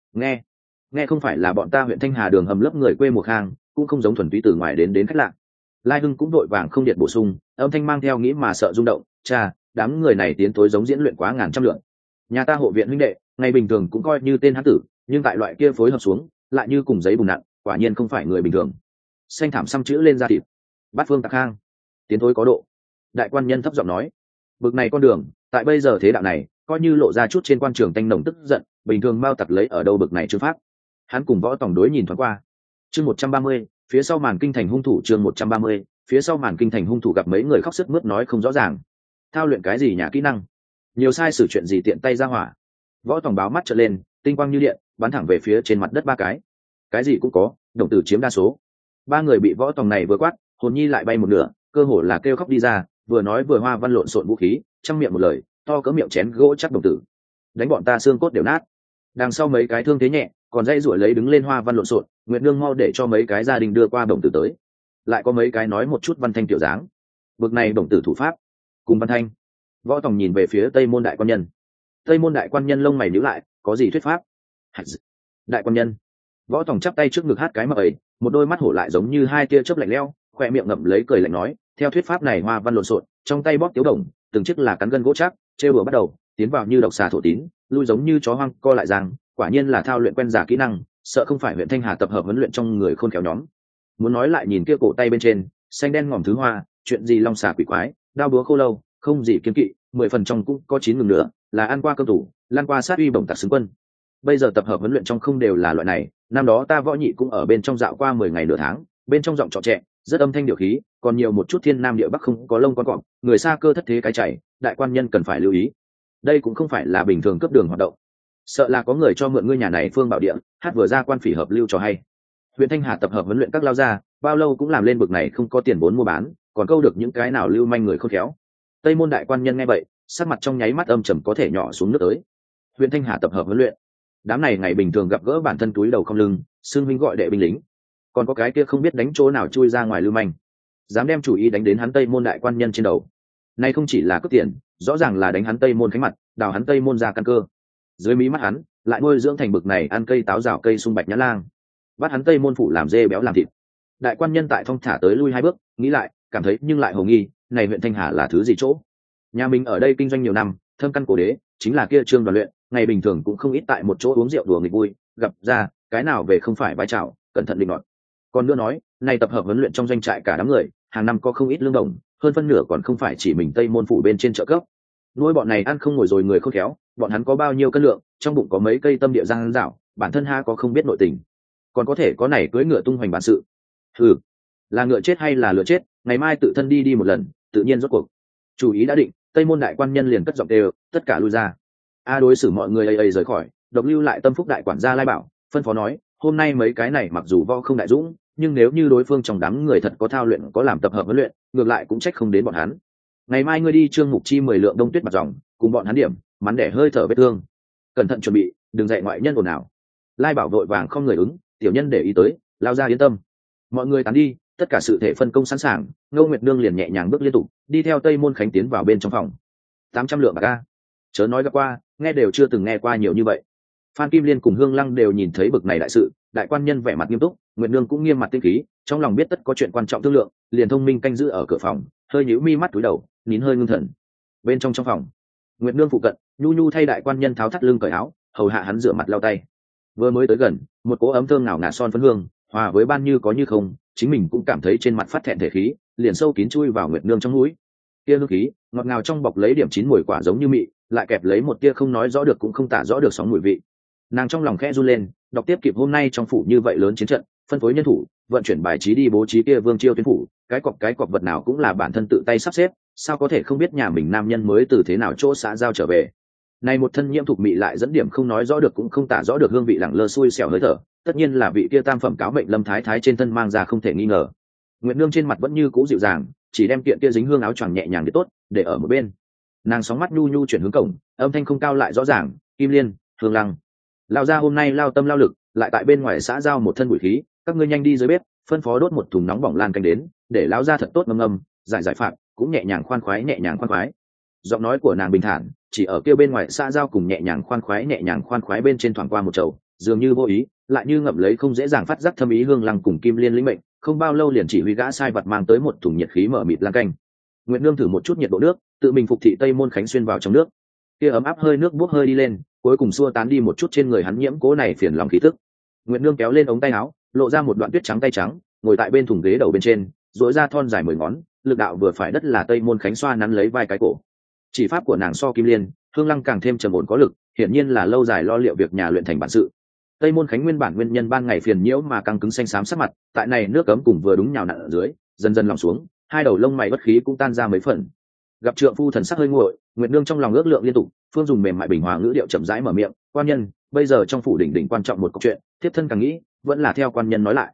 Nghe không phải là bọn ta huyện Thanh Hà đường hầm lớp người quê mùa khang, cũng không giống thuần túy từ ngoài đến khách lạ. Lai Hưng cũng đội vàng không điện bổ sung, âm thanh mang theo nghĩ mà sợ rung động, cha, đám người này tiến tối giống diễn luyện quá ngàn trăm lượn. Nhà ta hộ viện huynh đệ, ngày bình thường cũng coi như tên hán tử, nhưng tại loại kia phối hợp xuống, lại như cùng giấy bùng nặng, quả nhiên không phải người bình thường. Xanh thảm xăm chữ lên da thịt, bát phương tạc khang, tiến tối có độ. Đại quan nhân thấp giọng nói, bực này con đường, tại bây giờ thế đạo này, coi như lộ ra chút trên quan trường tanh nồng tức giận, bình thường mao tặc lấy ở đâu bực này chưa pháp. Hắn cùng Võ Tòng đối nhìn thoáng qua. Chương 130, phía sau màn kinh thành hung thủ. Chương 130, phía sau màn kinh thành hung thủ gặp mấy người khóc sướt mướt nói không rõ ràng. Thao luyện cái gì nhà kỹ năng? Nhiều sai sử chuyện gì tiện tay ra hỏa? Võ Tòng báo mắt trợn lên, tinh quang như điện, bắn thẳng về phía trên mặt đất ba cái gì cũng có, đồng tử chiếm đa số. Ba người bị Võ Tòng này vừa quát, hồn nhi lại bay một nửa, cơ hồ là kêu khóc đi ra, vừa nói vừa hoa văn lộn xộn vũ khí, trong miệng một lời to cỡ miệng chén gỗ chắc đồng tử, đánh bọn ta xương cốt đều nát. Đằng sau mấy cái thương thế nhẹ còn dây ruổi lấy đứng lên hoa văn lộn xộn, Nguyệt Nương mau để cho mấy cái gia đình đưa qua đồng tử tới. Lại có mấy cái nói một chút văn thanh tiểu dáng, bực này đồng tử thủ pháp cùng văn thanh. Võ Tòng nhìn về phía Tây Môn đại quan nhân. Tây Môn đại quan nhân lông mày nhíu lại, có gì thuyết pháp? Đại quan nhân. Võ Tòng chắp tay trước ngực hát cái mà ấy, một đôi mắt hổ lại giống như hai tia chớp lạnh lẽo, khoe miệng ngậm lấy cười lạnh nói, theo thuyết pháp này hoa văn lộn xộn, trong tay bóp tiếu đồng, từng chiếc là cắn gân gỗ chắc, trêu bừa bắt đầu, tiến vào như độc xà thổ tín, lui giống như chó hoang co lại rằng, quả nhiên là thao luyện quen giả kỹ năng, sợ không phải huyện Thanh Hà tập hợp huấn luyện trong người khôn khéo nhóm. Muốn nói lại nhìn kia cổ tay bên trên, xanh đen ngòm thứ hoa, chuyện gì long xà quỷ quái, đao búa khô lâu, không gì kiên kỵ, 10 phần trong cũng có 9 ngừng nữa, là ăn qua cơm tủ, lan qua sát uy bổng tạc xứng quân. Bây giờ tập hợp huấn luyện trong không đều là loại này, năm đó ta Võ Nhị cũng ở bên trong dạo qua 10 ngày nửa tháng, bên trong giọng trọ trẻ, rất âm thanh điều khí, còn nhiều một chút thiên nam địa bắc không có lông con cọp, người xa cơ thất thế cái chảy, đại quan nhân cần phải lưu ý. Đây cũng không phải là bình thường cấp đường hoạt động, sợ là có người cho mượn ngươi nhà này phương bảo địa, hát vừa ra quan phỉ hợp lưu cho hay. Huyện Thanh Hà tập hợp huấn luyện các lao gia, bao lâu cũng làm lên bực này không có tiền vốn mua bán, còn câu được những cái nào lưu manh người khôn khéo. Tây Môn đại quan nhân nghe vậy, sắc mặt trong nháy mắt âm trầm có thể nhỏ xuống nước tới. Huyện Thanh Hà tập hợp huấn luyện, đám này ngày bình thường gặp gỡ bản thân túi đầu không lưng, xưng huynh gọi đệ binh lính, còn có cái kia không biết đánh chỗ nào chui ra ngoài lưu manh, dám đem chủ ý đánh đến hắn Tây Môn đại quan nhân trên đầu. Nay không chỉ là cướp tiền, rõ ràng là đánh hắn Tây Môn khánh mặt, đào hắn Tây Môn ra căn cơ. Dưới mí mắt hắn, lại nuôi dưỡng thành bực này ăn cây táo rào cây sung bạch nhã lang, bắt hắn Tây Môn phủ làm dê béo làm thịt. Đại quan nhân tại thong thả tới lui hai bước, nghĩ lại, cảm thấy nhưng lại hồ nghi, này huyện Thanh Hà là thứ gì chỗ? Nhà mình ở đây kinh doanh nhiều năm, thâm căn cổ đế, chính là kia Trương Đoàn luyện, ngày bình thường cũng không ít tại một chỗ uống rượu đùa nghịch vui, gặp ra cái nào về không phải vai chào, cẩn thận định nọt. Còn nữa nói, này tập hợp huấn luyện trong doanh trại cả đám người, hàng năm có không ít lương đồng, hơn phân nửa còn không phải chỉ mình Tây Môn phủ bên trên trợ cấp. Nuôi bọn này ăn không ngồi rồi người khôn khéo, bọn hắn có bao nhiêu cân lượng, trong bụng có mấy cây tâm địa giang dảo, bản thân ha có không biết nội tình, còn có thể có này cưỡi ngựa tung hoành bản sự. Là ngựa chết hay là lựa chết, ngày mai tự thân đi một lần, tự nhiên rốt cuộc. Chủ ý đã định, Tây Môn đại quan nhân liền cất giọng đều, tất cả lui ra. Đối xử mọi người ây rời khỏi, độc lưu lại Tâm Phúc đại quản gia Lai Bảo, phân phó nói, hôm nay mấy cái này mặc dù võ không đại dũng, nhưng nếu như đối phương trong đám người thật có thao luyện có làm tập hợp huấn luyện, ngược lại cũng trách không đến bọn hắn. Ngày mai ngươi đi Trương Mục Chi 10 lượng đông tuyết bạc dòng, cùng bọn hắn điểm, mắn để hơi thở vết thương. Cẩn thận chuẩn bị, đừng dạy ngoại nhân ồn nào. Lai Bảo vội vàng không người ứng, tiểu nhân để ý tới, lao ra yên tâm. Mọi người tán đi, tất cả sự thể phân công sẵn sàng, Ngô Nguyệt Nương liền nhẹ nhàng bước liên tục, đi theo Tây Môn Khánh tiến vào bên trong phòng. 800 lượng bạc a, chớ nói gặp qua, nghe đều chưa từng nghe qua nhiều như vậy. Phan Kim Liên cùng Hương Lăng đều nhìn thấy bực này đại sự, đại quan nhân vẻ mặt nghiêm túc, Nguyệt Nương cũng nghiêm mặt tinh khí, trong lòng biết tất có chuyện quan trọng thương lượng, liền thông minh canh giữ ở cửa phòng, hơi nhíu mi mắt cúi đầu, nín hơi ngưng thần. Bên trong phòng, Nguyệt Nương phụ cận, nhu nhu thay đại quan nhân tháo thắt lưng cởi áo, hầu hạ hắn rửa mặt lau tay. Vừa mới tới gần, một cỗ ấm thơm nào ngạt son phấn hương, hòa với ban như có như không, chính mình cũng cảm thấy trên mặt phát thẹn thể khí, liền sâu kín chui vào Nguyệt Nương trong mũi. Tia hương khí ngọt ngào trong bọc lấy điểm chín mùi quả giống như mị, lại kẹp lấy một tia không nói rõ được cũng không tả rõ được sóng mùi vị. Nàng trong lòng khẽ run lên, đọc tiếp kịp hôm nay trong phủ như vậy lớn chiến trận, phân phối nhân thủ, vận chuyển bài trí đi bố trí kia Vương Chiêu tuyến phủ, cái cọc vật nào cũng là bản thân tự tay sắp xếp, sao có thể không biết nhà mình nam nhân mới từ thế nào chỗ xã giao trở về. Này một thân nhiễm thục mị lại dẫn điểm không nói rõ được cũng không tả rõ được hương vị lẳng lơ xui xẻo hơi thở, tất nhiên là vị kia tam phẩm cáo mệnh Lâm Thái Thái trên thân mang ra không thể nghi ngờ. Nguyệt Nương trên mặt vẫn như cũ dịu dàng, chỉ đem kiện kia dính hương áo choàng nhẹ nhàng để tốt, để ở một bên. Nàng sóng mắt nhu nhu chuyển hướng cổng, âm thanh không cao lại rõ ràng, Kim Liên, Hương Lăng, lao ra hôm nay lao tâm lao lực, lại tại bên ngoài xã giao một thân bụi khí, các ngươi nhanh đi dưới bếp, phân phó đốt một thùng nóng bỏng lan canh đến, để lão ra thật tốt ngâm ngâm, giải phạt, cũng nhẹ nhàng khoan khoái. Giọng nói của nàng bình thản, chỉ ở kia bên ngoài xã giao cùng nhẹ nhàng khoan khoái bên trên thoảng qua một chầu, dường như vô ý, lại như ngậm lấy không dễ dàng phát giác thâm ý. Hương Lăng cùng Kim Liên lĩnh mệnh, không bao lâu liền chỉ huy gã sai vật mang tới một thùng nhiệt khí mở mịt lan canh. Nguyệt Nương thử một chút nhiệt độ nước, tự mình phục thị Tây Môn Khánh xuyên vào trong nước, kia ấm áp hơi nước bốc hơi đi lên, cuối cùng xua tán đi một chút trên người hắn nhiễm cố này phiền lòng khí tức. Nguyệt Nương kéo lên ống tay áo, lộ ra một đoạn tuyết trắng tay trắng, ngồi tại bên thùng ghế đầu bên trên, duỗi ra thon dài 10 ngón, lực đạo vừa phải đất là Tây Môn Khánh xoa nắn lấy vai cái cổ. Chỉ pháp của nàng so Kim Liên, Hương Lăng càng thêm trầm ổn có lực, hiển nhiên là lâu dài lo liệu việc nhà luyện thành bản sự. Tây Môn Khánh nguyên bản nguyên nhân ban ngày phiền nhiễu mà căng cứng xanh xám sắc mặt, tại này nước cấm cùng vừa đúng nhào nặn ở dưới, dần dần lỏng xuống, hai đầu lông mày bất khí cũng tan ra mấy phần. Gặp trượng phu thần sắc hơi nguội, Nguyệt Nương trong lòng ước lượng liên tục, phương dùng mềm mại bình hòa ngữ điệu chậm rãi mở miệng, quan nhân, bây giờ trong phủ đỉnh quan trọng một câu chuyện, tiếp thân càng nghĩ, vẫn là theo quan nhân nói lại.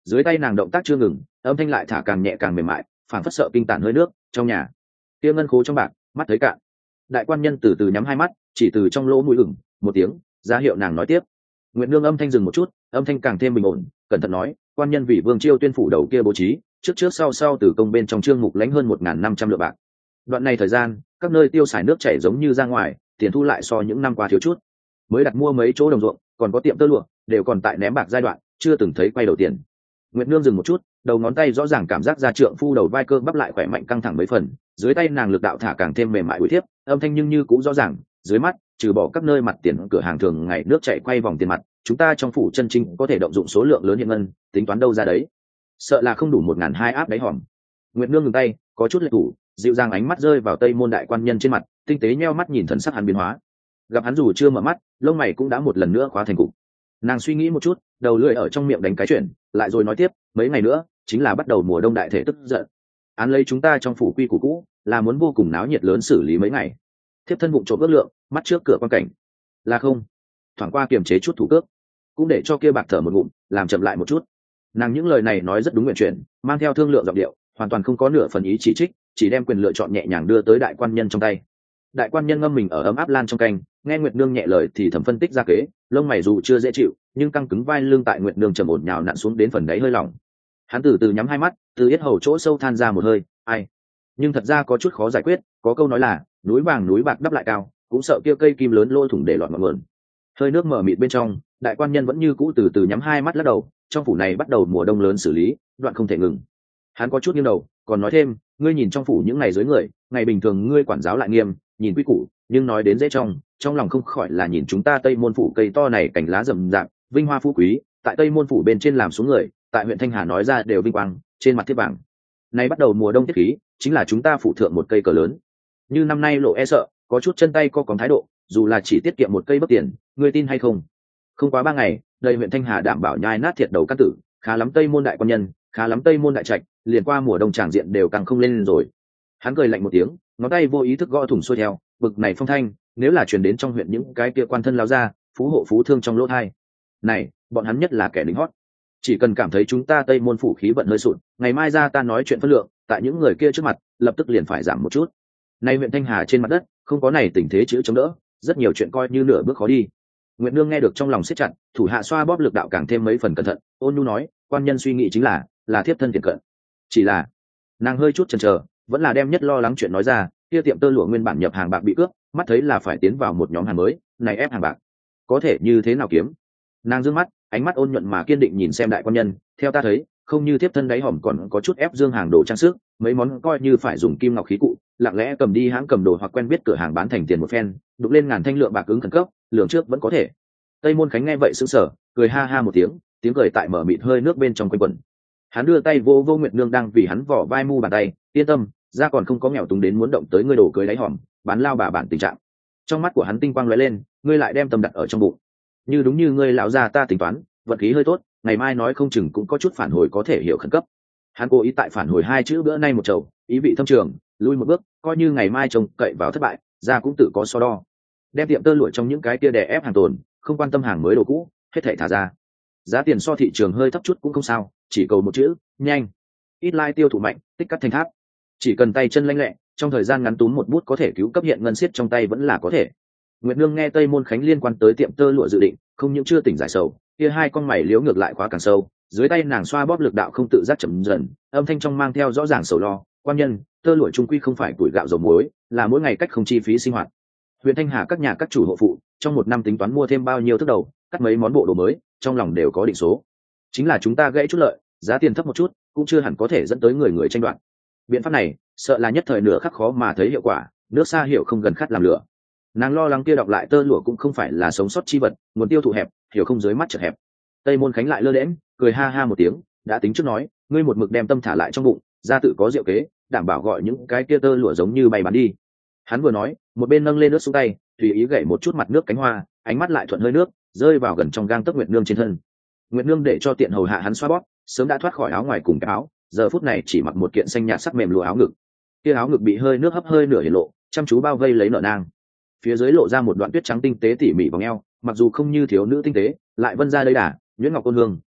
Dưới tay nàng động tác chưa ngừng, âm thanh lại thả càng nhẹ càng mềm mại, phảng phất sợ kinh tản hơi nước trong nhà. Kia ngân khố trong bạc, mắt thấy cạn. Đại quan nhân từ từ nhắm hai mắt, chỉ từ trong lỗ mũi ửng một tiếng, ra hiệu nàng nói tiếp. Nguyệt Nương âm thanh dừng một chút, âm thanh càng thêm bình ổn, cẩn thận nói, quan nhân vì Vương Chiêu tuyên phủ đầu kia bố trí, trước trước sau sau từ công bên trong trương mục lãnh hơn 1.500 lượng bạc. Đoạn này thời gian, các nơi tiêu xài nước chảy giống như ra ngoài, tiền thu lại so những năm qua thiếu chút. Mới đặt mua mấy chỗ đồng ruộng, còn có tiệm tơ lụa, đều còn tại ném bạc giai đoạn, chưa từng thấy quay đầu tiền. Nguyệt Nương dừng một chút, đầu ngón tay rõ ràng cảm giác ra trượng phu đầu vai cơ bắp lại khỏe mạnh căng thẳng mấy phần, dưới tay nàng lực đạo thả càng thêm mềm mại uy thiếp, âm thanh nhưng như cũng rõ ràng, dưới mắt, trừ bỏ các nơi mặt tiền cửa hàng thường ngày nước chảy quay vòng tiền mặt, chúng ta trong phủ chân chính có thể động dụng số lượng lớn hiện ngân, tính toán đâu ra đấy, sợ là không đủ 1.200 áp đáy hòm. Nguyệt Nương ngừng tay, có chút lệ thủ, dịu dàng ánh mắt rơi vào Tây Môn đại quan nhân trên mặt, tinh tế nheo mắt nhìn thần sắc hắn biến hóa. Gặp hắn dù chưa mở mắt, lông mày cũng đã một lần nữa khóa thành cục. Nàng suy nghĩ một chút, đầu lưỡi ở trong miệng đánh cái chuyển, lại rồi nói tiếp, mấy ngày nữa chính là bắt đầu mùa đông đại thể tức giận. Án lấy chúng ta trong phủ quy củ cũ, là muốn vô cùng náo nhiệt lớn xử lý mấy ngày. Thiếp thân bụng trộm ước lượng, mắt trước cửa quan cảnh, là không thoảng qua kiềm chế chút thủ cước, cũng để cho kia bạc thở một ngụm, làm chậm lại một chút. Nàng những lời này nói rất đúng nguyện chuyển, mang theo thương lượng giọng điệu, hoàn toàn không có nửa phần ý chỉ trích, chỉ đem quyền lựa chọn nhẹ nhàng đưa tới đại quan nhân trong tay. Đại quan nhân ngâm mình ở ấm áp lan trong canh, nghe Nguyệt Nương nhẹ lời thì thầm phân tích ra kế, lông mày dù chưa dễ chịu, nhưng căng cứng vai lưng tại Nguyệt Nương trầm ổn nhào nặn xuống đến phần đáy hơi lỏng. Hắn từ từ nhắm hai mắt, từ yết hầu chỗ sâu than ra một hơi, ai, nhưng thật ra có chút khó giải quyết, có câu nói là núi vàng núi bạc đắp lại cao, cũng sợ kia cây kim lớn lôi thủng để lọt ngọn nguồn. Hơi nước mở mịt bên trong, đại quan nhân vẫn như cũ từ từ nhắm hai mắt lắc đầu, trong phủ này bắt đầu mùa đông lớn xử lý, đoạn không thể ngừng. Hắn có chút nghiêng đầu, còn nói thêm, ngươi nhìn trong phủ những ngày dưới người, ngày bình thường ngươi quản giáo lại nghiêm, nhìn quy củ, nhưng nói đến dễ trong lòng không khỏi là nhìn chúng ta Tây Môn phủ cây to này cành lá rậm rạp, vinh hoa phú quý, tại Tây Môn phủ bên trên làm xuống người, tại huyện Thanh Hà nói ra đều vinh quang, trên mặt thiết vàng. Nay bắt đầu mùa đông tiết khí, chính là chúng ta phụ thượng một cây cờ lớn. Như năm nay lộ e sợ, có chút chân tay co cóng thái độ, dù là chỉ tiết kiệm một cây bất tiền, ngươi tin hay không? Không quá 3 ngày, đây huyện Thanh Hà đảm bảo nhai nát thiệt đầu căn tử, khá lắm Tây Môn đại quan nhân, khá lắm Tây Môn đại trạch, liền qua mùa đông tràng diện đều càng không lên rồi. Hắn cười lạnh một tiếng, ngón tay vô ý thức gõ thủng xuôi theo, bực này phong thanh, nếu là truyền đến trong huyện những cái kia quan thân lao ra, phú hộ phú thương trong lỗ thai. Này, bọn hắn nhất là kẻ lính hót. Chỉ cần cảm thấy chúng ta Tây Môn phủ khí vận hơi sụt, ngày mai ra ta nói chuyện phân lượng, tại những người kia trước mặt, lập tức liền phải giảm một chút. Nay huyện Thanh Hà trên mặt đất, không có này tình thế chữ chống đỡ, rất nhiều chuyện coi như nửa bước khó đi. Nguyệt Nương nghe được trong lòng siết chặt, thủ hạ xoa bóp lực đạo càng thêm mấy phần cẩn thận, ôn nhu nói, quan nhân suy nghĩ chính là thiếp thân thiện cận. Chỉ là, nàng hơi chút chần chờ, vẫn là đem nhất lo lắng chuyện nói ra, kia tiệm tơ lụa nguyên bản nhập hàng bạc bị cướp, mắt thấy là phải tiến vào một nhóm hàng mới, này ép hàng bạc, có thể như thế nào kiếm? Nàng dương mắt, ánh mắt ôn nhuận mà kiên định nhìn xem đại quan nhân, theo ta thấy, không như thiếp thân đáy hòm còn có chút ép dương hàng đồ trang sức, mấy món coi như phải dùng kim ngọc khí cụ, lặng lẽ cầm đi hãng cầm đồ hoặc quen biết cửa hàng bán thành tiền một phen, đục lên ngàn thanh lượng bạc ứng khẩn cấp, lượng trước vẫn có thể. Tây Môn Khánh nghe vậy sững sờ, cười ha ha một tiếng, tiếng cười tại mở mịt hơi nước bên trong quanh quẩn. Hắn đưa tay vô vô Nguyệt Nương đang vì hắn vỏ vai mu bàn tay, yên tâm, ra còn không có nghèo túng đến muốn động tới ngươi đổ cưới đáy hòm, bán lao bà bản tình trạng. Trong mắt của hắn tinh quang lóe lên, ngươi lại đem tâm đặt ở trong bụng. Như đúng như ngươi lão gia ta tính toán, vận khí hơi tốt, ngày mai nói không chừng cũng có chút phản hồi có thể hiểu khẩn cấp. Hắn cố ý tại phản hồi 2 chữ bữa nay một chầu, ý vị thâm trường, lui một bước, coi như ngày mai trông cậy vào thất bại, ra cũng tự có so đo. Đem tiệm tơ lụa trong những cái kia đè ép hàng tồn, không quan tâm hàng mới đồ cũ, hết thảy thả ra. Giá tiền so thị trường hơi thấp chút cũng không sao, chỉ cầu một chữ, nhanh. Ít lai tiêu thụ mạnh, tích cắt thành tháp. Chỉ cần tay chân lanh lẹ, trong thời gian ngắn túm một bút có thể cứu cấp hiện ngân xiết trong tay vẫn là có thể. Nguyệt Nương nghe Tây Môn Khánh liên quan tới tiệm tơ lụa dự định, không những chưa tỉnh giải sầu, kia hai con mày liếu ngược lại khóa càng sâu, dưới tay nàng xoa bóp lực đạo không tự giác chậm dần, âm thanh trong mang theo rõ ràng sầu lo, quan nhân, tơ lụa trung quy không phải tuổi gạo dầu muối, là mỗi ngày cách không chi phí sinh hoạt. Huyện Thanh Hà các nhà các chủ hộ phụ, trong 1 năm tính toán mua thêm bao nhiêu thước đầu, cắt mấy món bộ đồ mới, trong lòng đều có định số. Chính là chúng ta gãy chút lợi, giá tiền thấp một chút, cũng chưa hẳn có thể dẫn tới người người tranh đoạt. Biện pháp này, sợ là nhất thời nửa khắc khó mà thấy hiệu quả, nước xa hiểu không gần khát làm lửa. Nàng lo lắng kia đọc lại tơ lụa cũng không phải là sống sót chi vật, nguồn tiêu thụ hẹp, hiểu không dưới mắt chật hẹp. Tây Môn Khánh lại lơ đễnh, cười ha ha một tiếng, đã tính trước nói, ngươi một mực đem tâm thả lại trong bụng, ra tự có diệu kế, đảm bảo gọi những cái kia tơ lụa giống như bay bắn đi. Hắn vừa nói, một bên nâng lên nước xuống tay, tùy ý gảy một chút mặt nước cánh hoa, ánh mắt lại thuận hơi nước, rơi vào gần trong gang tấc Nguyệt Nương trên thân. Nguyệt Nương để cho tiện hầu hạ hắn xoa bóp, sớm đã thoát khỏi áo ngoài cùng cái áo, giờ phút này chỉ mặc một kiện xanh nhạt sắc mềm lụa áo ngực. Kia áo ngực bị hơi nước hấp hơi nửa hiển lộ, chăm chú bao vây lấy nở nang. Phía dưới lộ ra một đoạn tuyết trắng tinh tế tỉ mỉ vòng eo, mặc dù không như thiếu nữ tinh tế, lại vân ra đây đà, nhuyễn ngọc ôn hương,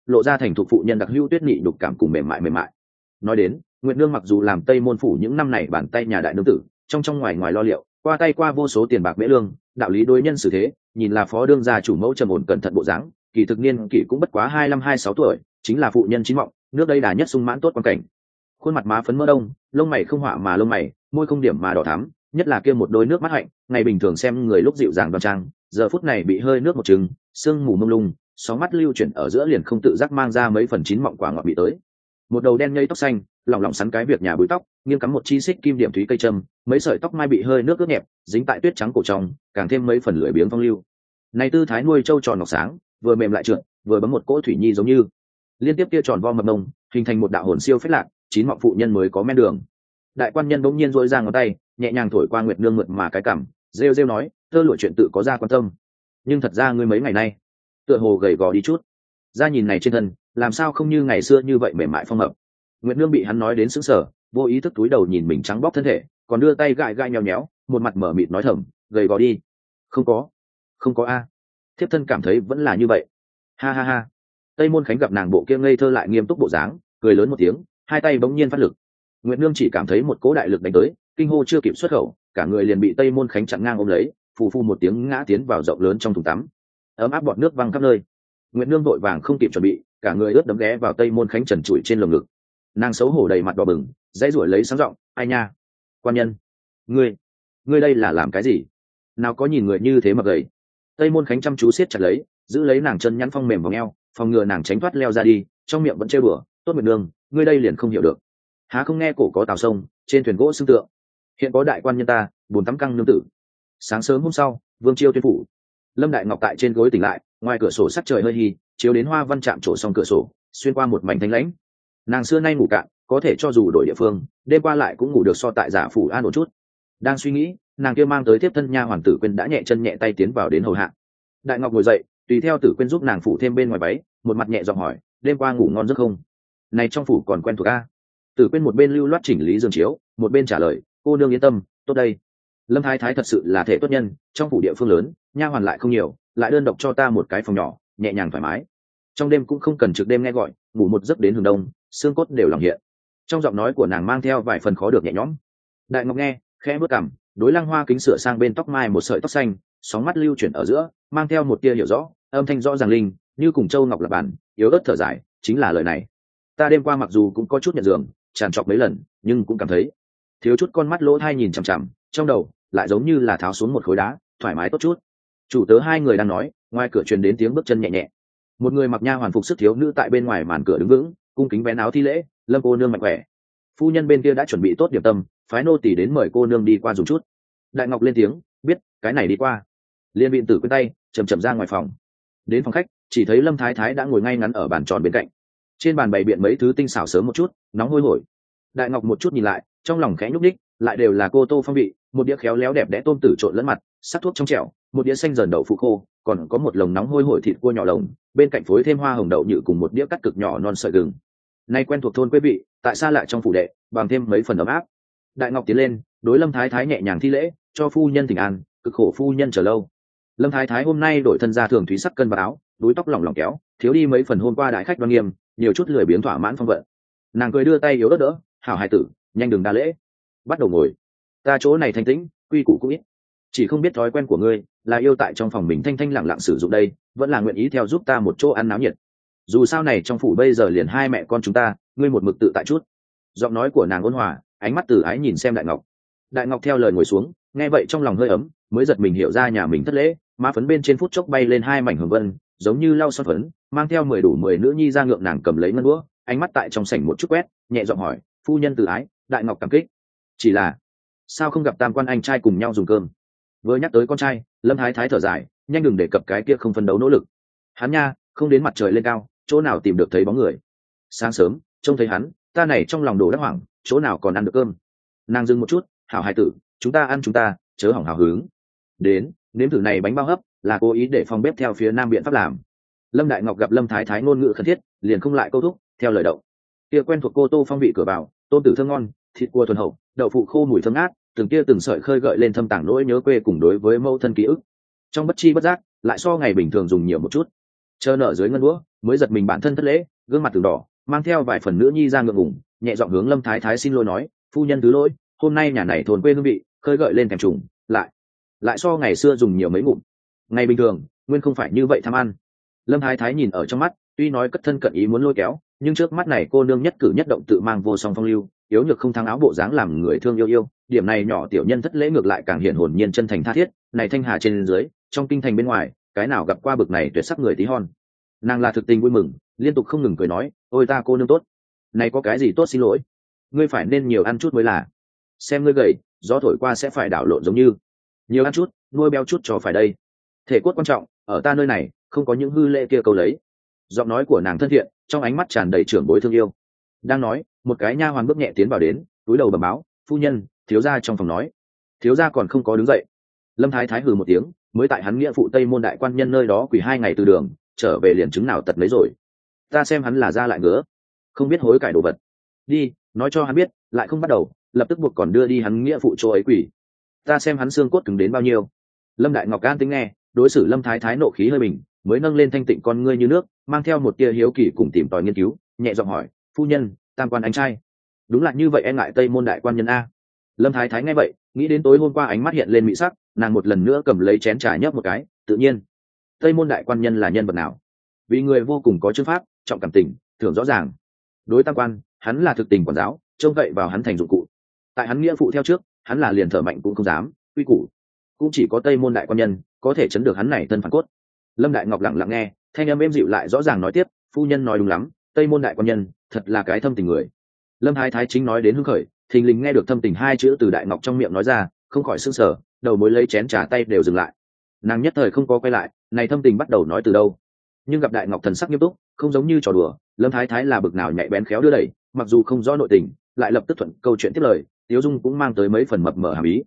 lộ ra thành thục phụ nhân đặc hữu tuyết nhị nhục cảm cùng mềm mại. Nói đến Nguyệt Nương mặc dù làm Tây Môn phủ những năm này bàn tay nhà đại nương tử, trong ngoài lo liệu, qua tay qua vô số tiền bạc mễ lương, đạo lý đối nhân xử thế, nhìn là phó đương gia chủ mẫu trầm ổn cẩn thận bộ dáng, kỳ thực niên kỷ cũng bất quá 25-26 tuổi, chính là phụ nhân chín mọng, nước đây đà nhất sung mãn tốt quan cảnh. Khuôn mặt má phấn mỡ đông, lông mày không họa mà lông mày, môi không điểm mà đỏ thắm, nhất là kia một đôi nước mắt hạnh, ngày bình thường xem người lúc dịu dàng đoan trang, giờ phút này bị hơi nước một trừng, sương mù mông lung, sóng mắt lưu chuyển ở giữa liền không tự giác mang ra mấy phần chín mọng quả ngọt bị tới. Một đầu đen nhây tóc xanh, lỏng lỏng sắn cái việc nhà búi tóc, nghiêng cắm một chi xích kim điểm thúy cây châm, mấy sợi tóc mai bị hơi nước ướt nhẹp, dính tại tuyết trắng cổ trong, càng thêm mấy phần lưỡi biếng phong lưu. Này tư thái nuôi trâu tròn ngọc sáng, vừa mềm lại trượt, vừa bấm một cỗ thủy nhi giống như liên tiếp kia tròn vo mập nông, hình thành một đạo hồn siêu phách lạc, chín mọng phụ nhân mới có men đường. Đại quan nhân bỗng nhiên duỗi ra ngón tay, nhẹ nhàng thổi qua Nguyệt Nương mượt mà cái cằm, rêu rêu nói, tơ lụa chuyện tự có ra quan tâm, nhưng thật ra ngươi mấy ngày nay tựa hồ gầy gò đi chút, da nhìn này trên thân làm sao không như ngày xưa như vậy mềm mại phong mập. Nguyệt Nương bị hắn nói đến sững sờ, vô ý thức túi đầu nhìn mình trắng bóc thân thể, còn đưa tay gãi nhéo nhéo, một mặt mở mịt nói thầm, gầy gò đi. Không có a. Thiếp thân cảm thấy vẫn là như vậy. Ha ha ha. Tây Môn Khánh gặp nàng bộ kia ngây thơ lại nghiêm túc bộ dáng, cười lớn một tiếng, hai tay bỗng nhiên phát lực. Nguyệt Nương chỉ cảm thấy một cỗ đại lực đánh tới, kinh hô chưa kịp xuất khẩu, cả người liền bị Tây Môn Khánh chặn ngang ôm lấy, phù phù một tiếng ngã tiến vào rộng lớn trong thùng tắm. Ấm áp bọt nước văng khắp nơi. Nguyệt Nương vội vàng không kịp chuẩn bị, cả người ướt đẫm ghé vào Tây Môn Khánh trần trụi trên lồng ngực. Nàng xấu hổ đầy mặt đỏ bừng, dãy ruổi lấy sáng giọng, ai nha, quan nhân, ngươi đây là làm cái gì? Nào có nhìn người như thế mà gầy. Tây Môn Khánh chăm chú siết chặt lấy, giữ lấy nàng chân nhắn phong mềm vòng eo, phòng ngừa nàng tránh thoát leo ra đi, trong miệng vẫn trêu bừa, tốt Nguyệt Nương, ngươi đây liền không hiểu được, há không nghe cổ có tàu sông, trên thuyền gỗ xương tượng, hiện có đại quan nhân ta buồn tắm căng nương tử. Sáng sớm hôm sau, Vương Chiêu tuyên phủ, Lâm Đại Ngọc tại trên gối tỉnh lại, ngoài cửa sổ sắc trời hơi hi, chiếu đến hoa văn chạm trổ song cửa sổ, xuyên qua một mảnh thanh lãnh. Nàng xưa nay ngủ cạn, có thể cho dù đổi địa phương, đêm qua lại cũng ngủ được so tại giả phủ an ổn chút. Đang suy nghĩ, nàng kia mang tới tiếp thân nha hoàn Tử Quyên đã nhẹ chân nhẹ tay tiến vào đến hầu hạ. Đại Ngọc ngồi dậy, tùy theo Tử Quyên giúp nàng phủ thêm bên ngoài váy, một mặt nhẹ giọng hỏi, đêm qua ngủ ngon giấc không? Này trong phủ còn quen thuộc a? Tử Quyên một bên lưu loát chỉnh lý giường chiếu, một bên trả lời, cô nương yên tâm, tốt đây. Lâm Thái Thái thật sự là thể tốt nhân, trong phủ địa phương lớn, nha hoàn lại không nhiều, lại đơn độc cho ta một cái phòng nhỏ, nhẹ nhàng thoải mái. Trong đêm cũng không cần trực đêm nghe gọi, ngủ một giấc đến hừng đông, xương cốt đều lòng hiện. Trong giọng nói của nàng mang theo vài phần khó được nhẹ nhõm. Đại Ngọc nghe, khẽ bước cằm, đối Lăng Hoa kính sửa sang bên tóc mai một sợi tóc xanh, sóng mắt lưu chuyển ở giữa, mang theo một tia hiểu rõ, âm thanh rõ ràng linh, như cùng châu ngọc lập bản, yếu ớt thở dài, chính là lời này. Ta đêm qua mặc dù cũng có chút nhận giường, tràn trọc mấy lần, nhưng cũng cảm thấy thiếu chút con mắt lỗ tai nhìn chằm chằm, trong đầu lại giống như là tháo xuống một khối đá, thoải mái tốt chút. Chủ tớ hai người đang nói, ngoài cửa truyền đến tiếng bước chân nhẹ nhẹ. Một người mặc nha hoàn phục sức thiếu nữ tại bên ngoài màn cửa đứng vững, cung kính vén áo thi lễ, Lâm cô nương mạnh khỏe. Phu nhân bên kia đã chuẩn bị tốt điểm tâm, phái nô tỳ đến mời cô nương đi qua dùng chút. Đại Ngọc lên tiếng, biết, cái này đi qua. Liên Biện Tử quên tay, chậm chậm ra ngoài phòng. Đến phòng khách, chỉ thấy Lâm Thái Thái đã ngồi ngay ngắn ở bàn tròn bên cạnh. Trên bàn bày biện mấy thứ tinh xảo sớm một chút, nóng hôi hổi. Đại Ngọc một chút nhìn lại, trong lòng khẽ nhúc nhích, lại đều là cô tô phong vị, một đĩa khéo léo đẹp đẽ tôm tử trộn lẫn mặt, sắc thuốc trong trẻo, một đĩa xanh dần đậu phụ khô, còn có một lồng nóng hôi hổi thịt cua nhỏ lồng, bên cạnh phối thêm hoa hồng đậu nhự cùng một đĩa cắt cực nhỏ non sợi gừng. Nay quen thuộc thôn quê vị, tại xa lại trong phủ đệ, bằng thêm mấy phần ấm áp. Đại Ngọc tiến lên, đối Lâm Thái Thái nhẹ nhàng thi lễ, cho phu nhân thỉnh an, cực khổ phu nhân chờ lâu. Lâm Thái Thái hôm nay đổi thân ra thường thúy sắc cân và áo, đuôi tóc lỏng lỏng kéo, thiếu đi mấy phần hôm qua đại khách đoan nghiêm, nhiều chút lười biếng thỏa mãn phong vận. Nàng cười đưa tay yếu đỡ, hảo hài tử, nhanh đừng đa lễ, bắt đầu ngồi. Ta chỗ này thanh tĩnh, quy củ cũng ít, chỉ không biết thói quen của ngươi là yêu tại trong phòng mình thanh thanh lặng lặng sử dụng đây, vẫn là nguyện ý theo giúp ta một chỗ ăn náo nhiệt. Dù sao này trong phủ bây giờ liền hai mẹ con chúng ta, ngươi một mực tự tại chút. Giọng nói của nàng ôn hòa, ánh mắt từ ái nhìn xem Đại Ngọc. Đại Ngọc theo lời ngồi xuống, nghe vậy trong lòng hơi ấm, mới giật mình hiểu ra nhà mình thất lễ, má phấn bên trên phút chốc bay lên hai mảnh hồng vân, giống như lau son phấn, mang theo 10 nữ nhi ra ngượng nàng cầm lấy ngân đũa, ánh mắt tại trong sảnh một chút quét, nhẹ giọng hỏi, phu nhân từ ái. Đại Ngọc cảm kích, chỉ là sao không gặp tam quan anh trai cùng nhau dùng cơm? Vừa nhắc tới con trai, Lâm Thái Thái thở dài, nhanh đừng đề cập cái kia không phấn đấu nỗ lực. Hắn nha, không đến mặt trời lên cao, chỗ nào tìm được thấy bóng người. Sáng sớm trông thấy hắn, ta này trong lòng đồ đắc hoảng, chỗ nào còn ăn được cơm. Nàng dừng một chút, hảo hài tử, chúng ta ăn chúng ta, chớ hỏng hào hứng. Đến nếm thử này bánh bao hấp, là cố ý để phòng bếp theo phía nam biện pháp làm. Lâm Đại Ngọc gặp Lâm Thái Thái ngôn ngữ khẩn thiết, liền không lại câu thúc, theo lời động. Kia quen thuộc cô tô phong vị cửa vào, tôm tử thơm ngon, thịt cua thuần hậu, đậu phụ khô mùi thơm ngát, từng kia từng sợi khơi gợi lên thâm tàng nỗi nhớ quê cùng đối với mâu thân ký ức. Trong bất chi bất giác, lại so ngày bình thường dùng nhiều một chút. Chờ nợ dưới ngân đũa, mới giật mình bản thân thất lễ, gương mặt từng đỏ, mang theo vài phần nữ nhi ra ngượng ngùng, nhẹ giọng hướng Lâm Thái Thái xin lỗi nói, phu nhân thứ lỗi, hôm nay nhà này thôn quê hương vị khơi gợi lên thèm trùng, lại so ngày xưa dùng nhiều mấy ngụm. Ngày bình thường nguyên không phải như vậy tham ăn. Lâm Thái Thái nhìn ở trong mắt, tuy nói cất thân cận ý muốn lôi kéo, nhưng trước mắt này cô nương nhất cử nhất động tự mang vô song phong lưu, yếu nhược không thắng áo bộ dáng làm người thương yêu, điểm này nhỏ tiểu nhân thất lễ ngược lại càng hiển hồn nhiên chân thành tha thiết. Này thanh hà trên dưới, trong kinh thành bên ngoài, cái nào gặp qua bực này tuyệt sắc người tí hon. Nàng là thực tình vui mừng, liên tục không ngừng cười nói, ôi ta cô nương tốt, này có cái gì tốt xin lỗi, ngươi phải nên nhiều ăn chút mới là, xem ngươi gầy, gió thổi qua sẽ phải đảo lộn giống như, nhiều ăn chút, nuôi béo chút cho phải đây, thể cốt quan trọng, ở ta nơi này không có những hư lễ kia câu lấy. Giọng nói của nàng thân thiện, trong ánh mắt tràn đầy trưởng bối thương yêu. Đang nói, một cái nha hoàn bước nhẹ tiến vào đến, túi đầu bẩm báo, phu nhân, thiếu gia trong phòng nói. Thiếu gia còn không có đứng dậy. Lâm Thái Thái hừ một tiếng, mới tại hắn nghĩa phụ Tây môn đại quan nhân nơi đó quỳ 2 ngày từ đường, trở về liền chứng nào tật lấy rồi. Ta xem hắn là ra lại ngứa, không biết hối cải đồ vật. Đi, nói cho hắn biết, lại không bắt đầu, lập tức buộc còn đưa đi hắn nghĩa phụ chỗ ấy quỳ. Ta xem hắn xương cốt cứng đến bao nhiêu. Lâm Đại Ngọc an tính nghe, đối xử Lâm Thái Thái nộ khí hơi bình, mới nâng lên thanh tịnh con ngươi như nước, mang theo một tia hiếu kỳ cùng tìm tòi nghiên cứu, nhẹ giọng hỏi, phu nhân, tam quan anh trai, đúng là như vậy e ngại Tây môn đại quan nhân a? Lâm Thái Thái nghe vậy, nghĩ đến tối hôm qua ánh mắt hiện lên mỹ sắc, nàng một lần nữa cầm lấy chén trà nhấp một cái, tự nhiên, Tây môn đại quan nhân là nhân vật nào? Vì người vô cùng có chương pháp, trọng cảm tình, thưởng rõ ràng. Đối tam quan, hắn là thực tình quản giáo, trông cậy vào hắn thành dụng cụ. Tại hắn nghĩa phụ theo trước, hắn là liền thở mạnh cũng không dám, quy củ. Cũng chỉ có Tây môn đại quan nhân có thể chấn được hắn này thân phản cốt. Lâm Đại Ngọc lặng lặng nghe, thanh âm êm dịu lại rõ ràng nói tiếp, phu nhân nói đúng lắm, Tây môn đại quan nhân thật là cái thâm tình người. Lâm Thái Thái chính nói đến hưng khởi, thình lình nghe được thâm tình 2 chữ từ Đại Ngọc trong miệng nói ra, không khỏi sững sờ, đầu mối lấy chén trà tay đều dừng lại. Nàng nhất thời không có quay lại, này thâm tình bắt đầu nói từ đâu? Nhưng gặp Đại Ngọc thần sắc nghiêm túc, không giống như trò đùa, Lâm Thái Thái là bực nào nhạy bén khéo đưa đẩy, mặc dù không rõ nội tình, lại lập tức thuận câu chuyện tiếp lời, Tiếu Dung cũng mang tới mấy phần mập mờ hàm ý,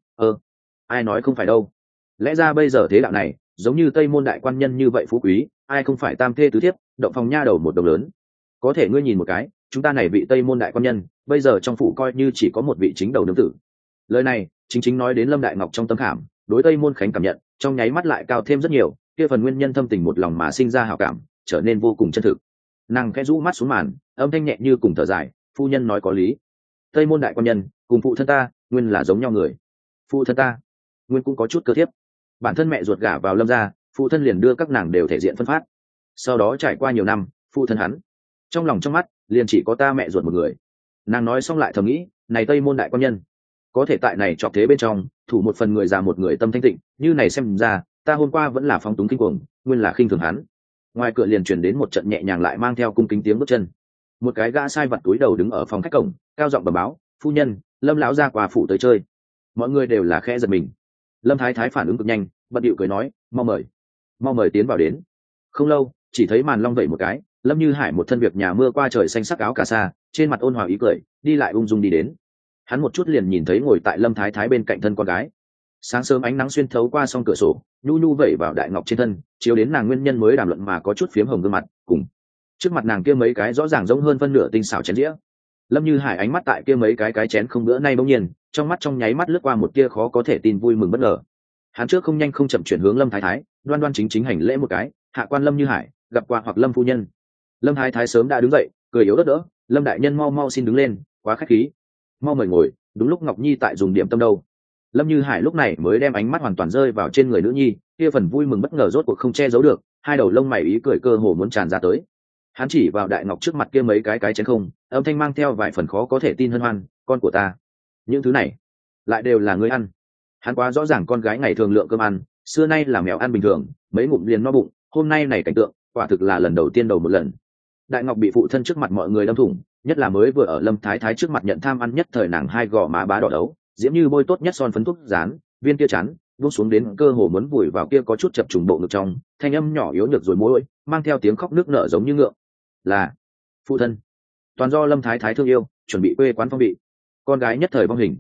ai nói không phải đâu. Lẽ ra bây giờ thế đạo này, giống như Tây môn đại quan nhân như vậy phú quý, ai không phải tam thê tứ thiếp, động phòng nha đầu một đồng lớn. Có thể ngươi nhìn một cái, chúng ta này vị Tây môn đại quan nhân, bây giờ trong phủ coi như chỉ có một vị chính đầu nương tử. Lời này chính nói đến Lâm Đại Ngọc trong tâm khảm, đối Tây môn Khánh cảm nhận, trong nháy mắt lại cao thêm rất nhiều, kia phần nguyên nhân thâm tình một lòng mà sinh ra hảo cảm, trở nên vô cùng chân thực. Nàng khẽ rũ mắt xuống màn, âm thanh nhẹ như cùng thở dài, phu nhân nói có lý. Tây môn đại quan nhân cùng phụ thân ta nguyên là giống nhau người. Phụ thân ta nguyên cũng có chút cơ thiếp, bản thân mẹ ruột gả vào Lâm gia, phụ thân liền đưa các nàng đều thể diện phân phát. Sau đó trải qua nhiều năm, phụ thân hắn trong lòng trong mắt liền chỉ có ta mẹ ruột một người. Nàng nói xong lại thầm nghĩ, này Tây môn đại quan nhân có thể tại này chọc thế bên trong thủ một phần người già một người tâm thanh tịnh, như này xem ra ta hôm qua vẫn là phóng túng kinh cuồng, nguyên là khinh thường hắn. Ngoài cửa liền truyền đến một trận nhẹ nhàng lại mang theo cung kính tiếng bước chân. Một cái gã sai vặt túi đầu đứng ở phòng khách cổng, cao giọng bẩm báo, phu nhân, Lâm lão gia qua phủ tới chơi. Mọi người đều là khẽ giật mình. Lâm Thái Thái phản ứng cực nhanh, bận điệu cười nói, mau mời tiến vào đến. Không lâu, chỉ thấy màn long vẩy một cái, Lâm Như Hải một thân việc nhà mưa qua trời xanh sắc áo cà sa, trên mặt ôn hòa ý cười, đi lại ung dung đi đến. Hắn một chút liền nhìn thấy ngồi tại Lâm Thái Thái bên cạnh thân con gái. Sáng sớm ánh nắng xuyên thấu qua song cửa sổ, nhu nhu vẩy vào Đại Ngọc trên thân, chiếu đến nàng nguyên nhân mới đàm luận mà có chút phiếm hồng gương mặt, cùng trước mặt nàng kia mấy cái rõ ràng giống hơn phân nửa tinh xảo chén dĩa. Lâm Như Hải ánh mắt tại kia mấy cái chén không bữa nay bỗng nhiên, trong mắt trong nháy mắt lướt qua một tia khó có thể tin vui mừng bất ngờ. Hắn trước không nhanh không chậm chuyển hướng Lâm Thái Thái, đoan đoan chính chính hành lễ một cái, hạ quan Lâm Như Hải, gặp qua hoặc Lâm phu nhân. Lâm Thái Thái sớm đã đứng dậy, cười yếu ớt đỡ, Lâm đại nhân mau xin đứng lên, quá khách khí, mau mời ngồi. Đúng lúc Ngọc Nhi tại dùng điểm tâm đâu. Lâm Như Hải lúc này mới đem ánh mắt hoàn toàn rơi vào trên người nữ nhi, kia phần vui mừng bất ngờ rốt cuộc không che giấu được, hai đầu lông mày ý cười cơ hồ muốn tràn ra tới. Hắn chỉ vào Đại Ngọc trước mặt kia mấy cái chén không, âm thanh mang theo vài phần khó có thể tin hân hoan, con của ta, những thứ này lại đều là ngươi ăn. Hắn quá rõ ràng con gái ngày thường lượng cơm ăn, xưa nay là mèo ăn bình thường, mấy ngụm liền no bụng, hôm nay này cảnh tượng quả thực là lần đầu tiên đầu một lần. Đại Ngọc bị phụ thân trước mặt mọi người đâm thủng, nhất là mới vừa ở Lâm Thái Thái trước mặt nhận tham ăn nhất thời nàng hai gò má bá đỏ đấu, diễm như bôi tốt nhất son phấn thuốc dán, viên kia chán buông xuống đến cơ hồ muốn vùi vào kia có chút chập trùng bộ ngực trong, thanh âm nhỏ yếu nhược rồi môi, mang theo tiếng khóc nước nở giống như ngượng. Là phụ thân, toàn do Lâm Thái Thái thương yêu, chuẩn bị quê quán phong bị. Con gái nhất thời vong hình,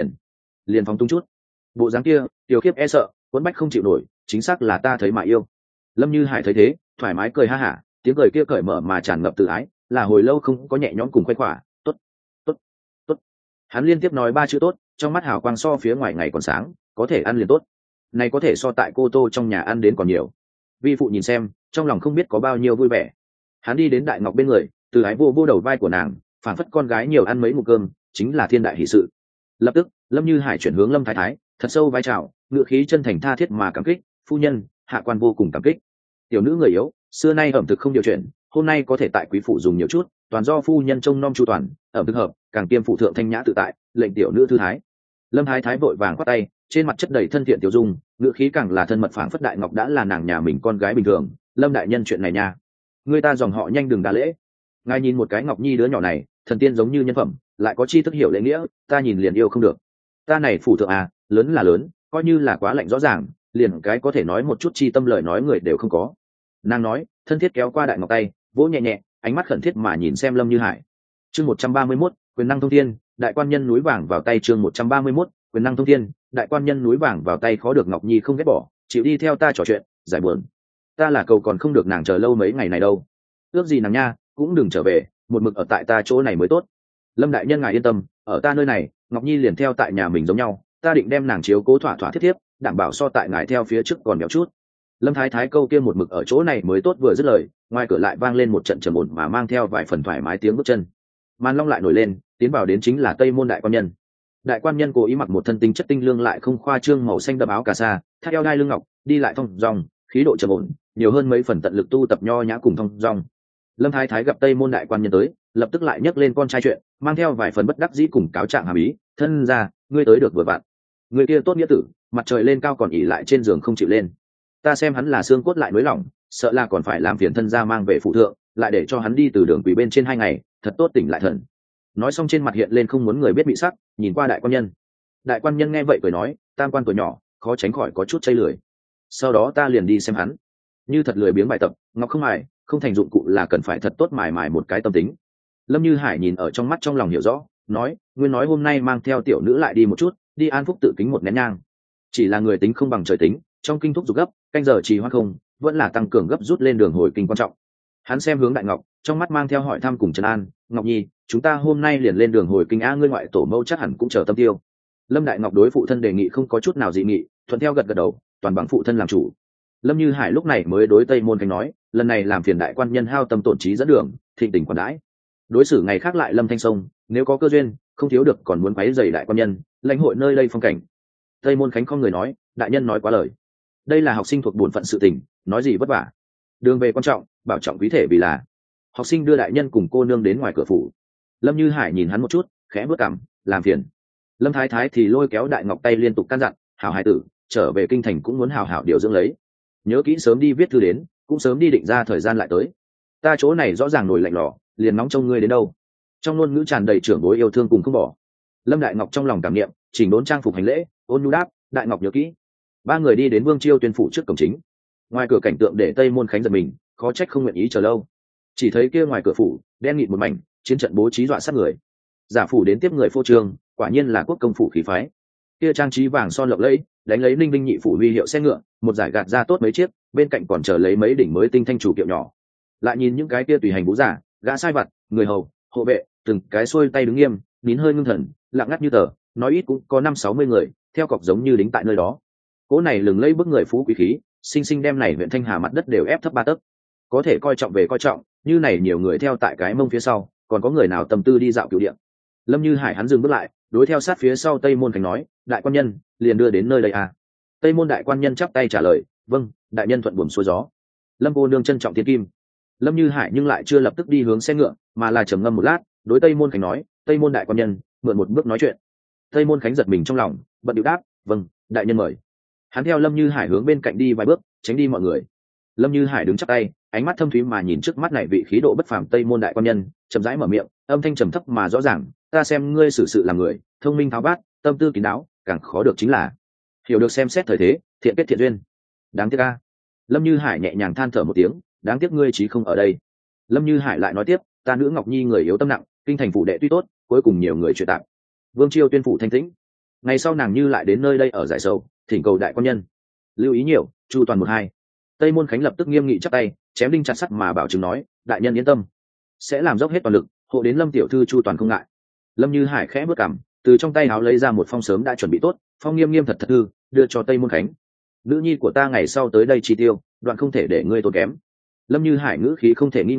liền phóng tung chút. Bộ dáng kia, tiểu khiếp e sợ, quấn bách không chịu nổi, chính xác là ta thấy mà yêu. Lâm Như Hải thấy thế, thoải mái cười ha hả, tiếng cười kia cởi mở mà tràn ngập tự ái, là hồi lâu không có nhẹ nhõm cùng khoe khỏa, tốt, tốt, tốt. Hắn liên tiếp nói 3 chữ tốt, trong mắt hào quang so phía ngoài ngày còn sáng, có thể ăn liền tốt. Này có thể so tại cô tô trong nhà ăn đến còn nhiều. Vi phụ nhìn xem, trong lòng không biết có bao nhiêu vui vẻ. Hắn đi đến đại ngọc bên người, từ ái vô vô đầu vai của nàng, phảng phất con gái nhiều ăn mấy ngụm cơm chính là thiên đại hỷ sự. Lập tức Lâm Như Hải chuyển hướng Lâm Thái Thái, thật sâu vai chào, ngựa khí chân thành tha thiết mà cảm kích. Phu nhân, hạ quan vô cùng cảm kích. Tiểu nữ người yếu, xưa nay ẩm thực không điều chuyển, hôm nay có thể tại quý phủ dùng nhiều chút, toàn do phu nhân trông nom chu toàn, ẩm thực hợp, càng kiêm phụ thượng thanh nhã tự tại, lệnh tiểu nữ thư thái. Lâm Thái Thái vội vàng khoát tay, trên mặt chất đầy thân thiện tiểu dung, ngựa khí càng là thân mật, phảng phất đại ngọc đã là nàng nhà mình con gái bình thường. Lâm đại nhân, chuyện này nha, người ta dòng họ nhanh đừng đa lễ. Ngài nhìn một cái Ngọc Nhi đứa nhỏ này, thần tiên giống như nhân phẩm, lại có tri thức hiểu lễ nghĩa, ta nhìn liền yêu không được. Ta này phủ thượng à, lớn là lớn, coi như là quá lạnh rõ ràng, liền cái có thể nói một chút chi tâm lời nói người đều không có. Nàng nói, thân thiết kéo qua đại ngọc tay, vỗ nhẹ nhẹ, ánh mắt khẩn thiết mà nhìn xem Lâm Như Hải. Chương 131, quyền năng thông thiên, đại quan nhân núi vàng vào tay. Chương 131, quyền năng thông thiên, đại quan nhân núi vàng vào tay. Khó được Ngọc Nhi không ghét bỏ, chịu đi theo ta trò chuyện, giải buồn. Ta là cầu còn không được nàng chờ lâu mấy ngày này đâu. Ước gì nàng nha, cũng đừng trở về, một mực ở tại ta chỗ này mới tốt. Lâm đại nhân ngài yên tâm, ở ta nơi này, Ngọc Nhi liền theo tại nhà mình giống nhau, ta định đem nàng chiếu cố thỏa thỏa thiết thiếp, đảm bảo so tại ngài theo phía trước còn béo chút. Lâm Thái Thái câu kia một mực ở chỗ này mới tốt vừa dứt lời, ngoài cửa lại vang lên một trận trầm ổn mà mang theo vài phần thoải mái tiếng bước chân. Màn long lại nổi lên, tiến vào đến chính là Tây môn đại quan nhân. Đại quan nhân cố ý mặc một thân tinh chất tinh lương lại không khoa trương màu xanh đậm áo cà sa, thắt eo đai lưng ngọc, đi lại thong dong, khí độ trầm ổn, nhiều hơn mấy phần tận lực tu tập nho nhã cùng thong dong. Lâm Thái Thái gặp Tây môn đại quan nhân tới, lập tức lại nhấc lên con trai chuyện, mang theo vài phần bất đắc dĩ cùng cáo trạng hàm ý. Thân ra, ngươi tới được vừa vặn. Người kia tốt nghĩa tử, mặt trời lên cao còn ỉ lại trên giường không chịu lên. Ta xem hắn là xương cốt lại nới lỏng, sợ là còn phải làm phiền thân gia mang về phụ thượng, lại để cho hắn đi từ đường quỷ bên trên 2 ngày, thật tốt tỉnh lại thần. Nói xong trên mặt hiện lên không muốn người biết bị sắc, nhìn qua đại quan nhân. Đại quan nhân nghe vậy cười nói, tam quan tuổi nhỏ, khó tránh khỏi có chút chây lười. Sau đó ta liền đi xem hắn. Như thật lười biếng bài tập, ngọc không mài, không thành dụng cụ là cần phải thật tốt mài một cái tâm tính. Lâm Như Hải nhìn ở trong mắt trong lòng hiểu rõ, nói, nguyên nói hôm nay mang theo tiểu nữ lại đi một chút, đi an phúc tự kính một nén nhang. Chỉ là người tính không bằng trời tính, trong kinh thúc giục gấp, canh giờ trì hoãn không, vẫn là tăng cường gấp rút lên đường hồi kinh quan trọng. Hắn xem hướng đại ngọc, trong mắt mang theo hỏi thăm cùng trấn an. Ngọc Nhi, chúng ta hôm nay liền lên đường hồi kinh a, ngươi ngoại tổ mẫu chắc hẳn cũng chờ tâm tiêu. Lâm đại ngọc đối phụ thân đề nghị không có chút nào dị nghị, thuận theo gật gật đầu, toàn bằng phụ thân làm chủ. Lâm Như Hải lúc này mới đối Tây môn Khánh nói, lần này làm phiền đại quan nhân hao tâm tổn trí dẫn đường, thịnh tình quản đãi. Đối xử ngày khác lại Lâm Thanh Sông, nếu có cơ duyên, không thiếu được còn muốn quấy rầy đại quan nhân, lãnh hội nơi đây phong cảnh. Tây môn Khánh không người nói, đại nhân nói quá lời. Đây là học sinh thuộc bổn phận sự tình, nói gì vất vả. Đường về quan trọng, bảo trọng quý thể vì là. Học sinh đưa đại nhân cùng cô nương đến ngoài cửa phủ. Lâm Như Hải nhìn hắn một chút, khẽ bước cằm, làm phiền. Lâm Thái Thái thì lôi kéo đại ngọc tay liên tục căn dặn, hảo hải tử, trở về kinh thành cũng muốn hảo hảo điều dưỡng lấy. Nhớ kỹ sớm đi viết thư đến, cũng sớm đi định ra thời gian lại tới. Ta chỗ này rõ ràng nổi lạnh lò, liền nóng trông ngươi đến đâu. Trong ngôn ngữ tràn đầy trưởng bối yêu thương cùng không bỏ. Lâm đại ngọc trong lòng cảm niệm, chỉnh đốn trang phục hành lễ, ôn nhu đáp, đại ngọc nhớ kỹ. 3 người đi đến Vương Chiêu Tuyên phủ trước cổng chính. Ngoài cửa cảnh tượng để Tây môn Khánh giật mình, khó trách không nguyện ý chờ lâu. Chỉ thấy kia ngoài cửa phủ đen nghịt một mảnh, chiến trận bố trí dọa sát người. Giả phủ đến tiếp người phô trương, quả nhiên là quốc công phủ khí phái. Kia trang trí vàng son lộng lẫy, đánh lấy Ninh Vinh nhị phủ huy hiệu xe ngựa, một giải gạt ra tốt mấy chiếc, bên cạnh còn chờ lấy mấy đỉnh mới tinh thanh chủ kiệu nhỏ. Lại nhìn những cái kia tùy hành vũ giả, gã sai vặt, người hầu, hộ vệ, từng cái xuôi tay đứng nghiêm, nín hơi ngưng thần, lặng ngắt như tờ, nói ít cũng có 50-60 người, theo cọc giống như đính tại nơi đó. Cỗ này lừng lẫy bức người phú quý khí, sinh sinh đem này huyện Thanh Hà mặt đất đều ép thấp 3 tấc. Có thể coi trọng về coi trọng, như này nhiều người theo tại cái mông phía sau, còn có người nào tâm tư đi dạo cửu điện. Lâm Như Hải hắn dừng bước lại, đối theo sát phía sau Tây môn Khánh nói, đại quan nhân liền đưa đến nơi đây à. Tây môn đại quan nhân chắp tay trả lời, vâng, đại nhân thuận buồm xuôi gió. Lâm cô nương trân trọng thiên kim. Lâm Như Hải nhưng lại chưa lập tức đi hướng xe ngựa, mà là trầm ngâm một lát, đối Tây môn Khánh nói, Tây môn đại quan nhân mượn một bước nói chuyện. Tây môn Khánh giật mình trong lòng, bận điệu đáp, vâng, đại nhân mời. Hắn theo Lâm Như Hải hướng bên cạnh đi vài bước, tránh đi mọi người. Lâm Như Hải đứng chắp tay, ánh mắt thâm thúy mà nhìn trước mắt này vị khí độ bất phàm Tây môn đại quan nhân, chậm rãi mở miệng, âm thanh trầm thấp mà rõ ràng, ta xem ngươi xử sự làm người thông minh tháo bát, tâm tư kín đáo, càng khó được chính là hiểu được xem xét thời thế, thiện kết thiện duyên. Đáng tiếc a. Lâm Như Hải nhẹ nhàng than thở một tiếng, đáng tiếc ngươi chí không ở đây. Lâm Như Hải lại nói tiếp, ta nữ Ngọc Nhi người yếu tâm nặng, kinh thành phủ đệ tuy tốt, cuối cùng nhiều người chuyện tạm. Vương Chiêu Tuyên phủ thanh tĩnh. Ngày sau nàng như lại đến nơi đây ở giải sầu, thỉnh cầu đại quan nhân lưu ý nhiều, chu toàn 1-2. Tây môn Khánh lập tức nghiêm nghị chắp tay, chém đinh chặt sắt mà bảo chứng nói, đại nhân yên tâm, sẽ làm dốc hết toàn lực, hộ đến Lâm tiểu thư chu toàn không ngại. Lâm Như Hải khẽ bước cằm, từ trong tay áo lấy ra một phong sớm đã chuẩn bị tốt, phong nghiêm nghiêm thật thật thư, đưa cho Tây môn Khánh. Nữ nhi của ta ngày sau tới đây chi tiêu, đoạn không thể để ngươi tốn kém. Lâm Như Hải ngữ khí không thể nghi ngờ,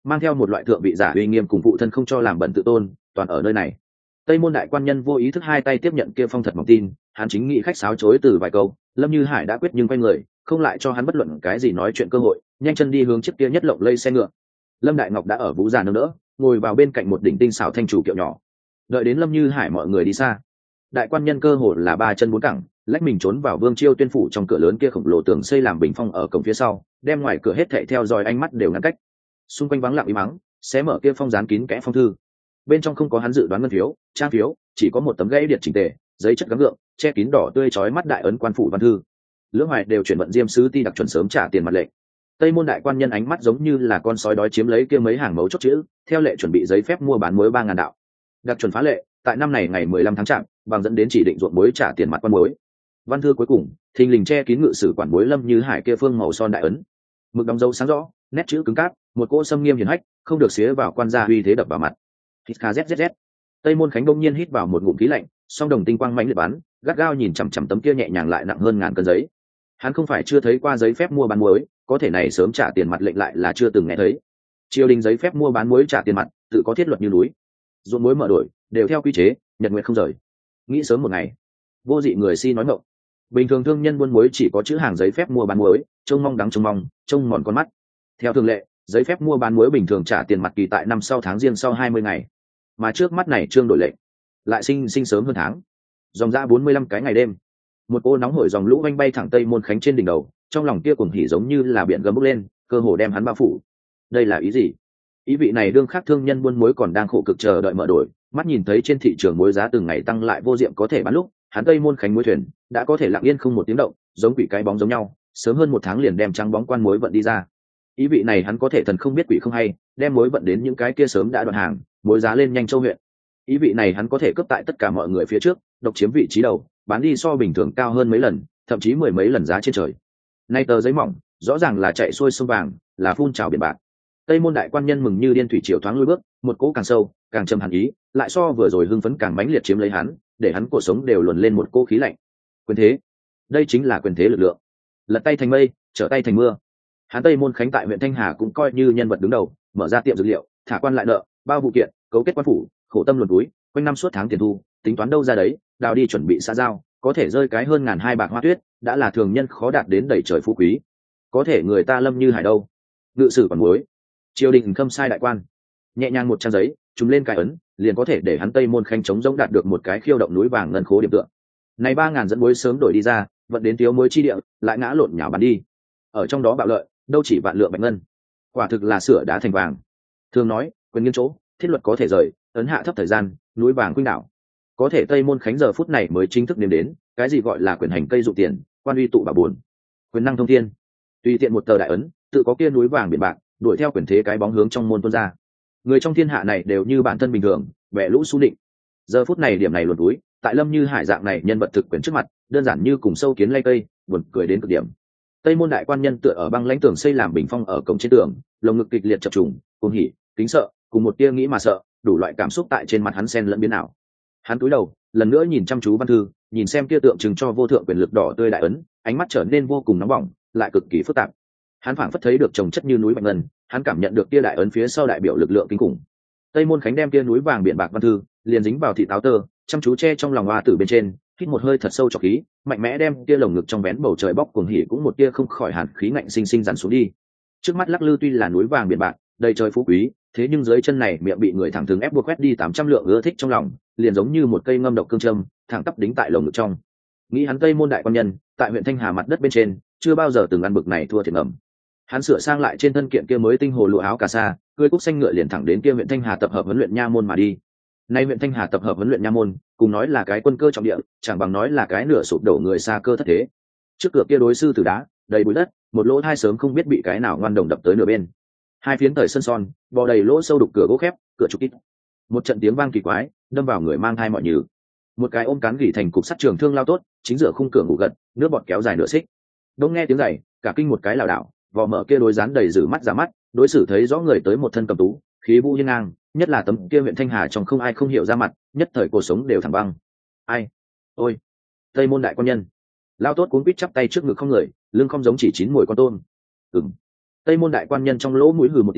mang theo một loại thượng vị giả uy nghiêm cùng phụ thân không cho làm bẩn tự tôn, toàn ở nơi này. Tây môn đại quan nhân vô ý thức hai tay tiếp nhận kia phong thật mỏng tin, hắn chính nghĩ khách sáo chối từ vài câu, Lâm Như Hải đã quyết nhưng quay người, không lại cho hắn bất luận cái gì nói chuyện cơ hội, nhanh chân đi hướng chiếc kia nhất lộng lây xe ngựa. Lâm Đại Ngọc đã ở vũ già nâng đỡ, ngồi vào bên cạnh một đỉnh tinh xảo thanh chủ kiệu nhỏ. Đợi đến Lâm Như Hải mọi người đi xa, đại quan nhân cơ hồ là ba chân bốn cẳng, lách mình trốn vào Vương Chiêu Tuyên phủ trong cửa lớn kia khổng lồ tường xây làm bình phong ở cổng phía sau, đem ngoài cửa hết thảy theo dõi ánh mắt đều ngăn cách. Xung quanh vắng lặng im mắng, xé mở kia phong dán kín kẽ phong thư. Bên trong không có hắn dự đoán ngân phiếu, trang phiếu, chỉ có một tấm gãy điện chỉnh tề, giấy chất gắn gượng, che kín đỏ tươi chói mắt đại ấn quan phủ văn thư. Lưỡng Hoài đều chuyển vận diêm sứ ti đặc chuẩn sớm trả tiền mặt lệnh. Tây môn đại quan nhân ánh mắt giống như là con sói đói chiếm lấy kia mấy hàng mấu chốt chữ, theo lệ chuẩn bị giấy phép mua bán muối 3.000 đạo. Đặc chuẩn phá lệ, tại năm này ngày 15 tháng Chạp, bằng dẫn đến chỉ định ruộng muối trả tiền mặt quan muối. Văn thư cuối cùng, thình lình che kín ngự sử quản muối Lâm Như Hải kia phương màu son đại ấn. Mực đóng dấu sáng rõ, nét chữ cứng cáp, một cỗ xâm nghiêm hiển hách, không được xía vào quan gia uy thế đập vào mặt. Hít kzzz. Tây môn khánh đông nhiên hít vào một ngụm khí lạnh, song đồng tinh quang mãnh liệt bắn, gắt gao nhìn chằm chằm tấm kia nhẹ nhàng lại nặng hơn ngàn cân giấy. Hắn không phải chưa thấy qua giấy phép mua bán muối, có thể này sớm trả tiền mặt lệnh lại là chưa từng nghe thấy. Triều đình giấy phép mua bán muối trả tiền mặt, tự có thiết luật như núi. Ruộng muối mở đổi, đều theo quy chế, nhật nguyện không rời. Nghĩ sớm một ngày, vô dị người si nói ngọng. Bình thường thương nhân buôn muối chỉ có chữ hàng giấy phép mua bán muối, trông mong đắng trông mong, trông mòn con mắt. Theo thường lệ, giấy phép mua bán muối bình thường trả tiền mặt kỳ tại năm sau tháng riêng sau 20 ngày. Mà trước mắt này trương đổi lệnh, lại sinh sớm hơn tháng. Dòng ra 45 cái ngày đêm. Một cô nóng hổi dòng lũ oanh bay thẳng Tây môn khánh trên đỉnh đầu, trong lòng kia cuồng hỉ giống như là biển gầm bốc lên, cơ hồ đem hắn bao phủ. Đây là ý gì? Ý vị này đương khác thương nhân buôn muối còn đang khổ cực chờ đợi mở đổi, mắt nhìn thấy trên thị trường muối giá từng ngày tăng lại vô diệm có thể bán lúc, hắn Tây môn khánh muối thuyền đã có thể lặng yên không một tiếng động, giống quỷ cái bóng giống nhau, sớm hơn 1 tháng liền đem trắng bóng quan muối vận đi ra. Ý vị này hắn có thể thần không biết quỷ không hay, đem muối vận đến những cái kia sớm đã đoạn hàng, muối giá lên nhanh châu huyện. Ý vị này hắn có thể cướp tại tất cả mọi người phía trước, độc chiếm vị trí đầu, bán đi so bình thường cao hơn mấy lần, thậm chí 10 mấy lần giá trên trời. Nay tờ giấy mỏng, rõ ràng là chạy xuôi sông vàng, là phun trào biển bạc. Tây môn đại quan nhân mừng như điên thủy triều thoáng lùi bước, một cỗ càng sâu, càng trầm hẳn ý, lại so vừa rồi hưng phấn càng mãnh liệt chiếm lấy hắn, để hắn cuộc sống đều luồn lên một cỗ khí lạnh. Quyền thế, đây chính là quyền thế lực lượng. Lật tay thành mây, trở tay thành mưa. Hắn Tây môn khánh tại huyện Thanh Hà cũng coi như nhân vật đứng đầu, mở ra tiệm dược liệu, thả quan lại nợ, bao vụ kiện, cấu kết quan phủ, khổ tâm luồn túi, quanh năm suốt tháng tiền thu, tính toán đâu ra đấy, đào đi chuẩn bị xã giao, có thể rơi cái hơn 1.200 bạc hoa tuyết, đã là thường nhân khó đạt đến đầy trời phú quý. Có thể người ta Lâm Như Hải đâu? Ngự sử còn muối, triều đình khâm sai đại quan, nhẹ nhàng một trang giấy, trùm lên cài ấn, liền có thể để hắn Tây môn khánh chống giống đạt được một cái khiêu động núi vàng ngân khố điểm tượng. Này 3.000 dẫn muối sớm đổi đi ra, vận đến thiếu muối chi địa, lại ngã lộn nhào bán đi. Ở trong đó bạo lợi, đâu chỉ vạn lượng bạch ngân, quả thực là sửa đá thành vàng. Thường nói, quyền nghiêng chỗ, thiết luật có thể rời, ấn hạ thấp thời gian, núi vàng khuynh đảo. Có thể Tây môn khánh giờ phút này mới chính thức nếm đến, cái gì gọi là quyền hành cây dụ tiền, quan uy tụ bảo buồn, quyền năng thông thiên. Tùy tiện một tờ đại ấn, tự có kia núi vàng biển bạc, đuổi theo quyền thế cái bóng hướng trong môn tuôn ra. Người trong thiên hạ này đều như bản thân bình thường, bẻ lũ xu định. Giờ phút này điểm này luồn túi, tại Lâm Như Hải dạng này nhân vật thực quyền trước mặt, đơn giản như cùng sâu kiến lay cây, buồn cười đến cực điểm. Tây môn đại quan nhân tựa ở băng lãnh tường xây làm bình phong ở cổng trên tường, lồng ngực kịch liệt chập trùng, cuồng hỉ, kính sợ, cùng một tia nghĩ mà sợ, đủ loại cảm xúc tại trên mặt hắn xen lẫn biến ảo. Hắn cúi đầu, lần nữa nhìn chăm chú văn thư, nhìn xem kia tượng trưng cho vô thượng quyền lực đỏ tươi đại ấn, ánh mắt trở nên vô cùng nóng bỏng, lại cực kỳ phức tạp. Hắn phảng phất thấy được chồng chất như núi bạch ngân, hắn cảm nhận được kia đại ấn phía sau đại biểu lực lượng kinh khủng. Tây môn khánh đem kia núi vàng biển bạc văn thư liền dính vào thị táo tơ, chăm chú che trong lòng hoa tử bên trên, hít một hơi thật sâu trọc khí, mạnh mẽ đem kia lồng ngực trong vén bầu trời bóc cuồng hỉ cũng một tia không khỏi hàn khí ngạnh sinh sinh dằn xuống đi. Trước mắt lắc lư tuy là núi vàng biển bạc, đầy trời phú quý, thế nhưng dưới chân này miệng bị người thẳng thừng ép buộc quét đi 800 lượng ưa thích trong lòng, liền giống như một cây ngâm độc cương châm, thẳng tắp đính tại lồng ngực trong. Nghĩ hắn Tây môn đại quan nhân, tại huyện Thanh Hà mặt đất bên trên, chưa bao giờ từng ăn bực này thua thiệt ngầm. Hắn sửa sang lại trên thân kiện kia mới tinh hồ lụa áo cà sa, cưỡi cúc xanh ngựa liền thẳng đến kia huyện Thanh Hà tập hợp huấn luyện nha môn mà đi. Nay huyện Thanh Hà tập hợp huấn luyện nha môn, cùng nói là cái quân cơ trọng địa, chẳng bằng nói là cái nửa sụp đổ người xa cơ thất thế. Trước cửa kia đối sư tử đá, đầy bụi đất, một lỗ thai sớm không biết bị cái nào ngoan đồng đập tới nửa bên. Hai phiến tời sân son, bò đầy lỗ sâu đục cửa gỗ khép, cửa trục kít. Một trận tiếng vang kỳ quái, đâm vào người mang thai mọi nhừ. Một cái ôm cán gỉ thành cục sắt trường thương lao tốt, chính giữa khung cửa ngủ gật, nước bọt kéo dài nửa xích. Đông nghe tiếng giày, cả kinh một cái lảo đảo, vò mở kia đối dán đầy rử mắt ra mắt, đối xử thấy rõ người tới một thân cầm tú, khí vũ hiên ngang, nhất là tấm kia huyện Thanh Hà trong không ai không hiểu ra mặt, nhất thời cuộc sống đều thẳng băng. Ai? Ôi, Tây môn đại quan nhân. Lao tốt cuống quýt chắp tay trước ngực không người, lưng không giống chỉ chín mùi con tôm. Tây môn đại quan nhân trong lỗ mũi hừ một tiếng,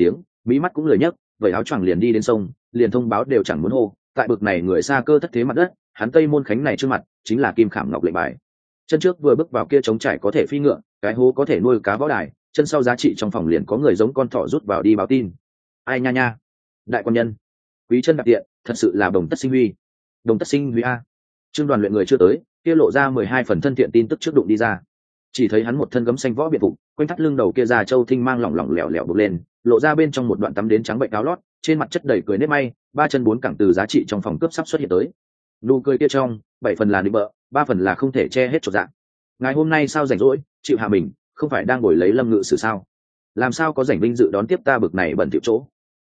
mỹ mắt cũng lười nhấc, vậy áo choàng liền đi đến sông, liền thông báo đều chẳng muốn hô. Tại bực này người xa cơ thất thế mặt đất, hắn Tây Môn Khánh này trước mặt chính là kim khảm ngọc lệnh bài. Chân trước vừa bước vào kia trống trải có thể phi ngựa, cái hố có thể nuôi cá võ đài, chân sau giá trị trong phòng liền có người giống con thỏ rút vào đi báo tin. Ai nha nha, đại quan nhân, quý chân đạp tiện, thật sự là đồng tất sinh huy. Đồng tất sinh huy a. Trương Đoàn luyện người chưa tới, kia lộ ra 12 phần thân thiện tin tức trước đụng đi ra. Chỉ thấy hắn một thân gấm xanh võ biện phục, quanh thắt lưng đầu kia già châu thinh mang lỏng lỏng lẻo lẻo bục lên, lộ ra bên trong một đoạn tắm đến trắng bệnh áo lót, trên mặt chất đầy cười nếp may, ba chân bốn cẳng từ giá trị trong phòng cướp sắp xuất hiện tới. Nụ cười kia trong, 7 phần là định bợ, 3 phần là không thể che hết chột dạng. Ngày hôm nay sao rảnh rỗi, chịu hạ mình, không phải đang ngồi lấy Lâm Ngự Sử sao? Làm sao có rảnh vinh dự đón tiếp ta bực này bẩn thỉu chỗ?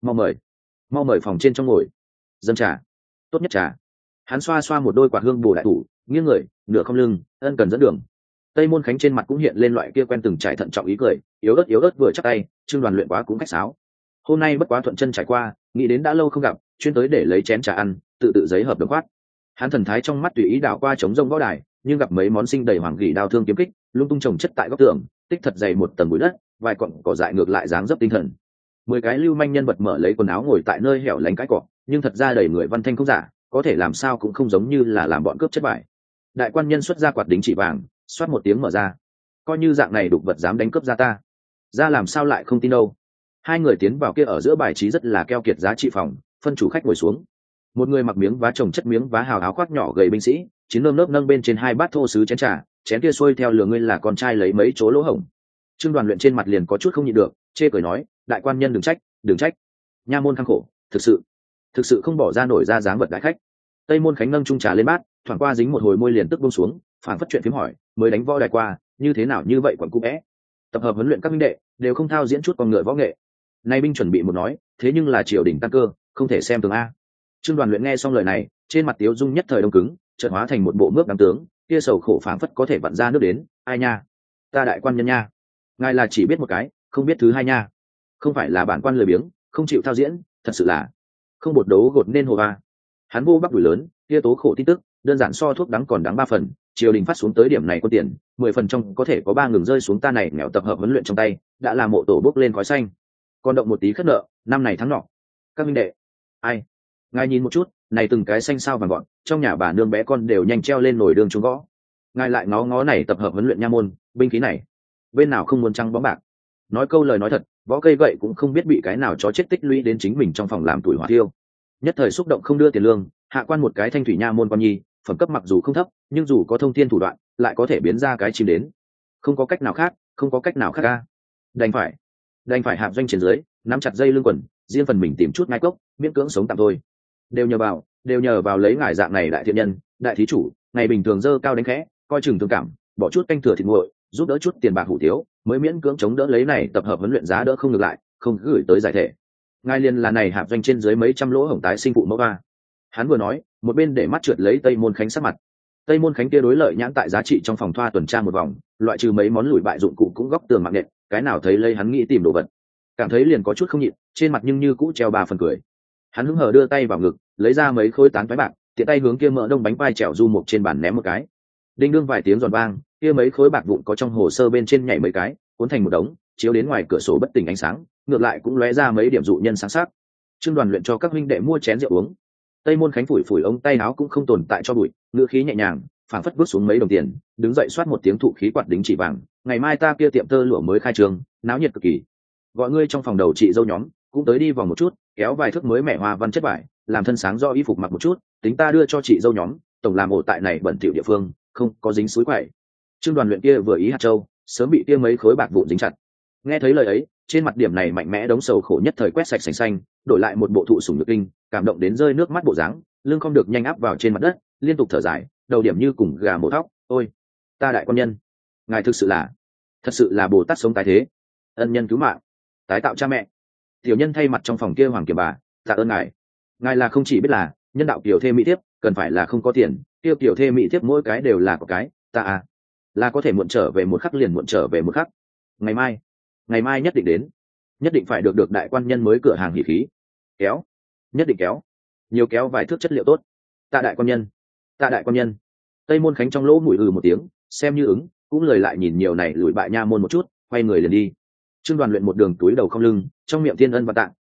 Mau mời phòng trên trong ngồi. Dâng trà, tốt nhất trà. Hắn xoa xoa một đôi quạt hương bổ đại thủ, nghiêng người, nửa không lưng, ân cần dẫn đường. Tây Môn Khánh trên mặt cũng hiện lên loại kia quen từng trải thận trọng ý cười, yếu ớt vừa chắp tay. Trương Đoàn luyện quá cũng khách sáo. Hôm nay bất quá thuận chân trải qua, nghĩ đến đã lâu không gặp, chuyên tới để lấy chén trà ăn, tự giấy hợp được khoát. Hắn thần thái trong mắt tùy ý đảo qua trống rông võ đài, nhưng gặp mấy món sinh đầy hoàng gỉ đao thương kiếm kích, lung tung chồng chất tại góc tường, tích thật dày một tầng bụi đất, vài cọng cỏ dại ngược lại dáng dấp tinh thần. 10 cái lưu manh nhân vật mở lấy quần áo ngồi tại nơi hẻo lánh cái cỏ, nhưng thật ra đầy người văn thanh không giả, có thể làm sao cũng không giống như là làm bọn cướp chất bài. Đại quan nhân xuất ra quạt đính chỉ vàng, xoát một tiếng mở ra. Coi như dạng này đục vật dám đánh cướp ra ta, ra làm sao lại không tin đâu. Hai người tiến vào kia ở giữa bài trí rất là keo kiệt giá trị phòng, phân chủ khách ngồi xuống. Một người mặc miếng vá chồng chất miếng vá hào áo khoác nhỏ gầy binh sĩ, chín nơm nớp nâng bên trên 2 bát thô sứ chén trà, chén kia xuôi theo lừa ngươi là con trai lấy mấy chỗ lỗ hổng. Trương Đoàn luyện trên mặt liền có chút không nhịn được, chê cười nói, đại quan nhân đừng trách. Nha môn khăng khổ, thực sự không bỏ ra nổi ra dáng vật đại khách. Tây Môn Khánh nâng chung trà lên bát, thoảng qua dính một hồi môi liền tức buông xuống, phảng phất chuyện phím hỏi, mới đánh võ đài qua, như thế nào như vậy quẩn cũ é. Tập hợp huấn luyện các minh đệ, đều không thao diễn chút con ngựa võ nghệ. Nay binh chuẩn bị một nói, thế nhưng là triều đình tăng cơ, không thể xem thường a. Trương Đoàn luyện nghe xong lời này, trên mặt tiếu dung nhất thời đông cứng, chợt hóa thành một bộ mướp đám tướng, kia sầu khổ phảng phất có thể vặn ra nước đến. Ai nha, ta đại quan nhân nha, ngài là chỉ biết một cái, không biết thứ hai nha. Không phải là bản quan lười biếng, không chịu thao diễn, thật sự là không bột đấu gột nên hồ ba. Hắn vô bắp đùi lớn, kia tố khổ tin tức, đơn giản so thuốc đắng còn đắng 3 phần. Triều đình phát xuống tới điểm này có tiền, 10 phần trong có thể có 3 ngừng rơi xuống ta này nghèo tập hợp huấn luyện trong tay, đã là mộ tổ bốc lên khói xanh. Còn động một tí khất nợ, năm này thắng nọ. Các minh đệ, ai? Ngài nhìn một chút, này từng cái xanh sao vàng gọn, trong nhà bà nương bé con đều nhanh treo lên nồi đường chúng gõ. Ngài lại ngó ngó này tập hợp huấn luyện nha môn, binh khí này, bên nào không muốn trăng bóng bạc. Nói câu lời nói thật, võ cây gậy cũng không biết bị cái nào chó chết tích lũy đến chính mình trong phòng làm tuổi hỏa tiêu. Nhất thời xúc động không đưa tiền lương, hạ quan một cái thanh thủy nha môn quan nhi, phẩm cấp mặc dù không thấp, nhưng dù có thông thiên thủ đoạn, lại có thể biến ra cái chim đến. Không có cách nào khác a. Đành phải hạp doanh trên dưới, nắm chặt dây lưng quần, riêng phần mình tìm chút ngai cốc, miễn cưỡng sống tạm thôi. Đều nhờ vào lấy ngài dạng này đại thiện nhân, đại thí chủ, ngày bình thường dơ cao đánh khẽ, coi chừng thương cảm, bỏ chút canh thừa thịt nguội, giúp đỡ chút tiền bạc hủ tiếu, mới miễn cưỡng chống đỡ lấy này tập hợp huấn luyện giá đỡ không ngược lại, không gửi tới giải thể. Ngài liền là này hạp doanh trên dưới mấy trăm lỗ hổng tái sinh phụ mẫu ba. Hắn vừa nói, một bên để mắt trượt lấy Tây Môn Khánh sắc mặt. Tây Môn Khánh kia đối lợi nhãn tại giá trị trong phòng thoa tuần tra một vòng, loại trừ mấy món lùi bại dụng cụ cũng góc tường mạng nện, cái nào thấy lấy hắn nghĩ tìm đồ vật, cảm thấy liền có chút không nhịn, trên mặt nhưng như cũ treo 3 phần cười. Hắn hứng hờ đưa tay vào ngực, lấy ra mấy khối tán toái bạc, tiện tay hướng kia mỡ đông bánh vai trèo du mục trên bàn ném một cái. Đinh đương vài tiếng giòn vang, kia mấy khối bạc vụn có trong hồ sơ bên trên nhảy mấy cái, cuốn thành một đống, chiếu đến ngoài cửa sổ bất tỉnh ánh sáng, ngược lại cũng lóe ra mấy điểm dụ nhân sáng sắc. Trương Đoàn luyện cho các huynh đệ mua chén rượu uống. Tây Môn Khánh phủi phủi ống tay áo cũng không tồn tại cho bụi, ngữ khí nhẹ nhàng, phảng phất bước xuống mấy đồng tiền, đứng dậy xoát một tiếng thụ khí quạt đính chỉ vàng. Ngày mai ta kia tiệm tơ lụa mới khai trương, náo nhiệt cực kỳ. Gọi ngươi trong phòng đầu chị dâu nhóm cũng tới đi vòng một chút, kéo vài thước mới mẻ hoa văn chất vải, làm thân sáng do y phục mặc một chút, tính ta đưa cho chị dâu nhóm, tổng làm ổ tại này bẩn thỉu địa phương, không có dính suối quậy. Trương Đoàn luyện kia vừa ý hạt châu, sớm bị kia mấy khối bạc vụn dính chặt. Nghe thấy lời ấy, trên mặt điểm này mạnh mẽ đống sầu khổ nhất thời quét sạch sành xanh, đổi lại một bộ thụ sủng nhược kinh, cảm động đến rơi nước mắt bộ dáng, lưng không được nhanh áp vào trên mặt đất, liên tục thở dài, đầu điểm như cùng gà mổ thóc. Ôi, ta đại quan nhân, ngài thật sự là Bồ Tát sống tái thế, ân nhân cứu mạng, tái tạo cha mẹ. Tiểu nhân thay mặt trong phòng kia hoàng kiều bà, tạ ơn ngài. Ngài là không chỉ biết là nhân đạo kiều thê mỹ thiếp, cần phải là không có tiền, tiêu kiều thê mỹ thiếp mỗi cái đều là có cái, ta là có thể muộn trở về một khắc liền muộn trở về một khắc. Ngày mai nhất định đến, nhất định phải được đại quan nhân mới cửa hàng hỉ khí. Kéo, nhất định kéo, nhiều kéo vài thước chất liệu tốt. Tạ đại quan nhân. Tây Môn Khánh trong lỗ mũi một tiếng, xem như ứng, cũng lời lại nhìn nhiều này lùi bại nha môn một chút, quay người liền đi. Trương Đoàn luyện một đường túi đầu không lưng, trong miệng thiên ân và tạng,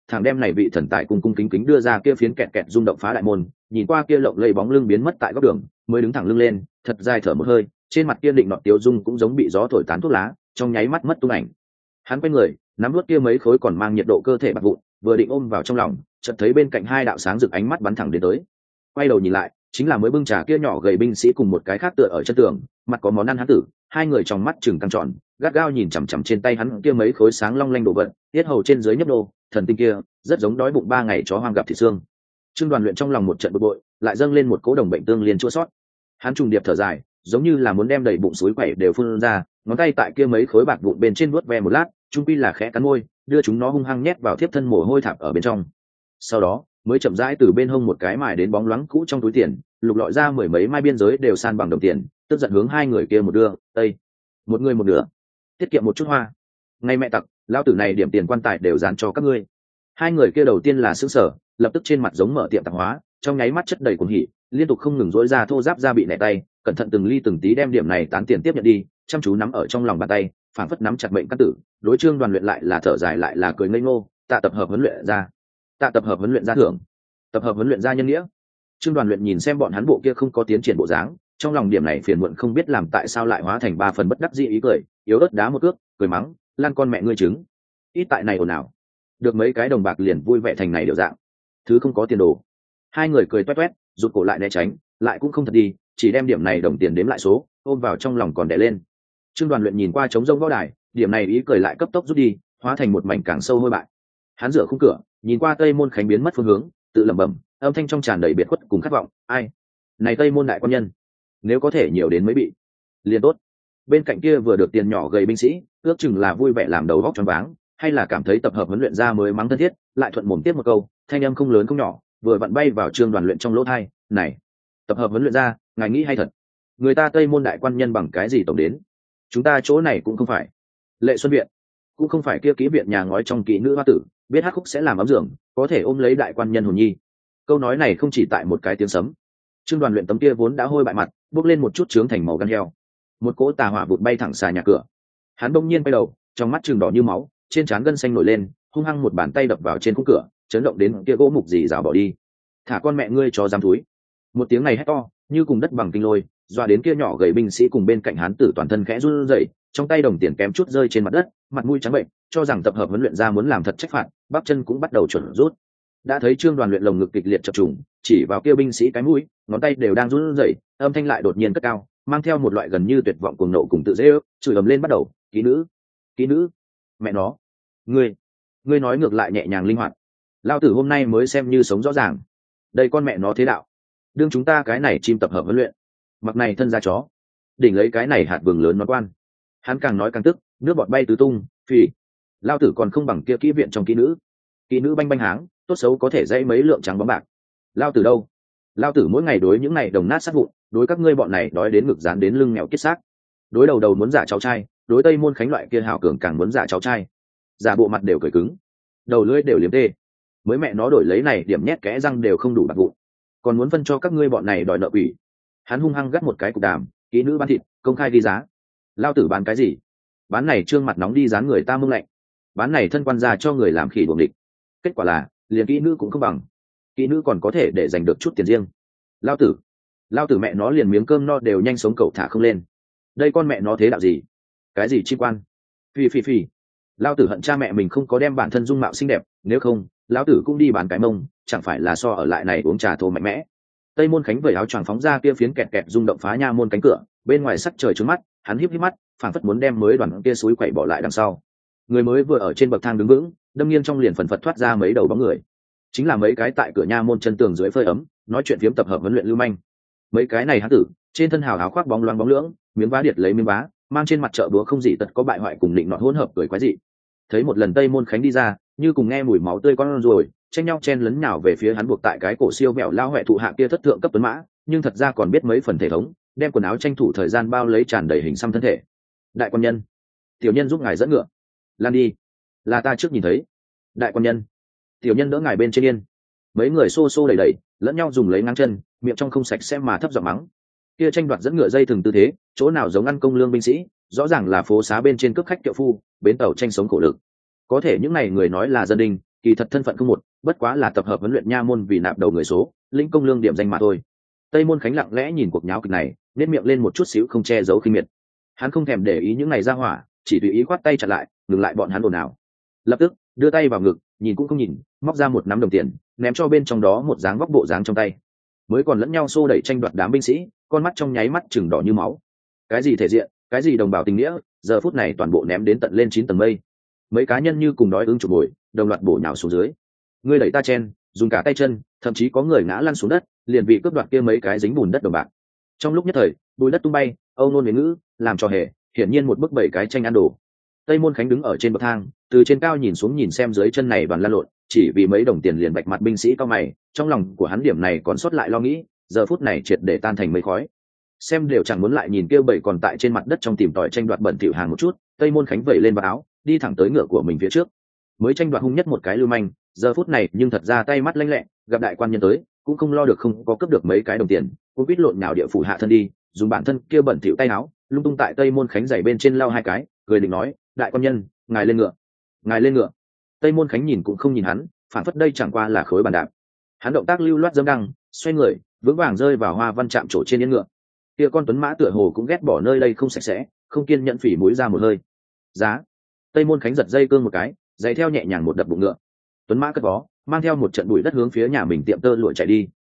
thằng đem này vị thần tài cung cung kính kính đưa ra kia phiến kẹt kẹt rung động phá đại môn, nhìn qua kia lộng lây bóng lưng biến mất tại góc đường, mới đứng thẳng lưng lên, thật dài thở một hơi, trên mặt kia định nọ tiêu dung cũng giống bị gió thổi tán thuốc lá, trong nháy mắt mất tung ảnh. Hắn quay người, nắm nuốt kia mấy khối còn mang nhiệt độ cơ thể bạc vụn, vừa định ôm vào trong lòng, chợt thấy bên cạnh hai đạo sáng rực ánh mắt bắn thẳng đến tới. Quay đầu nhìn lại, chính là mới bưng trà kia nhỏ gầy binh sĩ cùng một cái khác tựa ở chân tường, mặt có món ăn hán tử, hai người trong mắt trừng căng tròn, gắt gao nhìn chằm chằm trên tay hắn kia mấy khối sáng long lanh đồ vật, tiết hầu trên dưới nhấp nô, thần tinh kia rất giống đói bụng 3 ngày chó hoang gặp thịt xương. Trương Đoàn Luyện trong lòng một trận bực bội, lại dâng lên một cỗ đồng bệnh tương liên chua xót. Hắn trùng điệp thở dài, giống như là muốn đem đầy bụng suối quẩy đều phun ra, ngón tay tại kia mấy khối bạc vụn bên trên vuốt ve một lát, chung quy là khẽ cắn môi, đưa chúng nó hung hăng nhét vào thiếp thân mồ hôi thạp ở bên trong. Sau đó, mới chậm rãi từ bên hông một cái mài đến bóng loáng cũ trong túi tiền, lục lọi ra mười mấy mai biên giới đều san bằng đồng tiền, tức giận hướng hai người kia một đưa, "Ây, một người một nửa, tiết kiệm một chút hoa." Ngay mẹ tặc, lão tử này điểm tiền quan tài đều dán cho các ngươi. Hai người kia đầu tiên là sững sờ, lập tức trên mặt giống mở tiệm tạp hóa, trong nháy mắt chất đầy cuồng hỉ, liên tục không ngừng rỗi ra thô ráp ra bị nẻ tay, cẩn thận từng ly từng tí đem điểm này tán tiền tiếp nhận đi, chăm chú nắm ở trong lòng bàn tay, phảng phất nắm chặt mệnh căn tử. Đối Trương Đoàn Luyện lại là thở dài lại là cười ngây ngô, tạ tập hợp huấn luyện ra, tạ tập hợp huấn luyện ra thưởng, tập hợp huấn luyện ra nhân nghĩa. Trương Đoàn Luyện nhìn xem bọn hắn bộ kia không có tiến triển bộ dáng, trong lòng điểm này phiền muộn không biết làm tại sao lại hóa thành 3 phần bất đắc dĩ ý cười, yếu ớt đá một cước, cười mắng, "Lan con mẹ ngươi trứng, ít tại này ồn ào, được mấy cái đồng bạc liền vui vẻ thành này điều dạng, thứ không có tiền đồ." Hai người cười toét toét, rụt cổ lại né tránh, lại cũng không thật đi, chỉ đem điểm này đồng tiền đếm lại số, ôm vào trong lòng còn đè lên. Trương Đoàn Luyện nhìn qua trống rông võ đài, điểm này ý cười lại cấp tốc rút đi, hóa thành một mảnh càng sâu hôi bại. Hắn dựa khung cửa, nhìn qua Tây Môn Khánh biến mất phương hướng, tự lẩm bẩm, âm thanh trong tràn đầy biệt khuất cùng khát vọng, "Ai, này Tây Môn đại quan nhân, nếu có thể nhiều đến mấy bị, liền tốt." Bên cạnh kia vừa được tiền nhỏ gầy binh sĩ, ước chừng là vui vẻ làm đầu góc choáng váng, hay là cảm thấy tập hợp huấn luyện ra mới mắng thân thiết, lại thuận mồm tiếp một câu, thanh âm không lớn không nhỏ, vừa vặn bay vào Trương Đoàn Luyện trong lỗ tai, "Này, tập hợp huấn luyện ra, ngài nghĩ hay thật, người ta Tây Môn đại quan nhân bằng cái gì tổng đến? Chúng ta chỗ này cũng không phải Lệ Xuân viện, cũng không phải kia kỹ viện nhà ngói trong kỹ nữ hoa tử, biết hát khúc sẽ làm ấm giường, có thể ôm lấy đại quan nhân hồn nhi." Câu nói này không chỉ tại một cái tiếng sấm. Trương Đoàn Luyện tấm kia vốn đã hôi bại mặt, bốc lên một chút trướng thành màu gan heo. Một cỗ tà hỏa vụt bay thẳng xà nhà cửa. Hắn bỗng nhiên quay đầu, trong mắt trừng đỏ như máu, trên trán gân xanh nổi lên, hung hăng một bàn tay đập vào trên khung cửa, chấn động đến kia gỗ mục gì rào bỏ đi. "Thả con mẹ ngươi cho giam thúi." Một tiếng này hét to, như cùng đất bằng kinh lôi, dọa đến kia nhỏ gầy binh sĩ cùng bên cạnh hắn tử toàn thân khẽ run rẩy, trong tay đồng tiền kém chút rơi trên mặt đất, mặt mũi trắng bệnh, cho rằng tập hợp huấn luyện ra muốn làm thật trách phạt, bắp chân cũng bắt đầu chuẩn rút. Đã thấy Trương Đoàn Luyện lồng ngực kịch liệt chập trùng, chỉ vào kia binh sĩ cái mũi, ngón tay đều đang run rẩy, âm thanh lại đột nhiên cất cao, mang theo một loại gần như tuyệt vọng cuồng nộ cùng tự dễ ước, chửi ầm lên bắt đầu, "Kỹ nữ, kỹ nữ, mẹ nó, ngươi nói ngược lại nhẹ nhàng linh hoạt, lao tử hôm nay mới xem như sống rõ ràng. Đây con mẹ nó thế đạo, đương chúng ta cái này chim tập hợp huấn luyện, mặc này thân ra chó, đỉnh lấy cái này hạt vừng lớn nó quan." Hắn càng nói càng tức, nước bọt bay tứ tung, "Phì, lao tử còn không bằng kia kỹ viện trong kỹ nữ banh banh háng, tốt xấu có thể dãy mấy lượng trắng bóng bạc. Lao tử đâu? Lao tử mỗi ngày đối những này đồng nát sát vụn, đối các ngươi bọn này đói đến ngực dán đến lưng nghèo kiết xác, đối đầu đầu muốn giả cháu trai, đối Tây Môn Khánh loại kia hào cường càng muốn giả cháu trai, giả bộ mặt đều cởi cứng, đầu lưỡi đều liếm tê, mới mẹ nó đổi lấy này điểm nhét kẽ răng đều không đủ bạc vụn, còn muốn phân cho các ngươi bọn này đòi nợ quỷ." Hắn hung hăng gắt một cái cục đàm, "Kỹ nữ bán thịt, công khai ghi giá. Lao tử bán cái gì? Bán này trương mặt nóng đi dán người ta mông lạnh, bán này thân quan ra cho người làm khỉ đuồng địch. Kết quả là liền kỹ nữ cũng không bằng, kỹ nữ còn có thể để giành được chút tiền riêng. Lao tử mẹ nó liền miếng cơm no đều nhanh sống cậu thả không lên. Đây con mẹ nó thế đạo gì? Cái gì chi quan? Phi. Lao tử hận cha mẹ mình không có đem bản thân dung mạo xinh đẹp, nếu không lão tử cũng đi bán cái mông, chẳng phải là so ở lại này uống trà thô mạnh mẽ." Tây Môn Khánh vẩy áo choàng phóng ra kia phiến kẹt kẹt rung động phá nha môn cánh cửa, bên ngoài sắc trời trướng mắt, hắn híp mắt, phảng phất muốn đem mới đoàn kia suối quậy bỏ lại đằng sau. Người mới vừa ở trên bậc thang đứng vững, đâm nghiêng trong liền phần phật thoát ra mấy đầu bóng người, chính là mấy cái tại cửa nha môn chân tường dưới phơi ấm nói chuyện phiếm tập hợp huấn luyện lưu manh. Mấy cái này hắn tử trên thân hào áo khoác bóng loáng bóng lưỡng, miếng vá điệt lấy miếng vá, mang trên mặt chợ búa không gì tật có bại hoại cùng định nọt hỗn hợp cười quái dị. Thấy một lần Tây Môn Khánh đi ra, như cùng nghe mùi máu tươi con ruồi, tranh nhau chen lấn nhào về phía hắn, buộc tại cái cổ siêu mẹo lao huệ thụ hạ kia thất thượng cấp tuấn mã, nhưng thật ra còn biết mấy phần thể thống, đem quần áo tranh thủ thời gian bao lấy tràn đầy hình xăm thân thể. "Đại quan nhân, tiểu nhân giúp ngài dẫn ngựa." "Lan đi, là ta trước nhìn thấy." "Đại quan nhân, tiểu nhân đỡ ngài bên trên yên." Mấy người xô xô đẩy đẩy, lẫn nhau dùng lấy ngang chân, miệng trong không sạch sẽ mà thấp giọng mắng. Kia tranh đoạt dẫn ngựa dây từng tư thế, chỗ nào giống ăn công lương binh sĩ, rõ ràng là phố xá bên trên cướp khách kiệu phu, bến tàu tranh sống khổ lực. Có thể những này người nói là dân đinh, kỳ thật thân phận không một, bất quá là tập hợp huấn luyện nha môn vì nạp đầu người số, lĩnh công lương điểm danh mà thôi. Tây Môn Khánh lặng lẽ nhìn cuộc nháo kịch này, nét miệng lên một chút xíu không che giấu khinh miệt. Hắn không thèm để ý những này ra hỏa, chỉ tùy ý khoát tay chặn lại, ngừng lại bọn hắn ồn ào. Lập tức đưa tay vào ngực, nhìn cũng không nhìn, móc ra một nắm đồng tiền, ném cho bên trong đó một dáng vóc bộ dáng trong tay. Mới còn lẫn nhau xô đẩy tranh đoạt đám binh sĩ, con mắt trong nháy mắt chừng đỏ như máu. Cái gì thể diện, cái gì đồng bào tình nghĩa, giờ phút này toàn bộ ném đến tận lên 9 tầng mây. Mấy cá nhân như cùng đói ứng chụp bồi, đồng loạt bổ nhào xuống dưới. Ngươi đẩy ta chen, dùng cả tay chân, thậm chí có người ngã lăn xuống đất, liền vì cướp đoạt kia mấy cái dính bùn đất đồng bạc. Trong lúc nhất thời, bùi đất tung bay, âu nôn huế ngữ, làm trò hề, hiển nhiên một bức bảy cái tranh ăn đổ. Tây Môn Khánh đứng ở trên bậc thang, từ trên cao nhìn xuống nhìn xem dưới chân này đoàn lan lộn, chỉ vì mấy đồng tiền liền bạch mặt binh sĩ cao mày, trong lòng của hắn điểm này còn sót lại lo nghĩ, giờ phút này triệt để tan thành mây khói. Xem đều chẳng muốn lại nhìn kêu bảy còn tại trên mặt đất trong tìm tòi tranh đoạt bẩn thỉu hàng một chút, Tây Môn Khánh vẩy lên vào áo, đi thẳng tới ngựa của mình phía trước. Mới tranh đoạt hung nhất một cái lưu manh, giờ phút này nhưng thật ra tay mắt lanh lẹ, gặp đại quan nhân tới, cũng không lo được không có cướp được mấy cái đồng tiền, cũng biết lộn nhào địa phủ hạ thân đi, dùng bản thân kia bẩn thỉu tay áo, lung tung tại Tây Môn Khánh giày bên trên lao hai cái, cười định nói, đại quan nhân, ngài lên ngựa, ngài lên ngựa. Tây Môn Khánh nhìn cũng không nhìn hắn, phản phất đây chẳng qua là khối bàn đạp. Hắn động tác lưu loát dâm đăng, xoay người, vững vàng rơi vào hoa văn chạm trổ trên yên ngựa. Kia con tuấn mã tựa hồ cũng ghét bỏ nơi đây không sạch sẽ, không kiên nhẫn phỉ mũi ra một hơi. Giá. Tây Môn Khánh giật dây cương một cái, giày theo nhẹ nhàng một đập bụng ngựa. Tuấn mã cất vó, mang theo một trận bụi đất hướng phía nhà mình tiệm tơ lụa chạy đi.